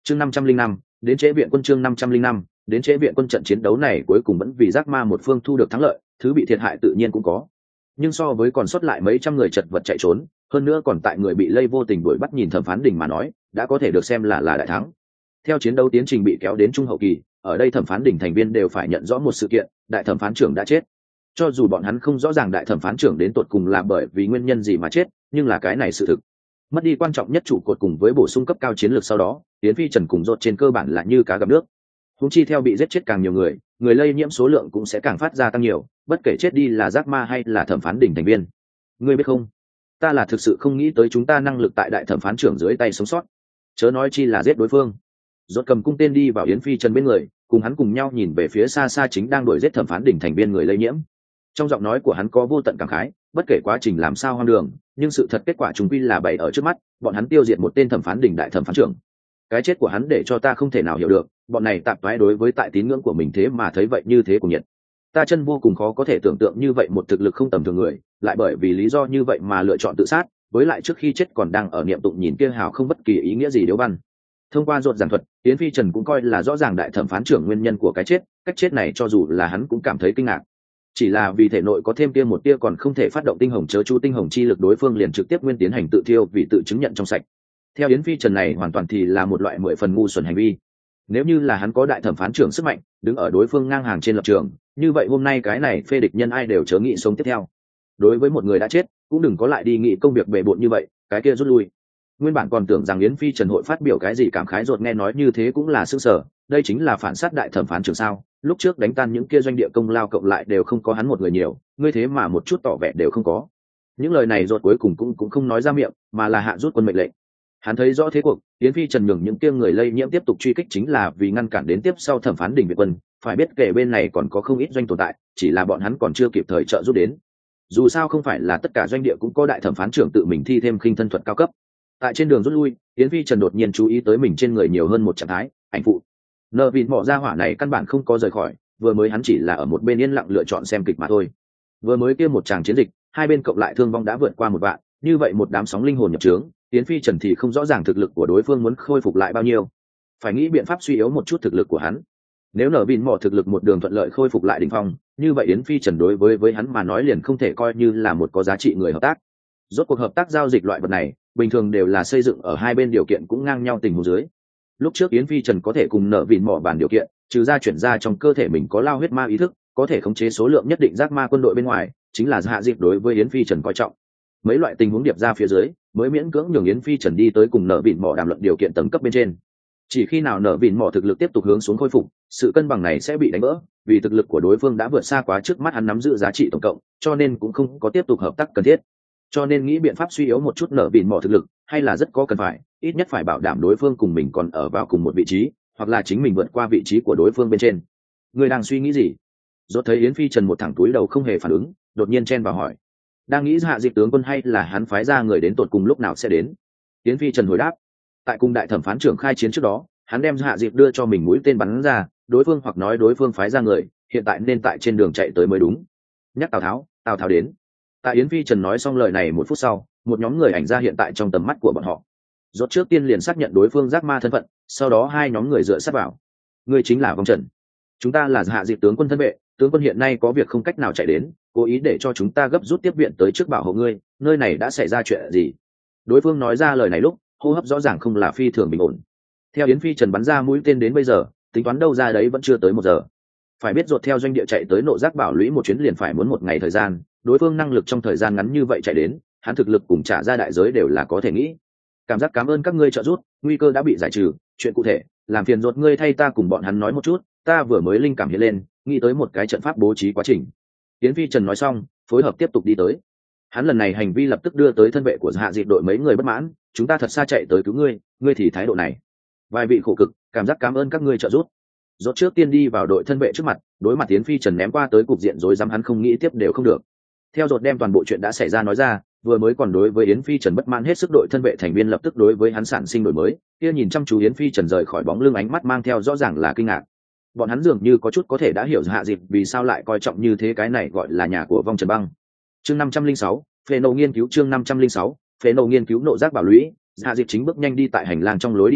chương 505, đến chế viện quân. chương 505, đến chế viện quân. Trận chiến đấu này cuối cùng vẫn vì giác ma một phương thu được thắng lợi, thứ bị thiệt hại tự nhiên cũng có, nhưng so với còn sót lại mấy trăm người chật vật chạy trốn, hơn nữa còn tại người bị lây vô tình đuổi bắt nhìn thẩm phán đỉnh mà nói, đã có thể được xem là đại thắng. Theo chiến đấu tiến trình bị kéo đến trung hậu kỳ, ở đây thẩm phán đỉnh thành viên đều phải nhận rõ một sự kiện: đại thẩm phán trưởng đã chết. Cho dù bọn hắn không rõ ràng đại thẩm phán trưởng đến tột cùng là bởi vì nguyên nhân gì mà chết, nhưng là cái này sự thực. Mất đi quan trọng nhất trụ cột cùng với bổ sung cấp cao chiến lược sau đó, Yến Phi Trần cùng Rốt trên cơ bản là như cá gặp nước. Huống chi theo bị giết chết càng nhiều người, người lây nhiễm số lượng cũng sẽ càng phát ra tăng nhiều, bất kể chết đi là giác ma hay là thẩm phán đỉnh thành viên. Ngươi biết không, ta là thực sự không nghĩ tới chúng ta năng lực tại đại thẩm phán trưởng dưới tay sống sót, chớ nói chi là giết đối phương. Rốt cầm cung tên đi vào Yến Phi Trần bên người, cùng hắn cùng nhau nhìn về phía xa xa chính đang đuổi giết thẩm phán đỉnh thành viên người lây nhiễm. Trong giọng nói của hắn có vô tận cảm khái, bất kể quá trình làm sao hoang đường, nhưng sự thật kết quả chúng quy là bày ở trước mắt, bọn hắn tiêu diệt một tên thẩm phán đỉnh đại thẩm phán trưởng. Cái chết của hắn để cho ta không thể nào hiểu được, bọn này tạp toái đối với tại tín ngưỡng của mình thế mà thấy vậy như thế của nhiệt. Ta chân vô cùng khó có thể tưởng tượng như vậy một thực lực không tầm thường người, lại bởi vì lý do như vậy mà lựa chọn tự sát, với lại trước khi chết còn đang ở niệm tụng nhìn kia hào không bất kỳ ý nghĩa gì điếu văn. Thông qua ruột giảng thuật, Yến Phi Trần cũng coi là rõ ràng đại thẩm phán trưởng nguyên nhân của cái chết, cách chết này cho dù là hắn cũng cảm thấy kinh ngạc. Chỉ là vì thể nội có thêm tia một tia còn không thể phát động tinh hồng chớ chu tinh hồng chi lực, đối phương liền trực tiếp nguyên tiến hành tự thiêu vì tự chứng nhận trong sạch. Theo Yến Phi Trần này hoàn toàn thì là một loại 10 phần ngu xuẩn hành vi. Nếu như là hắn có đại thẩm phán trưởng sức mạnh, đứng ở đối phương ngang hàng trên lập trường, như vậy hôm nay cái này phê địch nhân ai đều chớ nghĩ sống tiếp theo. Đối với một người đã chết, cũng đừng có lại đi nghĩ công việc bề bộn như vậy, cái kia rút lui. Nguyên bản còn tưởng rằng Yến Phi Trần hội phát biểu cái gì cảm khái, rột nghe nói như thế cũng là sửng sở, đây chính là phản sát đại thẩm phán trưởng sao? Lúc trước đánh tan những kia doanh địa công lao cộng lại đều không có hắn một người nhiều, ngươi thế mà một chút tỏ vẻ đều không có. Những lời này rột cuối cùng cũng không nói ra miệng, mà là hạ rút quân mệnh lệnh. Hắn thấy rõ thế cuộc, Yến Phi Trần nhường những kia người lây nhiễm tiếp tục truy kích chính là vì ngăn cản đến tiếp sau thẩm phán đỉnh Việt quân, phải biết kể bên này còn có không ít doanh tồn tại, chỉ là bọn hắn còn chưa kịp thời trợ giúp đến. Dù sao không phải là tất cả doanh địa cũng có đại thẩm phán trưởng tự mình thi thêm khinh thân thuật cao cấp. Tại trên đường rút lui, Yến Phi Trần đột nhiên chú ý tới mình trên người nhiều hơn một trạng thái, ảnh phụ. Nợ vịn mỏ ra hỏa này căn bản không có rời khỏi, vừa mới hắn chỉ là ở một bên yên lặng lựa chọn xem kịch mà thôi. Vừa mới kia một tràng chiến dịch, hai bên cộng lại thương vong đã vượt qua 1 vạn, như vậy một đám sóng linh hồn nhập trướng, Yến Phi Trần thì không rõ ràng thực lực của đối phương muốn khôi phục lại bao nhiêu, phải nghĩ biện pháp suy yếu một chút thực lực của hắn. Nếu nở vịn mỏ thực lực một đường thuận lợi khôi phục lại đỉnh phong, như vậy Yến Phi Trần đối với hắn mà nói liền không thể coi như là một có giá trị người hợp tác. Rốt cuộc hợp tác giao dịch loại vật này, bình thường đều là xây dựng ở hai bên điều kiện cũng ngang nhau tình huống dưới. Lúc trước Yến Phi Trần có thể cùng nở vịn mỏ bàn điều kiện, trừ ra chuyển ra trong cơ thể mình có lao huyết ma ý thức, có thể khống chế số lượng nhất định giác ma quân đội bên ngoài, chính là hạ dịp đối với Yến Phi Trần coi trọng. Mấy loại tình huống điệp ra phía dưới, mới miễn cưỡng nhường Yến Phi Trần đi tới cùng nở vịn mỏ đàm luận điều kiện tầng cấp bên trên. Chỉ khi nào nở vịn mỏ thực lực tiếp tục hướng xuống khôi phục, sự cân bằng này sẽ bị đánh vỡ, vì thực lực của đối phương đã vượt xa quá trước mắt hắn nắm giữ giá trị tổng cộng, cho nên cũng không có tiếp tục hợp tác cần thiết. Cho nên nghĩ biện pháp suy yếu một chút nở vịn mỏ thực lực, hay là rất có cần phải, ít nhất phải bảo đảm đối phương cùng mình còn ở vào cùng một vị trí, hoặc là chính mình vượt qua vị trí của đối phương bên trên. Người đang suy nghĩ gì? Rốt thấy Yến Phi Trần một thẳng túi đầu không hề phản ứng, đột nhiên chen vào hỏi: đang nghĩ hạ dịch tướng quân hay là hắn phái ra người đến tột cùng lúc nào sẽ đến? Yến Phi Trần hồi đáp: tại cung đại thẩm phán trưởng khai chiến trước đó, hắn đem hạ dịch đưa cho mình mũi tên bắn ra, đối phương hoặc nói đối phương phái ra người, hiện tại nên tại trên đường chạy tới mới đúng. Nhắc Tào Tháo đến. Tại Yến Phi Trần nói xong lời này 1 phút sau, một nhóm người ảnh ra hiện tại trong tầm mắt của bọn họ. Rốt trước tiên liền xác nhận đối phương giác ma thân phận, sau đó hai nhóm người dựa sát vào. Người chính là Vong Trần. Chúng ta là hạ dịch tướng quân thân vệ, tướng quân hiện nay có việc không cách nào chạy đến, cố ý để cho chúng ta gấp rút tiếp viện tới trước bảo hộ ngươi, nơi này đã xảy ra chuyện gì? Đối phương nói ra lời này lúc, hô hấp rõ ràng không là phi thường bình ổn. Theo Yến Phi Trần bắn ra mũi tên đến bây giờ, tính toán đâu ra đấy vẫn chưa tới 1 giờ. Phải biết rốt theo doanh địa chạy tới nộ giác bảo lũy một chuyến liền phải muốn 1 ngày thời gian, đối phương năng lực trong thời gian ngắn như vậy chạy đến, hắn thực lực cùng trả ra đại giới đều là có thể nghĩ. Cảm giác cảm ơn các ngươi trợ giúp, nguy cơ đã bị giải trừ, chuyện cụ thể, làm phiền rốt ngươi thay ta cùng bọn hắn nói một chút, ta vừa mới linh cảm hiện lên, nghĩ tới một cái trận pháp bố trí quá trình. Yến Phi Trần nói xong, phối hợp tiếp tục đi tới. Hắn lần này hành vi lập tức đưa tới thân vệ của hạ dịch đội mấy người bất mãn, chúng ta thật xa chạy tới cứu ngươi, ngươi thì thái độ này. Vài vị khổ cực, cảm giác cảm ơn các ngươi trợ giúp. Rốt trước tiên đi vào đội thân vệ trước mặt, đối mặt Yến Phi Trần ném qua tới cục diện rối rắm hắn không nghĩ tiếp đều không được. Theo Rốt đem toàn bộ chuyện đã xảy ra nói ra, vừa mới còn đối với Yến Phi Trần bất mãn hết sức đội thân vệ thành viên lập tức đối với hắn sản sinh đổi mới, kia nhìn chăm chú Yến Phi Trần rời khỏi bóng lưng ánh mắt mang theo rõ ràng là kinh ngạc. Bọn hắn dường như có chút có thể đã hiểu hạ dịp vì sao lại coi trọng như thế cái này gọi là nhà của Vong Trần Băng. Chương 506, phê nổ nghiên cứu. Chương 506, phê nổ nghiên cứu nộ giác bảo lũy. Hạ dịp chính bước nhanh đi tại hành lang trong lối đi nhỏ,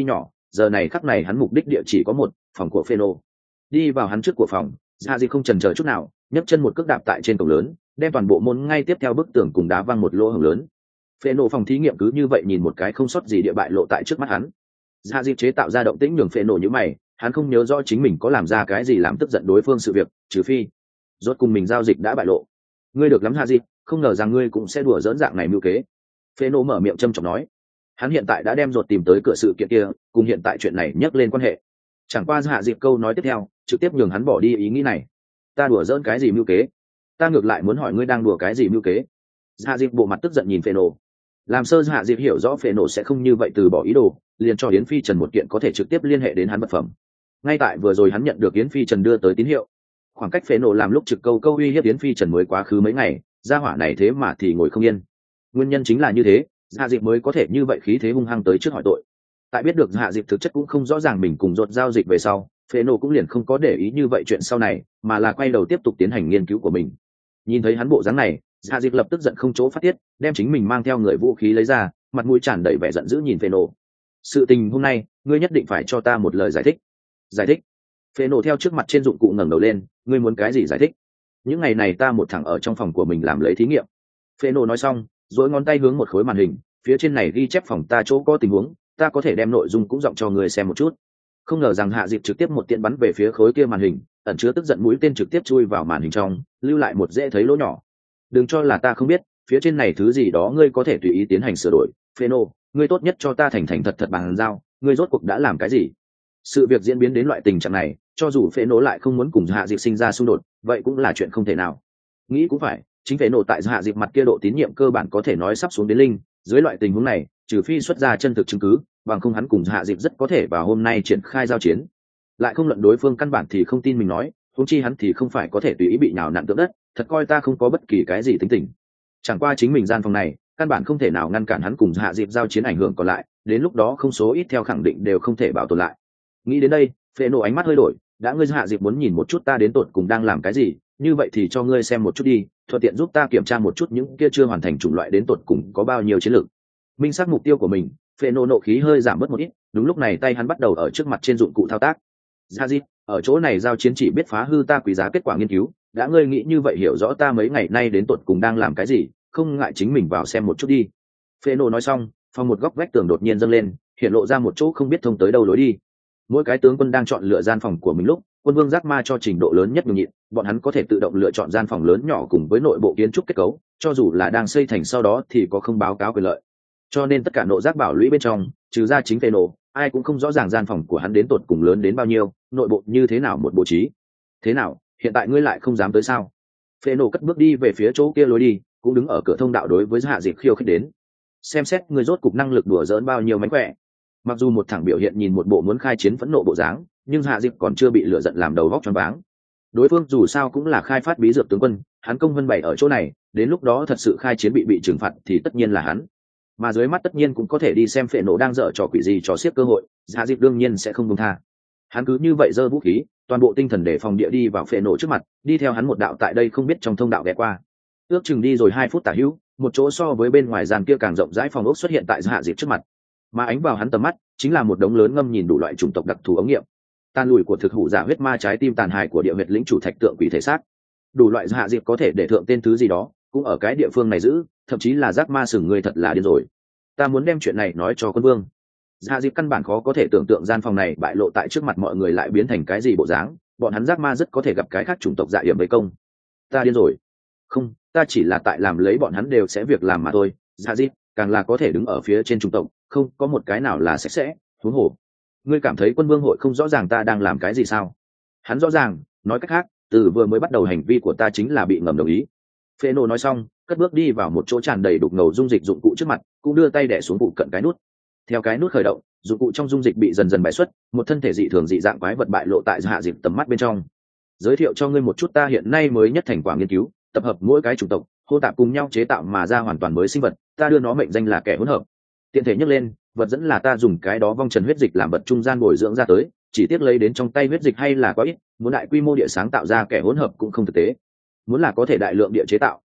giờ này khắc này hắn mục đích địa chỉ có một, phòng của Pheno. Đi vào hắn trước của phòng, Dạ Dịp không chần chờ chút nào, nhấc chân một cước đạp tại trên cổng lớn, đem toàn bộ môn ngay tiếp theo bức tường cùng đá văng một lỗ hổng lớn. Pheno phòng thí nghiệm cứ như vậy nhìn một cái không sót gì địa bại lộ tại trước mắt hắn. Dạ Dịp chế tạo ra động tĩnh nhường Pheno như mày, hắn không nhớ rõ chính mình có làm ra cái gì làm tức giận đối phương sự việc, trừ phi rốt cùng mình giao dịch đã bại lộ. Ngươi được lắm Dạ Dịp, không ngờ rằng ngươi cũng sẽ đùa dỡn dạng này mưu kế. Pheno mở miệng châm chọc nói. Hắn hiện tại đã đem ruột tìm tới cửa sự kiện kia, cùng hiện tại chuyện này nhắc lên quan hệ. Chẳng qua Dạ Dịp câu nói tiếp theo trực tiếp nhường hắn bỏ đi ý nghĩ này. Ta đùa dỡn cái gì mưu kế? Ta ngược lại muốn hỏi ngươi đang đùa cái gì mưu kế? Dạ Dịp bộ mặt tức giận nhìn Pheno. Làm sơ Dạ Dịp hiểu rõ Pheno sẽ không như vậy từ bỏ ý đồ, liền cho Yến Phi Trần một kiện có thể trực tiếp liên hệ đến hắn vật phẩm. Ngay tại vừa rồi hắn nhận được Yến Phi Trần đưa tới tín hiệu. Khoảng cách Pheno làm lúc trực câu uy hiếp Yến Phi Trần mới quá khứ mấy ngày, gia hỏa này thế mà thì ngồi không yên. Nguyên nhân chính là như thế, Dạ Dịp mới có thể như vậy khí thế hung hăng tới trước hỏi tội. Tại biết được Dạ Dịp thực chất cũng không rõ ràng mình cùng rốt giao dịch về sau, Pheno cũng liền không có để ý như vậy chuyện sau này, mà là quay đầu tiếp tục tiến hành nghiên cứu của mình. Nhìn thấy hắn bộ dáng này, Dạ Dịp lập tức giận không chỗ phát tiết, đem chính mình mang theo người vũ khí lấy ra, mặt mũi tràn đầy vẻ giận dữ nhìn Pheno. Sự tình hôm nay, ngươi nhất định phải cho ta một lời giải thích. Giải thích? Pheno theo trước mặt trên dụng cụ ngẩng đầu lên, ngươi muốn cái gì giải thích? Những ngày này ta một thằng ở trong phòng của mình làm lấy thí nghiệm. Pheno nói xong, duỗi ngón tay hướng một khối màn hình, phía trên này ghi chép phòng ta chỗ có tình huống, ta có thể đem nội dung cũng giọng cho người xem một chút. Không ngờ rằng Hạ Dịp trực tiếp một tiện bắn về phía khối kia màn hình, ẩn chứa tức giận mũi tên trực tiếp chui vào màn hình trong, lưu lại một dễ thấy lỗ nhỏ. Đừng cho là ta không biết, phía trên này thứ gì đó ngươi có thể tùy ý tiến hành sửa đổi. Pheno, ngươi tốt nhất cho ta thành thành thật thật bàn giao, ngươi rốt cuộc đã làm cái gì? Sự việc diễn biến đến loại tình trạng này, cho dù Pheno lại không muốn cùng Hạ Dịp sinh ra xung đột, vậy cũng là chuyện không thể nào. Nghĩ cũng phải, chính Pheno tại Hạ Dịp mặt kia độ tín nhiệm cơ bản có thể nói sắp xuống đến linh, dưới loại tình huống này, trừ phi xuất ra chân thực chứng cứ, bằng không hắn cùng Hạ Dịp rất có thể vào hôm nay triển khai giao chiến. Lại không luận đối phương căn bản thì không tin mình nói, huống chi hắn thì không phải có thể tùy ý bị nhào nặn tượng đất, thật coi ta không có bất kỳ cái gì tính tình. Chẳng qua chính mình gian phòng này, căn bản không thể nào ngăn cản hắn cùng Hạ Dịp giao chiến ảnh hưởng còn lại, đến lúc đó không số ít theo khẳng định đều không thể bảo tồn lại. Nghĩ đến đây, Pheno ánh mắt hơi đổi, đã ngươi Hạ Dịp muốn nhìn một chút ta đến tột cùng đang làm cái gì, như vậy thì cho ngươi xem một chút đi, thuận tiện giúp ta kiểm tra một chút những kia chưa hoàn thành chủng loại đến tột cùng có bao nhiêu chiến lược. Minh xác mục tiêu của mình, Pheno nộ khí hơi giảm bớt một ít, đúng lúc này tay hắn bắt đầu ở trước mặt trên dụng cụ thao tác. Dạ Dịp, ở chỗ này giao chiến chỉ biết phá hư ta quý giá kết quả nghiên cứu, đã ngươi nghĩ như vậy hiểu rõ ta mấy ngày nay đến tột cùng đang làm cái gì, không ngại chính mình vào xem một chút đi. Pheno nói xong, phòng một góc vách tường đột nhiên dâng lên, hiện lộ ra một chỗ không biết thông tới đâu lối đi. Mỗi cái tướng quân đang chọn lựa gian phòng của mình lúc, quân vương giác ma cho trình độ lớn nhất nhường nhịn, bọn hắn có thể tự động lựa chọn gian phòng lớn nhỏ cùng với nội bộ kiến trúc kết cấu, cho dù là đang xây thành sau đó thì có không báo cáo quyền lợi. Cho nên tất cả nộ giác bảo lũy bên trong, trừ ra chính Pheno, ai cũng không rõ ràng gian phòng của hắn đến tột cùng lớn đến bao nhiêu, nội bộ như thế nào một bố trí. Thế nào, hiện tại ngươi lại không dám tới sao? Pheno cất bước đi về phía chỗ kia lối đi, cũng đứng ở cửa thông đạo đối với Hạ Dịp khiêu khích đến. Xem xét ngươi rốt cục năng lực đùa giỡn bao nhiêu mánh khỏe. Mặc dù một thằng biểu hiện nhìn một bộ muốn khai chiến phẫn nộ bộ dáng, nhưng Hạ Dịp còn chưa bị lửa giận làm đầu vóc choáng váng. Đối phương dù sao cũng là khai phát bí dược tướng quân, hắn công vân bày ở chỗ này, đến lúc đó thật sự khai chiến bị trừng phạt thì tất nhiên là hắn. Mà dưới mắt tất nhiên cũng có thể đi xem Pheno đang dở trò quỷ gì trò xiếc cơ hội, Hạ Dịp đương nhiên sẽ không buông tha. Hắn cứ như vậy giơ vũ khí, toàn bộ tinh thần để phòng địa đi vào Pheno trước mặt, đi theo hắn một đạo tại đây không biết trong thông đạo ghé qua. Ước chừng đi rồi 2 phút tả hữu, một chỗ so với bên ngoài gian kia càng rộng rãi phòng ốc xuất hiện tại Hạ Dịp trước mặt. Mà ánh vào hắn tầm mắt, chính là một đống lớn ngâm nhìn đủ loại chủng tộc đặc thù ống nghiệm. Tan lùi của thực hủ giả huyết ma trái tim tàn hài của địa huyệt lĩnh chủ thạch tượng quỷ thể xác. Đủ loại Hạ Dịp có thể để thượng tên thứ gì đó, cũng ở cái địa phương này giữ, thậm chí là giác ma sừng người thật là điên rồi. Ta muốn đem chuyện này nói cho quân vương. Hạ Dịp căn bản khó có thể tưởng tượng gian phòng này bại lộ tại trước mặt mọi người lại biến thành cái gì bộ dáng, bọn hắn giác ma rất có thể gặp cái khác chủng tộc dạ hiểm với công. Ta điên rồi. Không, ta chỉ là tại làm lấy bọn hắn đều sẽ việc làm mà thôi. Hạ Dịp, càng là có thể đứng ở phía trên chủng tộc, không có một cái nào là sạch sẽ, huống hồ. Ngươi cảm thấy quân vương hội không rõ ràng ta đang làm cái gì sao? Hắn rõ ràng, nói cách khác, từ vừa mới bắt đầu hành vi của ta chính là bị ngầm đồng ý. Pheno nói xong, cất bước đi vào một chỗ tràn đầy đục ngầu dung dịch dụng cụ trước mặt, cũng đưa tay đè xuống vụ cận cái nút. Theo cái nút khởi động, dụng cụ trong dung dịch bị dần dần bài xuất, một thân thể dị thường dị dạng quái vật bại lộ tại Hạ Dịp tầm mắt bên trong. Giới thiệu cho ngươi một chút ta hiện nay mới nhất thành quả nghiên cứu, tập hợp mỗi cái chủng tộc, hô tạp cùng nhau chế tạo mà ra hoàn toàn mới sinh vật, ta đưa nó mệnh danh là kẻ hỗn hợp. Tiện thể nhắc lên, vật dẫn là ta dùng cái đó vong trần huyết dịch làm vật trung gian bồi dưỡng ra tới, chỉ tiếc lấy đến trong tay huyết dịch hay là quá ít, muốn đại quy mô địa sáng tạo ra kẻ hỗn hợp cũng không thực tế. Muốn là có thể đại lượng địa chế tạo,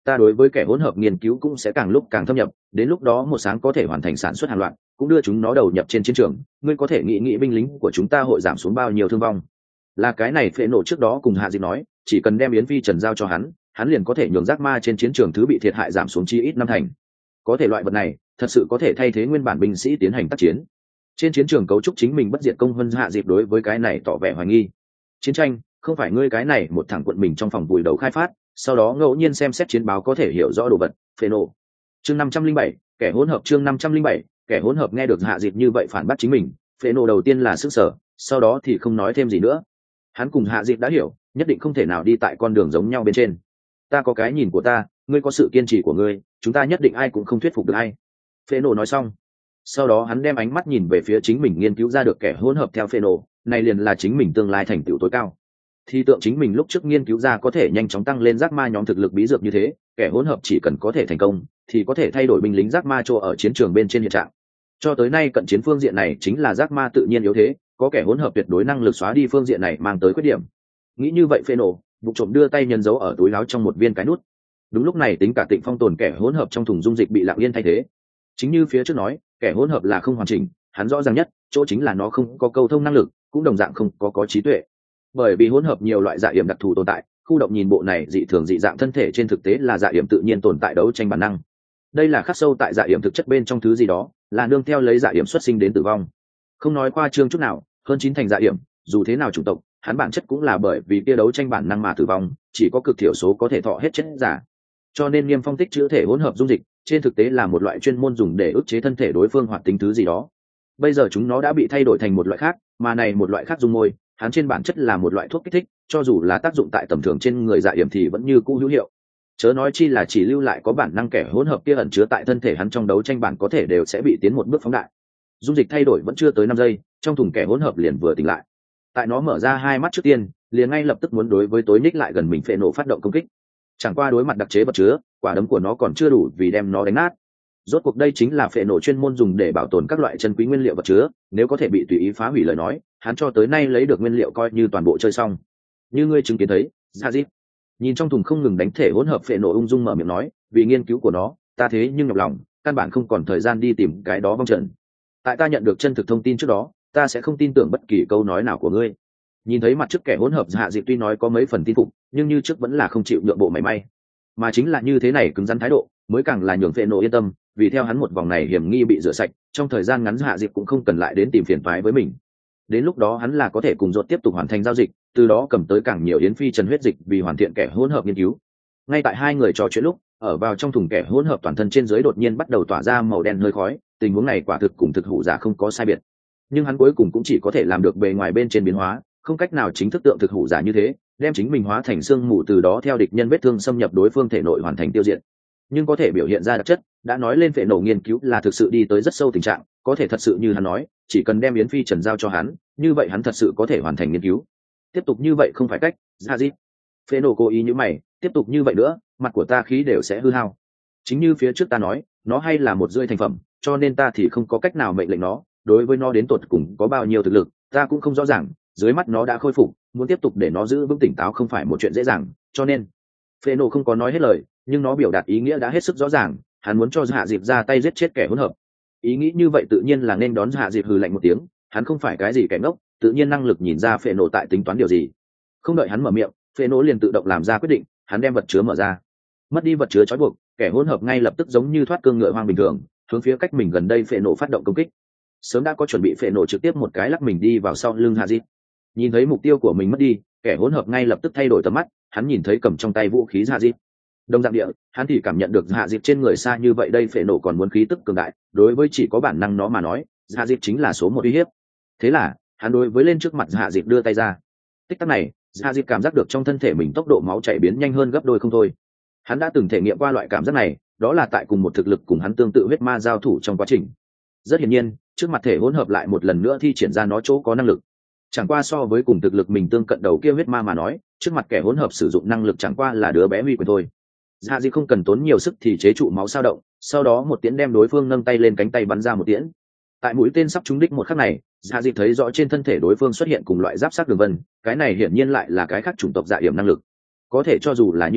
ta đối với kẻ hỗn hợp nghiên cứu cũng sẽ càng lúc càng thâm nhập, đến lúc đó một sáng có thể hoàn thành sản xuất hàng loạt, cũng đưa chúng nó đầu nhập trên chiến trường. Ngươi có thể nghĩ binh lính của chúng ta hội giảm xuống bao nhiêu thương vong. Là cái này phệ nổ trước đó cùng Hạ Dịch nói, chỉ cần đem Yến Phi Trần giao cho hắn liền có thể nhường giác ma trên chiến trường thứ bị thiệt hại giảm xuống chi ít năm thành. Có thể loại vật này thật sự có thể thay thế nguyên bản binh sĩ tiến hành tác chiến. Trên chiến trường cấu trúc chính mình bất diệt công vân. Hạ Dịch đối với cái này tỏ vẻ hoài nghi. Chiến tranh không phải ngươi cái này một thằng quận mình trong phòng vùi đầu khai phát, sau đó ngẫu nhiên xem xét chiến báo có thể hiểu rõ đồ vật. Phệ nổ. Chương 507, kẻ hỗn hợp. Chương 507, kẻ hỗn hợp. Nghe được Hạ Dịch như vậy phản bác chính mình, phệ nổ đầu tiên là sức sở, sau đó thì không nói thêm gì nữa. Hắn cùng Hạ Dịch đã hiểu, nhất định không thể nào đi tại con đường giống nhau bên trên. Ta có cái nhìn của ta, ngươi có sự kiên trì của ngươi, chúng ta nhất định ai cũng không thuyết phục được ai. Phệ nổ nói xong, sau đó hắn đem ánh mắt nhìn về phía chính mình nghiên cứu ra được kẻ hỗn hợp theo phệ nổ, này liền là chính mình tương lai thành tựu tối cao. Thì tượng chính mình lúc trước nghiên cứu ra có thể nhanh chóng tăng lên giác ma nhóm thực lực bí dược như thế, kẻ hỗn hợp chỉ cần có thể thành công, thì có thể thay đổi binh lính giác ma chỗ ở chiến trường bên trên hiện trạng. Cho tới nay cận chiến phương diện này chính là giác ma tự nhiên yếu thế, có kẻ hỗn hợp tuyệt đối năng lực xóa đi phương diện này mang tới khuyết điểm. Nghĩ như vậy phệ nổ, vụ trộm đưa tay nhân dấu ở túi áo trong một viên cái nút. Đúng lúc này tính cả Tịnh Phong tồn kẻ hỗn hợp trong thùng dung dịch bị lặng yên thay thế. Chính như phía trước nói, kẻ hỗn hợp là không hoàn chỉnh, hắn rõ ràng nhất chỗ chính là nó không có câu thông năng lực, cũng đồng dạng không có trí tuệ. Bởi vì hỗn hợp nhiều loại dạ yểm đặc thù tồn tại, khu động nhìn bộ này dị thường dị dạng thân thể trên thực tế là dạ yểm tự nhiên tồn tại đấu tranh bản năng. Đây là khắc sâu tại dạ yểm thực chất bên trong thứ gì đó, là nương theo lấy dạ yểm xuất sinh đến tử vong. Không nói khoa trương chút nào, hơn 9 thành dạ yểm, dù thế nào chủng tộc, hắn bản chất cũng là bởi vì kia đấu tranh bản năng mà tử vong, chỉ có cực thiểu số có thể thọ hết chết giả. Cho nên Niêm Phong tích chữa thể hỗn hợp dung dịch, trên thực tế là một loại chuyên môn dùng để ức chế thân thể đối phương hoạt tính thứ gì đó. Bây giờ chúng nó đã bị thay đổi thành một loại khác, mà này một loại khác dung môi, hắn trên bản chất là một loại thuốc kích thích, cho dù là tác dụng tại tầm thường trên người dạ yểm thì vẫn như cũ hữu hiệu. Chớ nói chi là chỉ lưu lại có bản năng kẻ hỗn hợp kia ẩn chứa tại thân thể hắn trong đấu tranh bản có thể đều sẽ bị tiến một bước phóng đại. Dung dịch thay đổi vẫn chưa tới 5 giây, trong thùng kẻ hỗn hợp liền vừa tỉnh lại. Tại nó mở ra hai mắt trước tiên, liền ngay lập tức muốn đối với tối ních lại gần mình phệ nổ phát động công kích. Chẳng qua đối mặt đặc chế vật chứa, quả đấm của nó còn chưa đủ vì đem nó đánh nát. Rốt cuộc đây chính là phệ nổ chuyên môn dùng để bảo tồn các loại chân quý nguyên liệu vật chứa, nếu có thể bị tùy ý phá hủy lời nói, hắn cho tới nay lấy được nguyên liệu coi như toàn bộ chơi xong. Như ngươi chứng kiến thấy, Yazid nhìn trong thùng không ngừng đánh thể hỗn hợp phệ nổ ung dung mở miệng nói, vì nghiên cứu của nó, ta thế nhưng nhọc lòng, căn bản không còn thời gian đi tìm cái đó vong trần. Tại ta nhận được chân thực thông tin trước đó, ta sẽ không tin tưởng bất kỳ câu nói nào của ngươi. Nhìn thấy mặt trước kẻ hỗn hợp Hạ Dịch tuy nói có mấy phần tin phục, nhưng như trước vẫn là không chịu nhượng bộ mảy may. Mà chính là như thế này cứng rắn thái độ, mới càng là nhường phệ nổ yên tâm, vì theo hắn một vòng này hiểm nghi bị rửa sạch, trong thời gian ngắn Hạ Dịch cũng không cần lại đến tìm phiền toái với mình. Đến lúc đó hắn là có thể cùng Rốt tiếp tục hoàn thành giao dịch, từ đó cầm tới càng nhiều Yến Phi Trần huyết dịch vì hoàn thiện kẻ hỗn hợp nghiên cứu. Ngay tại hai người trò chuyện lúc, ở vào trong thùng kẻ hỗn hợp toàn thân trên dưới đột nhiên bắt đầu tỏa ra màu đen hơi khói, tình huống này quả thực cùng thực hủ giả không có sai biệt. Nhưng hắn cuối cùng cũng chỉ có thể làm được bề ngoài bên trên biến hóa, không cách nào chính thức tượng thực hủ giả như thế, đem chính mình hóa thành xương mù từ đó theo địch nhân vết thương xâm nhập đối phương thể nội hoàn thành tiêu diệt. Nhưng có thể biểu hiện ra đặc chất, đã nói lên phệ nổ nghiên cứu là thực sự đi tới rất sâu tình trạng, có thể thật sự như hắn nói, chỉ cần đem Yến Phi Trần giao cho hắn, như vậy hắn thật sự có thể hoàn thành nghiên cứu. Tiếp tục như vậy không phải cách, Yazid. Phệ nổ cố ý như mày, tiếp tục như vậy nữa, mặt của ta khí đều sẽ hư hao. Chính như phía trước ta nói, nó hay là một rưỡi thành phẩm, cho nên ta thì không có cách nào mệnh lệnh nó, đối với nó đến tột cùng có bao nhiêu thực lực, ta cũng không rõ ràng, dưới mắt nó đã khôi phục, muốn tiếp tục để nó giữ vững tỉnh táo không phải một chuyện dễ dàng, cho nên phệ nổ không có nói hết lời, nhưng nó biểu đạt ý nghĩa đã hết sức rõ ràng, hắn muốn cho Hạ Dịp ra tay giết chết kẻ hỗn hợp. Ý nghĩ như vậy tự nhiên là nên đón Hạ Dịp hừ lạnh một tiếng, hắn không phải cái gì kẻ ngốc, tự nhiên năng lực nhìn ra phệ nổ tại tính toán điều gì. Không đợi hắn mở miệng, phệ nổ liền tự động làm ra quyết định, hắn đem vật chứa mở ra. Mất đi vật chứa trói buộc, kẻ hỗn hợp ngay lập tức giống như thoát cương ngựa hoang bình thường, hướng phía cách mình gần đây phệ nổ phát động công kích. Sớm đã có chuẩn bị phệ nổ trực tiếp một cái lắc mình đi vào sau lưng Hạ Dịp. Nhìn thấy mục tiêu của mình mất đi, kẻ hỗn hợp ngay lập tức thay đổi tầm mắt, hắn nhìn thấy cầm trong tay vũ khí Hạ Dịp. Đồng dạng địa, hắn thì cảm nhận được Hạ Dịp trên người xa như vậy đây phệ nổ còn muốn khí tức cường đại, đối với chỉ có bản năng nó mà nói, Hạ Dịp chính là số một uy hiếp. Thế là, hắn đối với lên trước mặt Hạ Dịp đưa tay ra. Tích tắc này, Hạ Dịp cảm giác được trong thân thể mình tốc độ máu chảy biến nhanh hơn gấp đôi không thôi. Hắn đã từng thể nghiệm qua loại cảm giác này, đó là tại cùng một thực lực cùng hắn tương tự huyết ma giao thủ trong quá trình. Rất hiển nhiên, trước mặt thể hỗn hợp lại một lần nữa thi triển ra nó chỗ có năng lực. Chẳng qua so với cùng thực lực mình tương cận đầu kia huyết ma mà nói, trước mặt kẻ hỗn hợp sử dụng năng lực chẳng qua là đứa bé huy quyền thôi. Hạ Dịp không cần tốn nhiều sức thì chế trụ máu sao động, sau đó một tiễn đem đối phương nâng tay lên cánh tay bắn ra một tiễn. Tại mũi tên sắp trúng đích một khắc này, Hạ Dịp thấy rõ trên thân thể đối phương xuất hiện cùng loại giáp sắc đường vân, cái này hiển nhiên lại là cái khác chủng tộc dạ yểm năng lực. Có thể cho dù là như vậy,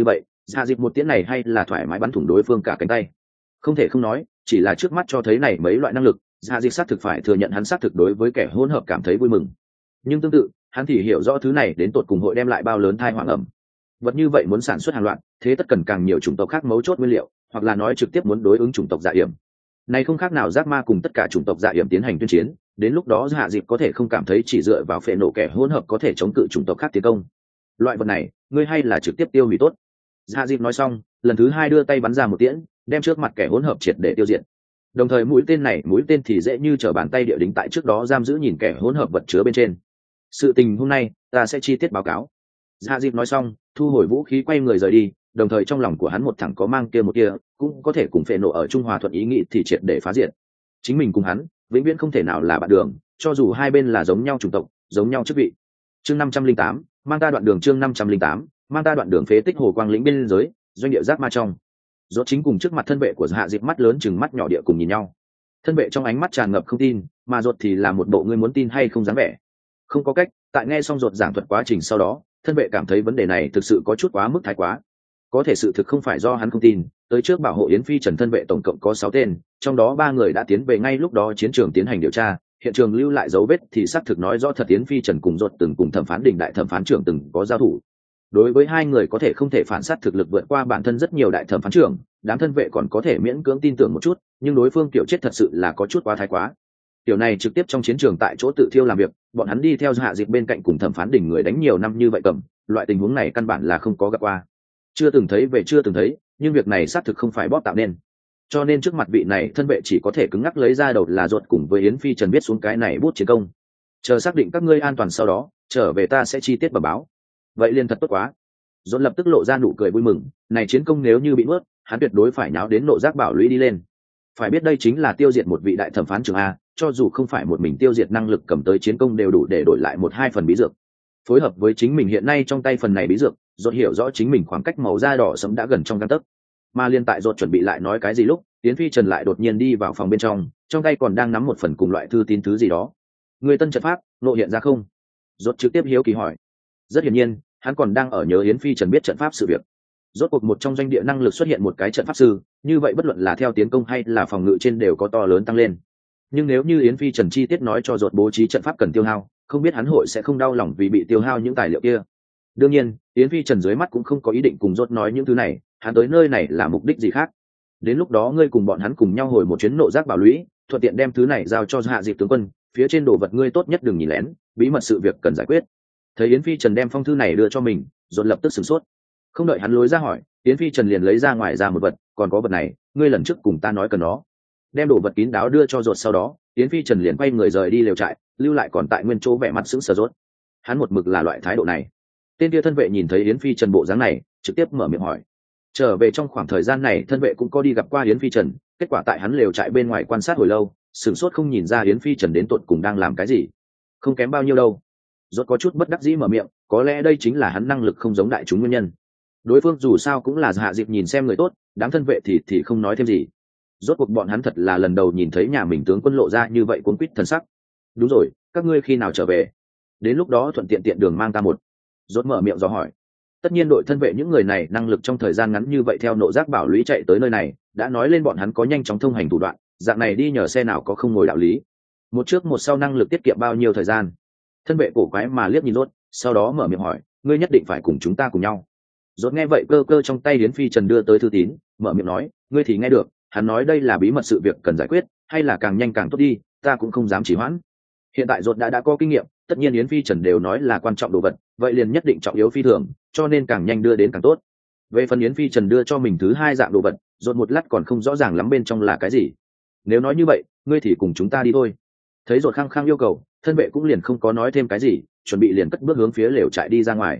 Hạ Diệp một tiễn này hay là thoải mái bắn thủng đối phương cả cánh tay. Không thể không nói, chỉ là trước mắt cho thấy này mấy loại năng lực, Hạ Diệp xác thực phải thừa nhận hắn xác thực đối với kẻ hỗn hợp cảm thấy vui mừng. Nhưng tương tự, hắn thì hiểu rõ thứ này đến tột cùng hội đem lại bao lớn tai họa ẩm. Vật như vậy muốn sản xuất hàng loạt, thế tất cần càng nhiều chủng tộc khác mấu chốt nguyên liệu, hoặc là nói trực tiếp muốn đối ứng chủng tộc dạ yểm. Này không khác nào giác ma cùng tất cả chủng tộc dạ yểm tiến hành tuyên chiến, đến lúc đó Hạ Diệp có thể không cảm thấy chỉ dựa vào phệ nộ kẻ hỗn hợp có thể chống cự chủng tộc khác tiến công. Loại vật này, ngươi hay là trực tiếp tiêu hủy tốt. Hạ Diệp nói xong, lần thứ hai đưa tay bắn ra một tiễn, đem trước mặt kẻ hỗn hợp triệt để tiêu diệt. Đồng thời mũi tên thì dễ như trở bàn tay địa đính tại trước đó giam giữ nhìn kẻ hỗn hợp vật chứa bên trên. Sự tình hôm nay, ta sẽ chi tiết báo cáo. Hạ Diệp nói xong, thu hồi vũ khí quay người rời đi, đồng thời trong lòng của hắn một thẳng có mang kia một kia, cũng có thể cùng phệ nộ ở trung hòa thuận ý nghĩ thì triệt để phá diệt. Chính mình cùng hắn, vĩnh viễn không thể nào là bạn đường, cho dù hai bên là giống nhau chủng tộc, giống nhau chức vị. Chương 508, mang ta đoạn đường chương 508, mang ta đoạn đường phế tích hồ quang lĩnh biên giới, doanh địa giác ma trong. Rốt chính cùng trước mặt thân vệ của Hạ Diệp mắt lớn chừng mắt nhỏ địa cùng nhìn nhau. Thân vệ trong ánh mắt tràn ngập không tin, mà Rốt thì là một bộ ngươi muốn tin hay không dáng vẻ. Không có cách, tại nghe xong Rốt giảng thuật quá trình sau đó, thân vệ cảm thấy vấn đề này thực sự có chút quá mức thái quá. Có thể sự thực không phải do hắn không tin, tới trước bảo hộ Yến Phi Trần thân vệ tổng cộng có 6 tên, trong đó 3 người đã tiến về ngay lúc đó chiến trường tiến hành điều tra, hiện trường lưu lại dấu vết thì xác thực nói rõ thật Yến Phi Trần cùng Rốt từng cùng thẩm phán đình đại thẩm phán trưởng từng có giao thủ. Đối với hai người có thể không thể phản sát thực lực vượt qua bản thân rất nhiều đại thẩm phán trưởng, đám thân vệ còn có thể miễn cưỡng tin tưởng một chút, nhưng đối phương kiểu chết thật sự là có chút quá thái quá. Tiểu này trực tiếp trong chiến trường tại chỗ tự thiêu làm việc, bọn hắn đi theo Hạ Diệp bên cạnh cùng thẩm phán đỉnh người đánh nhiều năm như vậy cầm, loại tình huống này căn bản là không có gặp qua. Chưa từng thấy về chưa từng thấy, nhưng việc này xác thực không phải bóp tạo nên. Cho nên trước mặt vị này thân vệ chỉ có thể cứng ngắc lấy ra đầu là Ruột cùng với Yến Phi Trần viết xuống cái này bút chiến công. Chờ xác định các ngươi an toàn sau đó, trở về ta sẽ chi tiết bẩm báo. Vậy liền thật tốt quá. Ruột lập tức lộ ra nụ cười vui mừng, này chiến công nếu như bị nuốt, hắn tuyệt đối phải nháo đến nộ giác bảo lũy đi lên. Phải biết đây chính là tiêu diệt một vị đại thẩm phán trưởng a, cho dù không phải một mình tiêu diệt năng lực cầm tới chiến công đều đủ để đổi lại 1-2 phần bí dược. Phối hợp với chính mình hiện nay trong tay phần này bí dược, Rốt hiểu rõ chính mình khoảng cách màu da đỏ sẫm đã gần trong gang tấc. Mà liên tại Rốt chuẩn bị lại nói cái gì lúc, Yến Phi Trần lại đột nhiên đi vào phòng bên trong tay còn đang nắm một phần cùng loại thư tín thứ gì đó. Người tân trận pháp, nộ hiện ra không? Rốt trực tiếp hiếu kỳ hỏi. Rất hiển nhiên, hắn còn đang ở nhớ Yến Phi Trần biết trận pháp sự việc. Rốt cuộc một trong doanh địa năng lực xuất hiện một cái trận pháp sư, như vậy bất luận là theo tiến công hay là phòng ngự trên đều có to lớn tăng lên. Nhưng nếu như Yến Phi Trần chi tiết nói cho Rốt bố trí trận pháp cần tiêu hao, không biết hắn hội sẽ không đau lòng vì bị tiêu hao những tài liệu kia. Đương nhiên, Yến Phi Trần dưới mắt cũng không có ý định cùng Rốt nói những thứ này, hắn tới nơi này là mục đích gì khác. Đến lúc đó ngươi cùng bọn hắn cùng nhau hồi một chuyến nộ giác bảo lũy, thuận tiện đem thứ này giao cho Hạ Diệp tướng quân, phía trên đồ vật ngươi tốt nhất đừng nhìn lén, bí mật sự việc cần giải quyết. Thấy Yến Phi Trần đem phong thư này đưa cho mình, Rốt lập tức sửng sốt. Không đợi hắn lối ra hỏi, Yến Phi Trần liền lấy ra ngoài ra một vật, còn có vật này, ngươi lần trước cùng ta nói cần nó. Đem đồ vật kín đáo đưa cho Rốt sau đó, Yến Phi Trần liền quay người rời đi lều trại, lưu lại còn tại nguyên chỗ vẻ mặt sững sờ Rốt. Hắn một mực là loại thái độ này. Tên kia thân vệ nhìn thấy Yến Phi Trần bộ dáng này, trực tiếp mở miệng hỏi. Trở về trong khoảng thời gian này, thân vệ cũng có đi gặp qua Yến Phi Trần, kết quả tại hắn lều trại bên ngoài quan sát hồi lâu, sửng sốt không nhìn ra Yến Phi Trần đến tột cùng đang làm cái gì. Không kém bao nhiêu đâu. Rốt có chút bất đắc dĩ mở miệng, có lẽ đây chính là hắn năng lực không giống đại chúng nguyên nhân. Đối phương dù sao cũng là Hạ Diệp nhìn xem người tốt, đám thân vệ thì không nói thêm gì. Rốt cuộc bọn hắn thật là lần đầu nhìn thấy nhà mình tướng quân lộ ra như vậy cuốn quýt thần sắc. Đúng rồi, các ngươi khi nào trở về? Đến lúc đó thuận tiện đường mang ta một. Rốt mở miệng dò hỏi. Tất nhiên đội thân vệ những người này năng lực trong thời gian ngắn như vậy theo nộ giác bảo lũy chạy tới nơi này, đã nói lên bọn hắn có nhanh chóng thông hành thủ đoạn, dạng này đi nhờ xe nào có không ngồi đạo lý. Một trước một sau năng lực tiết kiệm bao nhiêu thời gian? Thân vệ cổ quái mà liếc nhìn Rốt, sau đó mở miệng hỏi, ngươi nhất định phải cùng chúng ta cùng nhau. Rốt nghe vậy cơ cơ trong tay Yến Phi Trần đưa tới thư tín, mở miệng nói, ngươi thì nghe được, hắn nói đây là bí mật sự việc cần giải quyết, hay là càng nhanh càng tốt đi, ta cũng không dám trì hoãn. Hiện tại Rốt đã có kinh nghiệm, tất nhiên Yến Phi Trần đều nói là quan trọng đồ vật, vậy liền nhất định trọng yếu phi thường, cho nên càng nhanh đưa đến càng tốt. Về phần Yến Phi Trần đưa cho mình thứ hai dạng đồ vật, Rốt một lát còn không rõ ràng lắm bên trong là cái gì. Nếu nói như vậy, ngươi thì cùng chúng ta đi thôi. Thấy Rốt khăng khăng yêu cầu, thân vệ cũng liền không có nói thêm cái gì, chuẩn bị liền cất bước hướng phía lều trại đi ra ngoài.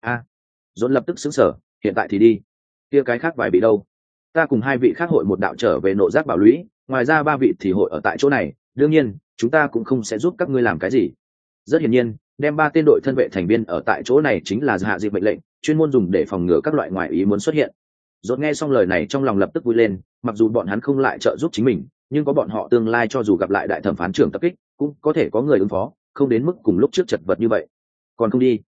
Rốt lập tức sững sờ, hiện tại thì đi. Kia cái khác vài vị đâu? Ta cùng 2 vị khác hội một đạo trở về nộ giác bảo lũy, ngoài ra 3 vị thì hội ở tại chỗ này, đương nhiên, chúng ta cũng không sẽ giúp các ngươi làm cái gì. Rất hiển nhiên, đem 3 tên đội thân vệ thành viên ở tại chỗ này chính là Hạ Diệp mệnh lệnh, chuyên môn dùng để phòng ngừa các loại ngoại ý muốn xuất hiện. Rốt nghe xong lời này trong lòng lập tức vui lên, mặc dù bọn hắn không lại trợ giúp chính mình, nhưng có bọn họ tương lai cho dù gặp lại đại thẩm phán trưởng tập kích, cũng có thể có người ứng phó, không đến mức cùng lúc trước chật vật như vậy. Còn không đi.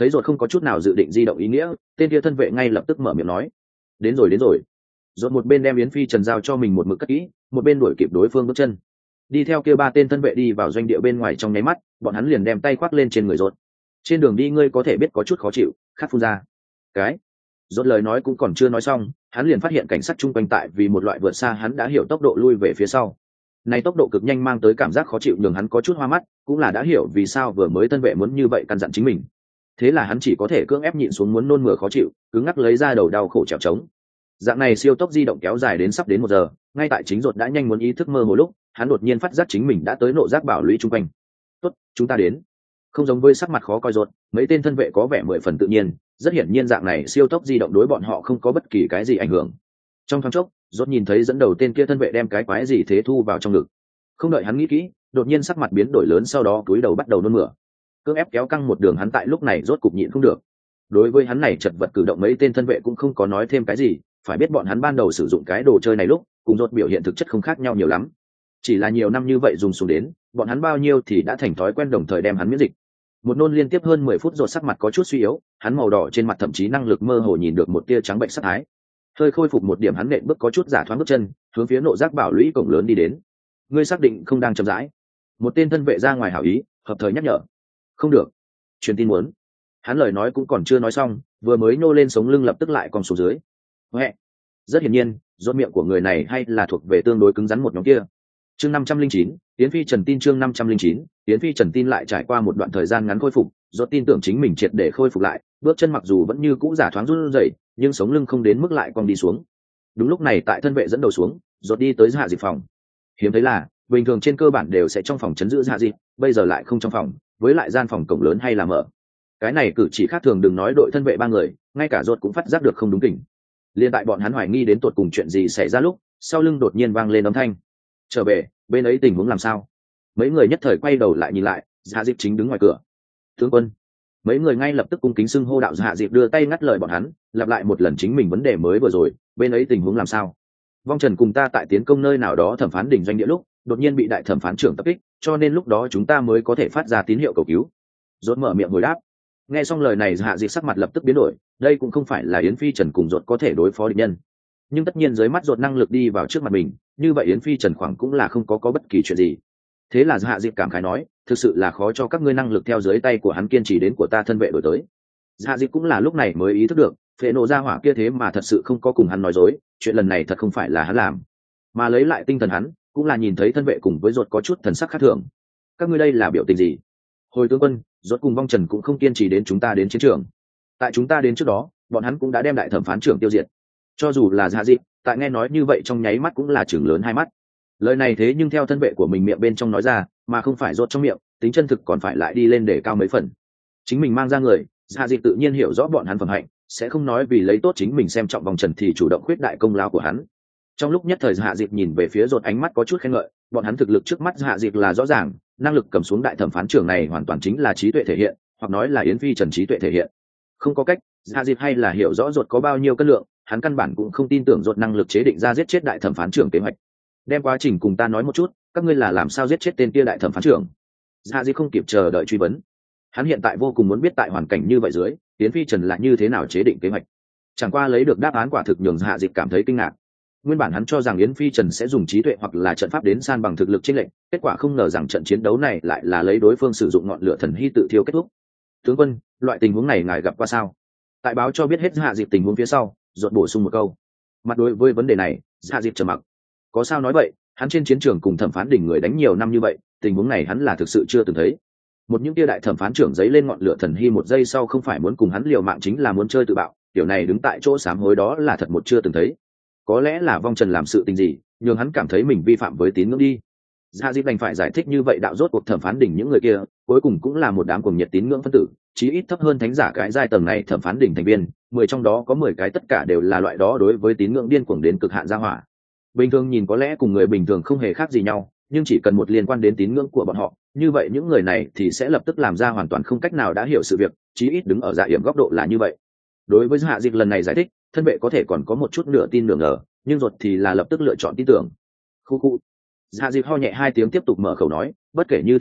Thấy ruột không có chút nào dự định di động ý nghĩa, tên kia thân vệ ngay lập tức mở miệng nói: đến rồi đến rồi. Ruột một bên đem Yến Phi Trần giao cho mình một mực cất kỹ, một bên đuổi kịp đối phương bước chân. Đi theo kia ba tên thân vệ đi vào doanh địa bên ngoài, trong nháy mắt bọn hắn liền đem tay khoác lên trên người ruột. Trên đường đi ngươi có thể biết có chút khó chịu, khát phun ra. Cái Rốt lời nói cũng còn chưa nói xong, hắn liền phát hiện cảnh sát chung quanh tại vì một loại vượt xa hắn đã hiểu tốc độ lui về phía sau. Này tốc độ cực nhanh mang tới cảm giác khó chịu nhường hắn có chút hoa mắt, cũng là đã hiểu vì sao vừa mới thân vệ muốn như vậy căn dặn chính mình. Thế là hắn chỉ có thể cưỡng ép nhịn xuống muốn nôn mửa khó chịu, cứng ngắc lấy ra đầu đau khổ trèo trống. Dạng này siêu tốc di động kéo dài đến sắp đến 1 giờ, ngay tại chính Rốt đã nhanh muốn ý thức mơ hồ lúc, hắn đột nhiên phát giác chính mình đã tới nộ giác bảo lũy chung quanh. "Tốt, chúng ta đến." Không giống với sắc mặt khó coi Rốt, mấy tên thân vệ có vẻ 10 phần tự nhiên, rất hiển nhiên dạng này siêu tốc di động đối bọn họ không có bất kỳ cái gì ảnh hưởng. Trong thoáng chốc, Rốt nhìn thấy dẫn đầu tên kia thân vệ đem cái quái gì thế thu vào trong ngực. Không đợi hắn nghĩ kỹ, đột nhiên sắc mặt biến đổi lớn, sau đó cúi đầu bắt đầu nôn mửa. Cưỡng ép kéo căng một đường, hắn tại lúc này rốt cục nhịn không được. Đối với hắn này chật vật cử động, mấy tên thân vệ cũng không có nói thêm cái gì, phải biết bọn hắn ban đầu sử dụng cái đồ chơi này lúc, cùng Rốt biểu hiện thực chất không khác nhau nhiều lắm. Chỉ là nhiều năm như vậy dùng xuống đến, bọn hắn bao nhiêu thì đã thành thói quen, đồng thời đem hắn miễn dịch. Một nôn liên tiếp hơn 10 phút Rốt sắc mặt có chút suy yếu, hắn màu đỏ trên mặt thậm chí năng lực mơ hồ nhìn được một tia trắng bệnh sắc thái. Hơi khôi phục một điểm, hắn nện bước có chút giả thoáng bước chân, hướng phía nộ giác bảo lũy cổng lớn đi đến. Ngươi xác định không đang chậm rãi? Một tên thân vệ ra ngoài hảo ý, hợp thời nhắc nhở. Không được, truyền tin muốn. Hắn lời nói cũng còn chưa nói xong, vừa mới nô lên sống lưng lập tức lại còn xuống dưới. Huệ. Rất hiển nhiên, rốt miệng của người này hay là thuộc về tương đối cứng rắn một nhóm kia. Chương 509, Yến Phi Trần tin. Chương 509, Yến Phi Trần tin. Lại trải qua một đoạn thời gian ngắn khôi phục, rốt tin tưởng chính mình triệt để khôi phục lại, bước chân mặc dù vẫn như cũ giả thoáng run rẩy, nhưng sống lưng không đến mức lại cong đi xuống. Đúng lúc này tại thân vệ dẫn đầu xuống, rốt đi tới Hạ Dịch phòng. Hiếm thấy là, bình thường trên cơ bản đều sẽ trong phòng trấn giữ Hạ Dịch, bây giờ lại không trong phòng, với lại gian phòng cổng lớn hay là mở. Cái này cử chỉ khác thường, đừng nói đội thân vệ 3 người, ngay cả rốt cũng phát giác được không đúng kỉnh. Liên tại bọn hắn hoài nghi đến tột cùng chuyện gì xảy ra lúc, sau lưng đột nhiên vang lên âm thanh. Trở về, bên ấy tình huống làm sao? Mấy người nhất thời quay đầu lại nhìn lại, Hạ Dịch chính đứng ngoài cửa. Tướng quân. Mấy người ngay lập tức cung kính xưng hô đạo. Hạ Dịch đưa tay ngắt lời bọn hắn, lặp lại một lần chính mình vấn đề mới vừa rồi, bên ấy tình huống làm sao? Vong Trần cùng ta tại tiến công nơi nào đó thẩm phán đỉnh doanh địa lúc, đột nhiên bị đại thẩm phán trưởng tập kích, cho nên lúc đó chúng ta mới có thể phát ra tín hiệu cầu cứu. Rốt mở miệng hồi đáp. Nghe xong lời này, Hạ Dịch sắc mặt lập tức biến đổi, đây cũng không phải là Yến Phi Trần cùng Rốt có thể đối phó địch nhân. Nhưng tất nhiên dưới mắt Rốt năng lực đi vào trước mặt mình, như vậy Yến Phi Trần khoảng cũng là không có bất kỳ chuyện gì. Thế là Hạ Dịch cảm khái nói, thực sự là khó cho các ngươi năng lực theo dưới tay của hắn kiên trì đến của ta thân vệ đổi tới. Hạ Dịch cũng là lúc này mới ý thức được, phệ nộ ra hỏa kia thế mà thật sự không có cùng hắn nói dối, chuyện lần này thật không phải là hắn làm. Mà lấy lại tinh thần hắn, cũng là nhìn thấy thân vệ cùng với Rốt có chút thần sắc khác thường. Các ngươi đây là biểu tình gì? Hồi tướng quân, Rốt cùng Vong Trần cũng không kiên trì đến chúng ta đến chiến trường. Tại chúng ta đến trước đó, bọn hắn cũng đã đem đại thẩm phán trưởng tiêu diệt. Cho dù là Hạ Dịch, tại nghe nói như vậy trong nháy mắt cũng là trừng lớn hai mắt. Lời này thế nhưng theo thân vệ của mình miệng bên trong nói ra, mà không phải Rốt trong miệng, tính chân thực còn phải lại đi lên để cao mấy phần. Chính mình mang ra người, Hạ Dịch tự nhiên hiểu rõ bọn hắn phẩm hạnh, sẽ không nói vì lấy tốt chính mình xem trọng Vong Trần thì chủ động khuyết đại công lao của hắn. Trong lúc nhất thời Hạ Dịch nhìn về phía Rốt, ánh mắt có chút khen ngợi, bọn hắn thực lực trước mắt Hạ Dịch là rõ ràng, năng lực cầm xuống đại thẩm phán trưởng này hoàn toàn chính là trí tuệ thể hiện, hoặc nói là Yến Phi Trần trí tuệ thể hiện. Không có cách, Hạ Dịch hay là hiểu rõ Rốt có bao nhiêu cân lượng, hắn căn bản cũng không tin tưởng Rốt năng lực chế định ra giết chết đại thẩm phán trưởng kế hoạch. Đem quá trình cùng ta nói một chút, các ngươi là làm sao giết chết tên kia đại thẩm phán trưởng? Hạ Dịch không kịp chờ đợi truy vấn. Hắn hiện tại vô cùng muốn biết tại hoàn cảnh như vậy dưới, Yến Phi Trần là như thế nào chế định kế hoạch. Chẳng qua lấy được đáp án quả thực nhường Hạ Dịch cảm thấy kinh ngạc. Nguyên bản hắn cho rằng Yến Phi Trần sẽ dùng trí tuệ hoặc là trận pháp đến san bằng thực lực chênh lệch, kết quả không ngờ rằng trận chiến đấu này lại là lấy đối phương sử dụng ngọn lửa thần hy tự thiêu kết thúc. Tướng quân, loại tình huống này ngài gặp qua sao? Tại báo cho biết hết Hạ Dịch tình huống phía sau, Rốt bổ sung một câu. Mặt đối với vấn đề này, Hạ Dịch trầm mặc. Có sao nói vậy, hắn trên chiến trường cùng thẩm phán đỉnh người đánh nhiều năm như vậy, tình huống này hắn là thực sự chưa từng thấy. Một những tia đại thẩm phán trưởng giấy lên ngọn lửa thần hy một giây sau không phải muốn cùng hắn liều mạng chính là muốn chơi tự bạo, điều này đứng tại chỗ sám hối đó là thật một chưa từng thấy. Có lẽ là Vong Trần làm sự tình gì, nhưng hắn cảm thấy mình vi phạm với tín ngưỡng đi. Hạ Dịch đành phải giải thích như vậy, đạo rốt cuộc thẩm phán đỉnh những người kia, cuối cùng cũng là một đám cuồng nhiệt tín ngưỡng phân tử, chí ít thấp hơn thánh giả cái giai tầng này thẩm phán đỉnh thành viên, 10 trong đó có 10 cái tất cả đều là loại đó đối với tín ngưỡng điên cuồng đến cực hạn gia hỏa. Bình thường nhìn có lẽ cùng người bình thường không hề khác gì nhau, nhưng chỉ cần một liên quan đến tín ngưỡng của bọn họ, như vậy những người này thì sẽ lập tức làm ra hoàn toàn không cách nào đã hiểu sự việc, chí ít đứng ở dạ hiểm góc độ là như vậy. Đối với Hạ Dịch lần này giải thích, thân vệ có thể còn có một chút nửa tin nửa ngờ, nhưng Rốt thì là lập tức lựa chọn tin tưởng. Khu. Hạ Dịch ho nhẹ 2 tiếng tiếp tục mở khẩu nói, bất kể như thế nào,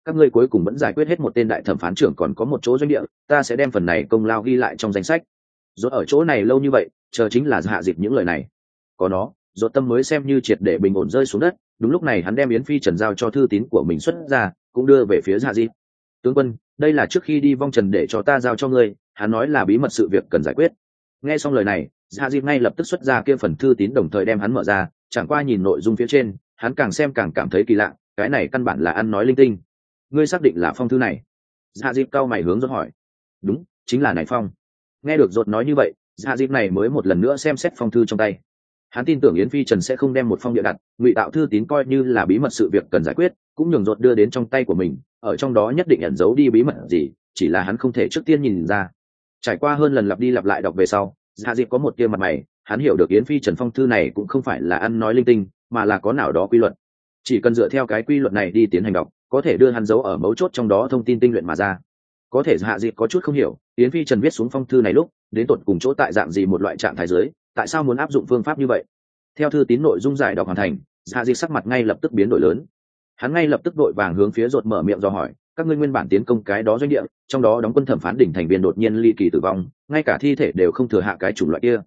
các ngươi cuối cùng vẫn giải quyết hết một tên đại thẩm phán trưởng còn có một chỗ doanh địa, ta sẽ đem phần này công lao ghi lại trong danh sách. Rốt ở chỗ này lâu như vậy, chờ chính là hạ dịp những lời này. Có nó, rốt tâm mới xem như triệt để bình ổn rơi xuống đất. Đúng lúc này hắn đem Yến Phi Trần giao cho thư tín của mình xuất ra, cũng đưa về phía hạ dịp. Tướng quân, đây là trước khi đi vong trần để cho ta giao cho ngươi, hắn nói là bí mật sự việc cần giải quyết. Nghe xong lời này, hạ dịp ngay lập tức xuất ra kia phần thư tín đồng thời đem hắn mở ra, chẳng qua nhìn nội dung phía trên, hắn càng xem càng cảm thấy kỳ lạ, cái này căn bản là ăn nói linh tinh. Ngươi xác định là phong thư này? Hạ dịp cao mày hướng rốt hỏi. Đúng, chính là này phong. Nghe được rốt nói như vậy, hạ dịp này mới một lần nữa xem xét phong thư trong tay. Hắn tin tưởng Yến Phi Trần sẽ không đem một phong địa đặt ngụy tạo thư tín coi như là bí mật sự việc cần giải quyết, cũng nhường rốt đưa đến trong tay của mình, ở trong đó nhất định ẩn giấu đi bí mật gì, chỉ là hắn không thể trước tiên nhìn ra. Trải qua hơn lần lặp đi lặp lại đọc về sau, hạ dịp có một tia mặt mày, hắn hiểu được Yến Phi Trần phong thư này cũng không phải là ăn nói linh tinh, mà là có nào đó quy luật. Chỉ cần dựa theo cái quy luật này đi tiến hành đọc, có thể đưa hắn giấu ở mấu chốt trong đó thông tin tinh luyện mà ra. Có thể hạ dịp có chút không hiểu, Yến Phi Trần viết xuống phong thư này lúc đến tột cùng chỗ tại dạng gì một loại trạng thái dưới, tại sao muốn áp dụng phương pháp như vậy. Theo thư tín nội dung giải đọc hoàn thành, hạ dịp sắc mặt ngay lập tức biến đổi lớn. Hắn ngay lập tức vội vàng hướng phía rột mở miệng do hỏi, các ngươi nguyên bản tiến công cái đó doanh địa, trong đó đóng quân thẩm phán đỉnh thành viên đột nhiên ly kỳ tử vong, ngay cả thi thể đều không thừa hạ cái chủng loại kia.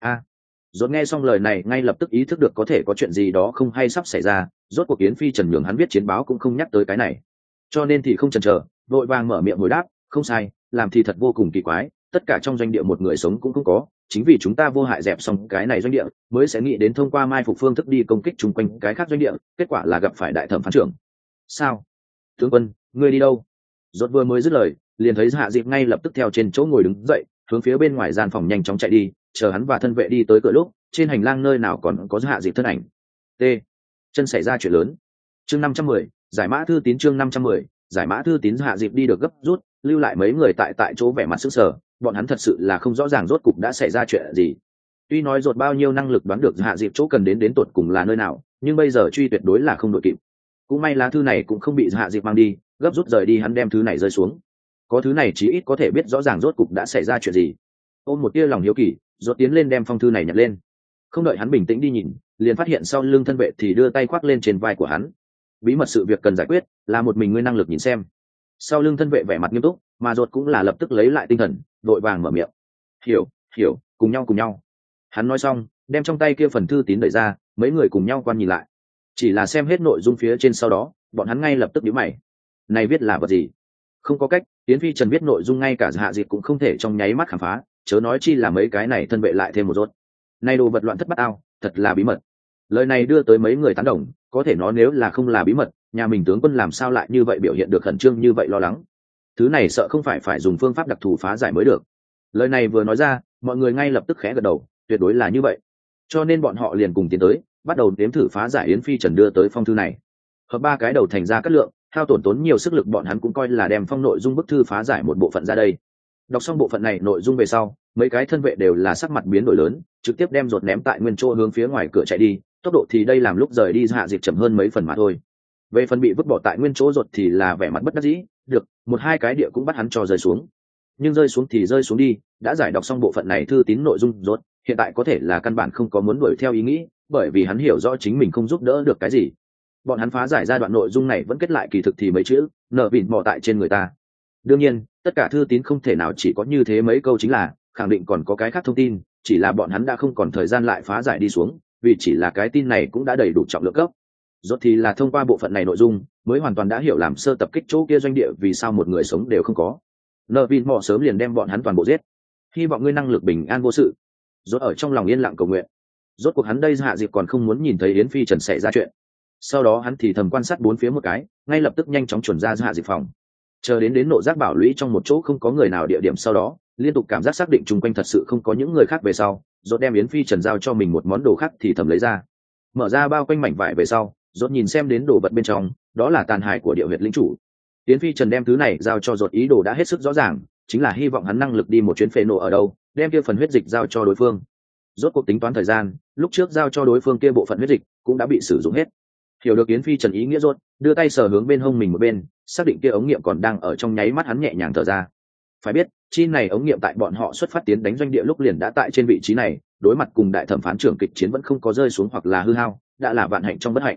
Rốt nghe xong lời này ngay lập tức ý thức được có thể có chuyện gì đó không hay sắp xảy ra, rốt cuộc Yến Phi Trần nhường hắn viết chiến báo cũng không nhắc tới cái này, cho nên thì không chần chờ, vội vàng mở miệng hồi đáp, không sai, làm thì thật vô cùng kỳ quái, tất cả trong doanh địa một người sống cũng không có, chính vì chúng ta vô hại dẹp xong cái này doanh địa, mới sẽ nghĩ đến thông qua mai phục phương thức đi công kích chung quanh cái khác doanh địa, kết quả là gặp phải đại thẩm phán trưởng. Sao? Tướng quân, ngươi đi đâu? Rốt vừa mới dứt lời, liền thấy Hạ Dịp ngay lập tức theo trên chỗ ngồi đứng dậy, hướng phía bên ngoài gian phòng nhanh chóng chạy đi, chờ hắn và thân vệ đi tới cửa lúc, trên hành lang nơi nào còn có Hạ Dịp thân ảnh. T. Chân xảy ra chuyện lớn. Chương 510, giải mã thư tín chương 510, giải mã thư tín. Hạ Dịp đi được gấp rút, lưu lại mấy người tại chỗ vẻ mặt sững sờ, bọn hắn thật sự là không rõ ràng rốt cục đã xảy ra chuyện gì. Tuy nói rốt bao nhiêu năng lực đoán được Hạ Dịp chỗ cần đến tột cùng là nơi nào, nhưng bây giờ truy tuyệt đối là không đội kịp. Cũng may lá thư này cũng không bị Hạ Dịp mang đi, gấp rút rời đi hắn đem thứ này rơi xuống. Có thứ này chí ít có thể biết rõ ràng rốt cục đã xảy ra chuyện gì. Ôm một tia lòng hiếu kỳ, rốt tiến lên đem phong thư này nhặt lên. Không đợi hắn bình tĩnh đi nhìn, liền phát hiện sau lưng thân vệ thì đưa tay khoác lên trên vai của hắn. Bí mật sự việc cần giải quyết, là một mình ngươi năng lực nhìn xem. Sau lưng thân vệ vẻ mặt nghiêm túc, mà rốt cũng là lập tức lấy lại tinh thần, vội vàng mở miệng. Hiểu, cùng nhau. Hắn nói xong, đem trong tay kia phần thư tín đẩy ra, mấy người cùng nhau quan nhìn lại. Chỉ là xem hết nội dung phía trên sau đó, bọn hắn ngay lập tức nhíu mày. Này viết là vật gì? Không có cách, Yến Phi Trần viết nội dung ngay cả Hạ Dịp cũng không thể trong nháy mắt khám phá, chớ nói chi là mấy cái này thân vệ lại thêm một rốt. Này đồ vật loạn thất bát ao, thật là bí mật. Lời này đưa tới mấy người tán đồng, có thể nó nếu là không là bí mật, nhà mình tướng quân làm sao lại như vậy biểu hiện được khẩn trương như vậy lo lắng. Thứ này sợ không phải dùng phương pháp đặc thù phá giải mới được. Lời này vừa nói ra, mọi người ngay lập tức khẽ gật đầu, tuyệt đối là như vậy. Cho nên bọn họ liền cùng tiến tới, bắt đầu nếm thử phá giải Yến Phi Trần đưa tới phong thư này. Hợp ba cái đầu thành ra cát lượng, hao tốn nhiều sức lực bọn hắn cũng coi là đem phong nội dung bức thư phá giải một bộ phận ra đây. Đọc xong bộ phận này nội dung về sau, mấy cái thân vệ đều là sắc mặt biến đổi lớn, trực tiếp đem rột ném tại nguyên chỗ hướng phía ngoài cửa chạy đi, tốc độ thì đây làm lúc rời đi Hạ Dịp chậm hơn mấy phần mà thôi. Về phần bị vứt bỏ tại nguyên chỗ rột thì là vẻ mặt bất đắc dĩ, được, một hai cái địa cũng bắt hắn cho rơi xuống. Nhưng rơi xuống thì rơi xuống đi, đã giải đọc xong bộ phận này thư tín nội dung rột, hiện tại có thể là căn bản không có muốn đuổi theo ý nghĩ, bởi vì hắn hiểu rõ chính mình không giúp đỡ được cái gì. Bọn hắn phá giải ra đoạn nội dung này vẫn kết lại kỳ thực thì mấy chữ, nở vịn mò tại trên người ta. Đương nhiên, tất cả thư tín không thể nào chỉ có như thế mấy câu chính là, khẳng định còn có cái khác thông tin, chỉ là bọn hắn đã không còn thời gian lại phá giải đi xuống, vì chỉ là cái tin này cũng đã đầy đủ trọng lượng cấp. Rốt thì là thông qua bộ phận này nội dung, mới hoàn toàn đã hiểu làm sơ tập kích chỗ kia doanh địa vì sao một người sống đều không có. Nở vịn mò sớm liền đem bọn hắn toàn bộ giết. Hy vọng ngươi năng lực bình an vô sự. Rốt ở trong lòng yên lặng cầu nguyện. Rốt cuộc hắn đây Hạ Dịp còn không muốn nhìn thấy Yến Phi Trần xảy ra chuyện. Sau đó hắn thì thầm quan sát bốn phía một cái, ngay lập tức nhanh chóng chuẩn ra Hạ Dịp phòng. Chờ đến nộ giác bảo lũy trong một chỗ không có người nào địa điểm sau đó, liên tục cảm giác xác định chung quanh thật sự không có những người khác về sau, rốt đem Yến Phi Trần giao cho mình một món đồ khác thì thầm lấy ra. Mở ra bao quanh mảnh vải về sau, rốt nhìn xem đến đồ vật bên trong, đó là tàn hại của địa huyệt lĩnh chủ. Yến Phi Trần đem thứ này giao cho rốt ý đồ đã hết sức rõ ràng, chính là hy vọng hắn năng lực đi một chuyến phệ nộ ở đâu, đem kia phần huyết dịch giao cho đối phương. Rốt cuộc tính toán thời gian, lúc trước giao cho đối phương kia bộ phận huyết dịch cũng đã bị sử dụng hết. Hiểu được Yến Phi Trần ý nghĩa rốt, đưa tay sờ hướng bên hông mình một bên, xác định kia ống nghiệm còn đang ở trong nháy mắt hắn nhẹ nhàng thở ra. Phải biết, chi này ống nghiệm tại bọn họ xuất phát tiến đánh doanh địa lúc liền đã tại trên vị trí này, đối mặt cùng đại thẩm phán trưởng kịch chiến vẫn không có rơi xuống hoặc là hư hao, đã là vạn hạnh trong bất hạnh.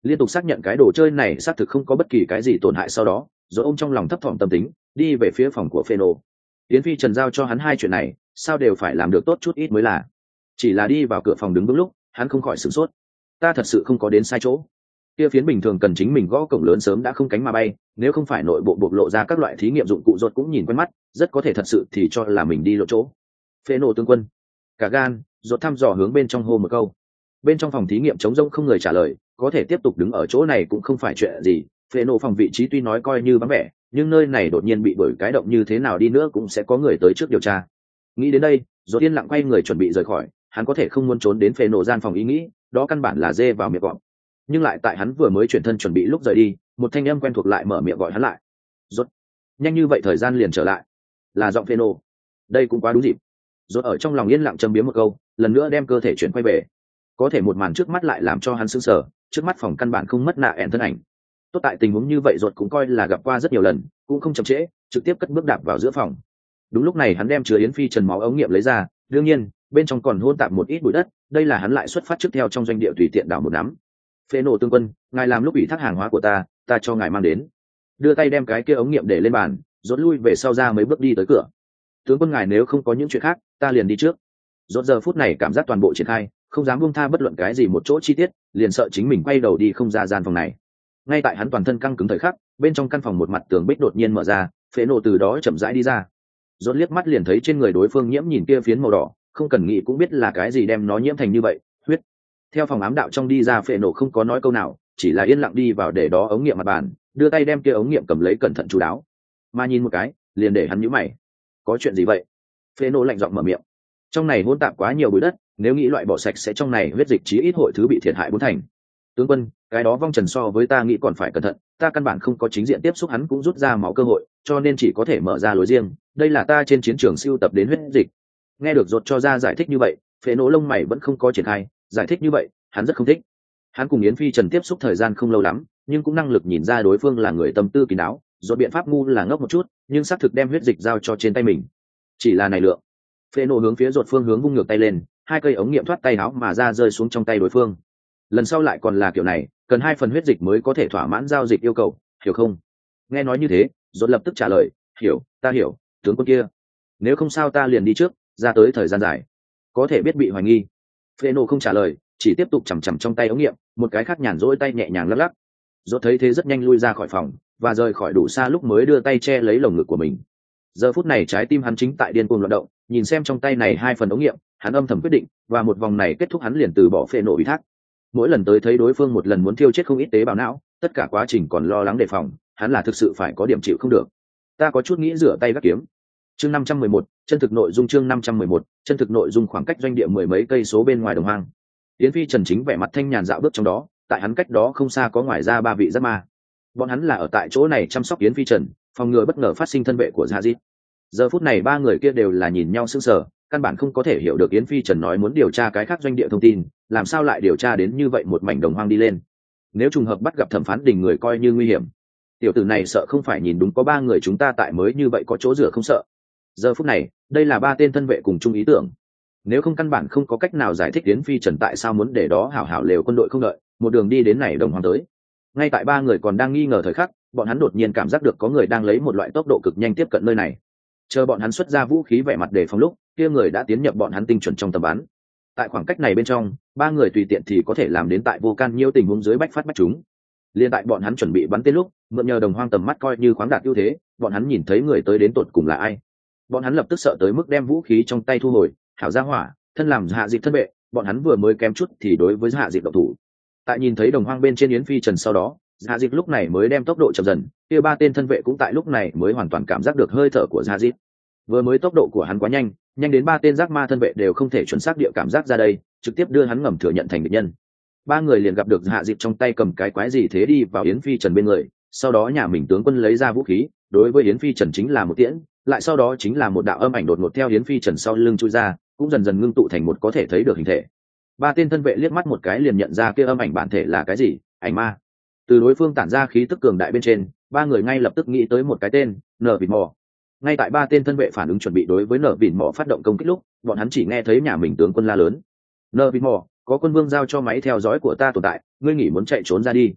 Liên tục xác nhận cái đồ chơi này xác thực không có bất kỳ cái gì tổn hại sau đó, rồi ôm trong lòng thấp thỏm tâm tính đi về phía phòng của Pheno. Yến Phi Trần giao cho hắn hai chuyện này, sao đều phải làm được tốt chút ít mới là. Chỉ là đi vào cửa phòng đứng đúng lúc, hắn không khỏi sửng sốt. Ta thật sự không có đến sai chỗ. Kia phiến bình thường cần chính mình gõ cổng lớn sớm đã không cánh mà bay, nếu không phải nội bộ bộc lộ ra các loại thí nghiệm dụng cụ rốt cũng nhìn quen mắt, rất có thể thật sự thì cho là mình đi lộ chỗ. Pheno tướng quân. Cả gan, rốt thăm dò hướng bên trong hô một câu. Bên trong phòng thí nghiệm trống rỗng không người trả lời, có thể tiếp tục đứng ở chỗ này cũng không phải chuyện gì. Pheno phòng vị trí tuy nói coi như vắng vẻ, nhưng nơi này đột nhiên bị đổi cái động như thế nào đi nữa cũng sẽ có người tới trước điều tra. Nghĩ đến đây, rồi yên lặng quay người chuẩn bị rời khỏi. Hắn có thể không muốn trốn đến Pheno gian phòng ý nghĩ, đó căn bản là dê vào miệng gọn. Nhưng lại tại hắn vừa mới chuyển thân chuẩn bị lúc rời đi, một thanh âm quen thuộc lại mở miệng gọi hắn lại. Rốt, nhanh như vậy thời gian liền trở lại, là giọng Pheno. Đây cũng quá đúng dịp. Rốt ở trong lòng yên lặng châm biếm một câu, lần nữa đem cơ thể chuyển quay về. Có thể một màn trước mắt lại làm cho hắn sững sờ, trước mắt phòng căn bản không mất nạ ẻn thân ảnh. Tốt tại tình huống như vậy Rốt cũng coi là gặp qua rất nhiều lần, cũng không chậm trễ, trực tiếp cất bước đạp vào giữa phòng. Đúng lúc này hắn đem chứa Yến Phi Trần máu ống nghiệm lấy ra, đương nhiên bên trong còn hôn tạp một ít bụi đất, đây là hắn lại xuất phát trước theo trong doanh địa tùy tiện đảo một nắm. Pheno tướng quân, ngài làm lúc ủy thác hàng hóa của ta cho ngài mang đến. Đưa tay đem cái kia ống nghiệm để lên bàn, Rốt lui về sau ra mấy bước đi tới cửa. Tướng quân ngài nếu không có những chuyện khác, ta liền đi trước. Rốt giờ phút này cảm giác toàn bộ triển khai, không dám buông tha bất luận cái gì một chỗ chi tiết, liền sợ chính mình quay đầu đi không ra gian phòng này. Ngay tại hắn toàn thân căng cứng thời khắc, bên trong căn phòng một mặt tường bích đột nhiên mở ra, Pheno từ đó chậm rãi đi ra. Rốt liếc mắt liền thấy trên người đối phương nhiễm nhìn kia phiến màu đỏ, không cần nghĩ cũng biết là cái gì đem nó nhiễm thành như vậy, huyết. Theo phòng ám đạo trong đi ra, Pheno không có nói câu nào, chỉ là yên lặng đi vào để đó ống nghiệm mặt bàn, đưa tay đem kia ống nghiệm cầm lấy cẩn thận chú đáo. Mà nhìn một cái, liền để hắn nhíu mày. Có chuyện gì vậy? Pheno lạnh giọng mở miệng. Trong này hỗn tạp quá nhiều bụi đất, nếu nghĩ loại bỏ sạch sẽ trong này huyết dịch chí ít hội thứ bị thiệt hại bốn thành. Tướng quân, cái đó vong trần so với ta nghĩ còn phải cẩn thận, ta căn bản không có chính diện tiếp xúc hắn cũng rút ra máu cơ hội, cho nên chỉ có thể mở ra lối riêng, đây là ta trên chiến trường siêu tập đến huyết dịch. Nghe được Rốt cho ra giải thích như vậy, Pheno lông mày vẫn không có triển khai, giải thích như vậy, hắn rất không thích. Hắn cùng Yến Phi Trần tiếp xúc thời gian không lâu lắm, nhưng cũng năng lực nhìn ra đối phương là người tâm tư kín đáo, Rốt biện pháp ngu là ngốc một chút, nhưng xác thực đem huyết dịch giao cho trên tay mình. Chỉ là này lượng. Pheno hướng phía Rốt phương hướng vung ngược tay lên, hai cây ống nghiệm thoát tay áo mà ra rơi xuống trong tay đối phương. Lần sau lại còn là kiểu này, cần 2 phần huyết dịch mới có thể thỏa mãn giao dịch yêu cầu, hiểu không? Nghe nói như thế, Rốt lập tức trả lời, hiểu, ta hiểu, tướng quân kia. Nếu không sao ta liền đi trước, ra tới thời gian dài, có thể biết bị hoài nghi. Pheno không trả lời, chỉ tiếp tục chằm chằm trong tay ống nghiệm, một cái khác nhàn rỗi tay nhẹ nhàng lắc lắc. Rốt thấy thế rất nhanh lui ra khỏi phòng, và rời khỏi đủ xa lúc mới đưa tay che lấy lồng ngực của mình. Giờ phút này trái tim hắn chính tại điên cuồng loạn động, nhìn xem trong tay này 2 phần ống nghiệm, hắn âm thầm quyết định, và một vòng này kết thúc hắn liền từ bỏ Pheno ủy thác. Mỗi lần tới thấy đối phương một lần muốn thiêu chết không ít tế bào não, tất cả quá trình còn lo lắng đề phòng, hắn là thực sự phải có điểm chịu không được. Ta có chút nghĩ rửa tay gác kiếm. Chương 511, chân thực nội dung chương 511, chân thực nội dung khoảng cách doanh địa 10 mấy cây số bên ngoài đồng hoang. Yến Phi Trần chính vẻ mặt thanh nhàn dạo bước trong đó, tại hắn cách đó không xa có ngoài ra 3 vị giáp ma. Bọn hắn là ở tại chỗ này chăm sóc Yến Phi Trần, phòng ngừa bất ngờ phát sinh thân vệ của Hazit. Giờ phút này 3 người kia đều là nhìn nhau sững sờ, căn bản không có thể hiểu được Yến Phi Trần nói muốn điều tra cái khác doanh địa thông tin, làm sao lại điều tra đến như vậy một mảnh đồng hoang đi lên. Nếu trùng hợp bắt gặp thẩm phán Đình người coi như nguy hiểm. Tiểu tử này sợ không phải nhìn đúng có 3 người chúng ta tại mới như vậy có chỗ rửa không sợ. Giờ phút này, đây là 3 tên thân vệ cùng chung ý tưởng. Nếu không căn bản không có cách nào giải thích Yến Phi Trần tại sao muốn để đó hảo hảo lều quân đội không đợi, một đường đi đến này đồng hoang tới. Ngay tại 3 người còn đang nghi ngờ thời khắc, bọn hắn đột nhiên cảm giác được có người đang lấy một loại tốc độ cực nhanh tiếp cận nơi này. Chờ bọn hắn xuất ra vũ khí vẻ mặt đề phòng lúc, kia người đã tiến nhập bọn hắn tinh chuẩn trong tầm bắn. Tại khoảng cách này bên trong, 3 người tùy tiện thì có thể làm đến tại vô can nhiêu tình huống dưới bách phát bách chúng. Liên tại bọn hắn chuẩn bị bắn tên lúc, mượn nhờ đồng hoang tầm mắt coi như khoáng đạt ưu thế, bọn hắn nhìn thấy người tới đến tột cùng là ai. Bọn hắn lập tức sợ tới mức đem vũ khí trong tay thu hồi, hảo ra hỏa, thân làm hạ dịp thân vệ, bọn hắn vừa mới kém chút thì đối với hạ dịp độc thủ. Tại nhìn thấy đồng hoang bên trên Yến Phi Trần sau đó, hạ dịp lúc này mới đem tốc độ chậm dần, kia 3 tên thân vệ cũng tại lúc này mới hoàn toàn cảm giác được hơi thở của hạ dịp. Vừa mới tốc độ của hắn quá nhanh, nhanh đến 3 tên giác ma thân vệ đều không thể chuẩn xác địa cảm giác ra đây, trực tiếp đưa hắn ngầm thừa nhận thành địch nhân. 3 người liền gặp được hạ dịp trong tay cầm cái quái gì thế đi vào Yến Phi Trần bên người, sau đó nhà mình tướng quân lấy ra vũ khí, đối với Yến Phi Trần chính là một tiễn, lại sau đó chính là một đạo âm ảnh đột ngột theo Yến Phi Trần sau lưng chui ra, cũng dần dần ngưng tụ thành một có thể thấy được hình thể. 3 tên thân vệ liếc mắt một cái liền nhận ra kia âm ảnh bản thể là cái gì, ảnh ma. Từ đối phương tản ra khí tức cường đại bên trên, 3 người ngay lập tức nghĩ tới một cái tên, Nở Vịt Mò. Ngay tại 3 tên thân vệ phản ứng chuẩn bị đối với Nở Vịt Mò phát động công kích lúc, bọn hắn chỉ nghe thấy nhà mình tướng quân la lớn: "Nở Vịt Mò, có quân vương giao cho máy theo dõi của ta tồn tại, ngươi nghĩ muốn chạy trốn ra đi."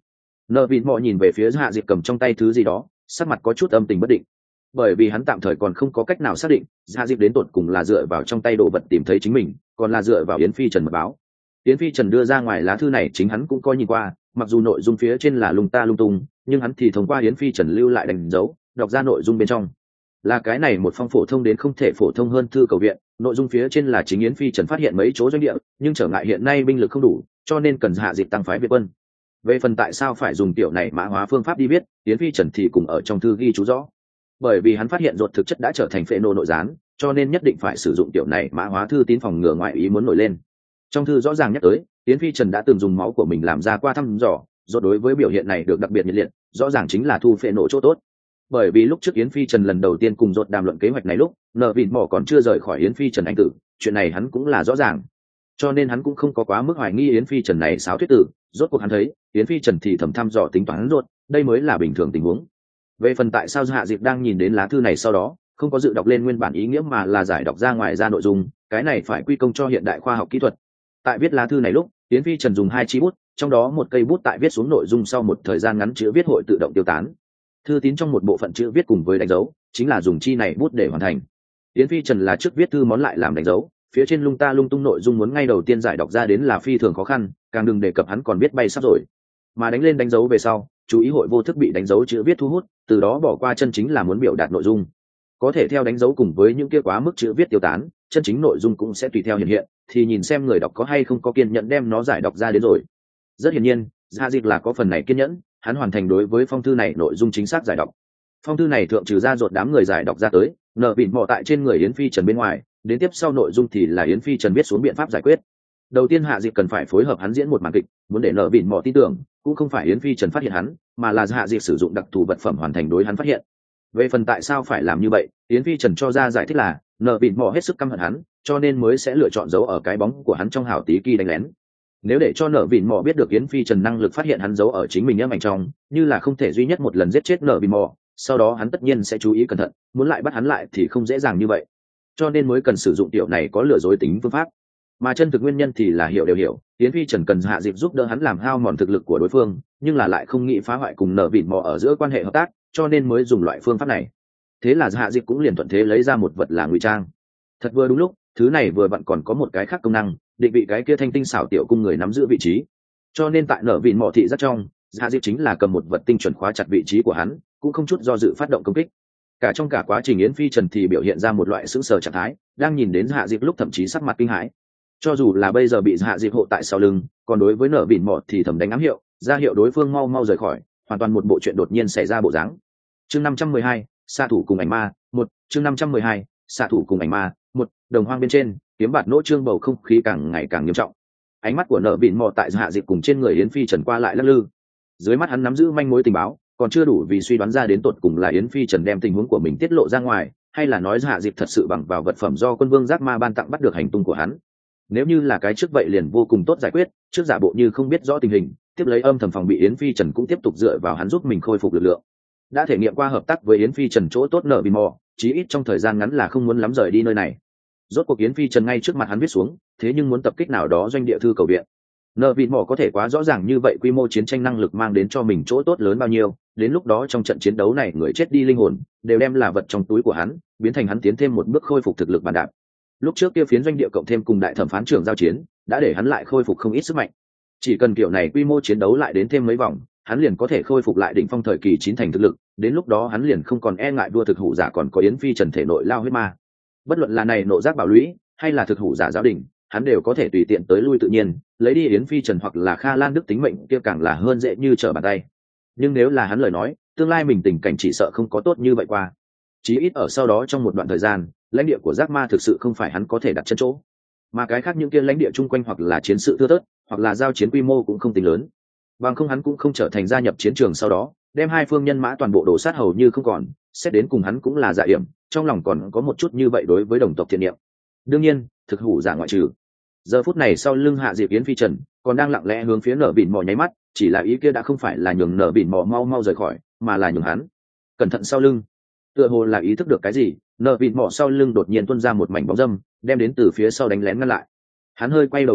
Nợ vịn mò nhìn về phía Hạ Diệp cầm trong tay thứ gì đó, sắc mặt có chút âm tình bất định, bởi vì hắn tạm thời còn không có cách nào xác định Hạ Diệp đến tột cùng là dựa vào trong tay đồ vật tìm thấy chính mình, còn là dựa vào Yến Phi Trần mật báo. Yến Phi Trần đưa ra ngoài lá thư này chính hắn cũng coi nhìn qua, mặc dù nội dung phía trên là lung ta lung tung, nhưng hắn thì thông qua Yến Phi Trần lưu lại đánh dấu, đọc ra nội dung bên trong. Là cái này một phong phổ thông đến không thể phổ thông hơn thư cầu viện, nội dung phía trên là chính Yến Phi Trần phát hiện mấy chỗ doanh địa, nhưng trở ngại hiện nay binh lực không đủ, cho nên cần Hạ Diệp tăng phái Việt quân. Về phần tại sao phải dùng tiểu này mã hóa phương pháp đi viết, Yến Phi Trần thì cùng ở trong thư ghi chú rõ. Bởi vì hắn phát hiện ruột thực chất đã trở thành phệ nô nội gián, cho nên nhất định phải sử dụng tiểu này mã hóa thư tín phòng ngừa ngoại ý muốn nổi lên. Trong thư rõ ràng nhắc tới, Yến Phi Trần đã từng dùng máu của mình làm ra qua thăm dò, ruột đối với biểu hiện này được đặc biệt nhiệt liệt, rõ ràng chính là thu phệ nổ chỗ tốt. Bởi vì lúc trước Yến Phi Trần lần đầu tiên cùng ruột đàm luận kế hoạch này lúc, Nợ Vịn Mỏ còn chưa rời khỏi Yến Phi Trần anh tử, chuyện này hắn cũng là rõ ràng, cho nên hắn cũng không có quá mức hoài nghi Yến Phi Trần này xáo thuyết tử. Rốt cuộc hắn thấy Yến Phi Trần thì thầm thăm dò tính toán ruột, đây mới là bình thường tình huống. Về phần tại sao Hạ Diệp đang nhìn đến lá thư này sau đó không có dự đọc lên nguyên bản ý nghĩa mà là giải đọc ra ngoài ra nội dung, cái này phải quy công cho hiện đại khoa học kỹ thuật. Tại viết lá thư này lúc, Yến Phi Trần dùng 2 chi bút, trong đó một cây bút tại viết xuống nội dung sau một thời gian ngắn chữ viết hội tự động tiêu tán. Thư tín trong một bộ phận chữ viết cùng với đánh dấu, chính là dùng chi này bút để hoàn thành. Yến Phi Trần là trước viết thư món lại làm đánh dấu, phía trên lung ta lung tung nội dung muốn ngay đầu tiên giải đọc ra đến là phi thường khó khăn, càng đừng đề cập hắn còn biết bay sắp rồi. Mà đánh lên đánh dấu về sau, chú ý hội vô thức bị đánh dấu chữ viết thu hút, từ đó bỏ qua chân chính là muốn biểu đạt nội dung. Có thể theo đánh dấu cùng với những kia quá mức chữ viết tiêu tán, chân chính nội dung cũng sẽ tùy theo hiện hiện, thì nhìn xem người đọc có hay không có kiên nhẫn đem nó giải đọc ra đến rồi. Rất hiển nhiên, Hạ Diệp là có phần này kiên nhẫn, hắn hoàn thành đối với phong thư này nội dung chính xác giải đọc. Phong thư này thượng trừ ra ruột đám người giải đọc ra tới, Nợ Vịn Mỏ tại trên người Yến Phi Trần bên ngoài, đến tiếp sau nội dung thì là Yến Phi Trần viết xuống biện pháp giải quyết. Đầu tiên Hạ Diệp cần phải phối hợp hắn diễn một màn kịch, muốn để Nợ Vịn Mỏ tin tưởng, cũng không phải Yến Phi Trần phát hiện hắn, mà là Hạ Diệp sử dụng đặc thù vật phẩm hoàn thành đối hắn phát hiện. Về phần tại sao phải làm như vậy, Yến Phi Trần cho ra giải thích là Nợ Vịn Mỏ hết sức căm hận hắn, cho nên mới sẽ lựa chọn giấu ở cái bóng của hắn trong hào tí kỳ đánh lén. Nếu để cho Nợ Vịn Mỏ biết được Yến Phi Trần năng lực phát hiện hắn giấu ở chính mình âm ảnh trong, như là không thể duy nhất một lần giết chết Nợ Vịn Mỏ, sau đó hắn tất nhiên sẽ chú ý cẩn thận, muốn lại bắt hắn lại thì không dễ dàng như vậy, cho nên mới cần sử dụng tiểu này có lừa dối tính phương pháp. Mà chân thực nguyên nhân thì là hiểu đều hiểu, Yến Phi Trần cần Hạ Diệp giúp đỡ hắn làm hao mòn thực lực của đối phương, nhưng là lại không nghĩ phá hoại cùng Nợ Vịn Mỏ ở giữa quan hệ hợp tác, cho nên mới dùng loại phương pháp này. Thế là Hạ Diệp cũng liền thuận thế lấy ra một vật là ngụy trang. Thật vừa đúng lúc, thứ này vừa vặn còn có một cái khác công năng, định vị cái kia thanh tinh xảo tiểu cung người nắm giữ vị trí. Cho nên tại Nợ Vịn Mỏ thị rất trong, Hạ Diệp chính là cầm một vật tinh chuẩn khóa chặt vị trí của hắn, cũng không chút do dự phát động công kích. Cả trong cả quá trình Yến Phi Trần thì biểu hiện ra một loại sững sờ trạng thái, đang nhìn đến Hạ Diệp lúc thậm chí sắc mặt kinh hãi. Cho dù là bây giờ bị Hạ Diệp hộ tại sau lưng, còn đối với Nợ Vịn Mỏ thì thầm đánh ám hiệu, ra hiệu đối phương mau mau rời khỏi, hoàn toàn một bộ chuyện đột nhiên xảy ra bộ dáng. Chương 512, xạ thủ cùng ảnh ma, 1, chương 512, xạ thủ cùng ảnh ma, 1, đồng hoang bên trên, kiếm bạt nỗ trương bầu không khí càng ngày càng nghiêm trọng. Ánh mắt của Nợ Vịn Mỏ tại Hạ Diệp cùng trên người Yến Phi Trần qua lại lắc lư. Dưới mắt hắn nắm giữ manh mối tình báo, còn chưa đủ vì suy đoán ra đến tột cùng là Yến Phi Trần đem tình huống của mình tiết lộ ra ngoài, hay là nói Hạ Diệp thật sự bằng vào vật phẩm do quân vương giác ma ban tặng bắt được hành tung của hắn. Nếu như là cái trước vậy liền vô cùng tốt giải quyết, trước giả bộ như không biết rõ tình hình, tiếp lấy âm thầm phòng bị Yến Phi Trần cũng tiếp tục dựa vào hắn giúp mình khôi phục lực lượng. Đã thể nghiệm qua hợp tác với Yến Phi Trần chỗ tốt Nợ Vịn Mỏ, chí ít trong thời gian ngắn là không muốn lắm rời đi nơi này. Rốt cuộc Yến Phi Trần ngay trước mặt hắn viết xuống, thế nhưng muốn tập kích nào đó doanh địa thư cầu viện. Nợ Vịn Mỏ có thể quá rõ ràng như vậy quy mô chiến tranh năng lực mang đến cho mình chỗ tốt lớn bao nhiêu, đến lúc đó trong trận chiến đấu này người chết đi linh hồn đều đem là vật trong túi của hắn, biến thành hắn tiến thêm một bước khôi phục thực lực bàn đạp. Lúc trước kia phiến doanh địa cộng thêm cùng đại thẩm phán trưởng giao chiến, đã để hắn lại khôi phục không ít sức mạnh. Chỉ cần kiểu này quy mô chiến đấu lại đến thêm mấy vòng, hắn liền có thể khôi phục lại đỉnh phong thời kỳ 9 thành thực lực, đến lúc đó hắn liền không còn e ngại đua thực hủ giả còn có Yến Phi Trần thể nội lao huyết ma. Bất luận là này nộ giác bảo lũy hay là thực hủ giả giáo đình, hắn đều có thể tùy tiện tới lui tự nhiên, lấy đi Yến Phi Trần hoặc là Kha Lan Đức tính mệnh kia càng là hơn dễ như trở bàn tay. Nhưng nếu là hắn lời nói, tương lai mình tình cảnh chỉ sợ không có tốt như vậy qua. Chí ít ở sau đó trong một đoạn thời gian, lãnh địa của giác ma thực sự không phải hắn có thể đặt chân chỗ, mà cái khác những kia lãnh địa chung quanh hoặc là chiến sự thưa thớt, hoặc là giao chiến quy mô cũng không tính lớn. Bằng không hắn cũng không trở thành gia nhập chiến trường sau đó, đem hai phương nhân mã toàn bộ đổ sát hầu như không còn, xét đến cùng hắn cũng là dạ hiểm, trong lòng còn có một chút như vậy đối với đồng tộc thiện niệm. Đương nhiên, thực hủ giả ngoại trừ. Giờ phút này sau lưng Hạ Diệp Yến Phi Trần còn đang lặng lẽ hướng phía Nợ Vịn Mỏ nháy mắt, chỉ là ý kia đã không phải là nhường Nợ Vịn Mỏ mau mau rời khỏi, mà là nhường hắn cẩn thận sau lưng. Tựa hồ là ý thức được cái gì, Nợ Vịn Mỏ sau lưng đột nhiên tuôn ra một mảnh bóng dâm, đem đến từ phía sau đánh lén ngăn lại. Hắn hơi quay đầu nhìn lại,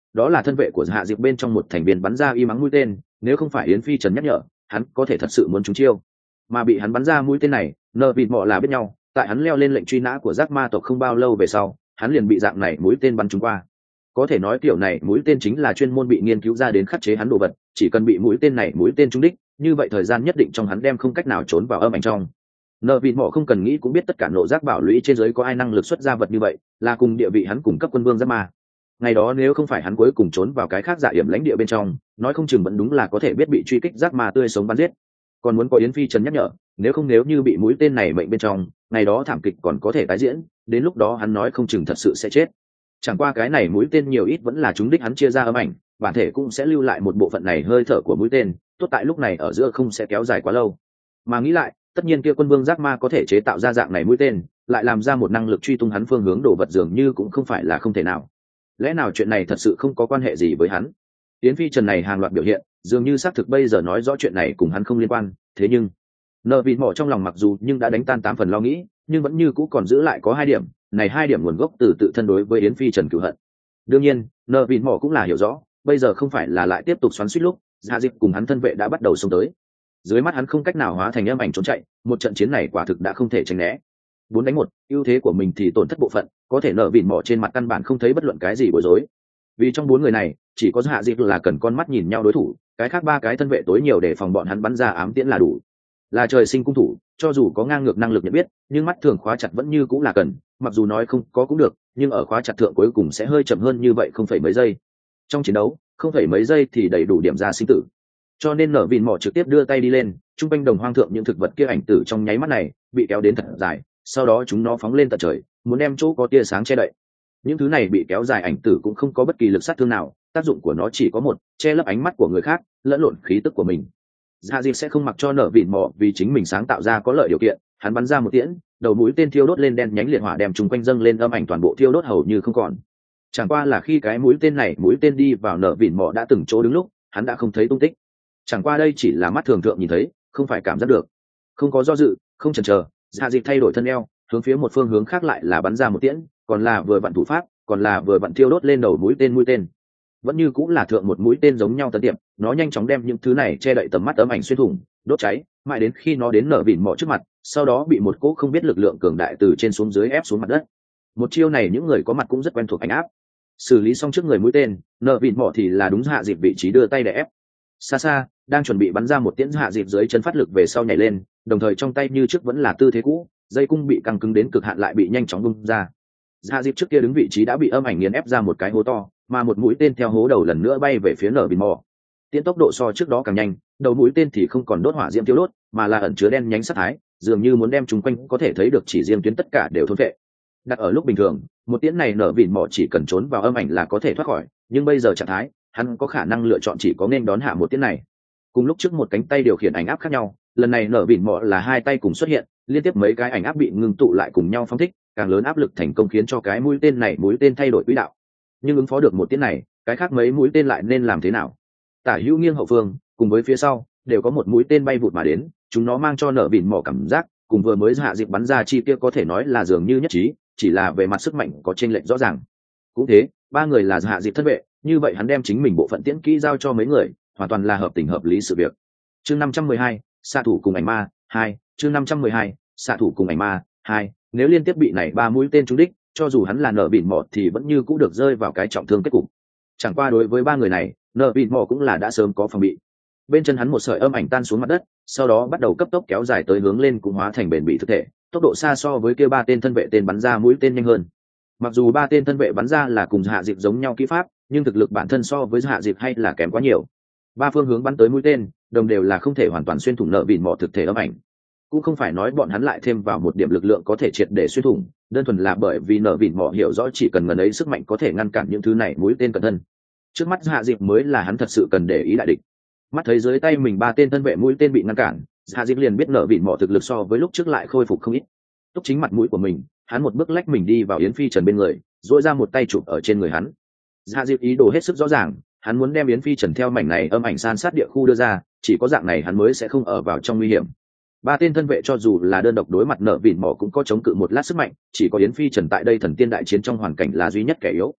đó là thân vệ của hạ diệp bên trong một thành viên bắn ra y mắng mũi tên, nếu không phải yến phi trần nhắc nhở, hắn có thể thật sự muốn trúng chiêu. Mà bị hắn bắn ra mũi tên này, nợ vịt mọ là biết nhau, tại hắn leo lên lệnh truy nã của giác ma tộc không bao lâu về sau, hắn liền bị dạng này mũi tên bắn trúng qua. Có thể nói kiểu này mũi tên chính là chuyên môn bị nghiên cứu ra đến khắc chế hắn đồ vật, chỉ cần bị mũi tên trúng đích, như vậy thời gian nhất định trong hắn đem không cách nào trốn vào âm ảnh trong. Nợ vịt mọ không cần nghĩ cũng biết tất cả nộ giác bảo lũy trên giới có ai năng lực xuất ra vật như vậy, là cùng địa vị hắn cùng cấp quân vương giác ma. Ngày đó nếu không phải hắn cuối cùng trốn vào cái khác dạ hiểm lãnh địa bên trong, nói không chừng vẫn đúng là có thể biết bị truy kích giác ma tươi sống bắn giết. Còn muốn có yến phi trần nhắc nhở, nếu như bị mũi tên này mệnh bên trong, ngày đó thảm kịch còn có thể tái diễn, đến lúc đó hắn nói không chừng thật sự sẽ chết. Chẳng qua cái này mũi tên nhiều ít vẫn là chúng đích hắn chia ra âm ảnh, bản thể cũng sẽ lưu lại một bộ phận này hơi thở của mũi tên, tốt tại lúc này ở giữa không sẽ kéo dài quá lâu. Mà nghĩ lại, tất nhiên kia quân vương giác ma có thể chế tạo ra dạng này mũi tên, lại làm ra một năng lực truy tung hắn phương hướng đồ vật dường như cũng không phải là không thể nào. Lẽ nào chuyện này thật sự không có quan hệ gì với hắn? Yến phi trần này hàng loạt biểu hiện, dường như xác thực bây giờ nói rõ chuyện này cùng hắn không liên quan, thế nhưng nợ vịt mỏ trong lòng mặc dù nhưng đã đánh tan 8 phần lo nghĩ, nhưng vẫn như cũ còn giữ lại có 2 điểm, này 2 điểm nguồn gốc từ tự thân đối với yến phi trần cửu hận. Đương nhiên nợ vịt mỏ cũng là hiểu rõ, bây giờ không phải là lại tiếp tục xoắn xuýt lúc Dạ Dịch cùng hắn thân vệ đã bắt đầu xông tới. Dưới mắt hắn không cách nào hóa thành âm ảnh trốn chạy, một trận chiến này quả thực đã không thể tránh né. 4 đánh 1, ưu thế của mình thì tổn thất bộ phận, có thể nợ vịt mỏ trên mặt căn bản không thấy bất luận cái gì bối rối. Vì trong 4 người này, chỉ có Dạ Dịch là cần con mắt nhìn nhau đối thủ, cái khác 3 cái thân vệ tối nhiều để phòng bọn hắn bắn ra ám tiễn là đủ. Là trời sinh cung thủ, cho dù có ngang ngược năng lực nhận biết, nhưng mắt thường khóa chặt vẫn như cũng là cần, mặc dù nói không có cũng được, nhưng ở khóa chặt thượng cuối cùng sẽ hơi chậm hơn như vậy không phải mấy giây. Trong chiến đấu, không phải mấy giây thì đầy đủ điểm ra sinh tử. Cho nên nở vịn mỏ trực tiếp đưa tay đi lên, trung quanh đồng hoang thượng những thực vật kia ảnh tử trong nháy mắt này bị kéo đến thật dài, sau đó chúng nó phóng lên tận trời, muốn đem chỗ có tia sáng che đậy. Những thứ này bị kéo dài ảnh tử cũng không có bất kỳ lực sát thương nào, tác dụng của nó chỉ có một, che lấp ánh mắt của người khác, lẫn lộn khí tức của mình. Dạ Dịp sẽ không mặc cho nở vịn mỏ vì chính mình sáng tạo ra có lợi điều kiện, hắn bắn ra một tiễn, đầu mũi tên thiêu đốt lên đen nhánh liệt hỏa đem chung quanh dâng lên âm ảnh toàn bộ thiêu đốt hầu như không còn. Chẳng qua là khi cái mũi tên đi vào nở vịn mỏ đã từng chỗ đứng lúc, hắn đã không thấy tung tích. Chẳng qua đây chỉ là mắt thường thượng nhìn thấy, không phải cảm giác được. Không có do dự, không chần chờ, Dạ Dịp thay đổi thân eo, hướng phía một phương hướng khác lại là bắn ra một tiễn, còn là vừa vặn thủ pháp, còn là vừa vặn thiêu đốt lên đầu mũi tên. Vẫn như cũng là thượng một mũi tên giống nhau tấn tiệm, nó nhanh chóng đem những thứ này che đậy tầm mắt ấm ảnh xuyên thủng, đốt cháy, mãi đến khi nó đến nở vịn mỏ trước mặt, sau đó bị một cỗ không biết lực lượng cường đại từ trên xuống dưới ép xuống mặt đất. Một chiêu này những người có mặt cũng rất quen thuộc, ảnh áp. Xử lý xong trước người mũi tên, nở vịn mỏ thì là đúng Hạ Dịp vị trí đưa tay để ép. Xa xa, đang chuẩn bị bắn ra một tiễn Hạ Dịp dưới chân phát lực về sau nhảy lên, đồng thời trong tay như trước vẫn là tư thế cũ, dây cung bị căng cứng đến cực hạn lại bị nhanh chóng bung ra. Hạ Dịp trước kia đứng vị trí đã bị âm ảnh nghiền ép ra một cái hố to, mà một mũi tên theo hố đầu lần nữa bay về phía nở vịn mỏ. Tiễn tốc độ so trước đó càng nhanh, đầu mũi tên thì không còn đốt hỏa diễm tiêu đốt, mà là ẩn chứa đen nhánh sát thái, dường như muốn đem chúng quanh có thể thấy được chỉ riêng tuyến tất cả đều thôn vệ. Đặt ở lúc bình thường, một tiễn này nở vịn mỏ chỉ cần trốn vào âm ảnh là có thể thoát khỏi, nhưng bây giờ trạng thái, hắn có khả năng lựa chọn chỉ có nên đón hạ một tiễn này. Cùng lúc trước một cánh tay điều khiển ảnh áp khác nhau, lần này nở vịn mỏ là 2 tay cùng xuất hiện, liên tiếp mấy cái ảnh áp bị ngưng tụ lại cùng nhau phóng thích, càng lớn áp lực thành công khiến cho cái mũi tên thay đổi quỹ đạo. Nhưng ứng phó được một tiễn này, cái khác mấy mũi tên lại nên làm thế nào? Tả hữu nghiêng hậu phương, cùng với phía sau đều có một mũi tên bay vụt mà đến, chúng nó mang cho nở vịn mỏ cảm giác cùng vừa mới Hạ Dịp bắn ra chi kia có thể nói là dường như nhất trí, chỉ là về mặt sức mạnh có chênh lệch rõ ràng. Cũng thế, 3 người là Hạ Dịp thân vệ, như vậy hắn đem chính mình bộ phận tiễn kỹ giao cho mấy người, hoàn toàn là hợp tình hợp lý sự việc. Chương 512, xạ thủ cùng ảnh ma 2, chương 512, xạ thủ cùng ảnh ma 2, nếu liên tiếp bị này 3 mũi tên trúng đích, cho dù hắn là nở vịn mỏ thì vẫn như cũ được rơi vào cái trọng thương kết cục. Chẳng qua đối với 3 người này, nở vịn mỏ cũng là đã sớm có phòng bị. Bên chân hắn một sợi âm ảnh tan xuống mặt đất, sau đó bắt đầu cấp tốc kéo dài tới hướng lên, cũng hóa thành bền bỉ thực thể, tốc độ xa so với kia 3 tên thân vệ tên bắn ra mũi tên nhanh hơn. Mặc dù 3 tên thân vệ bắn ra là cùng Hạ Dịp giống nhau kỹ pháp, nhưng thực lực bản thân so với Hạ Dịp hay là kém quá nhiều. 3 phương hướng bắn tới mũi tên, đồng đều là không thể hoàn toàn xuyên thủng nở vịn mỏ thực thể âm ảnh. Cũng không phải nói bọn hắn lại thêm vào một điểm lực lượng có thể triệt để xuyên thủng, đơn thuần là bởi vì nở vịn mỏ hiểu rõ chỉ cần ngần ấy sức mạnh có thể ngăn cản những thứ này mũi tên cận thân. Trước mắt Hạ Dịp mới là hắn thật sự cần để ý đại địch. Mắt thấy dưới tay mình 3 tên thân vệ mũi tên bị ngăn cản, Hạ Dịp liền biết nở vịn mỏ thực lực so với lúc trước lại khôi phục không ít. Túc chính mặt mũi của mình, hắn một bước lách mình đi vào Yến Phi Trần bên người, duỗi ra một tay chụp ở trên người hắn. Hạ Dịp ý đồ hết sức rõ ràng, hắn muốn đem Yến Phi Trần theo mảnh này âm ảnh san sát địa khu đưa ra, chỉ có dạng này hắn mới sẽ không ở vào trong nguy hiểm. 3 tên thân vệ cho dù là đơn độc đối mặt nở vịn mỏ cũng có chống cự một lát sức mạnh, chỉ có Yến Phi Trần tại đây thần tiên đại chiến trong hoàn cảnh là duy nhất kẻ yếu.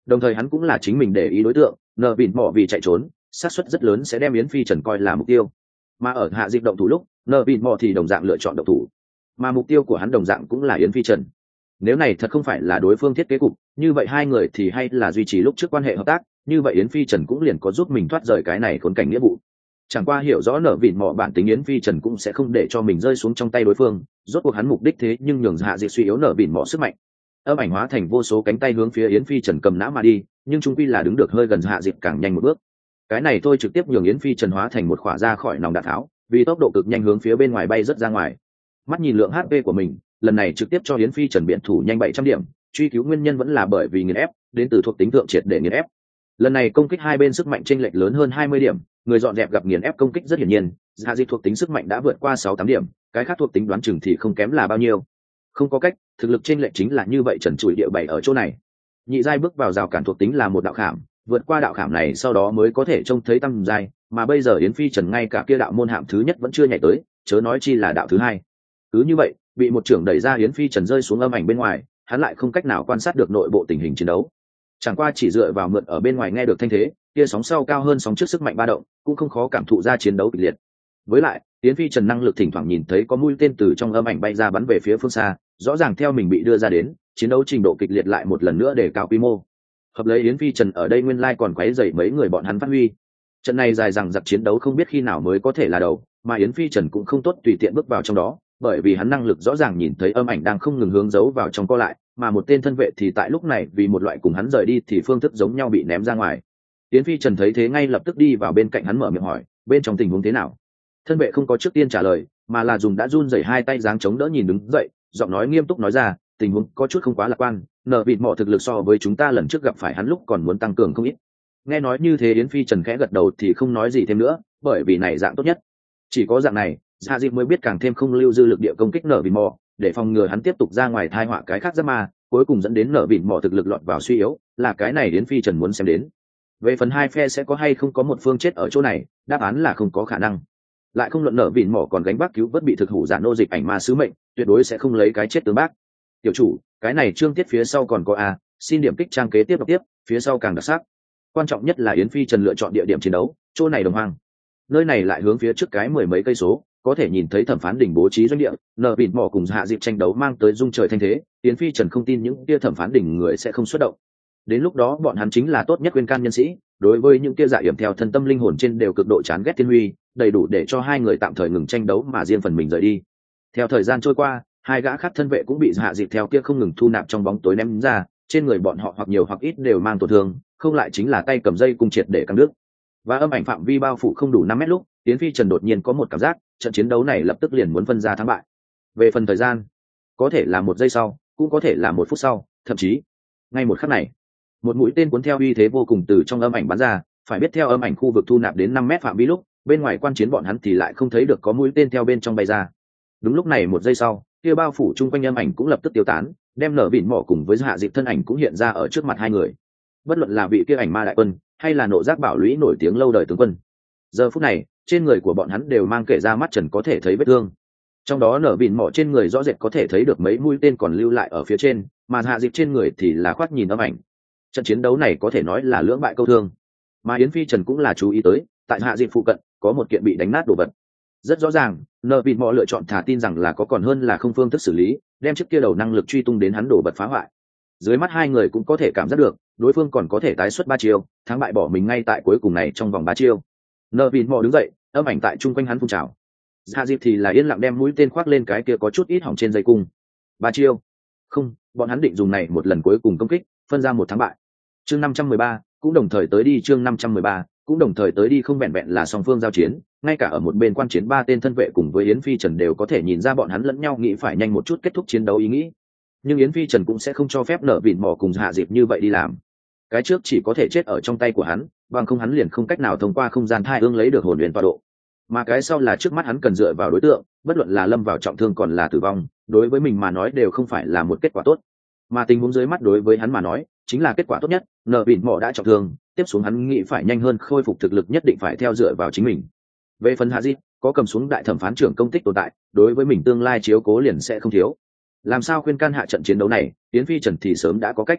đồng thời hắn cũng là chính mình để ý đối tượng, nợ vịn mỏ vì chạy trốn xác suất rất lớn sẽ đem Yến Phi Trần coi là mục tiêu, mà ở hạ dịp động thủ lúc nợ vịn mỏ thì đồng dạng lựa chọn động thủ, mà mục tiêu của hắn đồng dạng cũng là Yến Phi Trần. Nếu này thật không phải là đối phương thiết kế cục, như vậy hai người thì hay là duy trì lúc trước quan hệ hợp tác, như vậy Yến Phi Trần cũng liền có giúp mình thoát rời cái này khốn cảnh nghĩa vụ. Chẳng qua hiểu rõ nợ vịn mỏ bản tính, Yến Phi Trần cũng sẽ không để cho mình rơi xuống trong tay đối phương, rốt cuộc hắn mục đích thế nhưng nhường hạ dịp suy yếu nợ vịn mỏ sức mạnh. Âm ảnh hóa thành vô số cánh tay hướng phía Yến Phi Trần cầm nã mà đi, nhưng trung quy là đứng được hơi gần hạ dịp càng nhanh một bước. Cái này tôi trực tiếp nhường Yến Phi Trần hóa thành một khỏa ra khỏi nòng đạn tháo, vì tốc độ cực nhanh hướng phía bên ngoài bay rất ra ngoài. Mắt nhìn lượng HP của mình, lần này trực tiếp cho Yến Phi Trần biện thủ nhanh 700 điểm, truy cứu nguyên nhân vẫn là bởi vì nghiền ép, đến từ thuộc tính thượng triệt để nghiền ép. Lần này công kích hai bên sức mạnh chênh lệch lớn hơn 20 điểm, người dọn dẹp gặp nghiền ép công kích rất hiển nhiên, hạ dịch thuộc tính sức mạnh đã vượt qua 6-8 điểm, cái khác thuộc tính đoán chừng thì không kém là bao nhiêu. Không có cách, thực lực chênh lệch chính là như vậy, trần trụi địa bày ở chỗ này. Nhị giai bước vào rào cản thuộc tính là một đạo khảm, vượt qua đạo khảm này sau đó mới có thể trông thấy tam giai, mà bây giờ Yến Phi Trần ngay cả kia đạo môn hạm thứ nhất vẫn chưa nhảy tới, chớ nói chi là đạo thứ hai. Cứ như vậy, bị một trưởng đẩy ra, Yến Phi Trần rơi xuống âm ảnh bên ngoài, hắn lại không cách nào quan sát được nội bộ tình hình chiến đấu. Chẳng qua chỉ dựa vào mượn ở bên ngoài nghe được thanh thế, kia sóng sau cao hơn sóng trước sức mạnh ba động, cũng không khó cảm thụ ra chiến đấu kịch liệt. Với lại, Yến Phi Trần năng lực thỉnh thoảng nhìn thấy có mũi tên từ trong âm ảnh bay ra bắn về phía phương xa, rõ ràng theo mình bị đưa ra đến, chiến đấu trình độ kịch liệt lại một lần nữa để cao quy mô. Hợp lấy Yến Phi Trần ở đây nguyên lai còn quấy rầy mấy người bọn hắn phát huy. Trận này dài dằng dặc chiến đấu không biết khi nào mới có thể là đầu, mà Yến Phi Trần cũng không tốt tùy tiện bước vào trong đó, bởi vì hắn năng lực rõ ràng nhìn thấy âm ảnh đang không ngừng hướng giấu vào trong co lại, mà một tên thân vệ thì tại lúc này vì một loại cùng hắn rời đi thì phương thức giống nhau bị ném ra ngoài. Yến Phi Trần thấy thế ngay lập tức đi vào bên cạnh hắn mở miệng hỏi, bên trong tình huống thế nào? Thân vệ không có trước tiên trả lời, mà là dùng đã run rẩy hai tay giáng chống đỡ nhìn đứng dậy, giọng nói nghiêm túc nói ra, tình huống có chút không quá lạc quan, nợ vịt mỏ thực lực so với chúng ta lần trước gặp phải hắn lúc còn muốn tăng cường không ít. Nghe nói như thế Yến Phi Trần khẽ gật đầu thì không nói gì thêm nữa, bởi vì này dạng tốt nhất, chỉ có dạng này Hạ Diệp mới biết càng thêm không lưu dư lực địa công kích nợ vịt mỏ, để phòng ngừa hắn tiếp tục ra ngoài thai họa cái khác giáp ma, cuối cùng dẫn đến nợ vịt mỏ thực lực lọt vào suy yếu, là cái này Yến Phi Trần muốn xem đến. Về phần hai phe sẽ có hay không có một phương chết ở chỗ này, đáp án là không có khả năng. Lại không luận nợ vịt mỏ còn gánh vác cứu vớt bị thực hủ giả nô dịch ảnh ma sứ mệnh, tuyệt đối sẽ không lấy cái chết tương bác. Tiểu chủ, cái này chương tiết phía sau còn có xin điểm kích trang kế tiếp đọc tiếp, phía sau càng đặc sắc. Quan trọng nhất là Yến Phi Trần lựa chọn địa điểm chiến đấu, chỗ này đồng hoang. Nơi này lại hướng phía trước cái 10 mấy cây số, có thể nhìn thấy thẩm phán đỉnh bố trí doanh địa, nợ vịt mỏ cùng Hạ Diệp tranh đấu mang tới dung trời thanh thế, Yến Phi Trần không tin những kia thẩm phán đỉnh người sẽ không xuất động. Đến lúc đó bọn hắn chính là tốt nhất khuyên can nhân sĩ, đối với những kia dạ hiểm theo thân tâm linh hồn trên đều cực độ chán ghét thiên huy, đầy đủ để cho hai người tạm thời ngừng tranh đấu mà riêng phần mình rời đi. Theo thời gian trôi qua, hai gã khác thân vệ cũng bị Hạ Diệp theo kia không ngừng thu nạp trong bóng tối ném ra, trên người bọn họ hoặc nhiều hoặc ít đều mang tổn thương, không lại chính là tay cầm dây cung triệt để căng nước. Và âm ảnh phạm vi bao phủ không đủ 5 mét lúc, Yến Phi Trần đột nhiên có một cảm giác, trận chiến đấu này lập tức liền muốn phân ra thắng bại. Về phần thời gian, có thể là 1 giây sau, cũng có thể là 1 phút sau, thậm chí ngay một khắc này, một mũi tên cuốn theo uy thế vô cùng từ trong âm ảnh bắn ra, phải biết theo âm ảnh khu vực thu nạp đến 5 mét phạm vi lúc, bên ngoài quan chiến bọn hắn thì lại không thấy được có mũi tên theo bên trong bay ra. Đúng lúc này 1 giây sau, kia bao phủ chung quanh âm ảnh cũng lập tức tiêu tán, đem nở vịn mỏ cùng với Hạ Diệp thân ảnh cũng hiện ra ở trước mặt hai người. Bất luận là vị kia ảnh ma đại quân, hay là nộ giác bảo lũy nổi tiếng lâu đời tướng quân, giờ phút này trên người của bọn hắn đều mang kể ra mắt trần có thể thấy vết thương, trong đó nở vịn mỏ trên người rõ rệt có thể thấy được mấy mũi tên còn lưu lại ở phía trên, mà Hạ Diệp trên người thì là khoát nhìn âm ảnh. Trận chiến đấu này có thể nói là lưỡng bại câu thương, mà Yến Phi Trần cũng là chú ý tới tại Hạ Diệp phụ cận có một kiện bị đánh nát đồ vật. Rất rõ ràng nở vịn mỏ lựa chọn thả tin rằng là có còn hơn là không phương thức xử lý, đem chiếc kia đầu năng lực truy tung đến hắn đổ vật phá hoại. Dưới mắt hai người cũng có thể cảm giác được đối phương còn có thể tái xuất 3 chiêu, thắng bại bỏ mình ngay tại cuối cùng này trong vòng 3 chiêu. Nở vịn mỏ đứng dậy, âm ảnh tại chung quanh hắn phun trào. Hạ Diệp thì là yên lặng đem mũi tên khoác lên cái kia có chút ít hỏng trên dây cung. 3 chiêu. Không, bọn hắn định dùng này một lần cuối cùng công kích, phân ra một thắng bại. Chương 513 cũng đồng thời tới đi, chương 513 cũng đồng thời tới đi, không vẹn vẹn là song phương giao chiến, ngay cả ở một bên quan chiến 3 tên thân vệ cùng với Yến Phi Trần đều có thể nhìn ra bọn hắn lẫn nhau nghĩ phải nhanh một chút kết thúc chiến đấu ý nghĩ. Nhưng Yến Phi Trần cũng sẽ không cho phép nở vịn mỏ cùng Hạ Diệp như vậy đi làm. Cái trước chỉ có thể chết ở trong tay của hắn, bằng không hắn liền không cách nào thông qua không gian thai ương lấy được hồn huyền tọa độ. Mà cái sau là trước mắt hắn cần dựa vào đối tượng, bất luận là lâm vào trọng thương còn là tử vong, đối với mình mà nói đều không phải là một kết quả tốt. Mà tình huống dưới mắt đối với hắn mà nói chính là kết quả tốt nhất, nở vịn mỏ đã trọng thương, tiếp xuống hắn nghĩ phải nhanh hơn khôi phục thực lực nhất định phải theo dựa vào chính mình. Về phần Hạ Diệp, có cầm xuống đại thẩm phán trưởng công tích tồn tại, đối với mình tương lai chiếu cố liền sẽ không thiếu. Làm sao khuyên can hạ trận chiến đấu này, Yến Phi Trần thì sớm đã có cách.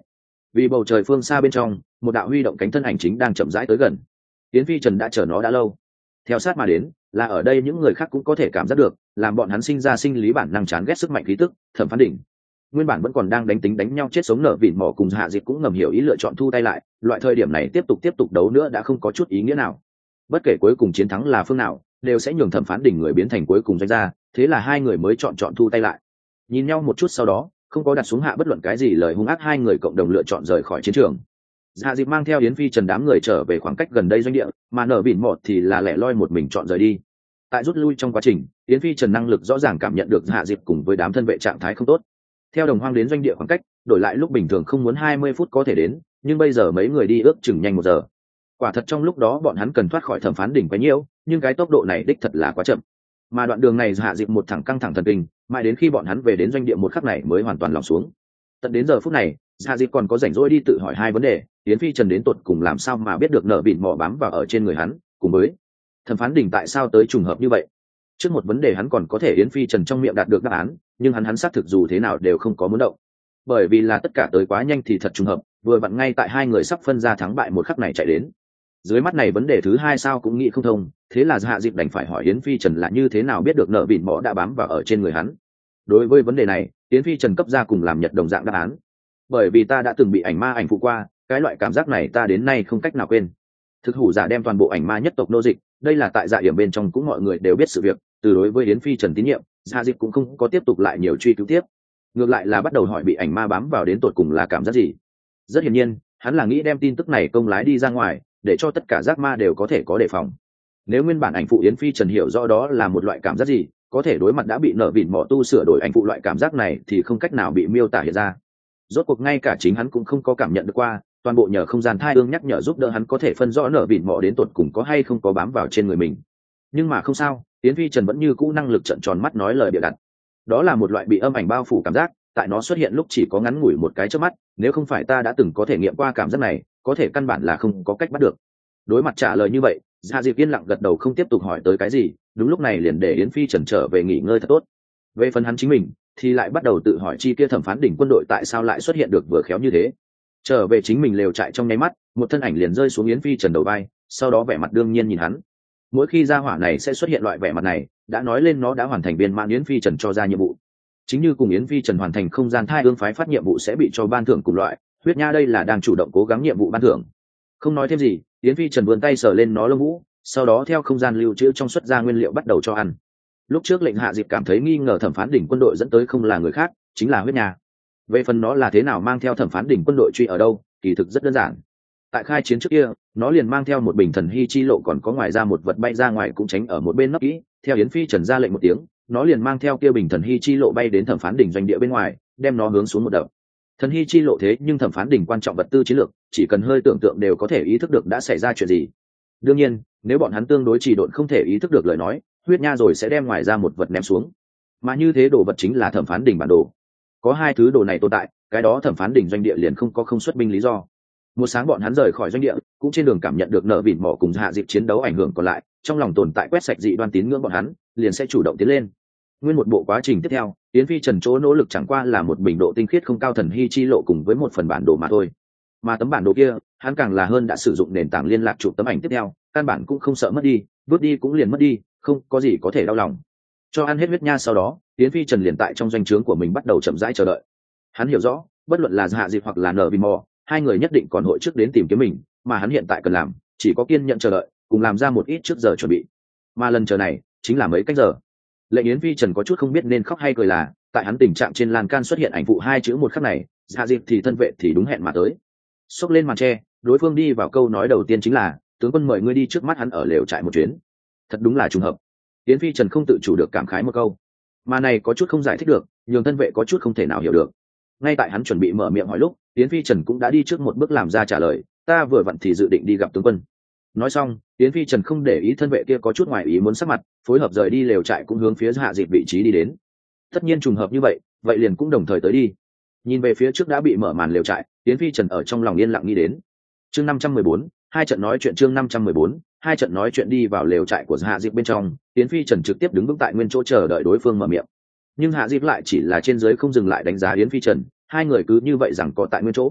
vì bầu trời phương xa bên trong một đạo huy động cánh thân ảnh chính đang chậm rãi tới gần. Yến Phi Trần đã chờ nó đã lâu. Theo sát mà đến là ở đây những người khác cũng có thể cảm giác được, làm bọn hắn sinh ra sinh lý bản năng chán ghét sức mạnh khí tức. Thẩm Phán Đỉnh nguyên bản vẫn còn đang đánh tính đánh nhau chết sống nở vịn mỏ cùng Hạ Diệp cũng ngầm hiểu ý lựa chọn thu tay lại. Loại thời điểm này tiếp tục đấu nữa đã không có chút ý nghĩa nào. Bất kể cuối cùng chiến thắng là phương nào, đều sẽ nhường Thẩm Phán Đỉnh người biến thành cuối cùng doanh gia. Thế là hai người mới chọn thu tay lại. Nhìn nhau một chút sau đó, không có đặt xuống hạ bất luận cái gì lời hung ác, hai người cộng đồng lựa chọn rời khỏi chiến trường. Hạ Diệp mang theo Yến Phi Trần đám người trở về khoảng cách gần đây doanh địa, mà nở vịn mỏ thì là lẻ loi một mình chọn rời đi. Tại rút lui trong quá trình, Yến Phi Trần năng lực rõ ràng cảm nhận được Hạ Diệp cùng với đám thân vệ trạng thái không tốt. Theo đồng hoang đến doanh địa khoảng cách, đổi lại lúc bình thường không muốn 20 phút có thể đến, nhưng bây giờ mấy người đi ước chừng nhanh 1 giờ. Quả thật trong lúc đó bọn hắn cần thoát khỏi Thẩm Phán Đỉnh quá nhiều, nhưng cái tốc độ này đích thật là quá chậm. Mà đoạn đường này Hạ Diệp một thẳng căng thẳng thần kinh, mãi đến khi bọn hắn về đến doanh địa một khắc này mới hoàn toàn lỏng xuống. Tận đến giờ phút này, Hạ Diệp còn có rảnh rỗi đi tự hỏi hai vấn đề: Yến Phi Trần đến tột cùng làm sao mà biết được nợ vịn mỏ bám vào ở trên người hắn, cùng với Thẩm Phán Đỉnh tại sao tới trùng hợp như vậy. Trước một vấn đề hắn còn có thể Yến Phi Trần trong miệng đạt được đáp án, nhưng hắn xác thực dù thế nào đều không có muốn động, bởi vì là tất cả tới quá nhanh thì thật trùng hợp, vừa vặn ngay tại hai người sắp phân ra thắng bại một khắc này chạy đến. Dưới mắt này vấn đề thứ hai sao cũng nghĩ không thông, thế là Hạ Diệp đành phải hỏi Yến Phi Trần là như thế nào biết được nợ vịn mỏ đã bám vào ở trên người hắn. Đối với vấn đề này, Yến Phi Trần cấp ra cùng làm nhật đồng dạng đáp án: bởi vì ta đã từng bị ảnh ma ảnh phụ qua, cái loại cảm giác này ta đến nay không cách nào quên. Thực hủ giả đem toàn bộ ảnh ma nhất tộc nô dịch, đây là tại dạ hiểm bên trong cũng mọi người đều biết sự việc. Từ đối với Yến Phi Trần tín nhiệm, Hạ Diệp cũng không có tiếp tục lại nhiều truy cứu tiếp, ngược lại là bắt đầu hỏi bị ảnh ma bám vào đến tột cùng là cảm giác gì. Rất hiển nhiên, hắn là nghĩ đem tin tức này công lái đi ra ngoài, để cho tất cả giác ma đều có thể có đề phòng. Nếu nguyên bản ảnh phụ Yến Phi Trần hiểu rõ đó là một loại cảm giác gì, có thể đối mặt đã bị nở vịn mỏ tu sửa đổi ảnh phụ loại cảm giác này thì không cách nào bị miêu tả hiện ra. Rốt cuộc ngay cả chính hắn cũng không có cảm nhận được qua, toàn bộ nhờ không gian thai ương nhắc nhở giúp đỡ hắn có thể phân rõ nở vịn mỏ đến tột cùng có hay không có bám vào trên người mình. Nhưng mà không sao, Yến Phi Trần vẫn như cũ năng lực trợn tròn mắt nói lời bịa đặt. Đó là một loại bị âm ảnh bao phủ cảm giác, tại nó xuất hiện lúc chỉ có ngắn ngủi một cái chớp mắt, nếu không phải ta đã từng có thể nghiệm qua cảm giác này, có thể căn bản là không có cách bắt được. Đối mặt trả lời như vậy, Hạ Diệp yên lặng gật đầu không tiếp tục hỏi tới cái gì, đúng lúc này liền để Yến Phi Trần trở về nghỉ ngơi thật tốt. Về phần hắn chính mình thì lại bắt đầu tự hỏi chi kia Thẩm Phán Đỉnh quân đội tại sao lại xuất hiện được vừa khéo như thế. Trở về chính mình lều trại trong nháy mắt, một thân ảnh liền rơi xuống Yến Phi Trần đầu vai, sau đó vẻ mặt đương nhiên nhìn hắn. Mỗi khi gia hỏa này sẽ xuất hiện loại vẻ mặt này, đã nói lên nó đã hoàn thành viên mãn Yến Phi Trần cho ra nhiệm vụ. Chính như cùng Yến Phi Trần hoàn thành không gian thai ương phái phát nhiệm vụ sẽ bị cho ban thưởng cùng loại, huyết nha đây là đang chủ động cố gắng nhiệm vụ ban thưởng. Không nói thêm gì, Yến Phi Trần vươn tay sờ lên nó lông vũ, sau đó theo không gian lưu trữ trong xuất ra nguyên liệu bắt đầu cho ăn. Lúc trước lệnh Hạ Diệp cảm thấy nghi ngờ Thẩm Phán Đỉnh quân đội dẫn tới không là người khác, chính là huyết nha. Về phần nó là thế nào mang theo Thẩm Phán Đỉnh quân đội truy ở đâu, kỳ thực rất đơn giản. Tại khai chiến trước kia, nó liền mang theo một bình thần hy chi lộ, còn có ngoài ra một vật bay ra ngoài cũng tránh ở một bên nấp kỹ. Theo Yến Phi Trần ra lệnh một tiếng, nó liền mang theo kia bình thần hy chi lộ bay đến Thẩm Phán Đỉnh doanh địa bên ngoài, đem nó hướng xuống một đập. Thần hy chi lộ thế nhưng Thẩm Phán Đỉnh quan trọng vật tư chiến lược, chỉ cần hơi tưởng tượng đều có thể ý thức được đã xảy ra chuyện gì. Đương nhiên, nếu bọn hắn tương đối trì độn không thể ý thức được lời nói, huyết nha rồi sẽ đem ngoài ra một vật ném xuống. Mà như thế đồ vật chính là Thẩm Phán Đỉnh bản đồ. Có hai thứ đồ này tồn tại, cái đó Thẩm Phán Đỉnh doanh địa liền không có không xuất binh lý do. Một sáng bọn hắn rời khỏi doanh địa, cũng trên đường cảm nhận được nợ vịn mỏ cùng Hạ Diệp chiến đấu ảnh hưởng còn lại, trong lòng tồn tại quét sạch dị đoan tín ngưỡng bọn hắn, liền sẽ chủ động tiến lên. Nguyên một bộ quá trình tiếp theo, Yến Phi Trần chỗ nỗ lực chẳng qua là một bình độ tinh khiết không cao thần hy chi lộ cùng với một phần bản đồ mà thôi. Mà tấm bản đồ kia, hắn càng là hơn đã sử dụng nền tảng liên lạc chụp tấm ảnh tiếp theo, căn bản cũng không sợ mất đi, vứt đi cũng liền mất đi, không có gì có thể đau lòng. Cho ăn hết huyết nha sau đó, Yến Phi Trần liền tại trong doanh trướng của mình bắt đầu chậm rãi chờ đợi. Hắn hiểu rõ, bất luận là Hạ Diệp hoặc là nở vịn mỏ, hai người nhất định còn hội trước đến tìm kiếm mình, mà hắn hiện tại cần làm chỉ có kiên nhẫn chờ đợi, cùng làm ra một ít trước giờ chuẩn bị. Mà lần chờ này chính là mấy cách giờ. Lệnh Yến Phi Trần có chút không biết nên khóc hay cười là, tại hắn tình trạng trên lan can xuất hiện ảnh phụ hai chữ một khắc này, Hạ Diệp thì thân vệ thì đúng hẹn mà tới. Xốc lên màn tre, đối phương đi vào câu nói đầu tiên chính là: tướng quân mời ngươi đi trước mắt hắn ở lều trại một chuyến. Thật đúng là trùng hợp. Yến Phi Trần không tự chủ được cảm khái một câu, mà này có chút không giải thích được, nhường thân vệ có chút không thể nào hiểu được. Ngay tại hắn chuẩn bị mở miệng hỏi lúc, Yến Phi Trần cũng đã đi trước một bước làm ra trả lời: ta vừa vặn thì dự định đi gặp tướng quân. Nói xong, Yến Phi Trần không để ý thân vệ kia có chút ngoài ý muốn sắc mặt, phối hợp rời đi lều trại cũng hướng phía Hạ Diệp vị trí đi đến. Tất nhiên trùng hợp như vậy, vậy liền cũng đồng thời tới đi. Nhìn về phía trước đã bị mở màn lều trại, Yến Phi Trần ở trong lòng yên lặng nghĩ đến. Chương 514, hai trận nói chuyện. Chương 514, hai trận nói chuyện. Đi vào lều trại của Hạ Diệp bên trong, Yến Phi Trần trực tiếp đứng vững tại nguyên chỗ chờ đợi đối phương mở miệng. Nhưng Hạ Diệp lại chỉ là trên dưới không dừng lại đánh giá Yến Phi Trần, hai người cứ như vậy rằng có tại nguyên chỗ.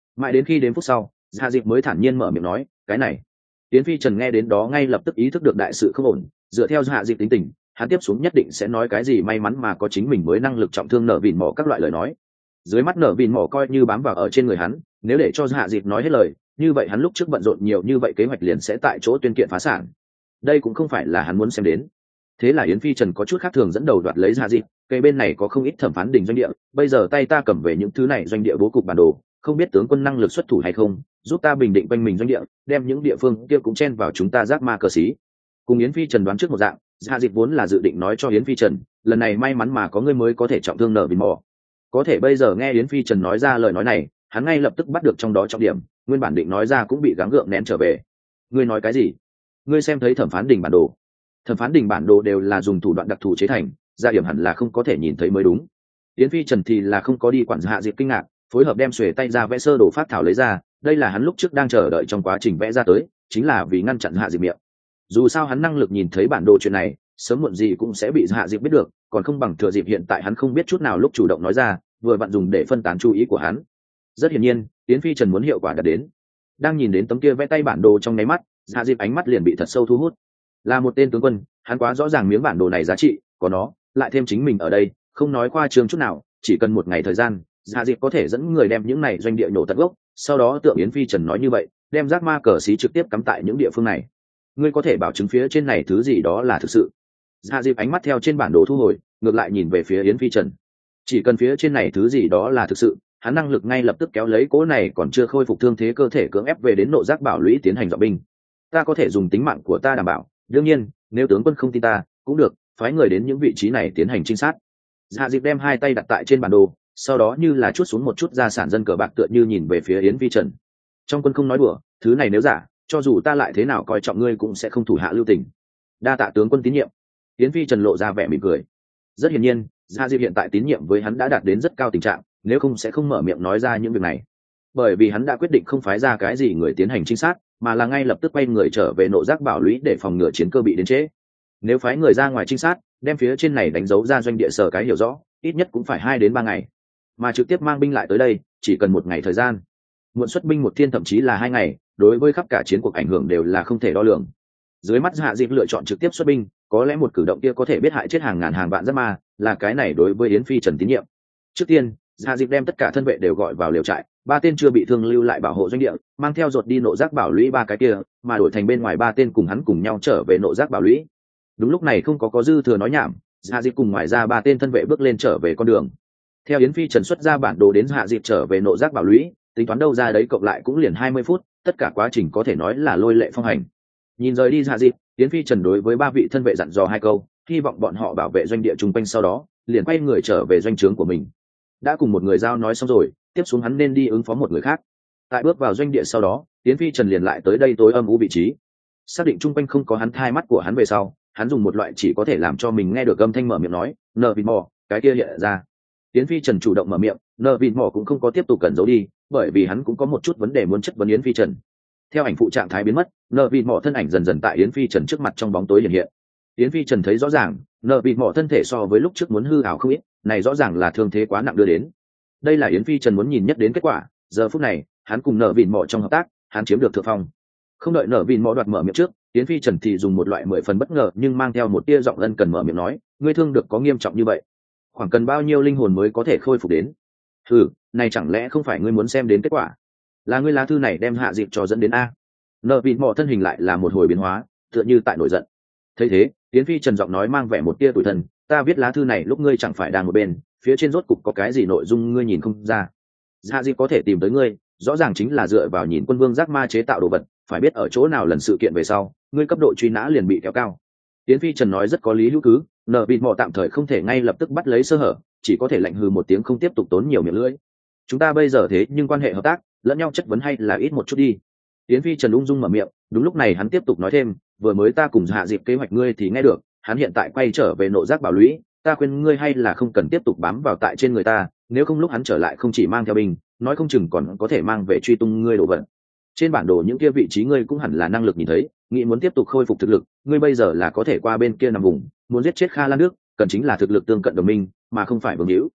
Mãi đến khi đến phút sau, Dạ Dịp mới thản nhiên mở miệng nói, cái này. Yến Phi Trần nghe đến đó ngay lập tức ý thức được đại sự không ổn, dựa theo Dạ Dịp tính tình, hắn tiếp xuống nhất định sẽ nói cái gì may mắn mà có chính mình mới năng lực trọng thương nở vịn mỏ các loại lời nói. Dưới mắt nở vịn mỏ coi như bám vào ở trên người hắn, nếu để cho Dạ Dịp nói hết lời, như vậy hắn lúc trước bận rộn nhiều như vậy kế hoạch liền sẽ tại chỗ tuyên kiện phá sản. Đây cũng không phải là hắn muốn xem đến. Thế là Yến Phi Trần có chút khác thường dẫn đầu đoạt lấy Dạ Dịp, cây bên này có không ít thẩm phán đình doanh địa, bây giờ tay ta cầm về những thứ này doanh địa bố cục bản đồ, không biết tướng quân năng lực xuất thủ hay không, giúp ta bình định quanh mình doanh địa, đem những địa phương kia cũng chen vào chúng ta giác ma cờ xí. Cùng Yến Phi Trần đoán trước một dạng, Dạ Dịp vốn là dự định nói cho Yến Phi Trần, lần này may mắn mà có ngươi mới có thể trọng thương nở vì mỏ. Có thể bây giờ nghe Yến Phi Trần nói ra lời nói này, hắn ngay lập tức bắt được trong đó trọng điểm, nguyên bản định nói ra cũng bị gắng gượng nén trở về. Ngươi nói cái gì? Ngươi xem thấy thẩm phán đình bản đồ? Thẩm phán đình bản đồ đều là dùng thủ đoạn đặc thù chế thành, Dạ điểm hẳn là không có thể nhìn thấy mới đúng. Yến Phi Trần thì là không có đi quản Dạ Dịp kinh ngạc, phối hợp đem xuề tay ra vẽ sơ đồ phát thảo lấy ra, đây là hắn lúc trước đang chờ đợi trong quá trình vẽ ra tới, chính là vì ngăn chặn Hạ Dịp miệng. Dù sao hắn năng lực nhìn thấy bản đồ chuyện này, sớm muộn gì cũng sẽ bị Hạ Dịp biết được, còn không bằng thừa dịp hiện tại hắn không biết chút nào lúc chủ động nói ra, vừa vặn dùng để phân tán chú ý của hắn. Rất hiển nhiên, Yến Phi Trần muốn hiệu quả đạt đến. Đang nhìn đến tấm kia vẽ tay bản đồ trong nháy mắt, Hạ Dịp ánh mắt liền bị thật sâu thu hút. Là một tên tướng quân, hắn quá rõ ràng miếng bản đồ này giá trị, có nó, lại thêm chính mình ở đây, không nói khoa trương chút nào, chỉ cần một ngày thời gian, Dạ Dịp có thể dẫn người đem những này doanh địa nổ tận gốc, sau đó tượng Yến Phi Trần nói như vậy, đem giác ma cờ xí trực tiếp cắm tại những địa phương này. Ngươi có thể bảo chứng phía trên này thứ gì đó là thực sự? Dạ Dịp ánh mắt theo trên bản đồ thu hồi, ngược lại nhìn về phía Yến Phi Trần. Chỉ cần phía trên này thứ gì đó là thực sự, hắn năng lực ngay lập tức kéo lấy cỗ này còn chưa khôi phục thương thế cơ thể cưỡng ép về đến nộ giác bảo lũy tiến hành dọa binh. Ta có thể dùng tính mạng của ta đảm bảo, đương nhiên, nếu tướng quân không tin ta, cũng được, phái người đến những vị trí này tiến hành trinh sát. Dạ Dịp đem hai tay đặt tại trên bản đồ, sau đó như là chút xuống một chút gia sản dân cờ bạc tựa như nhìn về phía Yến Phi Trần. Trong quân không nói đùa, thứ này nếu giả, cho dù ta lại thế nào coi trọng ngươi cũng sẽ không thủ hạ lưu tình. Đa tạ tướng quân tín nhiệm. Yến Phi Trần lộ ra vẻ mỉm cười. Rất hiển nhiên, Dạ Dịp hiện tại tín nhiệm với hắn đã đạt đến rất cao tình trạng, nếu không sẽ không mở miệng nói ra những việc này. Bởi vì hắn đã quyết định không phái ra cái gì người tiến hành trinh sát, mà là ngay lập tức quay người trở về nộ giác bảo lũy để phòng ngừa chiến cơ bị đến trễ. Nếu phái người ra ngoài trinh sát, đem phía trên này đánh dấu ra doanh địa sở cái hiểu rõ, ít nhất cũng phải 2 đến 3 ngày, mà trực tiếp mang binh lại tới đây chỉ cần 1 ngày thời gian. Muộn xuất binh 1 thiên thậm chí là 2 ngày, đối với khắp cả chiến cuộc ảnh hưởng đều là không thể đo lường. Dưới mắt Hạ Dịp lựa chọn trực tiếp xuất binh, có lẽ một cử động kia có thể biết hại chết hàng ngàn hàng vạn giáp ma, là cái này đối với Yến Phi Trần tín nhiệm. Trước tiên, Hạ Dịp đem tất cả thân vệ đều gọi vào liều trại, 3 tên chưa bị thương lưu lại bảo hộ doanh địa, mang theo rột đi nộ giác bảo lũy 3 cái kia, mà đổi thành bên ngoài 3 tên cùng hắn cùng nhau trở về nộ giác bảo lũy. Đúng lúc này không có dư thừa nói nhảm, Hạ Dịp cùng ngoài ra 3 tên thân vệ bước lên trở về con đường. Theo Yến Phi Trần xuất ra bản đồ đến Hạ Dịp trở về nộ giác bảo lũy, tính toán đâu ra đấy cộng lại cũng liền 20 phút, tất cả quá trình có thể nói là lôi lệ phong hành. Nhìn rời đi Hạ Dịp, Yến Phi Trần đối với 3 vị thân vệ dặn dò 2 câu, hy vọng bọn họ bảo vệ doanh địa chung quanh, sau đó liền quay người trở về doanh trướng của mình. Đã cùng một người giao nói xong rồi, tiếp xuống hắn nên đi ứng phó một người khác. Tại bước vào doanh địa sau đó, Yến Phi Trần liền lại tới đây tối âm u vị trí, xác định chung quanh không có hắn thai mắt của hắn về sau, hắn dùng một loại chỉ có thể làm cho mình nghe được âm thanh mở miệng nói, nợ vịt mò, cái kia hiện ra. Yến Phi Trần chủ động mở miệng, nợ vịt mò cũng không có tiếp tục cẩn giấu đi, bởi vì hắn cũng có một chút vấn đề muốn chất vấn Yến Phi Trần. Theo ảnh phụ trạng thái biến mất, nợ vịt mò thân ảnh dần dần tại Yến Phi Trần trước mặt trong bóng tối hiện hiện. Yến Phi Trần thấy rõ ràng, nợ vịt mò thân thể so với lúc trước muốn hư ảo không ít, này rõ ràng là thương thế quá nặng đưa đến. Đây là Yến Phi Trần muốn nhìn nhất đến kết quả, giờ phút này, hắn cùng nợ vịt mò trong hợp tác, hắn chiếm được thượng phong. Không đợi nợ vịt mò đoạt mở miệng trước, Yến Phi Trần thì dùng một loại 10 phần bất ngờ nhưng mang theo một tia giọng ân cần mở miệng nói, ngươi thương được có nghiêm trọng như vậy, khoảng cần bao nhiêu linh hồn mới có thể khôi phục đến? Này chẳng lẽ không phải ngươi muốn xem đến kết quả? Là ngươi lá thư này đem Hạ Dịp cho dẫn đến a? Nợ vịt mò thân hình lại là một hồi biến hóa, tựa như tại nổi giận. Thấy thế, Yến Phi Trần giọng nói mang vẻ một tia tủi thân, ta viết lá thư này lúc ngươi chẳng phải đang một bên, phía trên rốt cục có cái gì nội dung ngươi nhìn không ra? Hạ Dịp có thể tìm tới ngươi, rõ ràng chính là dựa vào nhìn quân vương giác ma chế tạo đồ vật, phải biết ở chỗ nào lần sự kiện về sau, ngươi cấp độ truy nã liền bị kéo cao. Yến Phi Trần nói rất có lý hữu cứ, nợ vịt mò tạm thời không thể ngay lập tức bắt lấy sơ hở, chỉ có thể lạnh hừ một tiếng không tiếp tục tốn nhiều miệng lưỡi. Chúng ta bây giờ thế nhưng quan hệ hợp tác, lẫn nhau chất vấn hay là ít một chút đi. Yến Phi Trần ung dung mở miệng, đúng lúc này hắn tiếp tục nói thêm, vừa mới ta cùng Hạ Dịp kế hoạch ngươi thì nghe được, hắn hiện tại quay trở về nộ giác bảo lũy, ta khuyên ngươi hay là không cần tiếp tục bám vào tại trên người ta, nếu không lúc hắn trở lại không chỉ mang theo binh, nói không chừng còn có thể mang về truy tung ngươi đồ vật. Trên bản đồ những kia vị trí ngươi cũng hẳn là năng lực nhìn thấy, nghĩ muốn tiếp tục khôi phục thực lực, ngươi bây giờ là có thể qua bên kia nằm vùng, muốn giết chết Kha Lan Đức, cần chính là thực lực tương cận đồng minh, mà không phải vương hữu.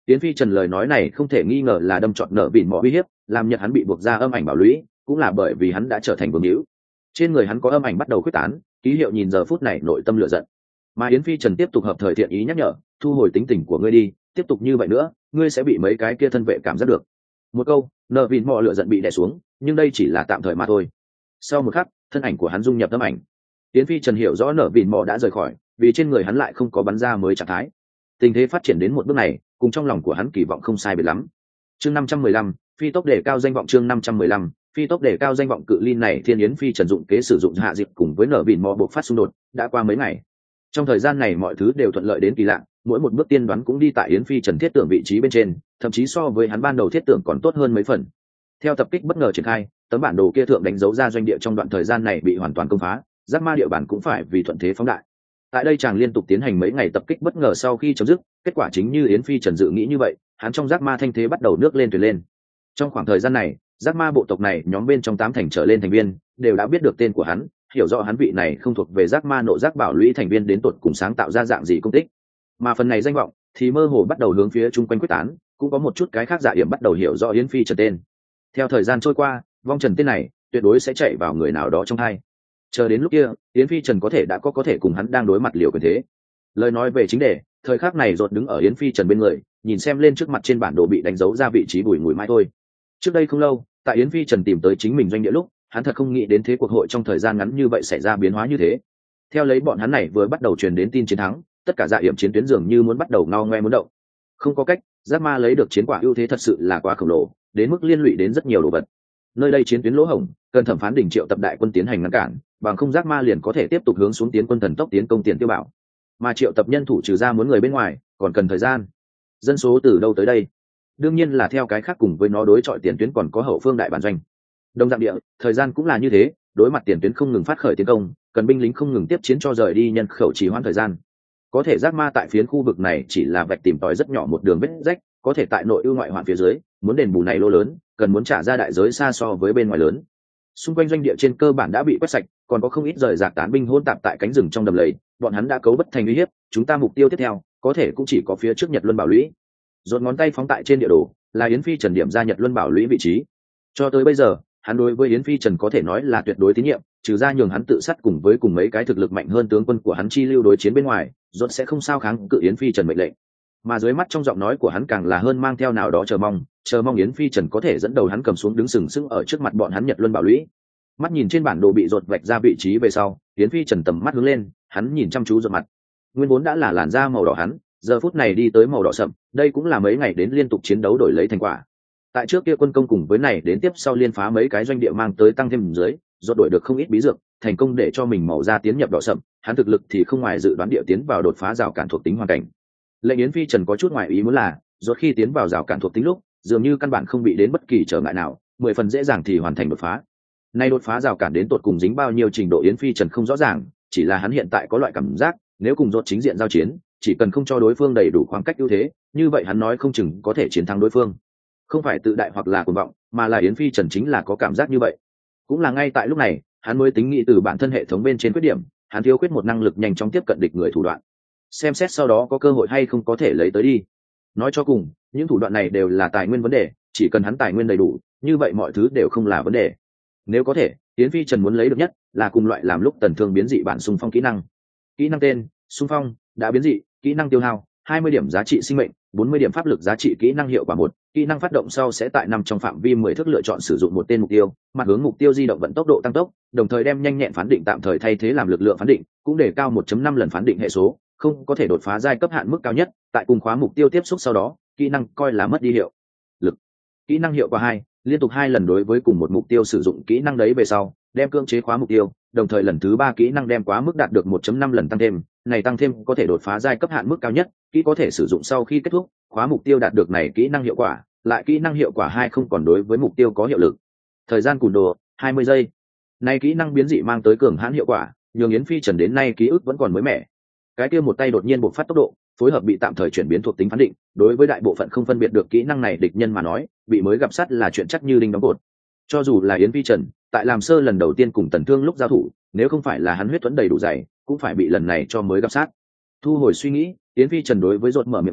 Yến Phi Trần lời nói này không thể nghi ngờ là đâm trọn nợ vịn mỏ uy hiếp, làm Nhật hắn bị buộc ra âm ảnh bảo lũy, cũng là bởi vì hắn đã trở thành vương hữu. Trên người hắn có âm ảnh bắt đầu khuếch tán, ký hiệu nhìn giờ phút này nội tâm lửa giận. Mà Yến Phi Trần tiếp tục hợp thời thiện ý nhắc nhở, thu hồi tính tình của ngươi đi, tiếp tục như vậy nữa, ngươi sẽ bị mấy cái kia thân vệ cảm giác được. Một câu, nợ vịn mỏ lửa giận bị đè xuống, nhưng đây chỉ là tạm thời mà thôi. Sau một khắc, thân ảnh của hắn dung nhập âm ảnh. Yến Phi Trần hiểu rõ nợ vịn mỏ đã rời khỏi, vì trên người hắn lại không có bắn ra mới trạng thái. Tình thế phát triển đến một bước này, cùng trong lòng của hắn kỳ vọng không sai biệt lắm. Chương 515, phi tốc đề cao danh vọng. Chương 515, phi tốc đề cao danh vọng. Cự ly này Thiên Yến Phi Trần dụng kế sử dụng hạ dịp cùng với nở vịn mò buộc phát xung đột, đã qua mấy ngày. Trong thời gian này mọi thứ đều thuận lợi đến kỳ lạ, mỗi một bước tiên đoán cũng đi tại Yến Phi Trần thiết tưởng vị trí bên trên, thậm chí so với hắn ban đầu thiết tưởng còn tốt hơn mấy phần. Theo tập kích bất ngờ triển khai, tấm bản đồ kia thượng đánh dấu ra doanh địa trong đoạn thời gian này bị hoàn toàn công phá, giác ma địa bản cũng phải vì thuận thế phóng đại. Tại đây chàng liên tục tiến hành mấy ngày tập kích bất ngờ sau khi chấm dứt, kết quả chính như Yến Phi Trần dự nghĩ như vậy, hắn trong giác ma thanh thế bắt đầu nước lên thuyền lên. Trong khoảng thời gian này, giác ma bộ tộc này nhóm bên trong 8 thành trở lên thành viên đều đã biết được tên của hắn, hiểu rõ hắn vị này không thuộc về giác ma nộ giác bảo lũy thành viên đến tột cùng sáng tạo ra dạng gì công tích. Mà phần này danh vọng thì mơ hồ bắt đầu hướng phía chung quanh quyết tán, cũng có một chút cái khác dạ điểm bắt đầu hiểu rõ Yến Phi Trần tên. Theo thời gian trôi qua, vong trần tên này tuyệt đối sẽ chạy vào người nào đó trong hai. Chờ đến lúc kia, Yến Phi Trần có thể cùng hắn đang đối mặt liều quyền thế. Lời nói về chính đề, thời khắc này rột đứng ở Yến Phi Trần bên người, nhìn xem lên trước mặt trên bản đồ bị đánh dấu ra vị trí bùi ngùi mai thôi. Trước đây không lâu, tại Yến Phi Trần tìm tới chính mình doanh địa lúc, hắn thật không nghĩ đến thế cuộc hội trong thời gian ngắn như vậy xảy ra biến hóa như thế. Theo lấy bọn hắn này vừa bắt đầu truyền đến tin chiến thắng, tất cả dạ hiểm chiến tuyến dường như muốn bắt đầu ngao ngoe muốn động. Không có cách, giác ma lấy được chiến quả ưu thế thật sự là quá khổng lồ, đến mức liên lụy đến rất nhiều đồ vật. Nơi đây chiến tuyến lỗ hổng, cần thẩm phán đỉnh triệu tập đại quân tiến hành ngăn cản, bằng không giác ma liền có thể tiếp tục hướng xuống tiến quân thần tốc tiến công Tiền Tiêu Bảo. Mà triệu tập nhân thủ trừ ra muốn người bên ngoài, còn cần thời gian. Dân số từ đâu tới đây? Đương nhiên là theo cái khác cùng với nó đối chọi tiền tuyến còn có hậu phương đại bản doanh. Đông dạng địa, thời gian cũng là như thế, đối mặt tiền tuyến không ngừng phát khởi tiến công, cần binh lính không ngừng tiếp chiến cho rời đi nhân khẩu trì hoãn thời gian. Có thể giác ma tại phiến khu vực này chỉ là vạch tìm tòi rất nhỏ một đường vết rách, có thể tại nội ưu ngoại hoạn phía dưới, muốn đền bù này lô lớn, cần muốn trả ra đại giới xa so với bên ngoài lớn. Xung quanh doanh địa trên cơ bản đã bị quét sạch, còn có không ít rời rạc tán binh hỗn tạp tại cánh rừng trong đầm lầy, bọn hắn đã cấu bất thành uy hiếp, chúng ta mục tiêu tiếp theo có thể cũng chỉ có phía trước Nhật Luân Bảo Lũy. Rốt ngón tay phóng tại trên địa đồ, là Yến Phi Trần điểm ra Nhật Luân Bảo Lũy vị trí. Cho tới bây giờ, hắn đối với Yến Phi Trần có thể nói là tuyệt đối tín nhiệm, trừ ra nhường hắn tự sát cùng với mấy cái thực lực mạnh hơn tướng quân của hắn chi lưu đối chiến bên ngoài, rốt sẽ không sao kháng cự Yến Phi Trần mệnh lệnh. Mà dưới mắt trong giọng nói của hắn càng là hơn mang theo nào đó chờ mong Yến Phi Trần có thể dẫn đầu hắn cầm xuống đứng sừng sững ở trước mặt bọn hắn Nhật Luân Bảo Lũy. Mắt nhìn trên bản đồ bị rột vạch ra vị trí về sau, Yến Phi Trần tầm mắt hướng lên, hắn nhìn chăm chú rột mặt. Nguyên vốn đã là làn da màu đỏ hắn, giờ phút này đi tới màu đỏ sậm, đây cũng là mấy ngày đến liên tục chiến đấu đổi lấy thành quả. Tại trước kia quân công cùng với này đến tiếp sau liên phá mấy cái doanh địa mang tới tăng thêm dưới, rột đổi được không ít bí dược, thành công để cho mình màu da tiến nhập đỏ sậm, hắn thực lực thì không ngoài dự đoán địa tiến vào đột phá rào cản thuộc tính hoàn cảnh. Lệnh Yến Phi Trần có chút ngoài ý muốn là, rốt khi tiến vào rào cản thuộc tính lúc, dường như căn bản không bị đến bất kỳ trở ngại nào, 10 phần dễ dàng thì hoàn thành đột phá. Nay đột phá rào cản đến tột cùng dính bao nhiêu trình độ Yến Phi Trần không rõ ràng, chỉ là hắn hiện tại có loại cảm giác, nếu cùng rốt chính diện giao chiến, chỉ cần không cho đối phương đầy đủ khoảng cách ưu thế, như vậy hắn nói không chừng có thể chiến thắng đối phương. Không phải tự đại hoặc là cuồng vọng, mà là Yến Phi Trần chính là có cảm giác như vậy. Cũng là ngay tại lúc này, hắn mới tính nghĩ từ bản thân hệ thống bên trên khuyết điểm, hắn thiếu khuyết một năng lực nhanh chóng tiếp cận địch người thủ đoạn. Xem xét sau đó có cơ hội hay không có thể lấy tới đi. Nói cho cùng, những thủ đoạn này đều là tài nguyên vấn đề, chỉ cần hắn tài nguyên đầy đủ, như vậy mọi thứ đều không là vấn đề. Nếu có thể, Yến Phi Trần muốn lấy được nhất là cùng loại làm lúc tần thương biến dị bản xung phong kỹ năng. Kỹ năng tên: xung phong, đã biến dị, kỹ năng tiêu hao 20 điểm giá trị sinh mệnh, 40 điểm pháp lực giá trị. Kỹ năng hiệu quả 1, kỹ năng phát động sau sẽ tại nằm trong phạm vi 10 thước lựa chọn sử dụng một tên mục tiêu, mặt hướng mục tiêu di động vận tốc độ tăng tốc, đồng thời đem nhanh nhẹn phán định tạm thời thay thế làm lực lượng phán định, cũng để cao 1.5 lần phán định hệ số, không có thể đột phá giai cấp hạn mức cao nhất, tại cùng khóa mục tiêu tiếp xúc sau đó, kỹ năng coi là mất đi hiệu lực. Kỹ năng hiệu quả 2, liên tục 2 lần đối với cùng một mục tiêu sử dụng kỹ năng đấy về sau, đem cưỡng chế khóa mục tiêu, đồng thời lần thứ 3 kỹ năng đem quá mức đạt được 1.5 lần tăng thêm, này tăng thêm có thể đột phá giai cấp hạn mức cao nhất, kỹ có thể sử dụng sau khi kết thúc, khóa mục tiêu đạt được này kỹ năng hiệu quả, lại kỹ năng hiệu quả 2 không còn đối với mục tiêu có hiệu lực. Thời gian cùn đồ 20 giây. Này kỹ năng biến dị mang tới cường hãn hiệu quả, nhường Yến Phi Trần đến nay ký ức vẫn còn mới mẻ. Cái kia một tay đột nhiên bộc phát tốc độ, phối hợp bị tạm thời chuyển biến thuộc tính phán định, đối với đại bộ phận không phân biệt được kỹ năng này địch nhân mà nói, bị mới gặp sát là chuyện chắc như đinh đóng cột. Cho dù là Yến Phi Trần, tại làm sơ lần đầu tiên cùng Tần Thương lúc giao thủ, nếu không phải là hắn huyết thuẫn đầy đủ dày, cũng phải bị lần này cho mới gặp sát. Thu hồi suy nghĩ, Yến Phi Trần đối với rột mở miệng nói,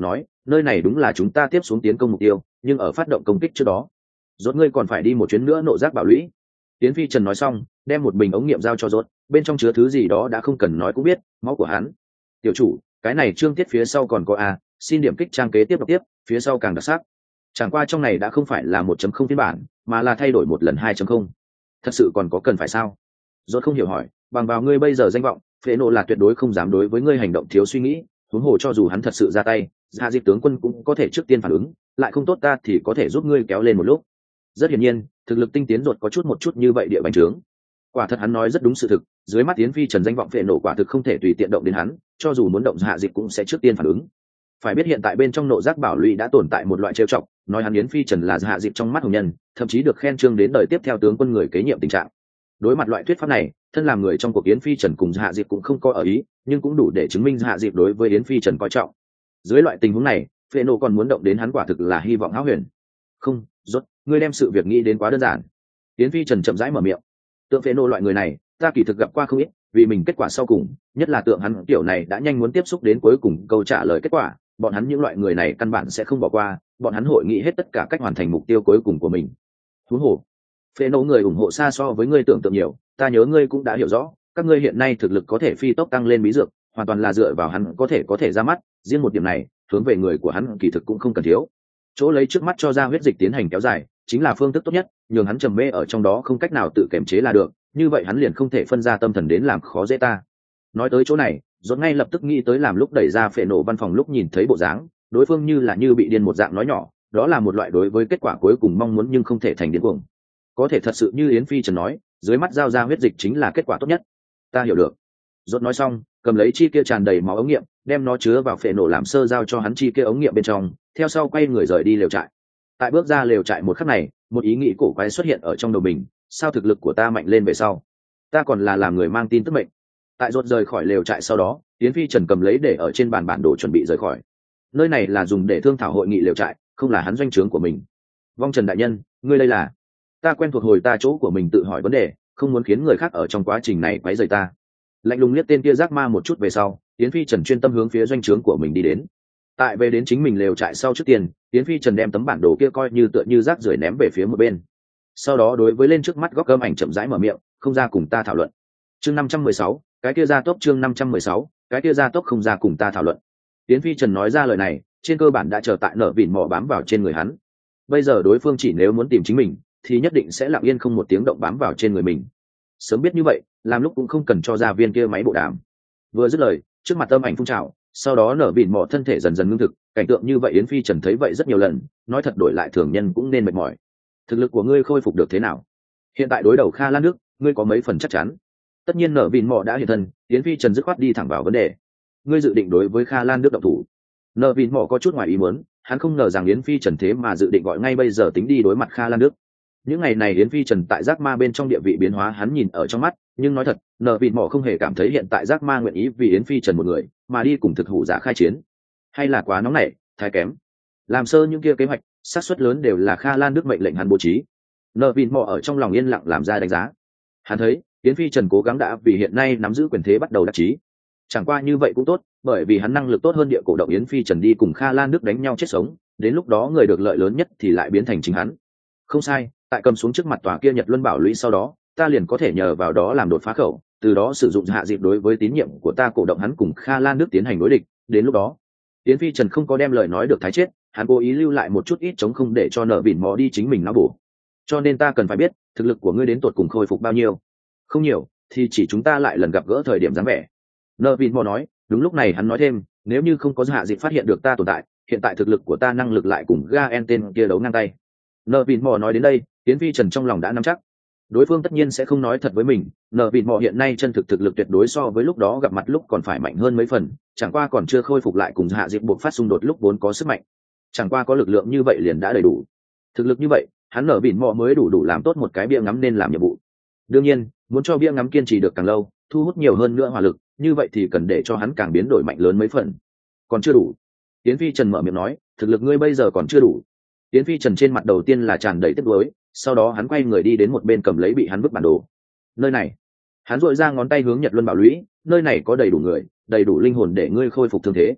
nơi này đúng là chúng ta tiếp xuống tiến công mục tiêu, nhưng ở phát động công kích trước đó rốt ngươi còn phải đi một chuyến nữa nộ giác bảo lũy. Yến Phi Trần nói xong đem một bình ống nghiệm giao cho rốt, bên trong chứa thứ gì đó đã không cần nói cũng biết, máu của hắn. Tiểu chủ, cái này chương tiết phía sau còn có xin điểm kích trang kế tiếp đọc tiếp, phía sau càng đặc sắc. Chẳng qua trong này đã không phải là 1.0 phiên bản, mà là thay đổi một lần 2.0. Thật sự còn có cần phải sao? Rốt không hiểu hỏi, bằng vào ngươi bây giờ danh vọng, Phệ Nộ là tuyệt đối không dám đối với ngươi hành động thiếu suy nghĩ, huống hồ cho dù hắn thật sự ra tay, Dạ Dịp tướng quân cũng có thể trước tiên phản ứng, lại không tốt ta thì có thể giúp ngươi kéo lên một lúc. Rất hiển nhiên, thực lực tinh tiến Rốt có chút một chút như vậy địa bánh trướng. Quả thật hắn nói rất đúng sự thực, dưới mắt Yến Phi Trần danh vọng Phệ Nộ quả thực không thể tùy tiện động đến hắn, cho dù muốn động Dạ Dịp cũng sẽ trước tiên phản ứng. Phải biết hiện tại bên trong nộ giác bảo lũy đã tồn tại một loại trêu chọc, nói hắn Yến Phi Trần là Dạ Dịp trong mắt hồng nhân, thậm chí được khen chương đến đời tiếp theo tướng quân người kế nhiệm tình trạng. Đối mặt loại thuyết pháp này, thân làm người trong cuộc Yến Phi Trần cùng Hạ Diệp cũng không có ở ý, nhưng cũng đủ để chứng minh Hạ Diệp đối với Yến Phi Trần coi trọng. Dưới loại tình huống này, Phệ Nộ còn muốn động đến hắn quả thực là hy vọng hão huyền. Không, rốt, ngươi đem sự việc nghĩ đến quá đơn giản. Yến Phi Trần chậm rãi mở miệng. Tượng Phệ Nộ loại người này, ta kỳ thực gặp qua không ít, vì mình kết quả sau cùng, nhất là tượng hắn kiểu này đã nhanh muốn tiếp xúc đến cuối cùng câu trả lời kết quả, bọn hắn những loại người này căn bản sẽ không bỏ qua, bọn hắn hội nghĩ hết tất cả cách hoàn thành mục tiêu cuối cùng của mình. Huống hồ, Phệ Nộ người ủng hộ xa so với ngươi tưởng tượng nhiều, ta nhớ ngươi cũng đã hiểu rõ, các ngươi hiện nay thực lực có thể phi tốc tăng lên bí dược, hoàn toàn là dựa vào hắn có thể ra mắt, riêng một điểm này, hướng về người của hắn kỳ thực cũng không cần thiếu. Chỗ lấy trước mắt cho ra huyết dịch tiến hành kéo dài, chính là phương thức tốt nhất, nhường hắn trầm mê ở trong đó không cách nào tự kiềm chế là được, như vậy hắn liền không thể phân ra tâm thần đến làm khó dễ ta. Nói tới chỗ này, Rốt ngay lập tức nghĩ tới làm lúc đẩy ra Phệ Nộ văn phòng lúc nhìn thấy bộ dáng, đối phương như là như bị điên một dạng nói nhỏ, đó là một loại đối với kết quả cuối cùng mong muốn nhưng không thể thành điên cuồng. Có thể thật sự như Yến Phi Trần nói, dưới mắt giao ra huyết dịch chính là kết quả tốt nhất. Ta hiểu được. Rốt nói xong, cầm lấy chi kia tràn đầy máu ống nghiệm, đem nó chứa vào Phệ Nộ làm sơ giao cho hắn chi kia ống nghiệm bên trong, theo sau quay người rời đi lều trại. Tại bước ra lều trại một khắc này, một ý nghĩ cổ quái xuất hiện ở trong đầu mình, sao thực lực của ta mạnh lên về sau, ta còn là làm người mang tin tức mệnh. Tại Rốt rời khỏi lều trại sau đó, Yến Phi Trần cầm lấy để ở trên bàn bản đồ chuẩn bị rời khỏi. Nơi này là dùng để thương thảo hội nghị lều trại, không là hắn doanh trướng của mình. Vong Trần đại nhân, ngươi đây là? Ta quen thuộc hồi ta chỗ của mình tự hỏi vấn đề, không muốn khiến người khác ở trong quá trình này quấy rầy ta. Lạnh lùng liếc tên kia giác ma một chút về sau, Yến Phi Trần chuyên tâm hướng phía doanh trướng của mình đi đến. Tại về đến chính mình lều trại sau trước tiên, Yến Phi Trần đem tấm bản đồ kia coi như tựa như rác rưởi ném về phía một bên. Sau đó đối với lên trước mắt góc gâm ảnh chậm rãi mở miệng, không ra cùng ta thảo luận. Chương 516, cái kia ra tốc chương 516, cái kia ra tốc không ra cùng ta thảo luận. Yến Phi Trần nói ra lời này, trên cơ bản đã chờ tại nở vỉn mò bám vào trên người hắn. Bây giờ đối phương chỉ nếu muốn tìm chính mình, thì nhất định sẽ lặng yên không một tiếng động bám vào trên người mình. Sớm biết như vậy, làm lúc cũng không cần cho ra viên kia máy bộ đàm. Vừa dứt lời, trước mặt âm ảnh phun trào, sau đó nở vỉn mò thân thể dần dần ngưng thực, cảnh tượng như vậy Yến Phi Trần thấy vậy rất nhiều lần, nói thật đổi lại thường nhân cũng nên mệt mỏi. Thực lực của ngươi khôi phục được thế nào? Hiện tại đối đầu Kha Lan nước, ngươi có mấy phần chắc chắn? Tất nhiên nở vỉn mò đã hiện thân, Yến Phi Trần dứt khoát đi thẳng vào vấn đề. Ngươi dự định đối với Kha Lan nước động thủ? Nở vỉn mò có chút ngoài ý muốn, hắn không ngờ rằng Yến Phi Trần thế mà dự định gọi ngay bây giờ tính đi đối mặt Kha Lan nước. Những ngày này Yến Phi Trần tại giác ma bên trong địa vị biến hóa hắn nhìn ở trong mắt, nhưng nói thật, nở vịt mỏ không hề cảm thấy hiện tại giác ma nguyện ý vì Yến Phi Trần một người mà đi cùng thực hủ giả khai chiến, hay là quá nóng nảy, thái kém. Làm sơ những kia kế hoạch, xác suất lớn đều là Kha Lan nước mệnh lệnh hắn bố trí. Nở vịt mỏ ở trong lòng yên lặng làm ra đánh giá. Hắn thấy Yến Phi Trần cố gắng đã vì hiện nay nắm giữ quyền thế bắt đầu đắc chí. Chẳng qua như vậy cũng tốt, bởi vì hắn năng lực tốt hơn địa cổ động Yến Phi Trần đi cùng Kha Lan nước đánh nhau chết sống, đến lúc đó người được lợi lớn nhất thì lại biến thành chính hắn. Không sai, tại cầm xuống trước mặt tòa kia Nhật Luân Bảo Lũy sau đó, ta liền có thể nhờ vào đó làm đột phá khẩu, từ đó sử dụng hạ dịp đối với tín nhiệm của ta cổ động hắn cùng Kha Lan nước tiến hành đối địch, đến lúc đó, Yến Phi Trần không có đem lời nói được thái chết, hắn cố ý lưu lại một chút ít chống không để cho nở vỉn mò đi chính mình nó bổ. Cho nên ta cần phải biết, thực lực của ngươi đến tột cùng khôi phục bao nhiêu? Không nhiều, thì chỉ chúng ta lại lần gặp gỡ thời điểm dáng vẻ. Nở vỉn mò nói, đúng lúc này hắn nói thêm, nếu như không có hạ dịp phát hiện được ta tồn tại, hiện tại thực lực của ta năng lực lại cùng Gaen tên kia đấu ngang tay. Nở vịn mò nói đến đây, Yến Phi Trần trong lòng đã nắm chắc, đối phương tất nhiên sẽ không nói thật với mình. Nở vịn mò hiện nay chân thực thực lực tuyệt đối so với lúc đó gặp mặt lúc còn phải mạnh hơn mấy phần, chẳng qua còn chưa khôi phục lại cùng hạ dịp buộc phát xung đột lúc vốn có sức mạnh, chẳng qua có lực lượng như vậy liền đã đầy đủ. Thực lực như vậy, hắn nở vịn mò mới đủ làm tốt một cái bia ngắm nên làm nhiệm vụ. Đương nhiên, muốn cho bia ngắm kiên trì được càng lâu, thu hút nhiều hơn nữa hỏa lực, như vậy thì cần để cho hắn càng biến đổi mạnh lớn mấy phần. Còn chưa đủ. Yến Phi Trần mở miệng nói, thực lực ngươi bây giờ còn chưa đủ. Yến Phi Trần trên mặt đầu tiên là tràn đầy tiếc nuối, sau đó hắn quay người đi đến một bên cầm lấy bị hắn vứt bản đồ. Nơi này, hắn duỗi ra ngón tay hướng Nhật Luân Bảo Lũy, nơi này có đầy đủ người, đầy đủ linh hồn để ngươi khôi phục thương thế.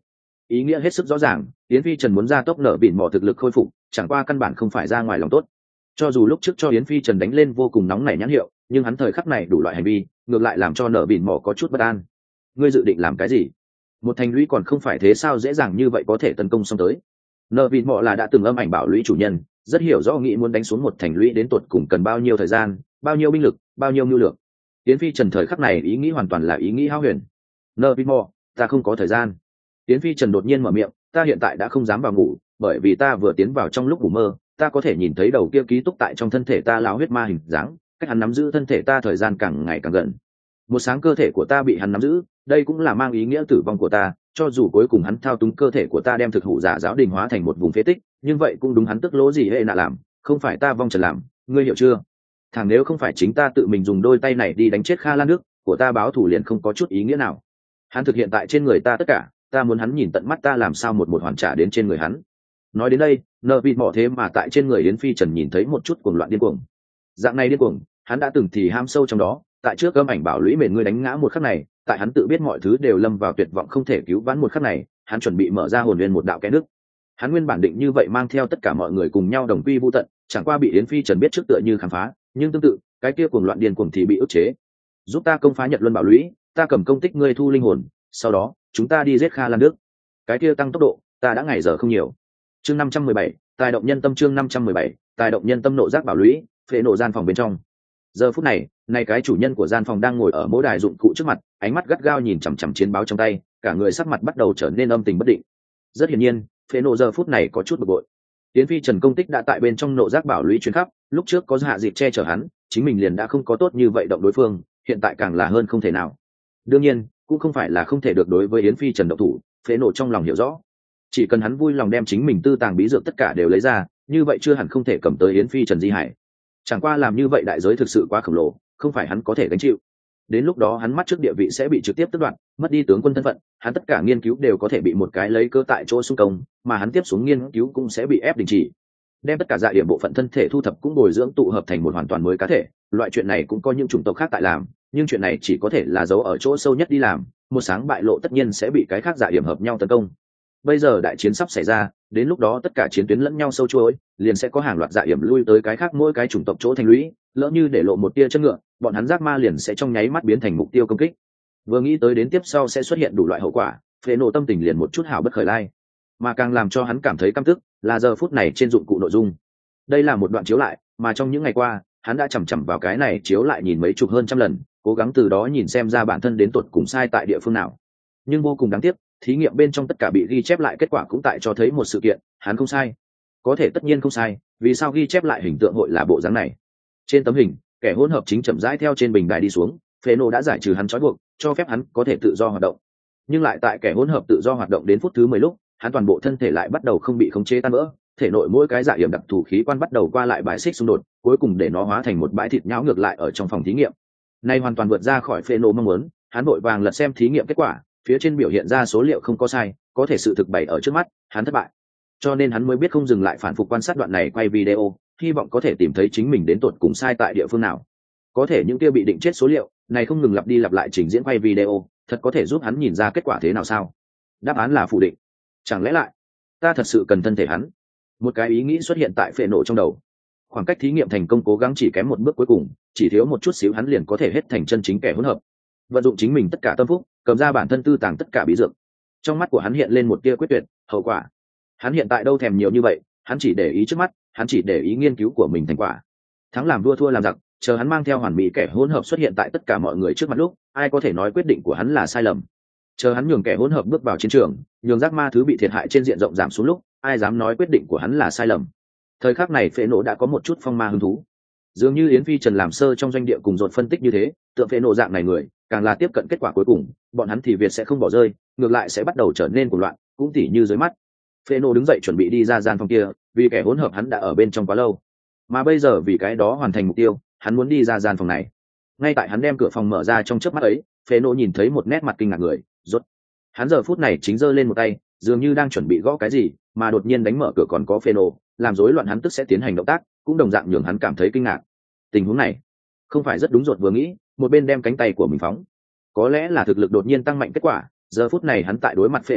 ý nghĩa hết sức rõ ràng. Yến Phi Trần muốn ra tốc nở bỉn mỏ thực lực khôi phục, chẳng qua căn bản không phải ra ngoài lòng tốt. Cho dù lúc trước cho Yến Phi Trần đánh lên vô cùng nóng nảy nhãn hiệu, nhưng hắn thời khắc này đủ loại hành vi ngược lại làm cho nở bỉn mỏ có chút bất an. Ngươi dự định làm cái gì? Một thành lũy còn không phải thế sao dễ dàng như vậy có thể tấn công xong tới. Nở bỉn mỏ là đã từng âm ảnh bảo lũy chủ nhân, rất hiểu rõ nghĩ muốn đánh xuống một thành lũy đến tột cùng cần bao nhiêu thời gian, bao nhiêu binh lực, bao nhiêu mưu lược. Yến Phi Trần thời khắc này ý nghĩ hoàn toàn là ý nghĩ hão huyền. Nở bỉn mỏ, ta không có thời gian. Yến Phi Trần đột nhiên mở miệng, ta hiện tại đã không dám vào ngủ, bởi vì ta vừa tiến vào trong lúc ngủ mơ, ta có thể nhìn thấy đầu kia ký túc tại trong thân thể ta lão huyết ma hình dáng, cách hắn nắm giữ thân thể ta thời gian càng ngày càng gần. Một sáng cơ thể của ta bị hắn nắm giữ, đây cũng là mang ý nghĩa tử vong của ta, cho dù cuối cùng hắn thao túng cơ thể của ta đem thực hủ giả giáo đình hóa thành một vùng phế tích, nhưng vậy cũng đúng hắn tức lỗ gì hệ nạ làm, không phải ta vong trần làm, ngươi hiểu chưa? Thằng nếu không phải chính ta tự mình dùng đôi tay này đi đánh chết Kha Lan nước, của ta báo thù liền không có chút ý nghĩa nào. Hắn thực hiện tại trên người ta tất cả, ta muốn hắn nhìn tận mắt ta làm sao một hoàn trả đến trên người hắn. Nói đến đây, nợ vịt mỏ thế mà tại trên người Yến Phi Trần nhìn thấy một chút cuồng loạn điên cuồng. Dạng này điên cuồng, hắn đã từng thì ham sâu trong đó, tại trước âm ảnh bảo lũy mền ngươi đánh ngã một khắc này, tại hắn tự biết mọi thứ đều lâm vào tuyệt vọng không thể cứu vãn một khắc này, hắn chuẩn bị mở ra hồn nguyên một đạo kẽ nước. Hắn nguyên bản định như vậy mang theo tất cả mọi người cùng nhau đồng quy vu tận, chẳng qua bị Yến Phi Trần biết trước tựa như khám phá, nhưng tương tự, cái kia cuồng loạn điên cuồng thì bị ức chế. Giúp ta công phá Nhật Luân bảo lũy, ta cầm công tích ngươi thu linh hồn, sau đó, chúng ta đi giết Kha Lan nước. Cái kia tăng tốc độ, ta đã ngày giờ không nhiều. Chương 517, tài động nhân tâm chương 517, tài động nhân tâm nộ giác bảo lũy, phệ nộ gian phòng bên trong. Giờ phút này, cái chủ nhân của gian phòng đang ngồi ở mỗi đài dụng cụ trước mặt, ánh mắt gắt gao nhìn chằm chằm chiến báo trong tay, cả người sắc mặt bắt đầu trở nên âm tình bất định. Rất hiển nhiên, phệ nộ giờ phút này có chút bực bội. Tiến Phi Trần công tích đã tại bên trong nộ giác bảo lũy chuyến khắp, lúc trước có hạ dịp che chở hắn, chính mình liền đã không có tốt như vậy động đối phương, hiện tại càng là hơn không thể nào. Đương nhiên, cũng không phải là không thể được đối với Yến Phi Trần động thủ, phệ nộ trong lòng hiểu rõ. Chỉ cần hắn vui lòng đem chính mình tư tàng bí dược tất cả đều lấy ra, như vậy chưa hẳn không thể cầm tới Yến Phi Trần di hải. Chẳng qua làm như vậy đại giới thực sự quá khổng lồ, không phải hắn có thể gánh chịu. Đến lúc đó hắn mắt trước địa vị sẽ bị trực tiếp tước đoạt, mất đi tướng quân thân phận, hắn tất cả nghiên cứu đều có thể bị một cái lấy cơ tại chỗ xung công, mà hắn tiếp xuống nghiên cứu cũng sẽ bị ép đình chỉ. Đem tất cả dạ điểm bộ phận thân thể thu thập cũng bồi dưỡng tụ hợp thành một hoàn toàn mới cá thể, loại chuyện này cũng có những chủng tộc khác tại làm, nhưng chuyện này chỉ có thể là giấu ở chỗ sâu nhất đi làm, một sáng bại lộ tất nhiên sẽ bị cái khác dạ điểm hợp nhau tấn công. Bây giờ đại chiến sắp xảy ra, đến lúc đó tất cả chiến tuyến lẫn nhau sâu chuỗi, liền sẽ có hàng loạt dạ điểm lui tới cái khác mỗi cái chủng tộc chỗ thành lũy, lỡ như để lộ một tia chân ngựa, bọn hắn giác ma liền sẽ trong nháy mắt biến thành mục tiêu công kích. Vừa nghĩ tới đến tiếp sau sẽ xuất hiện đủ loại hậu quả, phệ nộ tâm tình liền một chút hào bất khởi lai, mà càng làm cho hắn cảm thấy căm tức là giờ phút này trên dụng cụ nội dung. Đây là một đoạn chiếu lại, mà trong những ngày qua, hắn đã chằm chằm vào cái này chiếu lại nhìn mấy chục hơn trăm lần, cố gắng từ đó nhìn xem ra bản thân đến tột cùng sai tại địa phương nào. Nhưng vô cùng đáng tiếc, thí nghiệm bên trong tất cả bị ghi chép lại kết quả cũng tại cho thấy một sự kiện, hắn không sai. Có thể tất nhiên không sai, vì sao ghi chép lại hình tượng hội là bộ dáng này? Trên tấm hình, kẻ hỗn hợp chính chậm rãi theo trên bình đài đi xuống, phệ nộ đã giải trừ hắn trói buộc, cho phép hắn có thể tự do hoạt động. Nhưng lại tại kẻ hỗn hợp tự do hoạt động đến phút thứ 10 lúc, hắn toàn bộ thân thể lại bắt đầu không bị khống chế tan vỡ, thể nội mỗi cái dạ hiểm đặc thù khí quan bắt đầu qua lại bài xích xung đột, cuối cùng để nó hóa thành một bãi thịt nhão ngược lại ở trong phòng thí nghiệm. Nay hoàn toàn vượt ra khỏi phệ nộ mong muốn, hắn vội vàng lật xem thí nghiệm kết quả, phía trên biểu hiện ra số liệu không có sai, có thể sự thực bày ở trước mắt, hắn thất bại. Cho nên hắn mới biết không dừng lại phản phục quan sát đoạn này quay video, hy vọng có thể tìm thấy chính mình đến tột cùng sai tại địa phương nào. Có thể những kia bị định chết số liệu này không ngừng lặp đi lặp lại trình diễn quay video, thật có thể giúp hắn nhìn ra kết quả thế nào sao? Đáp án là phủ định. Chẳng lẽ lại ta thật sự cần thân thể hắn? Một cái ý nghĩ xuất hiện tại phệ nộ trong đầu. Khoảng cách thí nghiệm thành công cố gắng chỉ kém một bước cuối cùng, chỉ thiếu một chút xíu hắn liền có thể hết thành chân chính kẻ hỗn hợp. Vận dụng chính mình tất cả tâm phúc, cầm ra bản thân tư tàng tất cả bí dược. Trong mắt của hắn hiện lên một tia quyết tuyệt, hậu quả. Hắn hiện tại đâu thèm nhiều như vậy, hắn chỉ để ý trước mắt, hắn chỉ để ý nghiên cứu của mình thành quả. Thắng làm vua thua làm giặc, chờ hắn mang theo hoàn mỹ kẻ hỗn hợp xuất hiện tại tất cả mọi người trước mặt lúc, ai có thể nói quyết định của hắn là sai lầm? Chờ hắn nhường kẻ hỗn hợp bước vào chiến trường, nhường giác ma thứ bị thiệt hại trên diện rộng giảm xuống lúc, ai dám nói quyết định của hắn là sai lầm? Thời khắc này phệ nộ đã có một chút phong ma hứng thú. Dường như Yến Phi Trần làm sơ trong doanh địa cùng dồn phân tích như thế, tượng phệ nộ dạng này người, càng là tiếp cận kết quả cuối cùng, bọn hắn thì Việt sẽ không bỏ rơi, ngược lại sẽ bắt đầu trở nên cuồng loạn, cũng tỉ như dưới mắt. Phệ nộ đứng dậy chuẩn bị đi ra gian phòng kia, vì kẻ hỗn hợp hắn đã ở bên trong quá lâu, mà bây giờ vì cái đó hoàn thành mục tiêu, hắn muốn đi ra gian phòng này. Ngay tại hắn đem cửa phòng mở ra trong chớp mắt ấy, phệ nộ nhìn thấy một nét mặt kinh ngạc người, rốt. Hắn giờ phút này chính giơ lên một tay, dường như đang chuẩn bị gõ cái gì, mà đột nhiên đánh mở cửa còn có phệ nộ, làm rối loạn hắn tức sẽ tiến hành động tác, cũng đồng dạng nhường hắn cảm thấy kinh ngạc. Tình huống này không phải rất đúng ruột vừa nghĩ, một bên đem cánh tay của mình phóng. Có lẽ là thực lực đột nhiên tăng mạnh kết quả, giờ phút này hắn tại đối mặt phệ nộ lúc,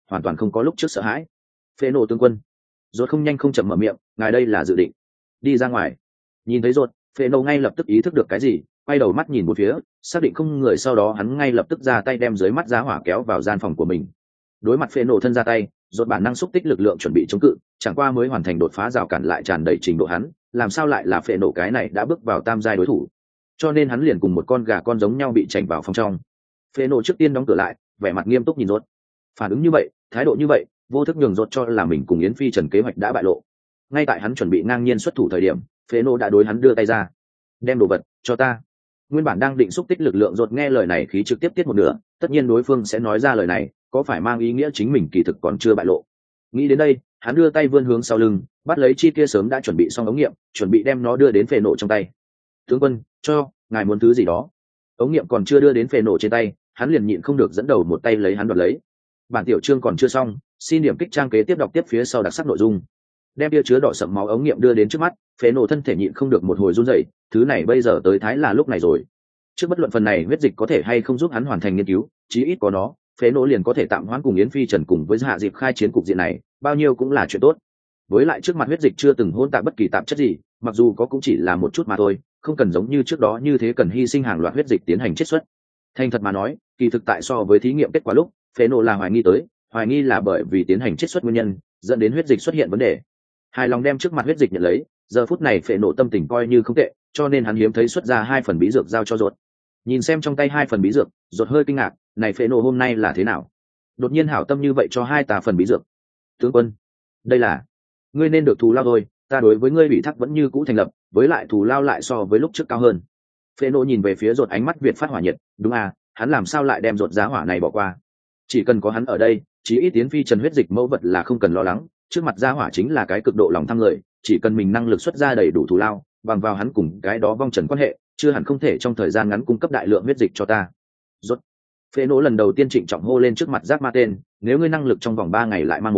hoàn toàn không có lúc trước sợ hãi. Phệ nổ tướng quân. Rốt không nhanh không chậm mở miệng, ngài đây là dự định đi ra ngoài. Nhìn thấy rốt, Phệ nổ ngay lập tức ý thức được cái gì, quay đầu mắt nhìn một phía, xác định không người, sau đó hắn ngay lập tức ra tay đem dưới mắt giá hỏa kéo vào gian phòng của mình. Đối mặt Phệ nổ thân ra tay, rốt bản năng xúc tích lực lượng chuẩn bị chống cự, chẳng qua mới hoàn thành đột phá rào cản lại tràn đầy trình độ hắn, làm sao lại là Phệ nổ cái này đã bước vào tam giai đối thủ. Cho nên hắn liền cùng một con gà con giống nhau bị chảnh vào phòng trong. Phệ nổ trước tiên đóng cửa lại, vẻ mặt nghiêm túc nhìn rốt. Phản ứng như vậy, thái độ như vậy, vô thức nhường rốt cho là mình cùng Yến Phi Trần kế hoạch đã bại lộ. Ngay tại hắn chuẩn bị ngang nhiên xuất thủ thời điểm, Phệ nổ đã đối hắn đưa tay ra. Đem đồ vật cho ta. Nguyên bản đang định xúc tích lực lượng rốt nghe lời này khí trực tiếp tiết một nửa, tất nhiên đối phương sẽ nói ra lời này, có phải mang ý nghĩa chính mình kỳ thực còn chưa bại lộ. Nghĩ đến đây, hắn đưa tay vươn hướng sau lưng, bắt lấy chi kia sớm đã chuẩn bị xong ống nghiệm, chuẩn bị đem nó đưa đến Phệ nổ trong tay. Tướng quân, cho, ngài muốn thứ gì đó. Ống nghiệm còn chưa đưa đến Phệ nổ trên tay, hắn liền nhịn không được dẫn đầu một tay lấy hắn đoạt lấy. Bản tiểu chương còn chưa xong, xin điểm kích trang kế tiếp đọc tiếp phía sau đặc sắc nội dung. Đem tia chứa đỏ sậm máu ống nghiệm đưa đến trước mắt, Phệ nổ thân thể nhịn không được một hồi run rẩy, thứ này bây giờ tới thái là lúc này rồi. Trước bất luận phần này huyết dịch có thể hay không giúp hắn hoàn thành nghiên cứu, chí ít có nó, Phệ nổ liền có thể tạm hoãn cùng Yến Phi Trần cùng với Hạ Diệp khai chiến cục diện này, bao nhiêu cũng là chuyện tốt. Với lại trước mặt huyết dịch chưa từng hỗn tạp bất kỳ tạp chất gì, mặc dù có cũng chỉ là một chút mà thôi, không cần giống như trước đó như thế cần hy sinh hàng loạt huyết dịch tiến hành chiết xuất. Thành thật mà nói, kỳ thực tại so với thí nghiệm kết quả lúc, Phệ nổ là hoài nghi là bởi vì tiến hành chiết xuất nguyên nhân, dẫn đến huyết dịch xuất hiện vấn đề. Hài lòng đem trước mặt huyết dịch nhận lấy, giờ phút này Phệ nổ tâm tình coi như không tệ, cho nên hắn hiếm thấy xuất ra 2 phần bí dược giao cho rốt. Nhìn xem trong tay 2 phần bí dược, rốt hơi kinh ngạc, này Phệ nổ hôm nay là thế nào? Đột nhiên hảo tâm như vậy cho 2 tà phần bí dược. Tướng quân, đây là ngươi nên được thù lao thôi, ta đối với ngươi ủy thác vẫn như cũ thành lập, với lại thù lao lại so với lúc trước cao hơn. Phệ nổ nhìn về phía rốt, ánh mắt việt phát hỏa nhiệt, đúng à, hắn làm sao lại đem rốt giá hỏa này bỏ qua? Chỉ cần có hắn ở đây, chí ít Yến Phi Trần huyết dịch mẫu vật là không cần lo lắng, trước mặt giá hỏa chính là cái cực độ lòng tham người, chỉ cần mình năng lực xuất ra đầy đủ thù lao, bằng vào hắn cùng cái đó vong trần quan hệ, chưa hẳn không thể trong thời gian ngắn cung cấp đại lượng huyết dịch cho ta. Rốt. Phệ nổ lần đầu tiên trịnh trọng hô lên trước mặt giác ma tên, nếu ngươi năng lực trong vòng 3 ngày lại mang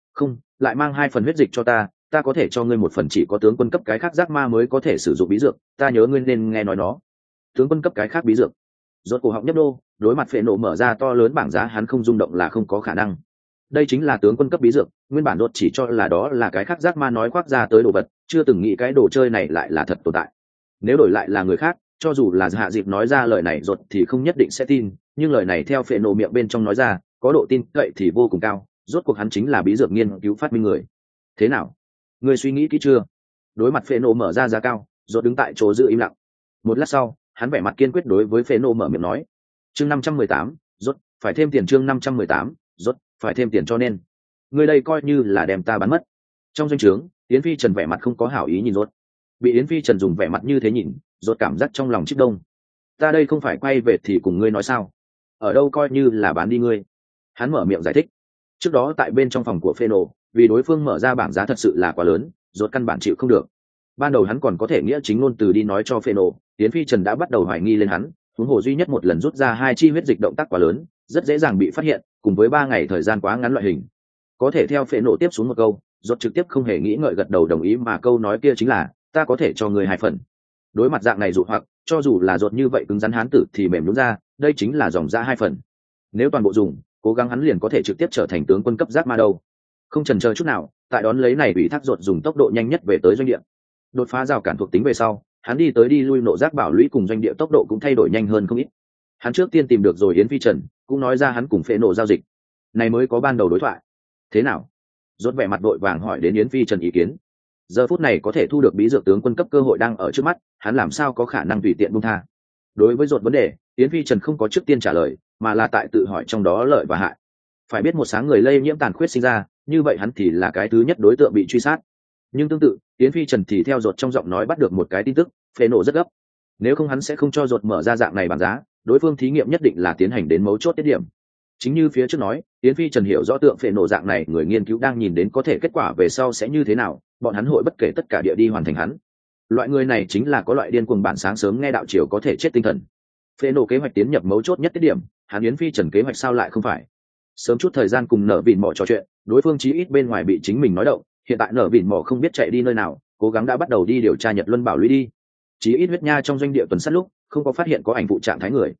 lại mang 2 phần huyết dịch cho ta, ta có thể cho ngươi 1 phần chỉ có tướng quân cấp cái khác giác ma mới có thể sử dụng bí dược, ta nhớ ngươi nên nghe nói nó. Tướng quân cấp cái khác bí dược. Rốt cổ họng nhấp đô, đối mặt Phệ nổ mở ra to lớn bảng giá, hắn không rung động là không có khả năng. Đây chính là tướng quân cấp bí dược, nguyên bản rốt chỉ cho là đó là cái khác giác ma nói khoác ra tới đồ vật, chưa từng nghĩ cái đồ chơi này lại là thật tồn tại. Nếu đổi lại là người khác, cho dù là Hạ Diệp nói ra lời này rốt thì không nhất định sẽ tin, nhưng lời này theo Phệ nổ miệng bên trong nói ra, có độ tin cậy thì vô cùng cao, rốt cuộc hắn chính là bí dược nghiên cứu phát minh người. Thế nào? Ngươi suy nghĩ kỹ chưa? Đối mặt Phệ nổ mở ra giá cao, rốt đứng tại chỗ giữ im lặng. Một lát sau, hắn vẻ mặt kiên quyết đối với Phệ nổ mở miệng nói: "Chương 518, rốt, phải thêm tiền chương 518, rốt, phải thêm tiền cho nên, ngươi đây coi như là đem ta bán mất." Trong doanh trướng, Yến Phi Trần vẻ mặt không có hảo ý nhìn rốt. Bị Yến Phi Trần dùng vẻ mặt như thế nhìn, rốt cảm giác trong lòng chích đông. Ta đây không phải quay về thì cùng ngươi nói sao? Ở đâu coi như là bán đi ngươi. Hắn mở miệng giải thích. Trước đó tại bên trong phòng của Phệ nổ, vì đối phương mở ra bảng giá thật sự là quá lớn, rốt căn bản chịu không được. Ban đầu hắn còn có thể nghĩa chính ngôn từ đi nói cho Phệ nổ, Yến Phi Trần đã bắt đầu hoài nghi lên hắn, huống hồ duy nhất một lần rút ra 2 chi huyết dịch động tác quá lớn, rất dễ dàng bị phát hiện, cùng với 3 ngày thời gian quá ngắn loại hình. Có thể theo Phệ nổ tiếp xuống một câu, rốt trực tiếp không hề nghĩ ngợi gật đầu đồng ý, mà câu nói kia chính là, ta có thể cho ngươi 2 phần. Đối mặt dạng này dụ hoặc, cho dù là rốt như vậy cứng rắn hán tử thì mềm nhũn ra, đây chính là dòng ra 2 phần. Nếu toàn bộ dùng, cố gắng hắn liền có thể trực tiếp trở thành tướng quân cấp giác ma đâu. Không chần chờ chút nào, tại đón lấy này ủy thác rốt dùng tốc độ nhanh nhất về tới doanh địa. Đột phá rào cản thuộc tính về sau, hắn đi tới đi lui nộ giác bảo lũy cùng doanh địa tốc độ cũng thay đổi nhanh hơn không ít. Hắn trước tiên tìm được rồi Yến Phi Trần, cũng nói ra hắn cùng Phệ nổ giao dịch, này mới có ban đầu đối thoại. Thế nào? Rốt vẻ mặt vội vàng hỏi đến Yến Phi Trần ý kiến. Giờ phút này có thể thu được bí dược tướng quân cấp cơ hội đang ở trước mắt, hắn làm sao có khả năng tùy tiện buông tha. Đối với rốt vấn đề, Yến Phi Trần không có trước tiên trả lời, mà là tại tự hỏi trong đó lợi và hại. Phải biết một sáng người lây nhiễm tàn khuyết sinh ra, như vậy hắn thì là cái thứ nhất đối tượng bị truy sát. Nhưng tương tự, Yến Phi Trần thì theo rốt trong giọng nói bắt được một cái tin tức, Phệ nổ rất gấp. Nếu không hắn sẽ không cho rốt mở ra dạng này bảng giá, đối phương thí nghiệm nhất định là tiến hành đến mấu chốt tiết điểm. Chính như phía trước nói, Yến Phi Trần hiểu rõ tượng Phệ nổ dạng này người nghiên cứu đang nhìn đến có thể kết quả về sau sẽ như thế nào, bọn hắn hội bất kể tất cả địa đi hoàn thành hắn. Loại người này chính là có loại điên cuồng bản sáng sớm nghe đạo chiều có thể chết tinh thần. Phệ nổ kế hoạch tiến nhập mấu chốt nhất tiết điểm, hắn Yến Phi Trần kế hoạch sao lại không phải? Sớm chút thời gian cùng Nở Vịn Mỏ trò chuyện, đối phương chí ít bên ngoài bị chính mình nói động, hiện tại Nở Vịn Mỏ không biết chạy đi nơi nào, cố gắng đã bắt đầu đi điều tra Nhật Luân Bảo Lũy đi. Chí ít huyết nha trong doanh địa tuần sát lúc, không có phát hiện có ảnh vụ trạng thái người.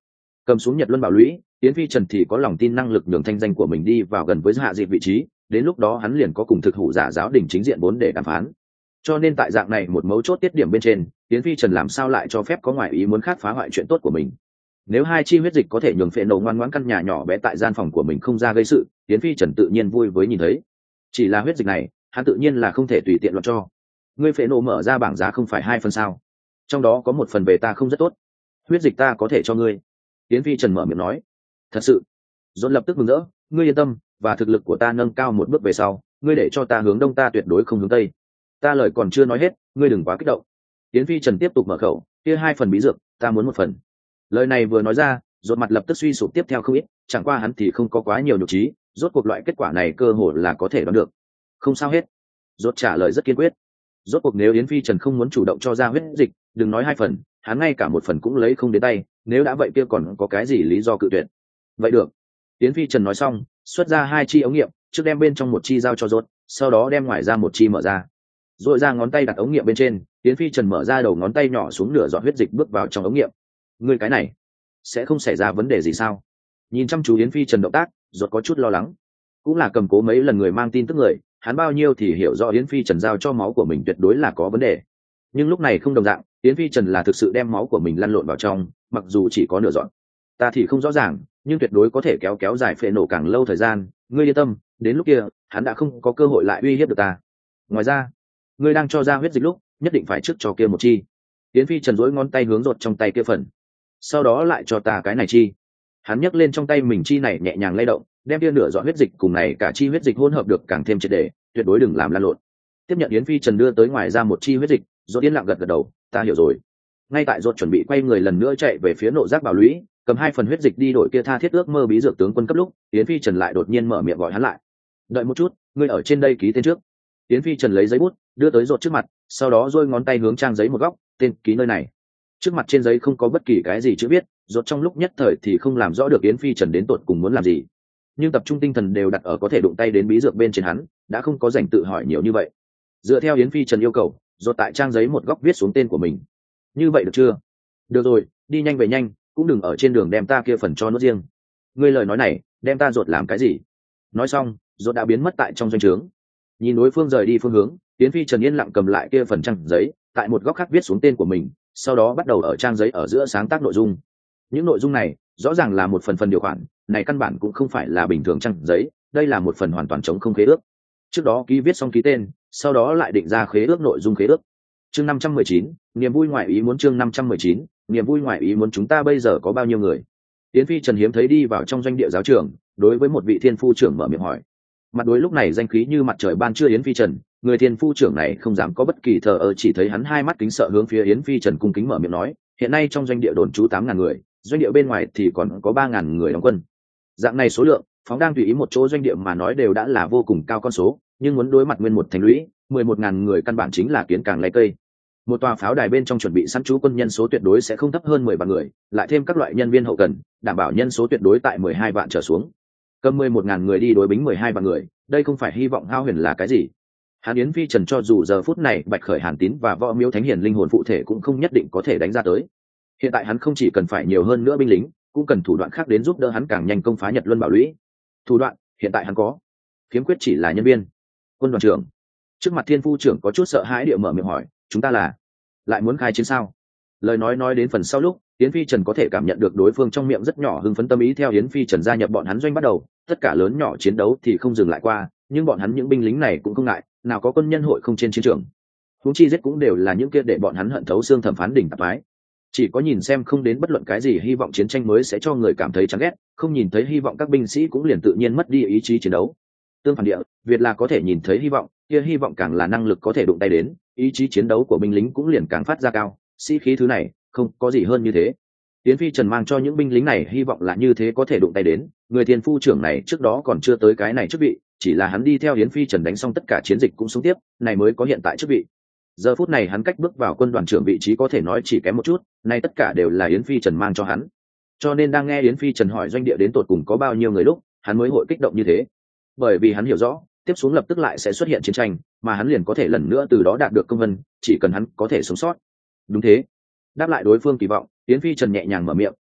Cầm xuống Nhật Luân Bảo Lũy, Yến Phi Trần thì có lòng tin năng lực nhường thanh danh của mình đi vào gần với Hạ Dịp vị trí, đến lúc đó hắn liền có cùng thực hủ giả giáo đình chính diện vốn để đàm phán. Cho nên tại dạng này một mấu chốt tiết điểm bên trên, Yến Phi Trần làm sao lại cho phép có ngoại ý muốn khác phá hoại chuyện tốt của mình. Nếu hai chi huyết dịch có thể nhường phệ nổ ngoan ngoãn căn nhà nhỏ bé tại gian phòng của mình không ra gây sự, Yến Phi Trần tự nhiên vui với nhìn thấy. Chỉ là huyết dịch này, hắn tự nhiên là không thể tùy tiện loạn cho. Ngươi phệ nổ mở ra bảng giá không phải 2 phần sao? Trong đó có 1 phần về ta không rất tốt. Huyết dịch ta có thể cho ngươi. Yến Phi Trần mở miệng nói. Thật sự? Dồn lập tức mừng rỡ, ngươi yên tâm, và thực lực của ta nâng cao một bước về sau, ngươi để cho ta hướng đông ta tuyệt đối không hướng tây. Ta lời còn chưa nói hết, ngươi đừng quá kích động. Yến Phi Trần tiếp tục mở khẩu, kia 2 phần bí dược, ta muốn 1 phần. Lời này vừa nói ra, Dồn mặt lập tức suy sụp tiếp theo không ít, chẳng qua hắn thì không có quá nhiều nhục trí, rốt cuộc loại kết quả này cơ hội là có thể đoán được. Không sao hết. Dồn trả lời rất kiên quyết. Rốt cuộc nếu Yến Phi Trần không muốn chủ động cho ra huyết dịch, đừng nói 2 phần, hắn ngay cả 1 phần cũng lấy không đến tay, nếu đã vậy kia còn có cái gì lý do cự tuyệt. Vậy được. Yến Phi Trần nói xong, xuất ra 2 chi ống nghiệm, trước đem bên trong 1 chi giao cho Rốt, sau đó đem ngoài ra 1 chi mở ra. Rồi ra ngón tay đặt ống nghiệm bên trên, Yến Phi Trần mở ra đầu ngón tay nhỏ xuống nửa giọt huyết dịch bước vào trong ống nghiệm. Ngươi cái này, sẽ không xảy ra vấn đề gì sao? Nhìn chăm chú Yến Phi Trần động tác, Rốt có chút lo lắng. Cũng là cầm cố mấy lần người mang tin tức người, hắn bao nhiêu thì hiểu rõ Yến Phi Trần giao cho máu của mình tuyệt đối là có vấn đề. Nhưng lúc này không đồng dạng, Yến Phi Trần là thực sự đem máu của mình lăn lộn vào trong, mặc dù chỉ có nửa giọt. Ta thì không rõ ràng, nhưng tuyệt đối có thể kéo dài phệ nổ càng lâu thời gian, ngươi yên tâm, đến lúc kia, hắn đã không có cơ hội lại uy hiếp được ta. Ngoài ra, ngươi đang cho ra huyết dịch lúc, nhất định phải trước cho kia 1 chi. Yến Phi Trần duỗi ngón tay hướng Rốt trong tay kia phần. Sau đó lại cho ta cái này chi. Hắn nhấc lên trong tay mình chi này nhẹ nhàng lay động, đem kia nửa giọt huyết dịch cùng này cả chi huyết dịch hỗn hợp được càng thêm triệt để, tuyệt đối đừng làm lan lộn. Tiếp nhận Yến Phi Trần đưa tới ngoài ra 1 chi huyết dịch, Rốt yên lặng gật gật đầu, ta hiểu rồi. Ngay tại Rốt chuẩn bị quay người lần nữa chạy về phía nộ giác bảo lũy, cầm 2 phần huyết dịch đi đổi kia tha thiết ước mơ bí dược tướng quân cấp lúc, Yến Phi Trần lại đột nhiên mở miệng gọi hắn lại. Đợi một chút, ngươi ở trên đây ký tên trước. Yến Phi Trần lấy giấy bút, đưa tới Rốt trước mặt, sau đó duỗi ngón tay hướng trang giấy một góc, tên ký nơi này. Trước mặt trên giấy không có bất kỳ cái gì chữ viết, Rốt trong lúc nhất thời thì không làm rõ được Yến Phi Trần đến tột cùng muốn làm gì. Nhưng tập trung tinh thần đều đặt ở có thể đụng tay đến bí dược bên trên hắn, đã không có rảnh tự hỏi nhiều như vậy. Dựa theo Yến Phi Trần yêu cầu, Rốt tại trang giấy một góc viết xuống tên của mình. Như vậy được chưa? Được rồi, đi nhanh về nhanh, cũng đừng ở trên đường đem ta kia phần cho nó riêng. Ngươi lời nói này, đem ta Rốt làm cái gì? Nói xong, Rốt đã biến mất tại trong doanh trướng. Nhìn đối phương rời đi phương hướng, Yến Phi Trần yên lặng cầm lại kia phần trang giấy, tại một góc khác viết xuống tên của mình, sau đó bắt đầu ở trang giấy ở giữa sáng tác nội dung. Những nội dung này rõ ràng là một phần điều khoản, này căn bản cũng không phải là bình thường trang giấy, đây là một phần hoàn toàn chống không khế ước. Trước đó ký viết xong ký tên, sau đó lại định ra khế ước nội dung khế ước. Chương 519, niềm vui ngoại ý muốn. Chương 519, niềm vui ngoại ý muốn. Chúng ta bây giờ có bao nhiêu người? Yến Phi Trần hiếm thấy đi vào trong doanh địa giáo trường, đối với một vị thiên phu trưởng mở miệng hỏi. Mặt đối lúc này danh khí như mặt trời ban trưa Yến Phi Trần, người thiên phu trưởng này không dám có bất kỳ thờ ơ, chỉ thấy hắn 2 mắt kính sợ hướng phía Yến Phi Trần cung kính mở miệng nói, hiện nay trong doanh địa đồn trú 8.000 người, doanh địa bên ngoài thì còn có 3.000 người đóng quân. Dạng này số lượng, phóng đang tùy ý một chỗ doanh địa mà nói đều đã là vô cùng cao con số, nhưng muốn đối mặt nguyên một thành lũy, 11.000 người căn bản chính là kiến càng lấy cây. Một tòa pháo đài bên trong chuẩn bị sẵn trú quân nhân số tuyệt đối sẽ không thấp hơn 10 vạn người, lại thêm các loại nhân viên hậu cần, đảm bảo nhân số tuyệt đối tại 12 vạn trở xuống. Cầm 11.000 người đi đối bính 12 vạn người, đây không phải hy vọng hao huyền là cái gì. Hàn Yến Phi Trần cho dù giờ phút này Bạch Khởi Hàn Tín và Võ Miếu Thánh Hiền linh hồn phụ thể cũng không nhất định có thể đánh ra tới. Hiện tại hắn không chỉ cần phải nhiều hơn nữa binh lính, cũng cần thủ đoạn khác đến giúp đỡ hắn càng nhanh công phá Nhật Luân Bảo Lũy. Thủ đoạn, hiện tại hắn có. Khiếm khuyết chỉ là nhân viên. Quân đoàn trưởng. Trước mặt Thiên Phu trưởng có chút sợ hãi địa mở miệng hỏi, chúng ta là lại muốn khai chiến sao? Lời nói đến phần sau lúc, Yến Phi Trần có thể cảm nhận được đối phương trong miệng rất nhỏ hưng phấn tâm ý. Theo Yến Phi Trần gia nhập bọn hắn doanh bắt đầu, tất cả lớn nhỏ chiến đấu thì không dừng lại qua, nhưng bọn hắn những binh lính này cũng không ngại, nào có quân nhân hội không trên chiến trường. Huống chi giết cũng đều là những kia để bọn hắn hận thấu xương thẩm phán đỉnh tạp ái. Chỉ có nhìn xem không đến bất luận cái gì hy vọng chiến tranh mới sẽ cho người cảm thấy chán ghét, không nhìn thấy hy vọng các binh sĩ cũng liền tự nhiên mất đi ý chí chiến đấu. Tương phản địa, Việt là có thể nhìn thấy hy vọng, kia hy vọng càng là năng lực có thể đụng tay đến, ý chí chiến đấu của binh lính cũng liền càng phát ra cao, sĩ khí thứ này không có gì hơn như thế. Yến Phi Trần mang cho những binh lính này hy vọng là như thế có thể đụng tay đến, người Thiên Phu trưởng này trước đó còn chưa tới cái này chức vị, chỉ là hắn đi theo Yến Phi Trần đánh xong tất cả chiến dịch cũng sống tiếp, này mới có hiện tại chức vị. Giờ phút này hắn cách bước vào quân đoàn trưởng vị trí có thể nói chỉ kém một chút, nay tất cả đều là Yến Phi Trần mang cho hắn. Cho nên đang nghe Yến Phi Trần hỏi doanh địa đến tột cùng có bao nhiêu người lúc, hắn mới hội kích động như thế. Bởi vì hắn hiểu rõ, tiếp xuống lập tức lại sẽ xuất hiện chiến tranh, mà hắn liền có thể lần nữa từ đó đạt được công vân, chỉ cần hắn có thể sống sót. Đúng thế. Đáp lại đối phương kỳ vọng, Yến Phi Trần nhẹ nhàng mở miệng,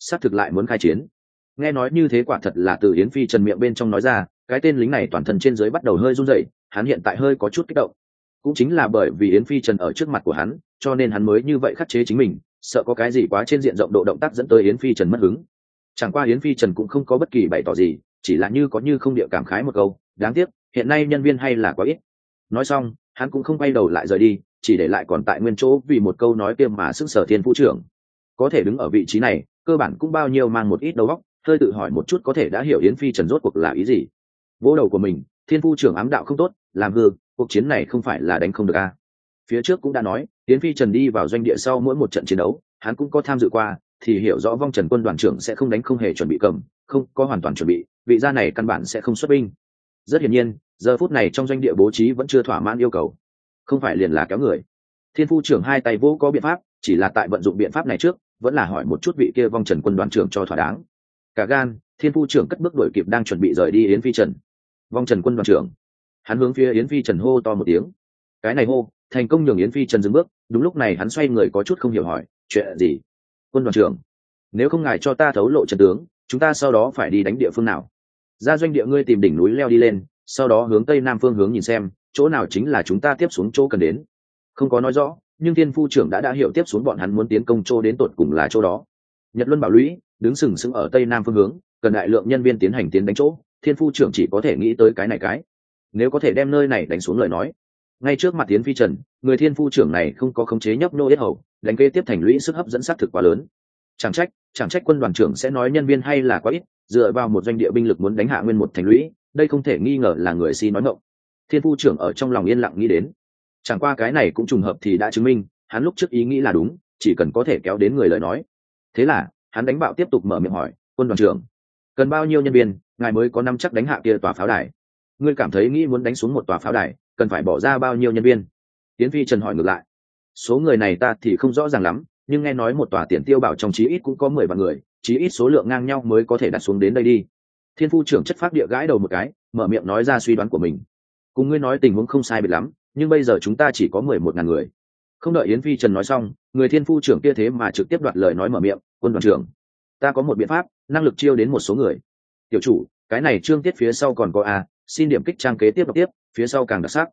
xác thực lại muốn khai chiến. Nghe nói như thế quả thật là từ Yến Phi Trần miệng bên trong nói ra, cái tên lính này toàn thân trên dưới bắt đầu hơi run rẩy, hắn hiện tại hơi có chút kích động. Cũng chính là bởi vì Yến Phi Trần ở trước mặt của hắn, cho nên hắn mới như vậy khắc chế chính mình, sợ có cái gì quá trên diện rộng độ động tác dẫn tới Yến Phi Trần mất hứng. Chẳng qua Yến Phi Trần cũng không có bất kỳ bày tỏ gì, chỉ là như có như không địa cảm khái một câu, đáng tiếc, hiện nay nhân viên hay là quá ít. Nói xong, hắn cũng không quay đầu lại rời đi, chỉ để lại còn tại nguyên chỗ vì một câu nói kia mà sức sở Thiên Phu trưởng. Có thể đứng ở vị trí này, cơ bản cũng bao nhiêu mang một ít đầu óc, hơi tự hỏi một chút có thể đã hiểu Yến Phi Trần rốt cuộc là ý gì. Vỗ đầu của mình, Thiên Phu trưởng ám đạo không tốt, làm hư, cuộc chiến này không phải là đánh không được a. Phía trước cũng đã nói, Yến Phi Trần đi vào doanh địa sau mỗi một trận chiến đấu, hắn cũng có tham dự qua, thì hiểu rõ Vong Trần quân đoàn trưởng sẽ không đánh không hề chuẩn bị cầm, không có hoàn toàn chuẩn bị, vị gia này căn bản sẽ không xuất binh. Rất hiển nhiên, giờ phút này trong doanh địa bố trí vẫn chưa thỏa mãn yêu cầu, không phải liền là kéo người. Thiên Phu trưởng hai tay vô có biện pháp, chỉ là tại vận dụng biện pháp này trước, vẫn là hỏi một chút vị kia Vong Trần quân đoàn trưởng cho thỏa đáng. Cả gan, Thiên Phu trưởng cất bước đuổi kịp đang chuẩn bị rời đi Yến Phi Trần. Vong Trần quân đoàn trưởng, hắn hướng phía Yến Phi Trần hô to một tiếng. Cái này hô, thành công nhường Yến Phi Trần dừng bước. Đúng lúc này hắn xoay người có chút không hiểu hỏi, chuyện gì? Quân đoàn trưởng, nếu không ngài cho ta thấu lộ trận tướng, chúng ta sau đó phải đi đánh địa phương nào? Ra doanh địa ngươi tìm đỉnh núi leo đi lên, sau đó hướng tây nam phương hướng nhìn xem, chỗ nào chính là chúng ta tiếp xuống chỗ cần đến. Không có nói rõ, nhưng Thiên Phu trưởng đã hiểu tiếp xuống bọn hắn muốn tiến công chỗ đến tột cùng là chỗ đó. Nhật Luân Bảo Lũy đứng sừng sững ở tây nam phương hướng, cần đại lượng nhân viên tiến hành tiến đánh chỗ. Thiên Phu trưởng chỉ có thể nghĩ tới cái này cái. Nếu có thể đem nơi này đánh xuống lời nói, ngay trước mặt Yến Phi Trần, người Thiên Phu trưởng này không có khống chế nhấp nô yết hầu, đánh kế tiếp thành lũy sức hấp dẫn sát thực quá lớn. Chẳng trách quân đoàn trưởng sẽ nói nhân viên hay là quá ít, dựa vào một doanh địa binh lực muốn đánh hạ nguyên một thành lũy, đây không thể nghi ngờ là người si nói ngọng. Thiên Phu trưởng ở trong lòng yên lặng nghĩ đến. Chẳng qua cái này cũng trùng hợp thì đã chứng minh, hắn lúc trước ý nghĩ là đúng, chỉ cần có thể kéo đến người lời nói. Thế là, hắn đánh bạo tiếp tục mở miệng hỏi, quân đoàn trưởng, cần bao nhiêu nhân viên, ngài mới có năm chắc đánh hạ kia tòa pháo đài? Ngươi cảm thấy nghĩ muốn đánh xuống một tòa pháo đài, cần phải bỏ ra bao nhiêu nhân viên? Yến Phi Trần hỏi ngược lại. Số người này ta thì không rõ ràng lắm, nhưng nghe nói một tòa Tiền Tiêu Bảo trong chí ít cũng có 10 vạn người, chí ít số lượng ngang nhau mới có thể đặt xuống đến đây đi. Thiên Phu trưởng chất phác địa gãi đầu một cái, mở miệng nói ra suy đoán của mình. Cùng ngươi nói tình huống không sai biệt lắm, nhưng bây giờ chúng ta chỉ có 11.000 người. Không đợi Yến Phi Trần nói xong, người Thiên Phu trưởng kia thế mà trực tiếp đoạt lời nói mở miệng, quân đoàn trưởng, ta có một biện pháp, năng lực chiêu đến một số người. Tiểu chủ, cái này chương tiết phía sau còn có a, xin điểm kích trang kế tiếp đọc tiếp, phía sau càng đặc sắc.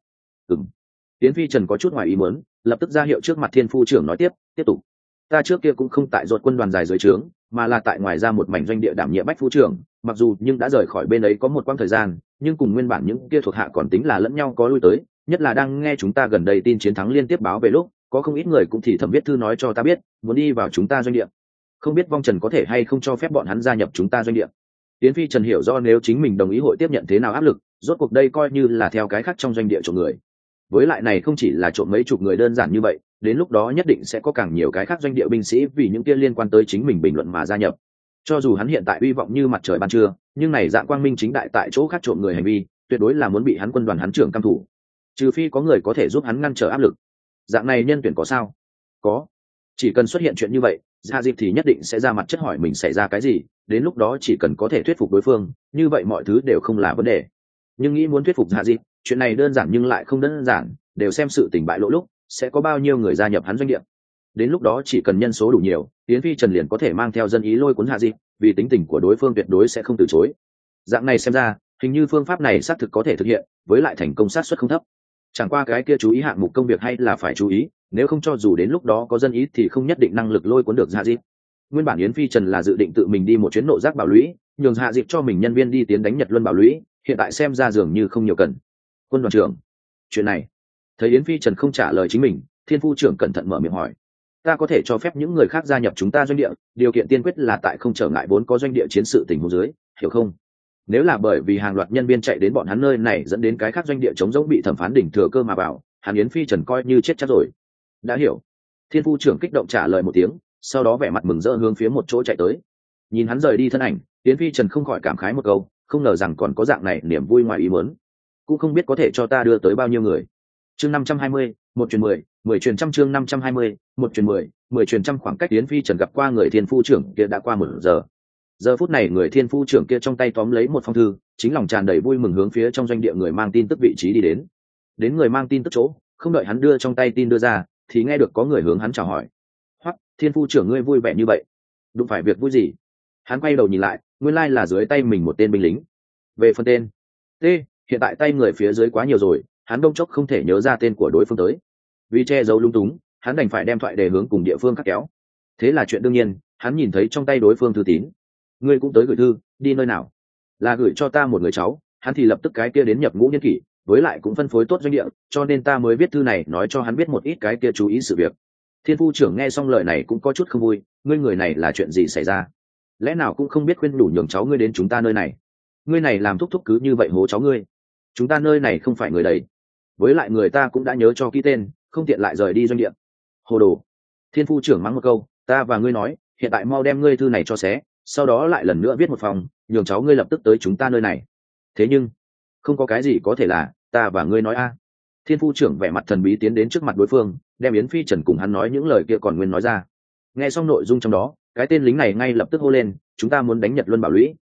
Yến Phi Trần có chút ngoài ý muốn, lập tức ra hiệu trước mặt Thiên Phu trưởng nói tiếp tục. Ta trước kia cũng không tại ruột quân đoàn dài dưới trướng, mà là tại ngoài ra một mảnh doanh địa đảm nhiệm bách phu trưởng, mặc dù nhưng đã rời khỏi bên ấy có một quãng thời gian, nhưng cùng nguyên bản những kia thuộc hạ còn tính là lẫn nhau có lui tới, nhất là đang nghe chúng ta gần đây tin chiến thắng liên tiếp báo về lúc, có không ít người cũng thì thầm viết thư nói cho ta biết, muốn đi vào chúng ta doanh địa. Không biết Vong Trần có thể hay không cho phép bọn hắn gia nhập chúng ta doanh địa. Yến Phi Trần hiểu do nếu chính mình đồng ý hội tiếp nhận thế nào áp lực, rốt cuộc đây coi như là theo cái khác trong doanh địa trộm người. Với lại này không chỉ là trộm mấy chục người đơn giản như vậy, đến lúc đó nhất định sẽ có càng nhiều cái khác doanh địa binh sĩ vì những kia liên quan tới chính mình bình luận mà gia nhập. Cho dù hắn hiện tại uy vọng như mặt trời ban trưa, nhưng này dạng quang minh chính đại tại chỗ khác trộm người hành vi, tuyệt đối là muốn bị hắn quân đoàn hắn trưởng cam thủ. Trừ phi có người có thể giúp hắn ngăn trở áp lực. Dạng này nhân tuyển có sao? Có. Chỉ cần xuất hiện chuyện như vậy, Gia Diệp thì nhất định sẽ ra mặt chất hỏi mình xảy ra cái gì, đến lúc đó chỉ cần có thể thuyết phục đối phương, như vậy mọi thứ đều không là vấn đề. Nhưng nghĩ muốn thuyết phục Gia Diệp, chuyện này đơn giản nhưng lại không đơn giản, đều xem sự tình bại lộ lúc, sẽ có bao nhiêu người gia nhập hắn doanh địa. Đến lúc đó chỉ cần nhân số đủ nhiều, Yến Phi Trần liền có thể mang theo dân ý lôi cuốn Hạ Diệp, vì tính tình của đối phương tuyệt đối sẽ không từ chối. Dạng này xem ra, hình như phương pháp này xác thực có thể thực hiện, với lại thành công xác suất không thấp. Chẳng qua cái kia chú ý hạng mục công việc hay là phải chú ý, nếu không cho dù đến lúc đó có dân ý thì không nhất định năng lực lôi cuốn được Hạ Diệp. Nguyên bản Yến Phi Trần là dự định tự mình đi một chuyến nộ giác bảo lũy, nhường Hạ Diệp cho mình nhân viên đi tiến đánh Nhật Luân bảo lũy, hiện tại xem ra dường như không nhiều cần. Quân đoàn trưởng, chuyện này, thấy Yến Phi Trần không trả lời chính mình, Thiên Phu trưởng cẩn thận mở miệng hỏi, ta có thể cho phép những người khác gia nhập chúng ta doanh địa, điều kiện tiên quyết là tại không trở ngại vốn có doanh địa chiến sự tình huống dưới, hiểu không? Nếu là bởi vì hàng loạt nhân viên chạy đến bọn hắn nơi này dẫn đến cái khác doanh địa chống giống bị thẩm phán đỉnh thừa cơ mà vào, hắn Yến Phi Trần coi như chết chắc rồi. Đã hiểu. Thiên Phu trưởng kích động trả lời một tiếng, sau đó vẻ mặt mừng rỡ hướng phía một chỗ chạy tới. Nhìn hắn rời đi thân ảnh, Yến Phi Trần không khỏi cảm khái một câu, không ngờ rằng còn có dạng này niềm vui ngoài ý muốn. Cũng không biết có thể cho ta đưa tới bao nhiêu người. Chương 520, 1 truyền 10, 10 truyền trăm. Chương 520, 1 truyền 10, 10 truyền trăm. Khoảng cách Yến Phi Trần gặp qua người Thiên Phu trưởng kia đã qua 1 giờ. Giờ phút này người Thiên Phu trưởng kia trong tay tóm lấy một phong thư, chính lòng tràn đầy vui mừng hướng phía trong doanh địa người mang tin tức vị trí đi đến. Đến người mang tin tức chỗ, không đợi hắn đưa trong tay tin đưa ra, thì nghe được có người hướng hắn chào hỏi. Hoắc, Thiên Phu trưởng ngươi vui vẻ như vậy, đụng phải việc vui gì? Hắn quay đầu nhìn lại, nguyên lai là dưới tay mình một tên binh lính. Về phần tên T, hiện tại tay người phía dưới quá nhiều rồi, hắn đông chốc không thể nhớ ra tên của đối phương tới. Vì che giấu lung túng, hắn đành phải đem thoại đề hướng cùng địa phương cắt kéo. Thế là chuyện đương nhiên, hắn nhìn thấy trong tay đối phương thư tín. Ngươi cũng tới gửi thư, đi nơi nào? Là gửi cho ta một người cháu, hắn thì lập tức cái kia đến nhập ngũ niên kỷ, với lại cũng phân phối tốt doanh địa, cho nên ta mới viết thư này nói cho hắn biết một ít cái kia chú ý sự việc. Thiên phu trưởng nghe xong lời này cũng có chút không vui, ngươi người này là chuyện gì xảy ra? Lẽ nào cũng không biết khuyên đủ nhường cháu ngươi đến chúng ta nơi này? Ngươi này làm thúc thúc cứ như vậy hố cháu ngươi. Chúng ta nơi này không phải người đấy, với lại người ta cũng đã nhớ cho kỹ tên, không tiện lại rời đi doanh địa. Hồ đồ! Thiên phu trưởng mắng một câu, ta và ngươi nói, hiện tại mau đem ngươi thư này cho xé, sau đó lại lần nữa viết một phòng, nhường cháu ngươi lập tức tới chúng ta nơi này. Thế nhưng không có cái gì có thể là ta và ngươi nói a. Thiên phu trưởng vẻ mặt thần bí tiến đến trước mặt đối phương, đem Yến Phi Trần cùng hắn nói những lời kia còn nguyên nói ra. Nghe xong nội dung trong đó, cái tên lính này ngay lập tức hô lên, chúng ta muốn đánh Nhật Luân Bảo Lũy.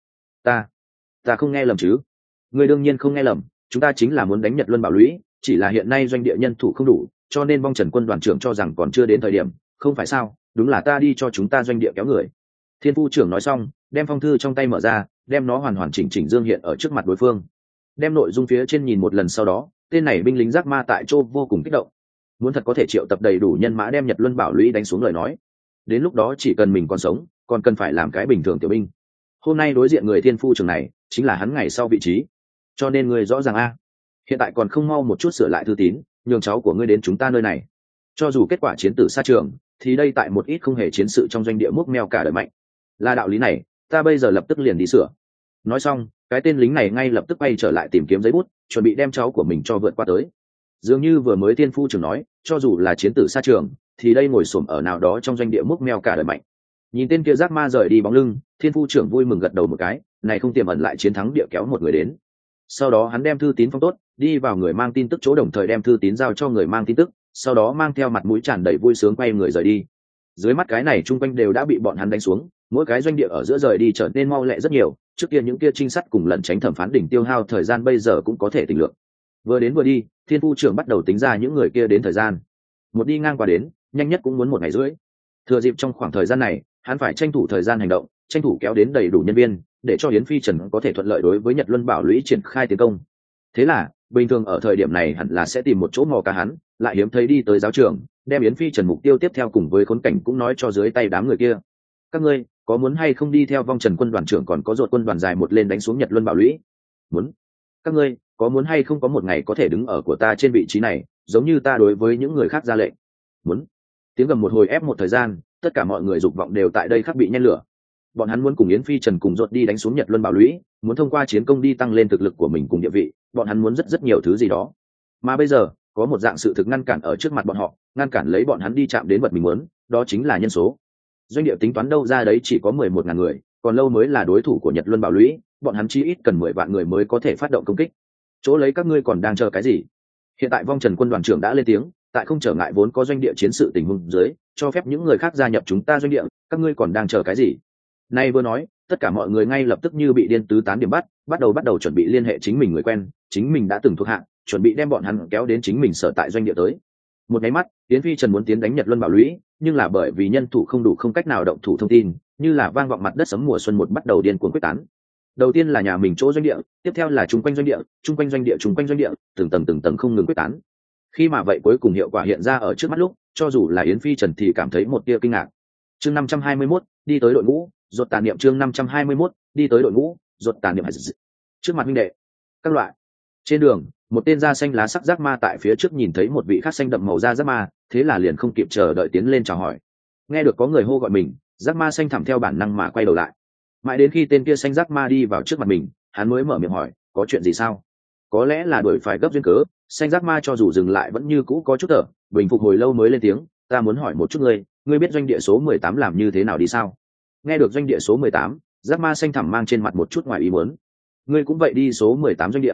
Ta không nghe lầm chứ? Ngươi đương nhiên không nghe lầm, chúng ta chính là muốn đánh Nhật Luân Bảo Lũy, chỉ là hiện nay doanh địa nhân thủ không đủ, cho nên Vong Trần quân đoàn trưởng cho rằng còn chưa đến thời điểm, không phải sao? Đúng là ta đi cho chúng ta doanh địa kéo người. Thiên phu trưởng nói xong, đem phong thư trong tay mở ra, đem nó hoàn hoàn chỉnh chỉnh dương hiện ở trước mặt đối phương. Đem nội dung phía trên nhìn một lần sau đó, tên này binh lính giác ma tại chỗ vô cùng kích động. Muốn thật có thể triệu tập đầy đủ nhân mã đem Nhật Luân Bảo Lũy đánh xuống lời nói, đến lúc đó chỉ cần mình còn sống, còn cần phải làm cái bình thường tiểu binh. Hôm nay đối diện người thiên phu trưởng này, chính là hắn ngày sau vị trí. Cho nên người rõ ràng a, hiện tại còn không mau một chút sửa lại thư tín, nhường cháu của ngươi đến chúng ta nơi này. Cho dù kết quả chiến tử xa trường, thì đây tại một ít không hề chiến sự trong doanh địa múc meo cả đời mạnh. Là đạo lý này, ta bây giờ lập tức liền đi sửa. Nói xong, cái tên lính này ngay lập tức bay trở lại tìm kiếm giấy bút, chuẩn bị đem cháu của mình cho vượt qua tới. Dường như vừa mới thiên phu trưởng nói, cho dù là chiến tử xa trường, thì đây ngồi xổm ở nào đó trong doanh địa múc meo cả đời mạnh. Nhìn tên kia giác ma rời đi bóng lưng, thiên phu trưởng vui mừng gật đầu một cái, này không tiềm ẩn lại chiến thắng địa kéo một người đến. Sau đó hắn đem thư tín phong tốt, đi vào người mang tin tức chỗ, đồng thời đem thư tín giao cho người mang tin tức, sau đó mang theo mặt mũi tràn đầy vui sướng quay người rời đi. Dưới mắt cái này chung quanh đều đã bị bọn hắn đánh xuống, mỗi cái doanh địa ở giữa rời đi trở nên mau lẹ rất nhiều, trước kia những kia trinh sát cùng lẩn tránh thẩm phán đỉnh tiêu hao thời gian bây giờ cũng có thể tính lượng. Vừa đến vừa đi, thiên phu trưởng bắt đầu tính ra những người kia đến thời gian. Một đi ngang qua đến, nhanh nhất cũng muốn 1 ngày rưỡi. Thừa dịp trong khoảng thời gian này, hắn phải tranh thủ thời gian hành động, tranh thủ kéo đến đầy đủ nhân viên, để cho Yến Phi Trần có thể thuận lợi đối với Nhật Luân Bảo Lũy triển khai tiến công. Thế là, bình thường ở thời điểm này hẳn là sẽ tìm một chỗ mò cá hắn, lại hiếm thấy đi tới giáo trường, đem Yến Phi Trần mục tiêu tiếp theo cùng với khốn cảnh cũng nói cho dưới tay đám người kia. Các ngươi có muốn hay không đi theo Vong Trần quân đoàn trưởng còn có Ruột quân đoàn dài một lên đánh xuống Nhật Luân Bảo Lũy? Muốn. Các ngươi có muốn hay không có một ngày có thể đứng ở của ta trên vị trí này, giống như ta đối với những người khác ra lệnh? Muốn. Tiếng gầm một hồi ép một thời gian, tất cả mọi người dục vọng đều tại đây khắc bị nhen lửa. Bọn hắn muốn cùng Yến Phi Trần cùng Ruột đi đánh xuống Nhật Luân Bảo Lũy, muốn thông qua chiến công đi tăng lên thực lực của mình cùng địa vị, bọn hắn muốn rất nhiều thứ gì đó. Mà bây giờ, có một dạng sự thực ngăn cản ở trước mặt bọn họ, ngăn cản lấy bọn hắn đi chạm đến vật mình muốn, đó chính là nhân số. Doanh địa tính toán đâu ra đấy chỉ có 11.000 người, còn lâu mới là đối thủ của Nhật Luân Bảo Lũy, bọn hắn chí ít cần 10 vạn người mới có thể phát động công kích. Chỗ lấy các ngươi còn đang chờ cái gì? Hiện tại Vong Trần quân đoàn trưởng đã lên tiếng, tại không trở ngại vốn có doanh địa chiến sự tình huống dưới, cho phép những người khác gia nhập chúng ta doanh địa, các ngươi còn đang chờ cái gì? Nay vừa nói, tất cả mọi người ngay lập tức như bị điên tứ tán điểm bắt đầu chuẩn bị liên hệ chính mình người quen, chính mình đã từng thuộc hạ, chuẩn bị đem bọn hắn kéo đến chính mình sở tại doanh địa tới. Một cái mắt, Yến Phi Trần muốn tiến đánh Nhật Luân Bảo Lũy, nhưng là bởi vì nhân thủ không đủ không cách nào động thủ thông tin, như là vang vọng mặt đất sấm mùa xuân một bắt đầu điên cuồng quyết tán. Đầu tiên là nhà mình chỗ doanh địa, tiếp theo là chung quanh doanh địa, chung quanh doanh địa, chung quanh doanh địa, từng tầng không ngừng quyết tán. Khi mà vậy cuối cùng hiệu quả hiện ra ở trước mắt lúc, cho dù là Yến Phi Trần thì cảm thấy một tia kinh ngạc. Chương 521, đi tới đội ngũ, rốt tàn niệm. Chương 521, đi tới đội ngũ, rốt tàn niệm. Trước mặt huynh đệ, các loại. Trên đường, một tên da xanh lá sắc giác ma tại phía trước nhìn thấy một vị khác xanh đậm màu da giác ma, thế là liền không kịp chờ đợi tiến lên chào hỏi. Nghe được có người hô gọi mình, giác ma xanh thẳm theo bản năng mà quay đầu lại. Mãi đến khi tên kia xanh giác ma đi vào trước mặt mình, hắn mới mở miệng hỏi, có chuyện gì sao? Có lẽ là đuổi phải gấp duyên cớ, xanh giác ma cho dù dừng lại vẫn như cũ có chút thở, bình phục hồi lâu mới lên tiếng, ta muốn hỏi một chút ngươi biết doanh địa số 18 làm như thế nào đi sao? Nghe được doanh địa số 18, giác ma xanh thẳm mang trên mặt một chút ngoài ý muốn. Ngươi cũng vậy đi số 18 doanh địa?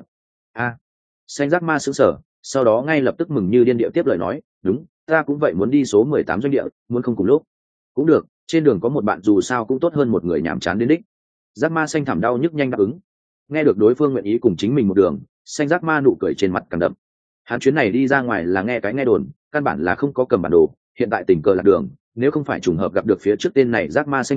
Xanh giác ma sững sờ, sau đó ngay lập tức mừng như điên điệu tiếp lời nói, đúng, ta cũng vậy muốn đi số 18 doanh địa, muốn không cùng lúc? Cũng được, trên đường có một bạn dù sao cũng tốt hơn một người nhàm chán đến đích. Giác ma xanh thẳm đau nhức nhanh đáp ứng. Nghe được đối phương nguyện ý cùng chính mình một đường, xanh giác ma nụ cười trên mặt càng đậm. Hắn chuyến này đi ra ngoài là nghe cái nghe đồn, căn bản là không có cầm bản đồ, hiện tại tình cờ lạc đường, nếu không phải trùng hợp gặp được phía trước tên này giác ma xanh thẳm,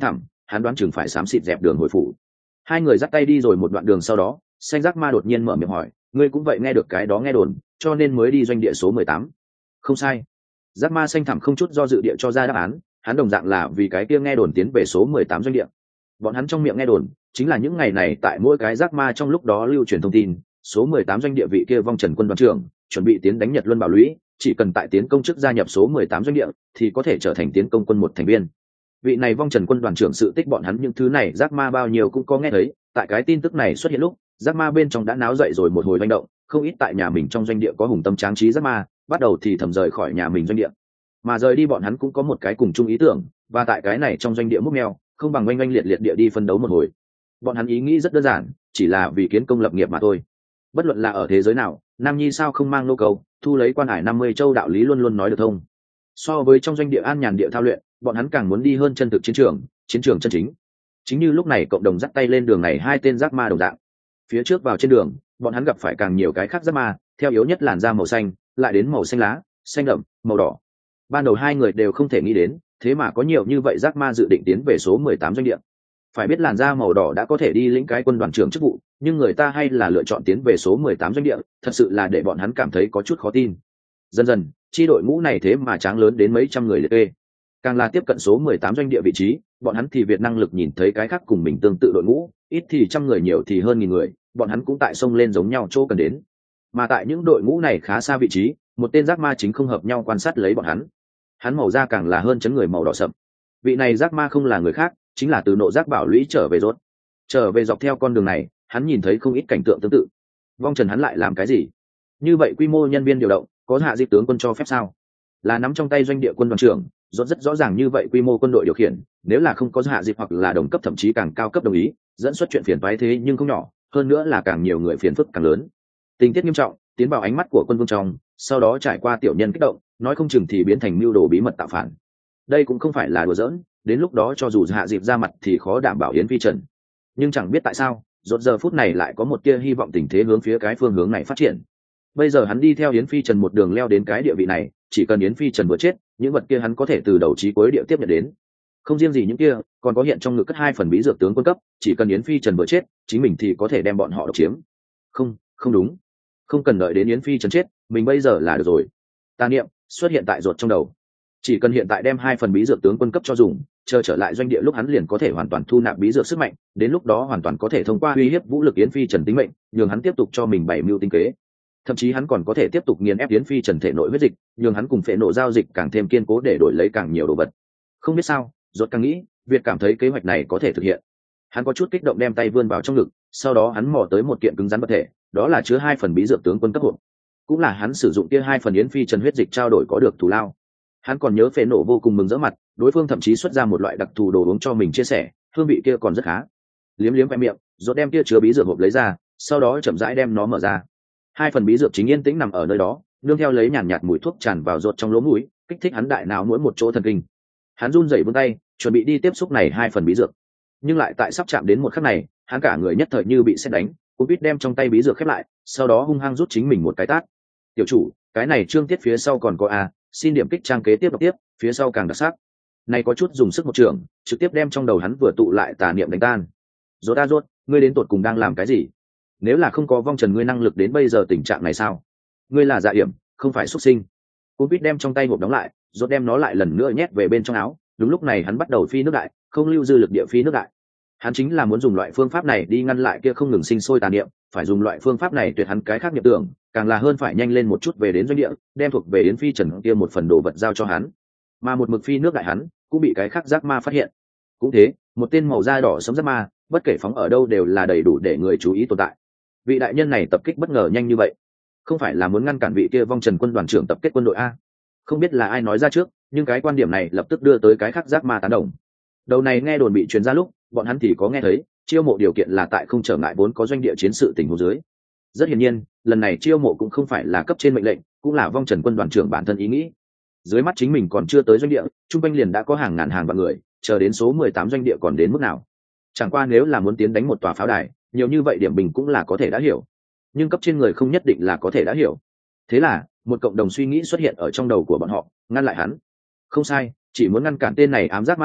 hắn đoán chừng phải xám xịt dẹp đường hồi phủ. Hai người dắt tay đi rồi một đoạn đường sau đó, xanh giác ma đột nhiên mở miệng hỏi, ngươi cũng vậy nghe được cái đó nghe đồn, cho nên mới đi doanh địa số 18. Không sai. Giác ma xanh thẳm không chút do dự địa cho ra đáp án, hắn đồng dạng là vì cái kia nghe đồn tiến về số 18 doanh địa. Bọn hắn trong miệng nghe đồn chính là những ngày này tại mỗi cái giác ma trong lúc đó lưu truyền thông tin, số 18 doanh địa vị kia vong trần quân đoàn trưởng chuẩn bị tiến đánh Nhật Luân Bảo Lũy, chỉ cần tại tiến công chức gia nhập số 18 doanh địa thì có thể trở thành tiến công quân một thành viên. Vị này vong trần quân đoàn trưởng sự tích bọn hắn những thứ này giác ma bao nhiêu cũng có nghe thấy, tại cái tin tức này xuất hiện lúc, giác ma bên trong đã náo dậy rồi một hồi manh động, không ít tại nhà mình trong doanh địa có hùng tâm tráng trí giác ma, bắt đầu thì thầm rời khỏi nhà mình doanh địa. Mà rời đi bọn hắn cũng có một cái cùng chung ý tưởng, và tại cái này trong doanh địa múc mèo, không bằng oanh oanh liệt liệt địa đi phân đấu một hồi. Bọn hắn ý nghĩ rất đơn giản, chỉ là vì kiến công lập nghiệp mà thôi. Bất luận là ở thế giới nào, Nam Nhi sao không mang nô cầu, thu lấy quan hải 50 châu đạo lý luôn luôn nói được thông. So với trong doanh địa an nhàn địa thao luyện, bọn hắn càng muốn đi hơn chân thực chiến trường chân chính. Chính như lúc này cộng đồng dắt tay lên đường này hai tên giác ma đồng dạng. Phía trước vào trên đường, bọn hắn gặp phải càng nhiều cái khác giác ma, theo yếu nhất làn da màu xanh, lại đến màu xanh lá, xanh đậm, màu đỏ. Ban đầu hai người đều không thể nghĩ đến, thế mà có nhiều như vậy giác ma dự định tiến về số 18 doanh địa. Phải biết làn da màu đỏ đã có thể đi lĩnh cái quân đoàn trưởng chức vụ, nhưng người ta hay là lựa chọn tiến về số 18 doanh địa, thật sự là để bọn hắn cảm thấy có chút khó tin. Dần dần, chi đội ngũ này thế mà tráng lớn đến mấy trăm người liệt kê. Càng là tiếp cận số 18 doanh địa vị trí, bọn hắn thì việt năng lực nhìn thấy cái khác cùng mình tương tự đội ngũ, ít thì trăm người nhiều thì hơn nghìn người, bọn hắn cũng tại sông lên giống nhau chỗ cần đến. Mà tại những đội ngũ này khá xa vị trí, một tên giác ma chính không hợp nhau quan sát lấy bọn hắn. Hắn màu da càng là hơn chấn người màu đỏ sậm. Vị này giác ma không là người khác, chính là từ Nộ Giác Bảo Lũy trở về rốt. Trở về dọc theo con đường này, hắn nhìn thấy không ít cảnh tượng tương tự. Vong Trần hắn lại làm cái gì? Như vậy quy mô nhân viên điều động, có hạ di tướng quân cho phép sao? Là nắm trong tay doanh địa quân đoàn trưởng, rốt rất rõ ràng như vậy quy mô quân đội điều khiển, nếu là không có hạ di hoặc là đồng cấp thậm chí càng cao cấp đồng ý, dẫn xuất chuyện phiền toái thế nhưng không nhỏ, hơn nữa là càng nhiều người phiền phức càng lớn. Tình tiết nghiêm trọng, tiến vào ánh mắt của quân vương trong, sau đó trải qua tiểu nhân kích động, nói không chừng thì biến thành mưu đồ bí mật tạo phản. Đây cũng không phải là đùa giỡn, đến lúc đó cho dù hạ dịp ra mặt thì khó đảm bảo Yến Phi Trần. Nhưng chẳng biết tại sao, rốt giờ phút này lại có một tia hy vọng tình thế hướng phía cái phương hướng này phát triển. Bây giờ hắn đi theo Yến Phi Trần một đường leo đến cái địa vị này, chỉ cần Yến Phi Trần vừa chết, những vật kia hắn có thể từ đầu chí cuối địa tiếp nhận đến. Không riêng gì những kia, còn có hiện trong ngực cất 2 phần bí dược tướng quân cấp, chỉ cần Yến Phi Trần vừa chết, chính mình thì có thể đem bọn họ độc chiếm. Không đúng. Không cần đợi đến Yến Phi Trần chết, mình bây giờ là được rồi. Tà niệm xuất hiện tại ruột trong đầu. Chỉ cần hiện tại đem 2 phần bí dược tướng quân cấp cho dùng, chờ trở lại doanh địa lúc hắn liền có thể hoàn toàn thu nạp bí dược sức mạnh, đến lúc đó hoàn toàn có thể thông qua uy hiếp vũ lực Yến Phi Trần tính mệnh, nhường hắn tiếp tục cho mình bảy mưu tinh kế. Thậm chí hắn còn có thể tiếp tục nghiền ép Yến Phi Trần thể nội huyết dịch, nhường hắn cùng phệ nộ giao dịch càng thêm kiên cố để đổi lấy càng nhiều đồ vật. Không biết sao, rốt càng nghĩ, Việt cảm thấy kế hoạch này có thể thực hiện. Hắn có chút kích động đem tay vươn vào trong ngực, sau đó hắn mò tới một kiện cứng rắn vật thể, đó là chứa 2 phần bí dược tướng quân cấp hộp. Cũng là hắn sử dụng kia 2 phần Yến Phi Trần huyết dịch trao đổi có được thù lao. Hắn còn nhớ phệ nộ vô cùng mừng rỡ mặt, đối phương thậm chí xuất ra một loại đặc thù đồ uống cho mình chia sẻ, hương vị kia còn rất khá. Liếm liếm khoe miệng, rốt đem kia chứa bí dược hộp lấy ra, sau đó chậm rãi đem nó mở ra. 2 phần bí dược chính yên tĩnh nằm ở nơi đó, nương theo lấy nhàn nhạt mùi thuốc tràn vào rốt trong lỗ mũi, kích thích hắn đại não mỗi một chỗ thần kinh. Hắn run rẩy vươn tay, chuẩn bị đi tiếp xúc này 2 phần bí dược. Nhưng lại tại sắp chạm đến một khắc này, hắn cả người nhất thời như bị sét đánh, cũng biết đem trong tay bí dược khép lại, sau đó hung hăng rút chính mình một cái tát. "Tiểu chủ, cái này chương tiết phía sau còn có a, xin điểm kích trang kế tiếp đọc tiếp, phía sau càng đặc sắc." Này có chút dùng sức một trường, trực tiếp đem trong đầu hắn vừa tụ lại tà niệm đánh tan. "Rốt, ngươi đến tụt cùng đang làm cái gì? Nếu là không có Vong Trần ngươi năng lực đến bây giờ tình trạng này sao? Ngươi là dạ hiểm, không phải xuất sinh." Cú đem trong tay hộp đóng lại, rốt đem nó lại lần nữa nhét về bên trong áo, đúng lúc này hắn bắt đầu phi nước đại, không lưu dư lực địa phi nước đại. Hắn chính là muốn dùng loại phương pháp này đi ngăn lại kia không ngừng sinh sôi tà niệm, phải dùng loại phương pháp này tuyệt hắn cái khác niệm tưởng, càng là hơn phải nhanh lên một chút về đến doanh địa, đem thuộc về Yến Phi Trần kia một phần đồ vật giao cho hắn. Mà một mực phi nước đại hắn, cũng bị cái khác giác ma phát hiện. Cũng thế, một tên màu da đỏ sẫm giác ma, bất kể phóng ở đâu đều là đầy đủ để người chú ý tồn tại. Vị đại nhân này tập kích bất ngờ nhanh như vậy, không phải là muốn ngăn cản vị kia Vong Trần quân đoàn trưởng tập kết quân đội a? Không biết là ai nói ra trước, nhưng cái quan điểm này lập tức đưa tới cái khác giác ma tán đồng. Đầu này nghe đồn bị truyền ra lúc, bọn hắn thì có nghe thấy, chiêu mộ điều kiện là tại không trở ngại vốn có doanh địa chiến sự tình huống dưới. Rất hiển nhiên, lần này chiêu mộ cũng không phải là cấp trên mệnh lệnh, cũng là Vong Trần quân đoàn trưởng bản thân ý nghĩ. Dưới mắt chính mình còn chưa tới doanh địa, trung quanh liền đã có hàng ngàn hàng vạn người, chờ đến số 18 doanh địa còn đến mức nào. Chẳng qua nếu là muốn tiến đánh một tòa pháo đài, nhiều như vậy điểm bình cũng là có thể đã hiểu. Nhưng cấp trên người không nhất định là có thể đã hiểu. Thế là, một cộng đồng suy nghĩ xuất hiện ở trong đầu của bọn họ, ngăn lại hắn. Không sai, chỉ muốn ngăn cản tên này ám giác ma đỏ,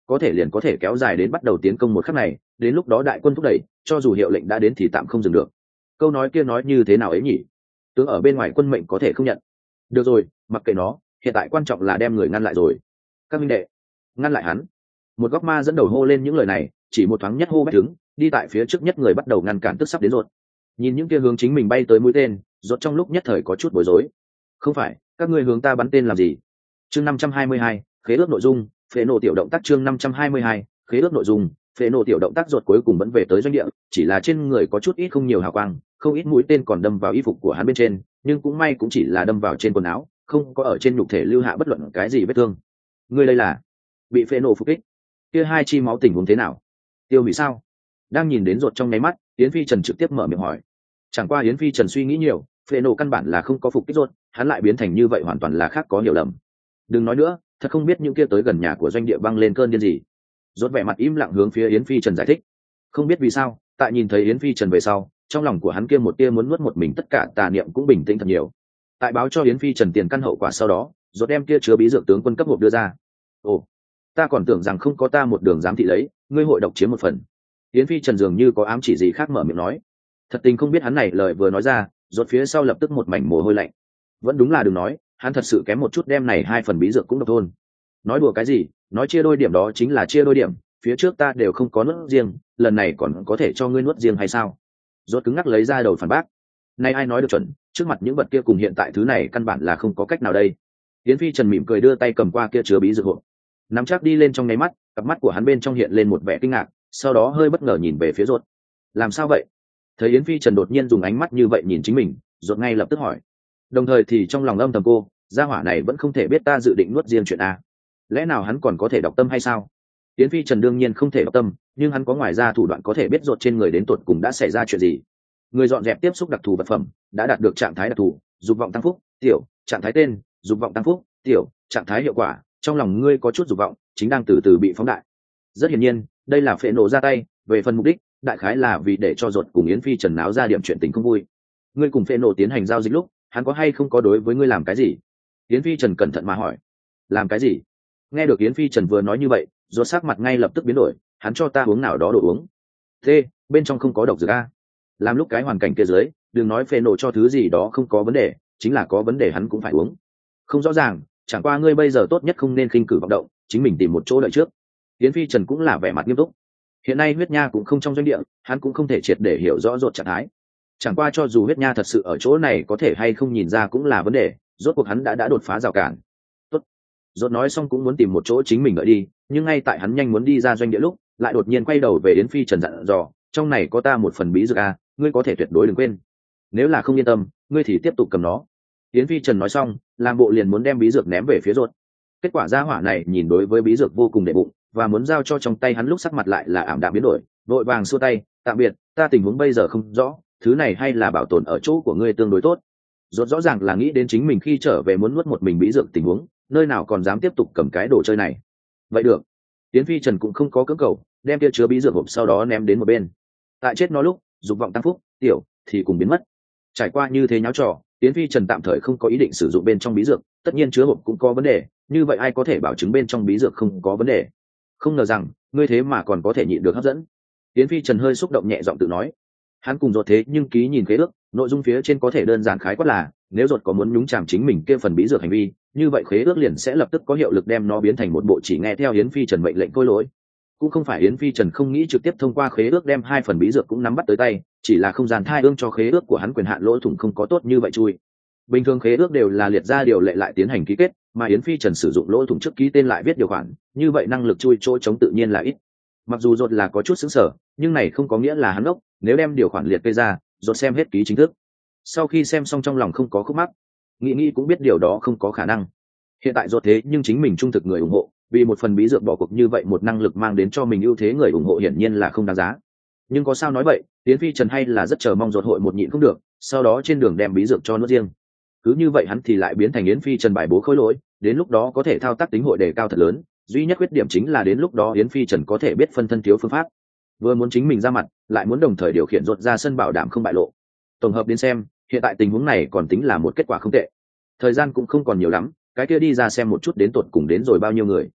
có thể liền có thể kéo dài đến bắt đầu tiến công một khắc này, đến lúc đó đại quân thúc đẩy, cho dù hiệu lệnh đã đến thì tạm không dừng được. Câu nói kia nói như thế nào ấy nhỉ? Tướng ở bên ngoài quân mệnh có thể không nhận. Được rồi, mặc kệ nó, hiện tại quan trọng là đem người ngăn lại rồi. Các minh đệ, ngăn lại hắn. Một góc ma dẫn đầu hô lên những lời này, chỉ một thoáng nhất hô bách đứng, đi tại phía trước nhất người bắt đầu ngăn cản tức sắp đến rồi. Nhìn những kia hướng chính mình bay tới mũi tên, rốt trong lúc nhất thời có chút bối rối. Không phải, các ngươi hướng ta bắn tên làm gì? Chương 522, khế ước nội dung, phế nổ tiểu động tác chương 522, khế ước nội dung, phế nổ tiểu động tác rốt cuối cùng vẫn về tới doanh địa, chỉ là trên người có chút ít không nhiều hào quang, không ít mũi tên còn đâm vào y phục của hắn bên trên, nhưng cũng may cũng chỉ là đâm vào trên quần áo, không có ở trên nhục thể lưu hạ bất luận cái gì vết thương. Ngươi đây là bị phế nổ phục kích. Kia hai chi máu tình huống thế nào? Tiêu hủy sao? Đang nhìn đến rốt trong nháy mắt, Yến Phi Trần trực tiếp mở miệng hỏi. Chẳng qua Yến Phi Trần suy nghĩ nhiều, phế nổ căn bản là không có phục kích rốt, hắn lại biến thành như vậy hoàn toàn là khác có hiểu lầm. Đừng nói nữa, thật không biết những kia tới gần nhà của doanh địa băng lên cơn điên gì. Rốt vẻ mặt im lặng hướng phía Yến Phi Trần giải thích. Không biết vì sao, tại nhìn thấy Yến Phi Trần về sau, trong lòng của hắn kia một tia muốn nuốt một mình tất cả tà niệm cũng bình tĩnh thật nhiều. Tại báo cho Yến Phi Trần tiền căn hậu quả sau đó, rốt đem kia chứa bí dược tướng quân cấp hộp đưa ra. Ồ, ta còn tưởng rằng không có ta một đường giám thị lấy, ngươi hội độc chiếm một phần. Yến Phi Trần dường như có ám chỉ gì khác mở miệng nói. Thật tình không biết hắn này lời vừa nói ra, rốt phía sau lập tức một mảnh mồ hôi lạnh. Vẫn đúng là đừng nói, hắn thật sự kém một chút đem này hai phần bí dược cũng độc thôn. Nói đùa cái gì, nói chia đôi điểm đó chính là chia đôi điểm, phía trước ta đều không có nuốt riêng, lần này còn có thể cho ngươi nuốt riêng hay sao? Rốt cứng ngắc lấy ra đầu phản bác. Nay ai nói được chuẩn, trước mặt những vật kia cùng hiện tại thứ này căn bản là không có cách nào đây. Yến Phi Trần mỉm cười đưa tay cầm qua kia chứa bí dược hộp, nắm chắc đi lên trong nháy mắt, cặp mắt của hắn bên trong hiện lên một vẻ kinh ngạc, sau đó hơi bất ngờ nhìn về phía rốt. Làm sao vậy? Thấy Yến Phi Trần đột nhiên dùng ánh mắt như vậy nhìn chính mình, rốt ngay lập tức hỏi. Đồng thời thì trong lòng âm thầm cô, gia hỏa này vẫn không thể biết ta dự định nuốt riêng chuyện a. Lẽ nào hắn còn có thể đọc tâm hay sao? Yến Phi Trần đương nhiên không thể đọc tâm, nhưng hắn có ngoài ra thủ đoạn có thể biết rốt trên người đến tột cùng đã xảy ra chuyện gì. Người dọn dẹp tiếp xúc đặc thù vật phẩm, đã đạt được trạng thái đặc thù, dục vọng tăng phúc, tiểu, trạng thái tên, dục vọng tăng phúc, tiểu, trạng thái hiệu quả, trong lòng ngươi có chút dục vọng, chính đang từ từ bị phóng đại. Rất hiển nhiên, đây là phệ nổ ra tay, về phần mục đích, đại khái là vì để cho rốt cùng Yến Phi Trần náo ra điểm chuyện tình không vui. Ngươi cùng phệ nổ tiến hành giao dịch lúc, hắn có hay không có đối với ngươi làm cái gì? Yến Phi Trần cẩn thận mà hỏi. Làm cái gì? Nghe được Yến Phi Trần vừa nói như vậy, rốt sắc mặt ngay lập tức biến đổi, hắn cho ta uống nào đó đồ uống. Thế, bên trong không có độc dược a? Làm lúc cái hoàn cảnh kia dưới, đừng nói phệ nổ cho thứ gì đó không có vấn đề, chính là có vấn đề hắn cũng phải uống. Không rõ ràng, chẳng qua ngươi bây giờ tốt nhất không nên khinh cử vọng động, chính mình tìm một chỗ đợi trước. Yến Phi Trần cũng là vẻ mặt nghiêm túc. Hiện nay huyết nha cũng không trong doanh địa, hắn cũng không thể triệt để hiểu rõ rốt trạng thái. Chẳng qua cho dù huyết nha thật sự ở chỗ này có thể hay không nhìn ra cũng là vấn đề, rốt cuộc hắn đã đột phá rào cản. Tốt. Rốt nói xong cũng muốn tìm một chỗ chính mình đợi đi, nhưng ngay tại hắn nhanh muốn đi ra doanh địa lúc, lại đột nhiên quay đầu về Yến Phi Trần dặn dò, trong này có ta một phần bí dược a, ngươi có thể tuyệt đối đừng quên. Nếu là không yên tâm, ngươi thì tiếp tục cầm nó. Yến Phi Trần nói xong, làm bộ liền muốn đem bí dược ném về phía rốt. Kết quả gia hỏa này nhìn đối với bí dược vô cùng đệ bụng, và muốn giao cho trong tay hắn lúc sắc mặt lại là ảm đạm biến đổi, vội vàng xua tay, tạm biệt, ta tình huống bây giờ không rõ, thứ này hay là bảo tồn ở chỗ của ngươi tương đối tốt. Rốt rõ ràng là nghĩ đến chính mình khi trở về muốn nuốt một mình bí dược tình huống, nơi nào còn dám tiếp tục cầm cái đồ chơi này. Vậy được. Yến Phi Trần cũng không có cưỡng cầu, đem kia chứa bí dược hộp sau đó ném đến một bên. Tại chết nó lúc, dục vọng tăng phúc, tiểu thì cùng biến mất. Trải qua như thế nháo trò, Yến Phi Trần tạm thời không có ý định sử dụng bên trong bí dược, tất nhiên chứa hộp cũng có vấn đề, như vậy ai có thể bảo chứng bên trong bí dược không có vấn đề? Không ngờ rằng, ngươi thế mà còn có thể nhịn được hấp dẫn. Yến Phi Trần hơi xúc động nhẹ giọng tự nói. Hắn cùng Rốt thế nhưng ký nhìn khế ước, nội dung phía trên có thể đơn giản khái quát là, nếu Rốt có muốn nhúng chàm chính mình kia phần bí dược hành vi, như vậy khế ước liền sẽ lập tức có hiệu lực đem nó biến thành một bộ chỉ nghe theo Yến Phi Trần mệnh lệnh khôi lỗi. Cũng không phải Yến Phi Trần không nghĩ trực tiếp thông qua khế ước đem hai phần bí dược cũng nắm bắt tới tay, chỉ là không gian thai ương cho khế ước của hắn quyền hạn lỗ thủng không có tốt như vậy chui. Bình thường khế ước đều là liệt ra điều lệ lại tiến hành ký kết, mà Yến Phi Trần sử dụng lỗ thủng trước ký tên lại viết điều khoản, như vậy năng lực chui chỗ chống tự nhiên là ít. Mặc dù Rốt là có chút sững sờ, nhưng này không có nghĩa là hắn ốc, nếu đem điều khoản liệt kê ra, Rốt xem hết ký chính thức. Sau khi xem xong trong lòng không có khúc mắc, nghĩ cũng biết điều đó không có khả năng. Hiện tại Rốt thế nhưng chính mình trung thực người ủng hộ, vì một phần bí dược bỏ cuộc như vậy một năng lực mang đến cho mình ưu thế người ủng hộ hiển nhiên là không đáng giá. Nhưng có sao nói vậy, Yến Phi Trần hay là rất chờ mong Rốt hội một nhịn không được, sau đó trên đường đem bí dược cho nuốt riêng. Cứ như vậy hắn thì lại biến thành Yến Phi Trần bài bố khối lỗi, đến lúc đó có thể thao tác tính hội đề cao thật lớn, duy nhất khuyết điểm chính là đến lúc đó Yến Phi Trần có thể biết phân thân thiếu phương pháp, vừa muốn chính mình ra mặt, lại muốn đồng thời điều khiển Rốt ra sân bảo đảm không bại lộ. Tổng hợp đến xem, hiện tại tình huống này còn tính là một kết quả không tệ. Thời gian cũng không còn nhiều lắm, cái kia đi ra xem một chút đến tột cùng đến rồi bao nhiêu người.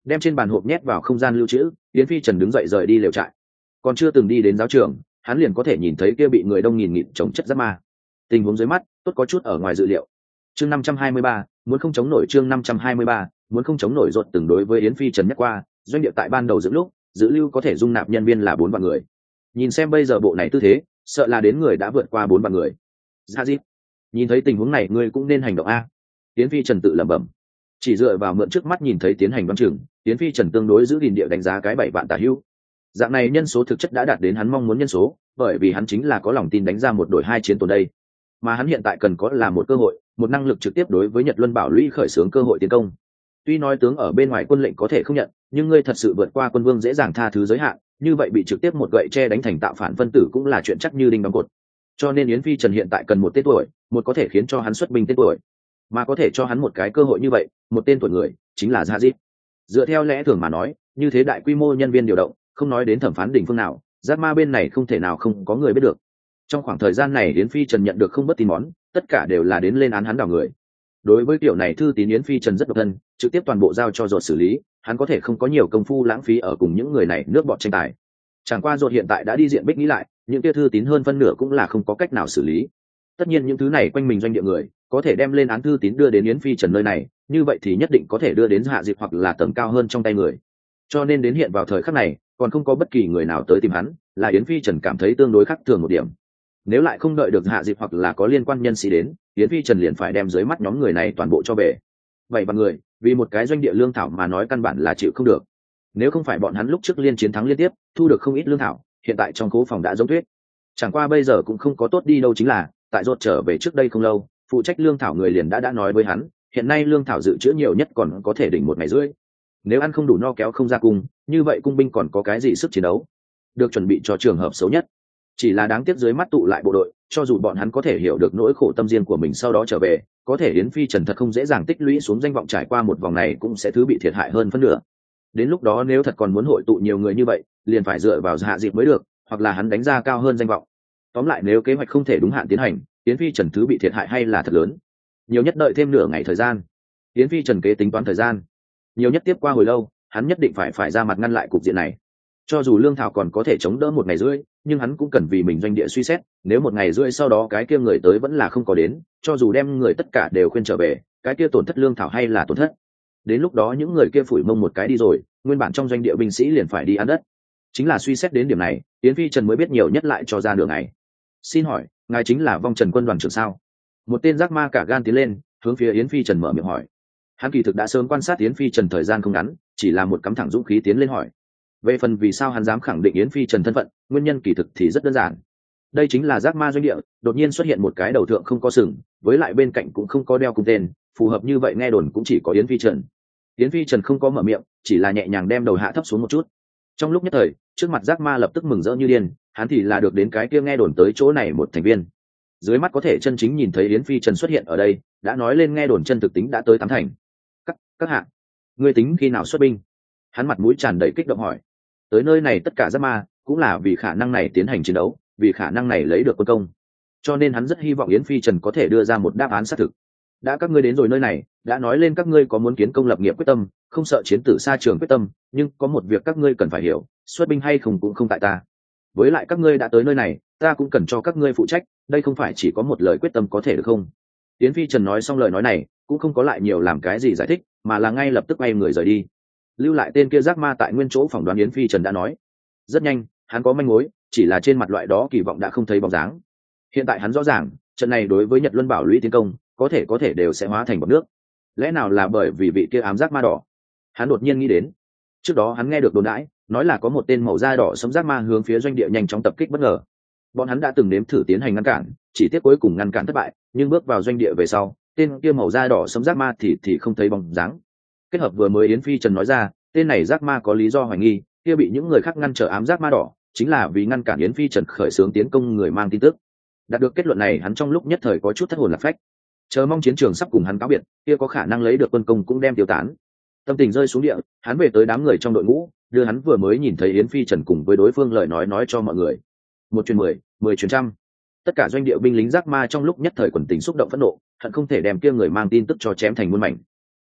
đem trên bàn hộp nhét vào không gian lưu trữ. Yến Phi Trần đứng dậy rời đi lều trại. Còn chưa từng đi đến giáo trường, hắn liền có thể nhìn thấy kia bị người đông nghìn nghịt chống chất giáp ma. Tình huống dưới mắt tốt có chút ở ngoài dự liệu. Chương 523, muốn không chống nổi. Chương 523, muốn không chống nổi. Rốt từng đối với Yến Phi Trần nhắc qua, doanh địa tại ban đầu dựng lúc dự lưu có thể dung nạp nhân viên là 4 vạn người. Nhìn xem bây giờ bộ này tư thế, sợ là đến người đã vượt qua 4 vạn người. Dạ dịp, nhìn thấy tình huống này ngươi cũng nên hành động a. Yến Phi Trần tự lẩm bẩm. Chỉ dựa vào mượn trước mắt nhìn thấy tiến hành đoán chừng, Yến Phi Trần tương đối giữ gìn địa đánh giá cái 7 vạn tả hữu. Dạng này nhân số thực chất đã đạt đến hắn mong muốn nhân số, bởi vì hắn chính là có lòng tin đánh ra một đội 2 chiến tồn đây. Mà hắn hiện tại cần có là một cơ hội, một năng lực trực tiếp đối với Nhật Luân Bảo Lũy khởi xướng cơ hội tiến công. Tuy nói tướng ở bên ngoài quân lệnh có thể không nhận, nhưng ngươi thật sự vượt qua quân vương dễ dàng tha thứ giới hạn, như vậy bị trực tiếp một gậy che đánh thành tạo phản phân tử cũng là chuyện chắc như đinh đóng cột. Cho nên Yến Phi Trần hiện tại cần một tên tuổi, một có thể khiến cho hắn xuất binh tên tuổi, mà có thể cho hắn một cái cơ hội như vậy, một tên tuổi người chính là Dạ Dịp. Dựa theo lẽ thường mà nói, như thế đại quy mô nhân viên điều động, không nói đến thẩm phán đỉnh phương nào, Giác Ma bên này không thể nào không có người biết được. Trong khoảng thời gian này Yến Phi Trần nhận được không bất tin món, tất cả đều là đến lên án hắn đảo người. Đối với kiểu này thư tín Yến Phi Trần rất độc thân, trực tiếp toàn bộ giao cho Rốt xử lý, hắn có thể không có nhiều công phu lãng phí ở cùng những người này nước bọt tranh tài. Chẳng qua Rốt hiện tại đã đi diện bích nghĩ lại, những kia thư tín hơn phân nửa cũng là không có cách nào xử lý. Tất nhiên những thứ này quanh mình doanh địa người có thể đem lên án thư tín đưa đến Yến Phi Trần nơi này, như vậy thì nhất định có thể đưa đến Hạ Diệp hoặc là tầng cao hơn trong tay người. Cho nên đến hiện vào thời khắc này, còn không có bất kỳ người nào tới tìm hắn, là Yến Phi Trần cảm thấy tương đối khác thường một điểm. Nếu lại không đợi được Hạ Diệp hoặc là có liên quan nhân sĩ đến, Yến Phi Trần liền phải đem dưới mắt nhóm người này toàn bộ cho về. Vậy bằng người, vì một cái doanh địa lương thảo mà nói căn bản là chịu không được. Nếu không phải bọn hắn lúc trước liên chiến thắng liên tiếp, thu được không ít lương thảo, hiện tại trong khố phòng đã giống tuyết. Chẳng qua bây giờ cũng không có tốt đi đâu, chính là tại Rốt trở về trước đây không lâu, phụ trách lương thảo người liền đã nói với hắn, hiện nay lương thảo dự trữ nhiều nhất còn có thể đỉnh 1 ngày rưỡi. Nếu ăn không đủ no kéo không ra cung, như vậy cung binh còn có cái gì sức chiến đấu? Được chuẩn bị cho trường hợp xấu nhất. Chỉ là đáng tiếc dưới mắt tụ lại bộ đội, cho dù bọn hắn có thể hiểu được nỗi khổ tâm riêng của mình sau đó trở về, có thể Yến Phi Trần thật không dễ dàng tích lũy xuống danh vọng, trải qua một vòng này cũng sẽ thứ bị thiệt hại hơn phân nửa. Đến lúc đó nếu thật còn muốn hội tụ nhiều người như vậy, liền phải dựa vào Hạ Diệp mới được, hoặc là hắn đánh ra cao hơn danh vọng. Tóm lại nếu kế hoạch không thể đúng hạn tiến hành, Yến Phi Trần thứ bị thiệt hại hay là thật lớn. Nhiều nhất đợi thêm nửa ngày thời gian. Yến Phi Trần kế tính toán thời gian. Nhiều nhất tiếp qua hồi lâu, hắn nhất định phải ra mặt ngăn lại cục diện này. Cho dù lương thảo còn có thể chống đỡ 1 ngày rưỡi, nhưng hắn cũng cần vì mình doanh địa suy xét, nếu 1 ngày rưỡi sau đó cái kia người tới vẫn là không có đến, cho dù đem người tất cả đều khuyên trở về, cái kia tổn thất lương thảo hay là tổn thất. Đến lúc đó những người kia phủi mông một cái đi rồi, nguyên bản trong doanh địa binh sĩ liền phải đi ăn đất. Chính là suy xét đến điểm này, Yến Phi Trần mới biết nhiều nhất lại cho ra nửa ngày. Xin hỏi, ngài chính là Vong Trần quân đoàn trưởng sao? Một tên giác ma cả gan tiến lên, hướng phía Yến Phi Trần mở miệng hỏi. Hắn kỳ thực đã sớm quan sát Yến Phi Trần thời gian không ngắn, chỉ là một cắm thẳng dũng khí tiến lên hỏi. Về phần vì sao hắn dám khẳng định Yến Phi Trần thân phận, nguyên nhân kỳ thực thì rất đơn giản. Đây chính là giác ma doanh địa, đột nhiên xuất hiện một cái đầu thượng không có sừng, với lại bên cạnh cũng không có đeo cung tên, phù hợp như vậy nghe đồn cũng chỉ có Yến Phi Trần. Yến Phi Trần không có mở miệng, chỉ là nhẹ nhàng đem đầu hạ thấp xuống một chút. Trong lúc nhất thời, trước mặt giác ma lập tức mừng rỡ như điên, hắn thì là được đến cái kia nghe đồn tới chỗ này một thành viên. Dưới mắt có thể chân chính nhìn thấy Yến Phi Trần xuất hiện ở đây, đã nói lên nghe đồn chân thực tính đã tới 8 thành. Các hạ, ngươi tính khi nào xuất binh? Hắn mặt mũi tràn đầy kích động hỏi. Tới nơi này tất cả giác ma cũng là vì khả năng này tiến hành chiến đấu, vì khả năng này lấy được quân công, cho nên hắn rất hy vọng Yến Phi Trần có thể đưa ra một đáp án xác thực. Đã các ngươi đến rồi nơi này, đã nói lên các ngươi có muốn kiến công lập nghiệp quyết tâm, không sợ chiến tử xa trường quyết tâm, nhưng có một việc các ngươi cần phải hiểu, xuất binh hay không cũng không tại ta. Với lại các ngươi đã tới nơi này, ta cũng cần cho các ngươi phụ trách, đây không phải chỉ có một lời quyết tâm có thể được không? Yến Phi Trần nói xong lời nói này, cũng không có lại nhiều làm cái gì giải thích, mà là ngay lập tức quay người rời đi. Lưu lại tên kia giác ma tại nguyên chỗ phỏng đoán Yến Phi Trần đã nói. Rất nhanh, hắn có manh mối, chỉ là trên mặt loại đó kỳ vọng đã không thấy bóng dáng. Hiện tại hắn rõ ràng, trận này đối với Nhật Luân Bảo Lũy tiến công, có thể đều sẽ hóa thành bọt nước. Lẽ nào là bởi vì vị kia ám giác ma đỏ? Hắn đột nhiên nghĩ đến. Trước đó hắn nghe được đồn đãi, nói là có một tên màu da đỏ sẫm giác ma hướng phía doanh địa nhanh chóng tập kích bất ngờ. Bọn hắn đã từng nếm thử tiến hành ngăn cản, chỉ tiếc cuối cùng ngăn cản thất bại, nhưng bước vào doanh địa về sau, tên kia màu da đỏ sẫm giác ma thì không thấy bóng dáng. Kết hợp vừa mới Yến Phi Trần nói ra, tên này giác ma có lý do hoài nghi, kia bị những người khác ngăn trở ám giác ma đỏ, chính là vì ngăn cản Yến Phi Trần khởi xướng tiến công người mang tin tức. Đạt được kết luận này, hắn trong lúc nhất thời có chút thất hồn lạc phách. Chờ mong chiến trường sắp cùng hắn cáo biệt, kia có khả năng lấy được quân công cũng đem tiêu tán. Tâm tình rơi xuống địa, hắn về tới đám người trong đội ngũ, đưa hắn vừa mới nhìn thấy Yến Phi Trần cùng với đối phương lời nói cho mọi người. 1 truyền 10, 10 truyền trăm. Tất cả doanh địa binh lính giác ma trong lúc nhất thời quần tình xúc động phẫn nộ, hận không thể đem kia người mang tin tức cho chém thành muôn mảnh.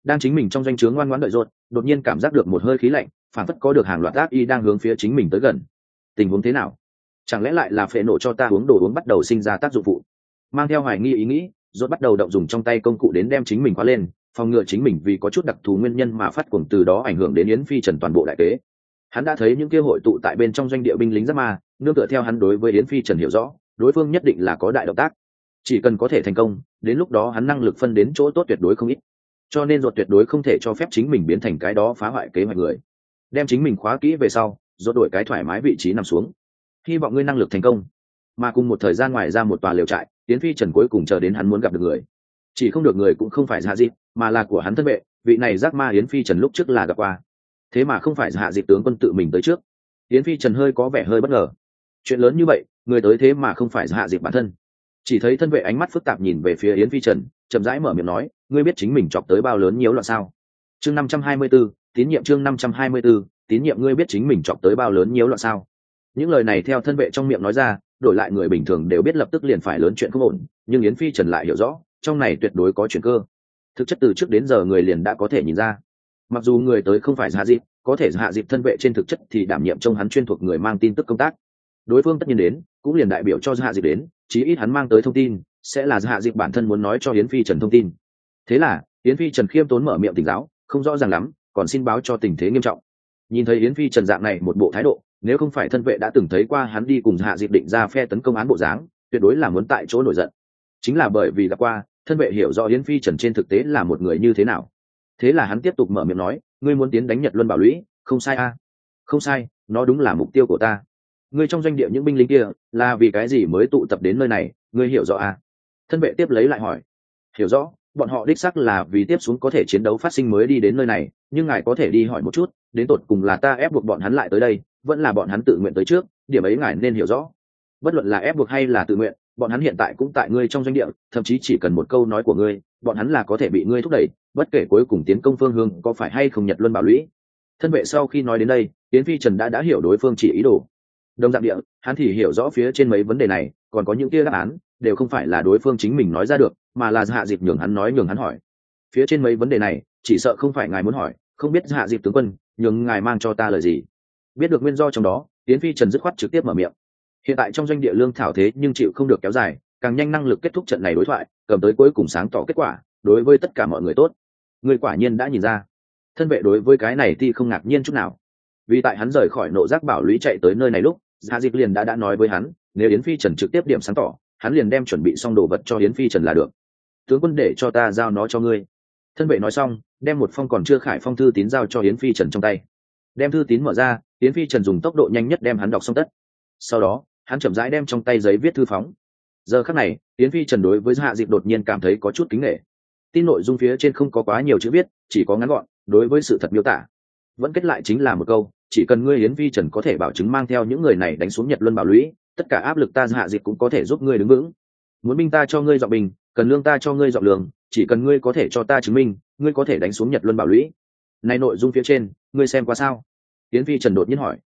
Đang chính mình trong doanh trướng ngoan ngoãn đợi rột, đột nhiên cảm giác được một hơi khí lạnh, phản phất có được hàng loạt ác y đang hướng phía chính mình tới gần. Tình huống thế nào? Chẳng lẽ lại là phệ nổ cho ta uống đồ uống bắt đầu sinh ra tác dụng phụ? Mang theo hoài nghi ý nghĩ, rốt bắt đầu động dùng trong tay công cụ đến đem chính mình khóa lên, phòng ngừa chính mình vì có chút đặc thù nguyên nhân mà phát cuồng, từ đó ảnh hưởng đến Yến Phi Trần toàn bộ đại kế. Hắn đã thấy những kia hội tụ tại bên trong doanh địa binh lính giáp ma, nương tựa theo hắn đối với Yến Phi Trần hiểu rõ, đối phương nhất định là có đại động tác. Chỉ cần có thể thành công, đến lúc đó hắn năng lực phân đến chỗ tốt tuyệt đối không ít. Cho nên rốt tuyệt đối không thể cho phép chính mình biến thành cái đó phá hoại kế hoạch người. Đem chính mình khóa kỹ về sau, rốt đổi cái thoải mái vị trí nằm xuống. Hy vọng ngươi năng lực thành công. Mà cùng một thời gian ngoài ra một tòa lều trại, Yến Phi Trần cuối cùng chờ đến hắn muốn gặp được người. Chỉ không được người cũng không phải Hạ Dịch, mà là của hắn thân vệ, vị này giác ma Yến Phi Trần lúc trước là gặp qua. Thế mà không phải Hạ Dịch tướng quân tự mình tới trước. Yến Phi Trần hơi có vẻ hơi bất ngờ. Chuyện lớn như vậy, người tới thế mà không phải Hạ Dịch bản thân. Chỉ thấy thân vệ ánh mắt phức tạp nhìn về phía Yến Phi Trần, chậm rãi mở miệng nói, ngươi biết chính mình chọc tới bao lớn nhiễu loạn sao? Chương 524, tín nhiệm. Chương 524, tín nhiệm. Ngươi biết chính mình chọc tới bao lớn nhiễu loạn sao? Những lời này theo thân vệ trong miệng nói ra, đổi lại người bình thường đều biết lập tức liền phải lớn chuyện không ổn, nhưng Yến Phi Trần lại hiểu rõ, trong này tuyệt đối có chuyện cơ. Thực chất từ trước đến giờ người liền đã có thể nhìn ra, mặc dù người tới không phải Hạ Dịch, có thể Hạ Dịch thân vệ trên thực chất thì đảm nhiệm trong hắn chuyên thuộc người mang tin tức công tác. Đối phương tất nhiên đến, cũng liền đại biểu cho Hạ Dịch đến, chí ít hắn mang tới thông tin sẽ là Hạ Dịch bản thân muốn nói cho Yến Phi Trần thông tin. Thế là Yến Phi Trần khiêm tốn mở miệng tỉnh giáo, không rõ ràng lắm, còn xin báo cho tình thế nghiêm trọng. Nhìn thấy Yến Phi Trần dạng này một bộ thái độ, nếu không phải thân vệ đã từng thấy qua hắn đi cùng Hạ Dịch định ra phe tấn công án bộ dáng, tuyệt đối là muốn tại chỗ nổi giận. Chính là bởi vì gặp qua, thân vệ hiểu rõ Yến Phi Trần trên thực tế là một người như thế nào. Thế là hắn tiếp tục mở miệng nói, ngươi muốn tiến đánh Nhật Luân Bảo Lũy, không sai a? Không sai, nó đúng là mục tiêu của ta. Ngươi trong doanh địa những binh lính kia là vì cái gì mới tụ tập đến nơi này, ngươi hiểu rõ a? Thân vệ tiếp lấy lại hỏi. Hiểu rõ, bọn họ đích xác là vì tiếp xuống có thể chiến đấu phát sinh mới đi đến nơi này, nhưng ngài có thể đi hỏi một chút, đến tột cùng là ta ép buộc bọn hắn lại tới đây, vẫn là bọn hắn tự nguyện tới trước, điểm ấy ngài nên hiểu rõ. Bất luận là ép buộc hay là tự nguyện, bọn hắn hiện tại cũng tại ngươi trong doanh địa, thậm chí chỉ cần một câu nói của ngươi, bọn hắn là có thể bị ngươi thúc đẩy, bất kể cuối cùng tiến công phương hướng có phải hay không Nhật Luân Bảo Lũy. Thân vệ sau khi nói đến đây, Yến Phi Trần đã hiểu đối phương chỉ ý đồ. Đồng dạng địa, hắn thì hiểu rõ phía trên mấy vấn đề này, còn có những kia đáp án đều không phải là đối phương chính mình nói ra được, mà là Hạ Dịch nhường hắn nói, nhường hắn hỏi. Phía trên mấy vấn đề này, chỉ sợ không phải ngài muốn hỏi, không biết Hạ Dịch tướng quân, nhường ngài mang cho ta lời gì. Biết được nguyên do trong đó, Yến Phi Trần dứt khoát trực tiếp mở miệng. Hiện tại trong doanh địa lương thảo thế nhưng chịu không được kéo dài, càng nhanh năng lực kết thúc trận này đối thoại, cầm tới cuối cùng sáng tỏ kết quả, đối với tất cả mọi người tốt. Người quả nhiên đã nhìn ra. Thân vệ đối với cái này thì không ngạc nhiên chút nào. Vì tại hắn rời khỏi Nộ Giác Bảo Lũy chạy tới nơi này lúc, Hạ Dịch liền đã nói với hắn, nếu Yến Phi Trần trực tiếp điểm sáng tỏ, hắn liền đem chuẩn bị xong đồ vật cho Yến Phi Trần là được. Tướng quân để cho ta giao nó cho ngươi. Thân vệ nói xong, đem một phong còn chưa khải phong thư tín giao cho Yến Phi Trần trong tay. Đem thư tín mở ra, Yến Phi Trần dùng tốc độ nhanh nhất đem hắn đọc xong tất. Sau đó, hắn chậm rãi đem trong tay giấy viết thư phóng. Giờ khắc này, Yến Phi Trần đối với Hạ Dịch đột nhiên cảm thấy có chút kính nể. Tin nội dung phía trên không có quá nhiều chữ viết, chỉ có ngắn gọn, đối với sự thật miêu tả. Vẫn kết lại chính là một câu, chỉ cần ngươi Yến Phi Trần có thể bảo chứng mang theo những người này đánh xuống Nhật Luân Bảo Lũy, tất cả áp lực ta Hạ Dịch cũng có thể giúp ngươi đứng vững. Muốn binh ta cho ngươi dọn binh, cần lương ta cho ngươi dọn lương, chỉ cần ngươi có thể cho ta chứng minh, ngươi có thể đánh xuống Nhật Luân Bảo Lũy. Này nội dung phía trên, ngươi xem qua sao? Yến Phi Trần đột nhiên hỏi.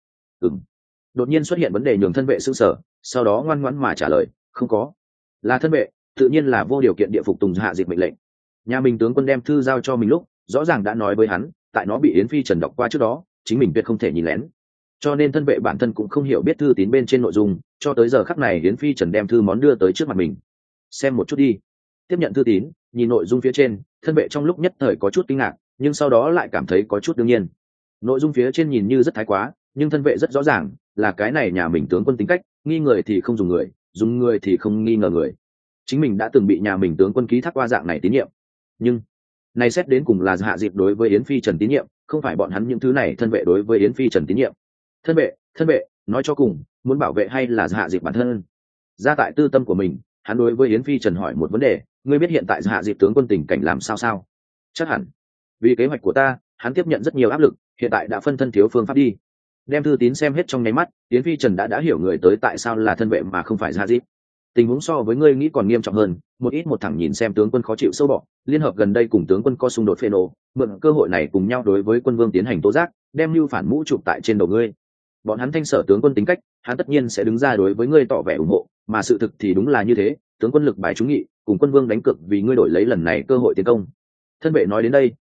Đột nhiên xuất hiện vấn đề nhường thân vệ sững sờ, sau đó ngoan ngoãn mà trả lời, không có. Là thân vệ, tự nhiên là vô điều kiện địa phục tùng Hạ Dịch mệnh lệnh. Nhà mình tướng quân đem thư giao cho mình lúc, rõ ràng đã nói với hắn, tại nó bị Yến Phi Trần đọc qua trước đó, chính mình tuyệt không thể nhìn lén. Cho nên thân vệ bản thân cũng không hiểu biết thư tín bên trên nội dung, cho tới giờ khắc này Yến Phi Trần đem thư món đưa tới trước mặt mình. Xem một chút đi. Tiếp nhận thư tín, nhìn nội dung phía trên, thân vệ trong lúc nhất thời có chút kinh ngạc, nhưng sau đó lại cảm thấy có chút đương nhiên. Nội dung phía trên nhìn như rất thái quá, nhưng thân vệ rất rõ ràng, là cái này nhà mình tướng quân tính cách, nghi người thì không dùng người, dùng người thì không nghi ngờ người. Chính mình đã từng bị nhà mình tướng quân ký thác qua dạng này tín nhiệm, nhưng này xét đến cùng là Hạ Dịch đối với Yến Phi Trần tín nhiệm, không phải bọn hắn những thứ này thân vệ đối với Yến Phi Trần tín nhiệm. Thân vệ, nói cho cùng, muốn bảo vệ hay là Hạ Dịch bản thân? Ra tại tư tâm của mình, hắn đối với Yến Phi Trần hỏi một vấn đề, ngươi biết hiện tại Hạ Dịch tướng quân tình cảnh làm sao? Chắc hẳn, vì kế hoạch của ta, hắn tiếp nhận rất nhiều áp lực, hiện tại đã phân thân thiếu phương pháp đi. Đem thư tín xem hết trong nháy mắt, Yến Phi Trần đã hiểu người tới tại sao là thân vệ mà không phải Hạ Dịch. Tình huống so với ngươi nghĩ còn nghiêm trọng hơn, một thẳng nhìn xem tướng quân khó chịu sâu bọ, liên hợp gần đây cùng tướng quân có xung đột phê nổ, mượn cơ hội này cùng nhau đối với quân vương tiến hành tố giác, đem mưu phản mũ chụp tại trên đầu ngươi. Bọn hắn thanh sở tướng quân tính cách, hắn tất nhiên sẽ đứng ra đối với ngươi tỏ vẻ ủng hộ, mà sự thực thì đúng là như thế, tướng quân lực bài trúng nghị, cùng quân vương đánh cược vì ngươi đổi lấy lần này cơ hội tiến công. Thân vệ nói đến đây,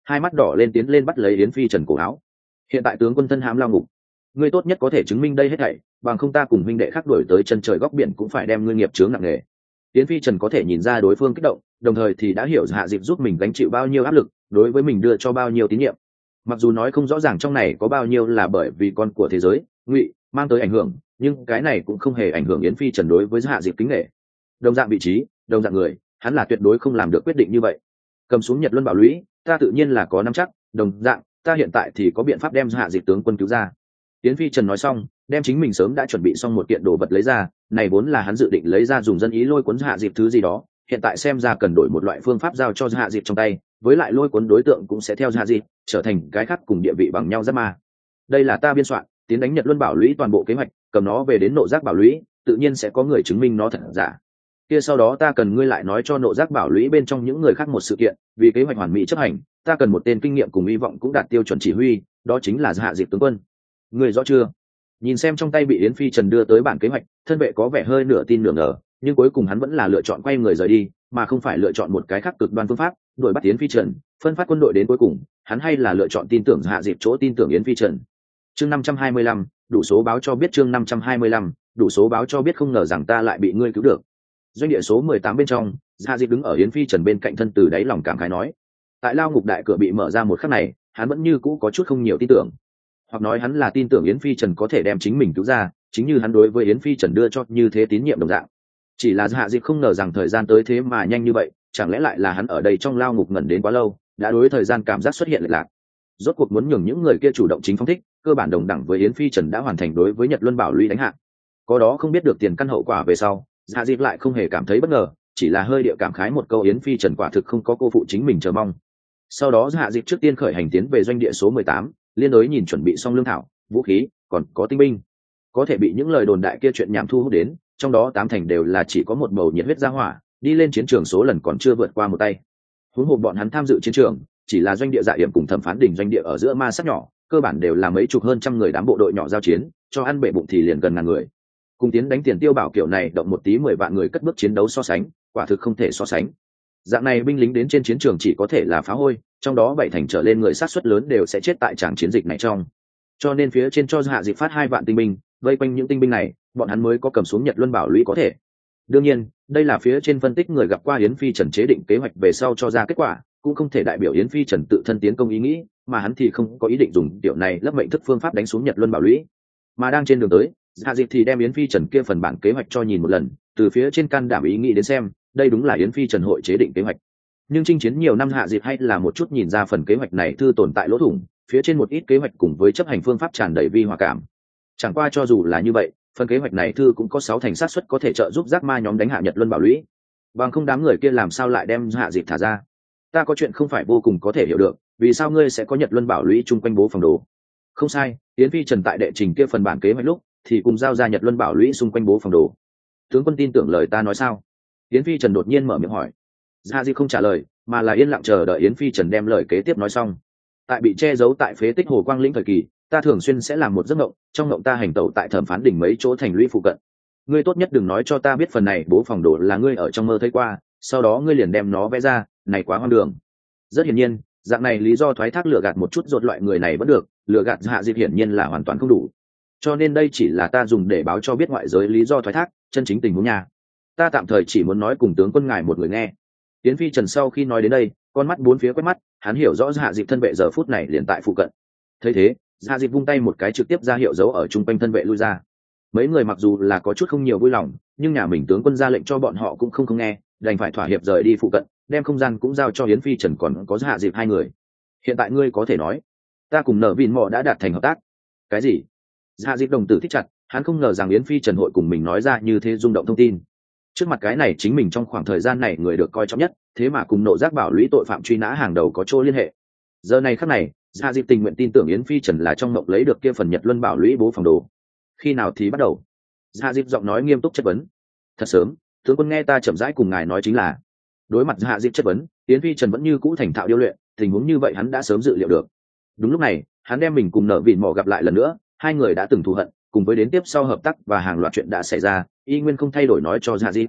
hai mắt đỏ lên tiến lên bắt lấy yến phi trần cổ áo. Hiện tại tướng quân thân hãm lao ngục, ngươi tốt nhất có thể chứng minh đây hết thảy, bằng không ta cùng huynh đệ khác đuổi tới chân trời góc biển cũng phải đem ngươi nghiệp chướng nặng nề. Yến phi trần có thể nhìn ra đối phương kích động, đồng thời thì đã hiểu Hạ Diệp giúp mình gánh chịu bao nhiêu áp lực, đối với mình đưa cho bao nhiêu tín nhiệm. Mặc dù nói không rõ ràng trong này có bao nhiêu là bởi vì con của thế giới ngụy mang tới ảnh hưởng, nhưng cái này cũng không hề ảnh hưởng Yến phi trần đối với Hạ Diệp kính nể. Đồng dạng vị trí, đồng dạng người, hắn là tuyệt đối không làm được quyết định như vậy. Cầm xuống Nhật Luân Bảo Lũy, ta tự nhiên là có nắm chắc, đồng dạng ta hiện tại thì có biện pháp đem Hạ Diệp tướng quân cứu ra. Yến phi trần nói xong, đem chính mình sớm đã chuẩn bị xong một kiện đồ vật lấy ra, này vốn là hắn dự định lấy ra dùng dân ý lôi cuốn Hạ Diệp thứ gì đó, hiện tại xem ra cần đổi một loại phương pháp giao cho Hạ Diệp trong tay, với lại lôi cuốn đối tượng cũng sẽ theo Hạ Diệp trở thành cái khác cùng địa vị bằng nhau giáp ma. Đây là ta biên soạn, tiến đánh Nhật Luân Bảo Lũy toàn bộ kế hoạch, cầm nó về đến Nộ Giác Bảo Lũy, tự nhiên sẽ có người chứng minh nó thật giả. Kia sau đó ta cần ngươi lại nói cho Nộ Giác Bảo Lũy bên trong những người khác một sự kiện, vì kế hoạch hoàn mỹ chấp hành, ta cần một tên kinh nghiệm cùng hy vọng cũng đạt tiêu chuẩn chỉ huy, đó chính là Hạ Diệp tướng quân. Ngươi rõ chưa? Nhìn xem trong tay bị Yến phi trần đưa tới bản kế hoạch, thân vệ có vẻ hơi nửa tin nửa ngờ, nhưng cuối cùng hắn vẫn là lựa chọn quay người rời đi, mà không phải lựa chọn một cái khác cực đoan phương pháp đuổi bắt Yến phi trần, phân phát quân đội đến cuối cùng hắn hay là lựa chọn tin tưởng Hạ Diệp chỗ tin tưởng Yến phi trần. Chương 525, đủ số báo cho biết. Chương 525, đủ số báo cho biết. Không ngờ rằng ta lại bị ngươi cứu được. Doanh địa số 18 bên trong, Hạ Diệp đứng ở Yến phi trần bên cạnh thân, từ đáy lòng cảm khái nói, tại lao ngục đại cửa bị mở ra một khắc này, hắn vẫn như cũ có chút không nhiều tin tưởng, hoặc nói hắn là tin tưởng Yến phi trần có thể đem chính mình cứu ra, chính như hắn đối với Yến phi trần đưa cho như thế tín nhiệm đồng dạng. Chỉ là Hạ Diệp không ngờ rằng thời gian tới thế mà nhanh như vậy, chẳng lẽ lại là hắn ở đây trong lao ngục ngẩn đến quá lâu, đã đối thời gian cảm giác xuất hiện lệch lạc. Rốt cuộc muốn nhường những người kia chủ động chính phóng thích, cơ bản đồng đẳng với Yến phi trần đã hoàn thành đối với Nhật Luân Bảo Lũy đánh hạ. Có đó không biết được tiền căn hậu quả về sau, Hạ Diệp lại không hề cảm thấy bất ngờ, chỉ là hơi địa cảm khái một câu Yến phi trần quả thực không có cô phụ chính mình chờ mong. Sau đó Hạ Diệp trước tiên khởi hành tiến về doanh địa số 18, liên đối nhìn chuẩn bị xong lương thảo, vũ khí, còn có tinh binh. Có thể bị những lời đồn đại kia chuyện nhảm thu hút đến, trong đó 8 thành đều là chỉ có một bầu nhiệt huyết ra hỏa, đi lên chiến trường số lần còn chưa vượt qua một tay. Huống hồ bọn hắn tham dự chiến trường, chỉ là doanh địa Dạ Yểm cùng Thẩm Phán Đỉnh doanh địa ở giữa ma sát nhỏ, cơ bản đều là mấy chục hơn trăm người đám bộ đội nhỏ giao chiến, cho ăn bể bụng thì liền gần ngàn người. Cùng tiến đánh Tiền Tiêu Bảo kiểu này động một tí 10 vạn người cất bước chiến đấu so sánh, quả thực không thể so sánh. Dạng này binh lính đến trên chiến trường chỉ có thể là phá hôi, trong đó 7 thành trở lên người sát suất lớn đều sẽ chết tại tràng chiến dịch này trong. Cho nên phía trên cho Hạ Diệp phát 2 vạn tinh binh, vây quanh những tinh binh này, bọn hắn mới có cầm xuống Nhật Luân Bảo Lũy có thể. Đương nhiên, đây là phía trên phân tích người gặp qua Yến phi trần chế định kế hoạch về sau cho ra kết quả, cũng không thể đại biểu Yến phi trần tự thân tiến công ý nghĩ, mà hắn thì không có ý định dùng điều này lấp mệnh thức phương pháp đánh xuống Nhật Luân Bảo Lũy. Mà đang trên đường tới, Hạ Diệp thì đem Yến phi trần kia phần bản kế hoạch cho nhìn một lần, từ phía trên can đảm ý nghĩ đến xem, đây đúng là Yến phi trần hội chế định kế hoạch. Nhưng chinh chiến nhiều năm Hạ Diệp hay là một chút nhìn ra phần kế hoạch này thư tồn tại lỗ thủng, phía trên một ít kế hoạch cùng với chấp hành phương pháp tràn đầy vi hòa cảm. Chẳng qua cho dù là như vậy, phần kế hoạch này thư cũng có 6 thành xác suất có thể trợ giúp giác ma nhóm đánh hạ Nhật Luân Bảo Lũy. Bằng không đám người kia làm sao lại đem Hạ Diệp thả ra? Ta có chuyện không phải vô cùng có thể hiểu được, vì sao ngươi sẽ có Nhật Luân Bảo Lũy chung quanh bố phòng đồ? Không sai, Yến phi trần tại đệ trình kia phần bản kế hoạch lúc thì cùng giao ra Nhật Luân Bảo Lũy xung quanh bố phòng đồ. Tướng quân tin tưởng lời ta nói sao? Yến phi trần đột nhiên mở miệng hỏi. Hạ Diệp không trả lời, mà là yên lặng chờ đợi Yến phi trần đem lời kế tiếp nói xong. Tại bị che giấu tại phế tích Hồ Quang Lĩnh thời kỳ, ta thường xuyên sẽ làm một giấc mộng, trong mộng ta hành tẩu tại Thẩm Phán Đỉnh mấy chỗ thành lũy phụ cận. Ngươi tốt nhất đừng nói cho ta biết phần này bố phòng đồ là ngươi ở trong mơ thấy qua, sau đó ngươi liền đem nó vẽ ra, này quá hoang đường. Rất hiển nhiên, dạng này lý do thoái thác lừa gạt một chút rột loại người này vẫn được, lừa gạt Hạ Diệp hiển nhiên là hoàn toàn không đủ. Cho nên đây chỉ là ta dùng để báo cho biết ngoại giới lý do thoái thác, chân chính tình huống nhà. Ta tạm thời chỉ muốn nói cùng tướng quân ngài một người nghe. Yến phi trần sau khi nói đến đây, con mắt bốn phía quét mắt, hắn hiểu rõ Hạ Diệp thân vệ giờ phút này liền tại phụ cận. Thấy thế, Hạ Diệp vung tay một cái trực tiếp ra hiệu dấu ở trung quanh thân vệ lui ra. Mấy người mặc dù là có chút không nhiều vui lòng, nhưng nhà mình tướng quân ra lệnh cho bọn họ cũng không nghe, đành phải thỏa hiệp rời đi phụ cận, đem không gian cũng giao cho Yến phi trần còn có Hạ Diệp 2 người. Hiện tại ngươi có thể nói, ta cùng Nở Vin Mọ đã đạt thành hợp tác. Cái gì? Hạ Diệp đồng tử thích chặt, hắn không ngờ rằng Yến phi trần hội cùng mình nói ra như thế rung động thông tin. Trước mặt cái này chính mình trong khoảng thời gian này người được coi trọng nhất, thế mà cùng Nộ Giác Bảo Lũy tội phạm truy nã hàng đầu có chỗ liên hệ. Giờ này khắc này, Hạ Diệp tình nguyện tin tưởng Yến phi trần là trong mộng lấy được kia phần Nhật Luân Bảo Lũy bố phòng đồ. Khi nào thì bắt đầu? Hạ Diệp giọng nói nghiêm túc chất vấn. Thật sớm, tướng quân nghe ta chậm rãi cùng ngài nói chính là. Đối mặt Hạ Diệp chất vấn, Yến phi trần vẫn như cũ thành thạo điêu luyện, tình huống như vậy hắn đã sớm dự liệu được. Đúng lúc này, hắn đem mình cùng Nở Vin Mọ gặp lại lần nữa, 2 người đã từng thù hận, cùng với đến tiếp sau hợp tác và hàng loạt chuyện đã xảy ra, y nguyên không thay đổi nói cho Hạ Diệp.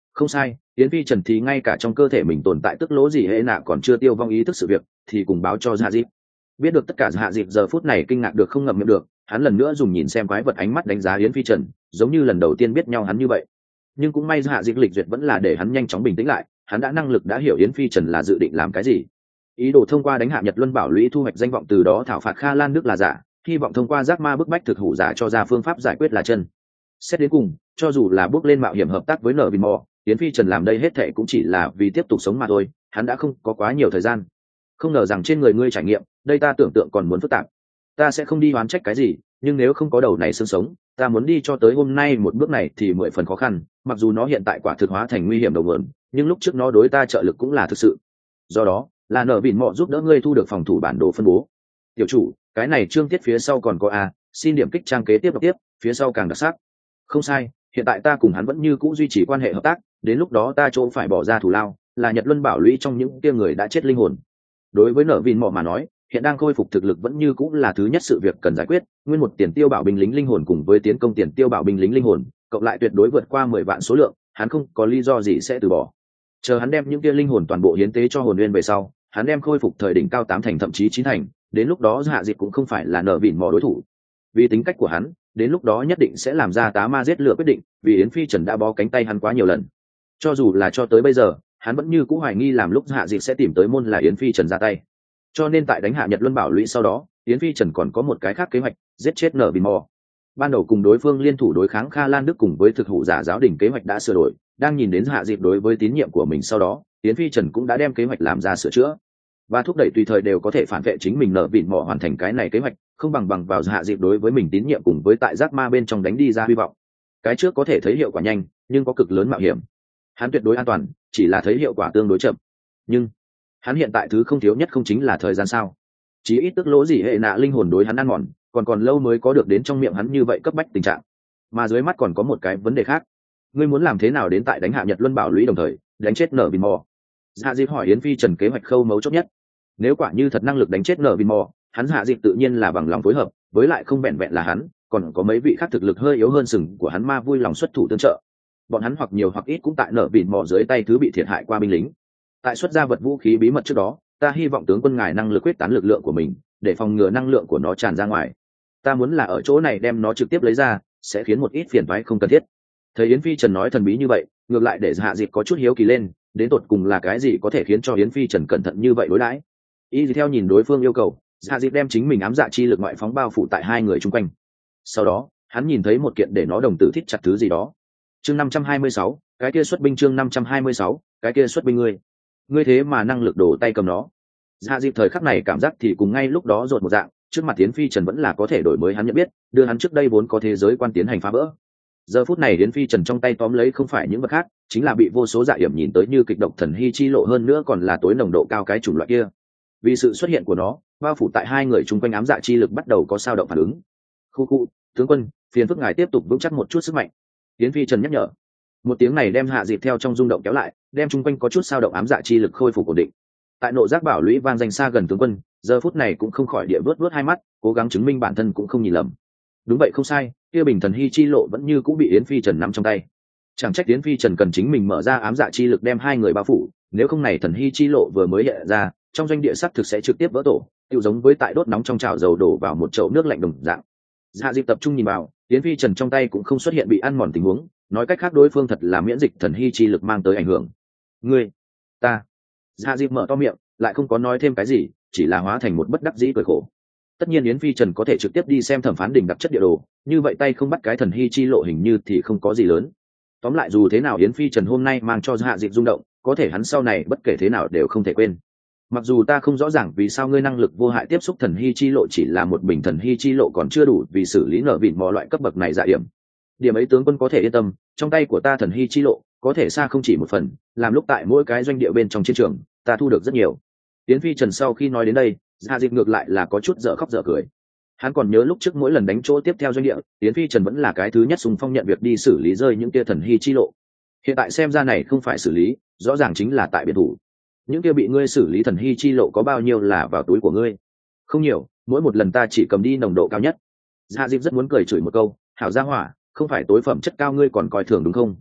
Không sai, yến phi trần thì ngay cả trong cơ thể mình tồn tại tức lỗ gì hệ nạ còn chưa tiêu vong ý thức sự việc thì cùng báo cho hạ dịp. Biết được tất cả hạ dịp giờ phút này kinh ngạc được không ngậm miệng được, hắn lần nữa dùng nhìn xem quái vật ánh mắt đánh giá yến phi trần, giống như lần đầu tiên biết nhau hắn như vậy. Nhưng cũng may hạ dịp lịch duyệt vẫn là để hắn nhanh chóng bình tĩnh lại, hắn đã năng lực đã hiểu yến phi trần là dự định làm cái gì. Ý đồ thông qua đánh hạ Nhật Luân Bảo Lũy thu hoạch danh vọng, từ đó thảo phạt Kha Lan nước là giả, hy vọng thông qua giác ma bức bách thực hủ giả cho ra phương pháp giải quyết là chân. Xét đến cùng, cho dù là bước lên mạo hiểm hợp tác với nở vin mò, yến phi trần làm đây hết thệ cũng chỉ là vì tiếp tục sống mà thôi, hắn đã không có quá nhiều thời gian. Không ngờ rằng trên người ngươi trải nghiệm, đây ta tưởng tượng còn muốn phức tạp. Ta sẽ không đi oán trách cái gì, nhưng nếu không có đầu này xương sống, ta muốn đi cho tới hôm nay một bước này thì 10 phần khó khăn, mặc dù nó hiện tại quả thực hóa thành nguy hiểm đầu nguồn, nhưng lúc trước nó đối ta trợ lực cũng là thực sự. Do đó, là nở vin mò giúp đỡ ngươi thu được phòng thủ bản đồ phân bố. Tiểu chủ, cái này chương tiết phía sau còn có a, xin điểm kích trang kế tiếp đọc tiếp, phía sau càng đặc sắc. Không sai, hiện tại ta cùng hắn vẫn như cũ duy trì quan hệ hợp tác, đến lúc đó ta chỗ phải bỏ ra thù lao là Nhật Luân Bảo Lũy trong những kia người đã chết linh hồn. Đối với nở vin mọ mà nói, hiện đang khôi phục thực lực vẫn như cũ là thứ nhất sự việc cần giải quyết, nguyên một tiền tiêu bảo binh lính linh hồn cùng với tiến công tiền tiêu bảo binh lính linh hồn, cộng lại tuyệt đối vượt qua 10 vạn số lượng, hắn không có lý do gì sẽ từ bỏ. Chờ hắn đem những kia linh hồn toàn bộ hiến tế cho hồn nguyên về sau, hắn đem khôi phục thời đỉnh cao 8 thành thậm chí 9 thành, đến lúc đó hạ dịch cũng không phải là nở vin mọ đối thủ. Vì tính cách của hắn, đến lúc đó nhất định sẽ làm ra tá ma giết lửa quyết định, vì yến phi trần đã bó cánh tay hắn quá nhiều lần. Cho dù là cho tới bây giờ, hắn vẫn như cũ hoài nghi làm lúc hạ dịch sẽ tìm tới môn là yến phi trần ra tay. Cho nên tại đánh hạ Nhật Luân Bảo Lũy sau đó, yến phi trần còn có một cái khác kế hoạch, giết chết nở vin mò. Ban đầu cùng đối phương liên thủ đối kháng Kha Lan Đức cùng với thực hủ giả giáo đình kế hoạch đã sửa đổi, đang nhìn đến hạ dịch đối với tín nhiệm của mình sau đó, yến phi trần cũng đã đem kế hoạch làm ra sửa chữa và thúc đẩy tùy thời đều có thể phản vệ chính mình nở vin mò hoàn thành cái này kế hoạch, không bằng vào hạ dịp đối với mình tín nhiệm cùng với tại giác ma bên trong đánh đi ra hy vọng. Cái trước có thể thấy hiệu quả nhanh, nhưng có cực lớn mạo hiểm. Hắn tuyệt đối an toàn, chỉ là thấy hiệu quả tương đối chậm. Nhưng hắn hiện tại thứ không thiếu nhất không chính là thời gian sao? Chí ít tức lỗ gì hệ nạ linh hồn đối hắn ăn mòn, còn lâu mới có được đến trong miệng hắn như vậy cấp bách tình trạng. Mà dưới mắt còn có một cái vấn đề khác. Ngươi muốn làm thế nào đến tại đánh hạ Nhật Luân Bảo Lũy đồng thời đánh chết nở vin mò? Hạ dịp hỏi yến phi trần kế hoạch khâu mấu chốt nhất. Nếu quả như thật năng lực đánh chết nở vin mò, hắn hạ dịp tự nhiên là bằng lòng phối hợp, với lại không vẹn vẹn là hắn, còn có mấy vị khác thực lực hơi yếu hơn sừng của hắn ma vui lòng xuất thủ tương trợ. Bọn hắn hoặc nhiều hoặc ít cũng tại nở vin mò dưới tay thứ bị thiệt hại qua binh lính. Tại xuất ra vật vũ khí bí mật trước đó, ta hy vọng tướng quân ngài năng lực quyết tán lực lượng của mình, để phòng ngừa năng lượng của nó tràn ra ngoài. Ta muốn là ở chỗ này đem nó trực tiếp lấy ra, sẽ khiến một ít phiền toái không cần thiết. Thấy yến phi trần nói thần bí như vậy, ngược lại để hạ dịp có chút hiếu kỳ lên, đến tột cùng là cái gì có thể khiến cho yến phi trần cẩn thận như vậy đối đãi. Y theo nhìn đối phương yêu cầu, hạ dịp đem chính mình ám dạ chi lực ngoại phóng bao phủ tại hai người chung quanh. Sau đó hắn nhìn thấy một kiện để nó đồng tử thít chặt thứ gì đó. Chương 526, cái kia xuất binh. Chương 526, cái kia xuất binh. Ngươi thế mà năng lực đổ tay cầm nó. Hạ dịp thời khắc này cảm giác thì cùng ngay lúc đó rột một dạng, trước mặt yến phi trần vẫn là có thể đổi mới hắn nhận biết, đưa hắn trước đây vốn có thế giới quan tiến hành phá vỡ. Giờ phút này yến phi trần trong tay tóm lấy không phải những vật khác, chính là bị vô số dạ hiểm nhìn tới như kịch độc thần hy chi lộ, hơn nữa còn là tối nồng độ cao cái chủng loại kia. Vì sự xuất hiện của nó, bao phủ tại hai người chung quanh ám dạ chi lực bắt đầu có sao động phản ứng. Khu tướng quân, phiền phức ngài tiếp tục vững chắc một chút sức mạnh. Yến phi trần nhắc nhở. Một tiếng này đem hạ dịp theo trong rung động kéo lại, đem chung quanh có chút sao động ám dạ chi lực khôi phục ổn định. Tại nộ giác bảo lũy vang danh xa gần tướng quân, giờ phút này cũng không khỏi địa vớt hai mắt, cố gắng chứng minh bản thân cũng không nhìn lầm. Đúng vậy, không sai, kia bình thần hy chi lộ vẫn như cũng bị yến phi trần nắm trong tay. Chẳng trách yến phi trần cần chính mình mở ra ám dạ chi lực đem hai người bao phủ, nếu không này thần hy chi lộ vừa mới hiện ra, trong doanh địa sắt thực sẽ trực tiếp vỡ tổ, tiêu giống với tại đốt nóng trong chảo dầu đổ vào một chậu nước lạnh đồng dạng. Hạ dịp tập trung nhìn vào, yến phi trần trong tay cũng không xuất hiện bị ăn mòn tình huống, nói cách khác đối phương thật là miễn dịch thần hy chi lực mang tới ảnh hưởng. Ngươi, ta. Hạ dịp mở to miệng, lại không có nói thêm cái gì, chỉ là hóa thành một bất đắc dĩ cười khổ. Tất nhiên yến phi trần có thể trực tiếp đi xem thẩm phán đỉnh đặc chất địa đồ, như vậy tay không bắt cái thần hy chi lộ hình như thì không có gì lớn. Tóm lại dù thế nào yến phi trần hôm nay mang cho hạ dịp rung động, có thể hắn sau này bất kể thế nào đều không thể quên. Mặc dù ta không rõ ràng vì sao ngươi năng lực vô hại tiếp xúc thần hy chi lộ chỉ là một bình thần hy chi lộ còn chưa đủ vì xử lý nở vịn mò loại cấp bậc này dạ hiểm. Điểm ấy tướng quân có thể yên tâm, trong tay của ta thần hy chi lộ có thể xa không chỉ một phần, làm lúc tại mỗi cái doanh địa bên trong chiến trường, ta thu được rất nhiều. Yến phi trần sau khi nói đến đây, hạ dịp ngược lại là có chút dở khóc dở cười. Hắn còn nhớ lúc trước mỗi lần đánh chỗ tiếp theo doanh địa, Yến phi trần vẫn là cái thứ nhất xung phong nhận việc đi xử lý rơi những kia thần hy chi lộ. Hiện tại xem ra này không phải xử lý, rõ ràng chính là tại biệt thủ. Những kia bị ngươi xử lý thần hy chi lộ có bao nhiêu là vào túi của ngươi? Không nhiều, mỗi một lần ta chỉ cầm đi nồng độ cao nhất. Hạ dịp rất muốn cười chửi một câu, hảo gia hỏa, không phải tối phẩm chất cao ngươi còn coi thường đúng không?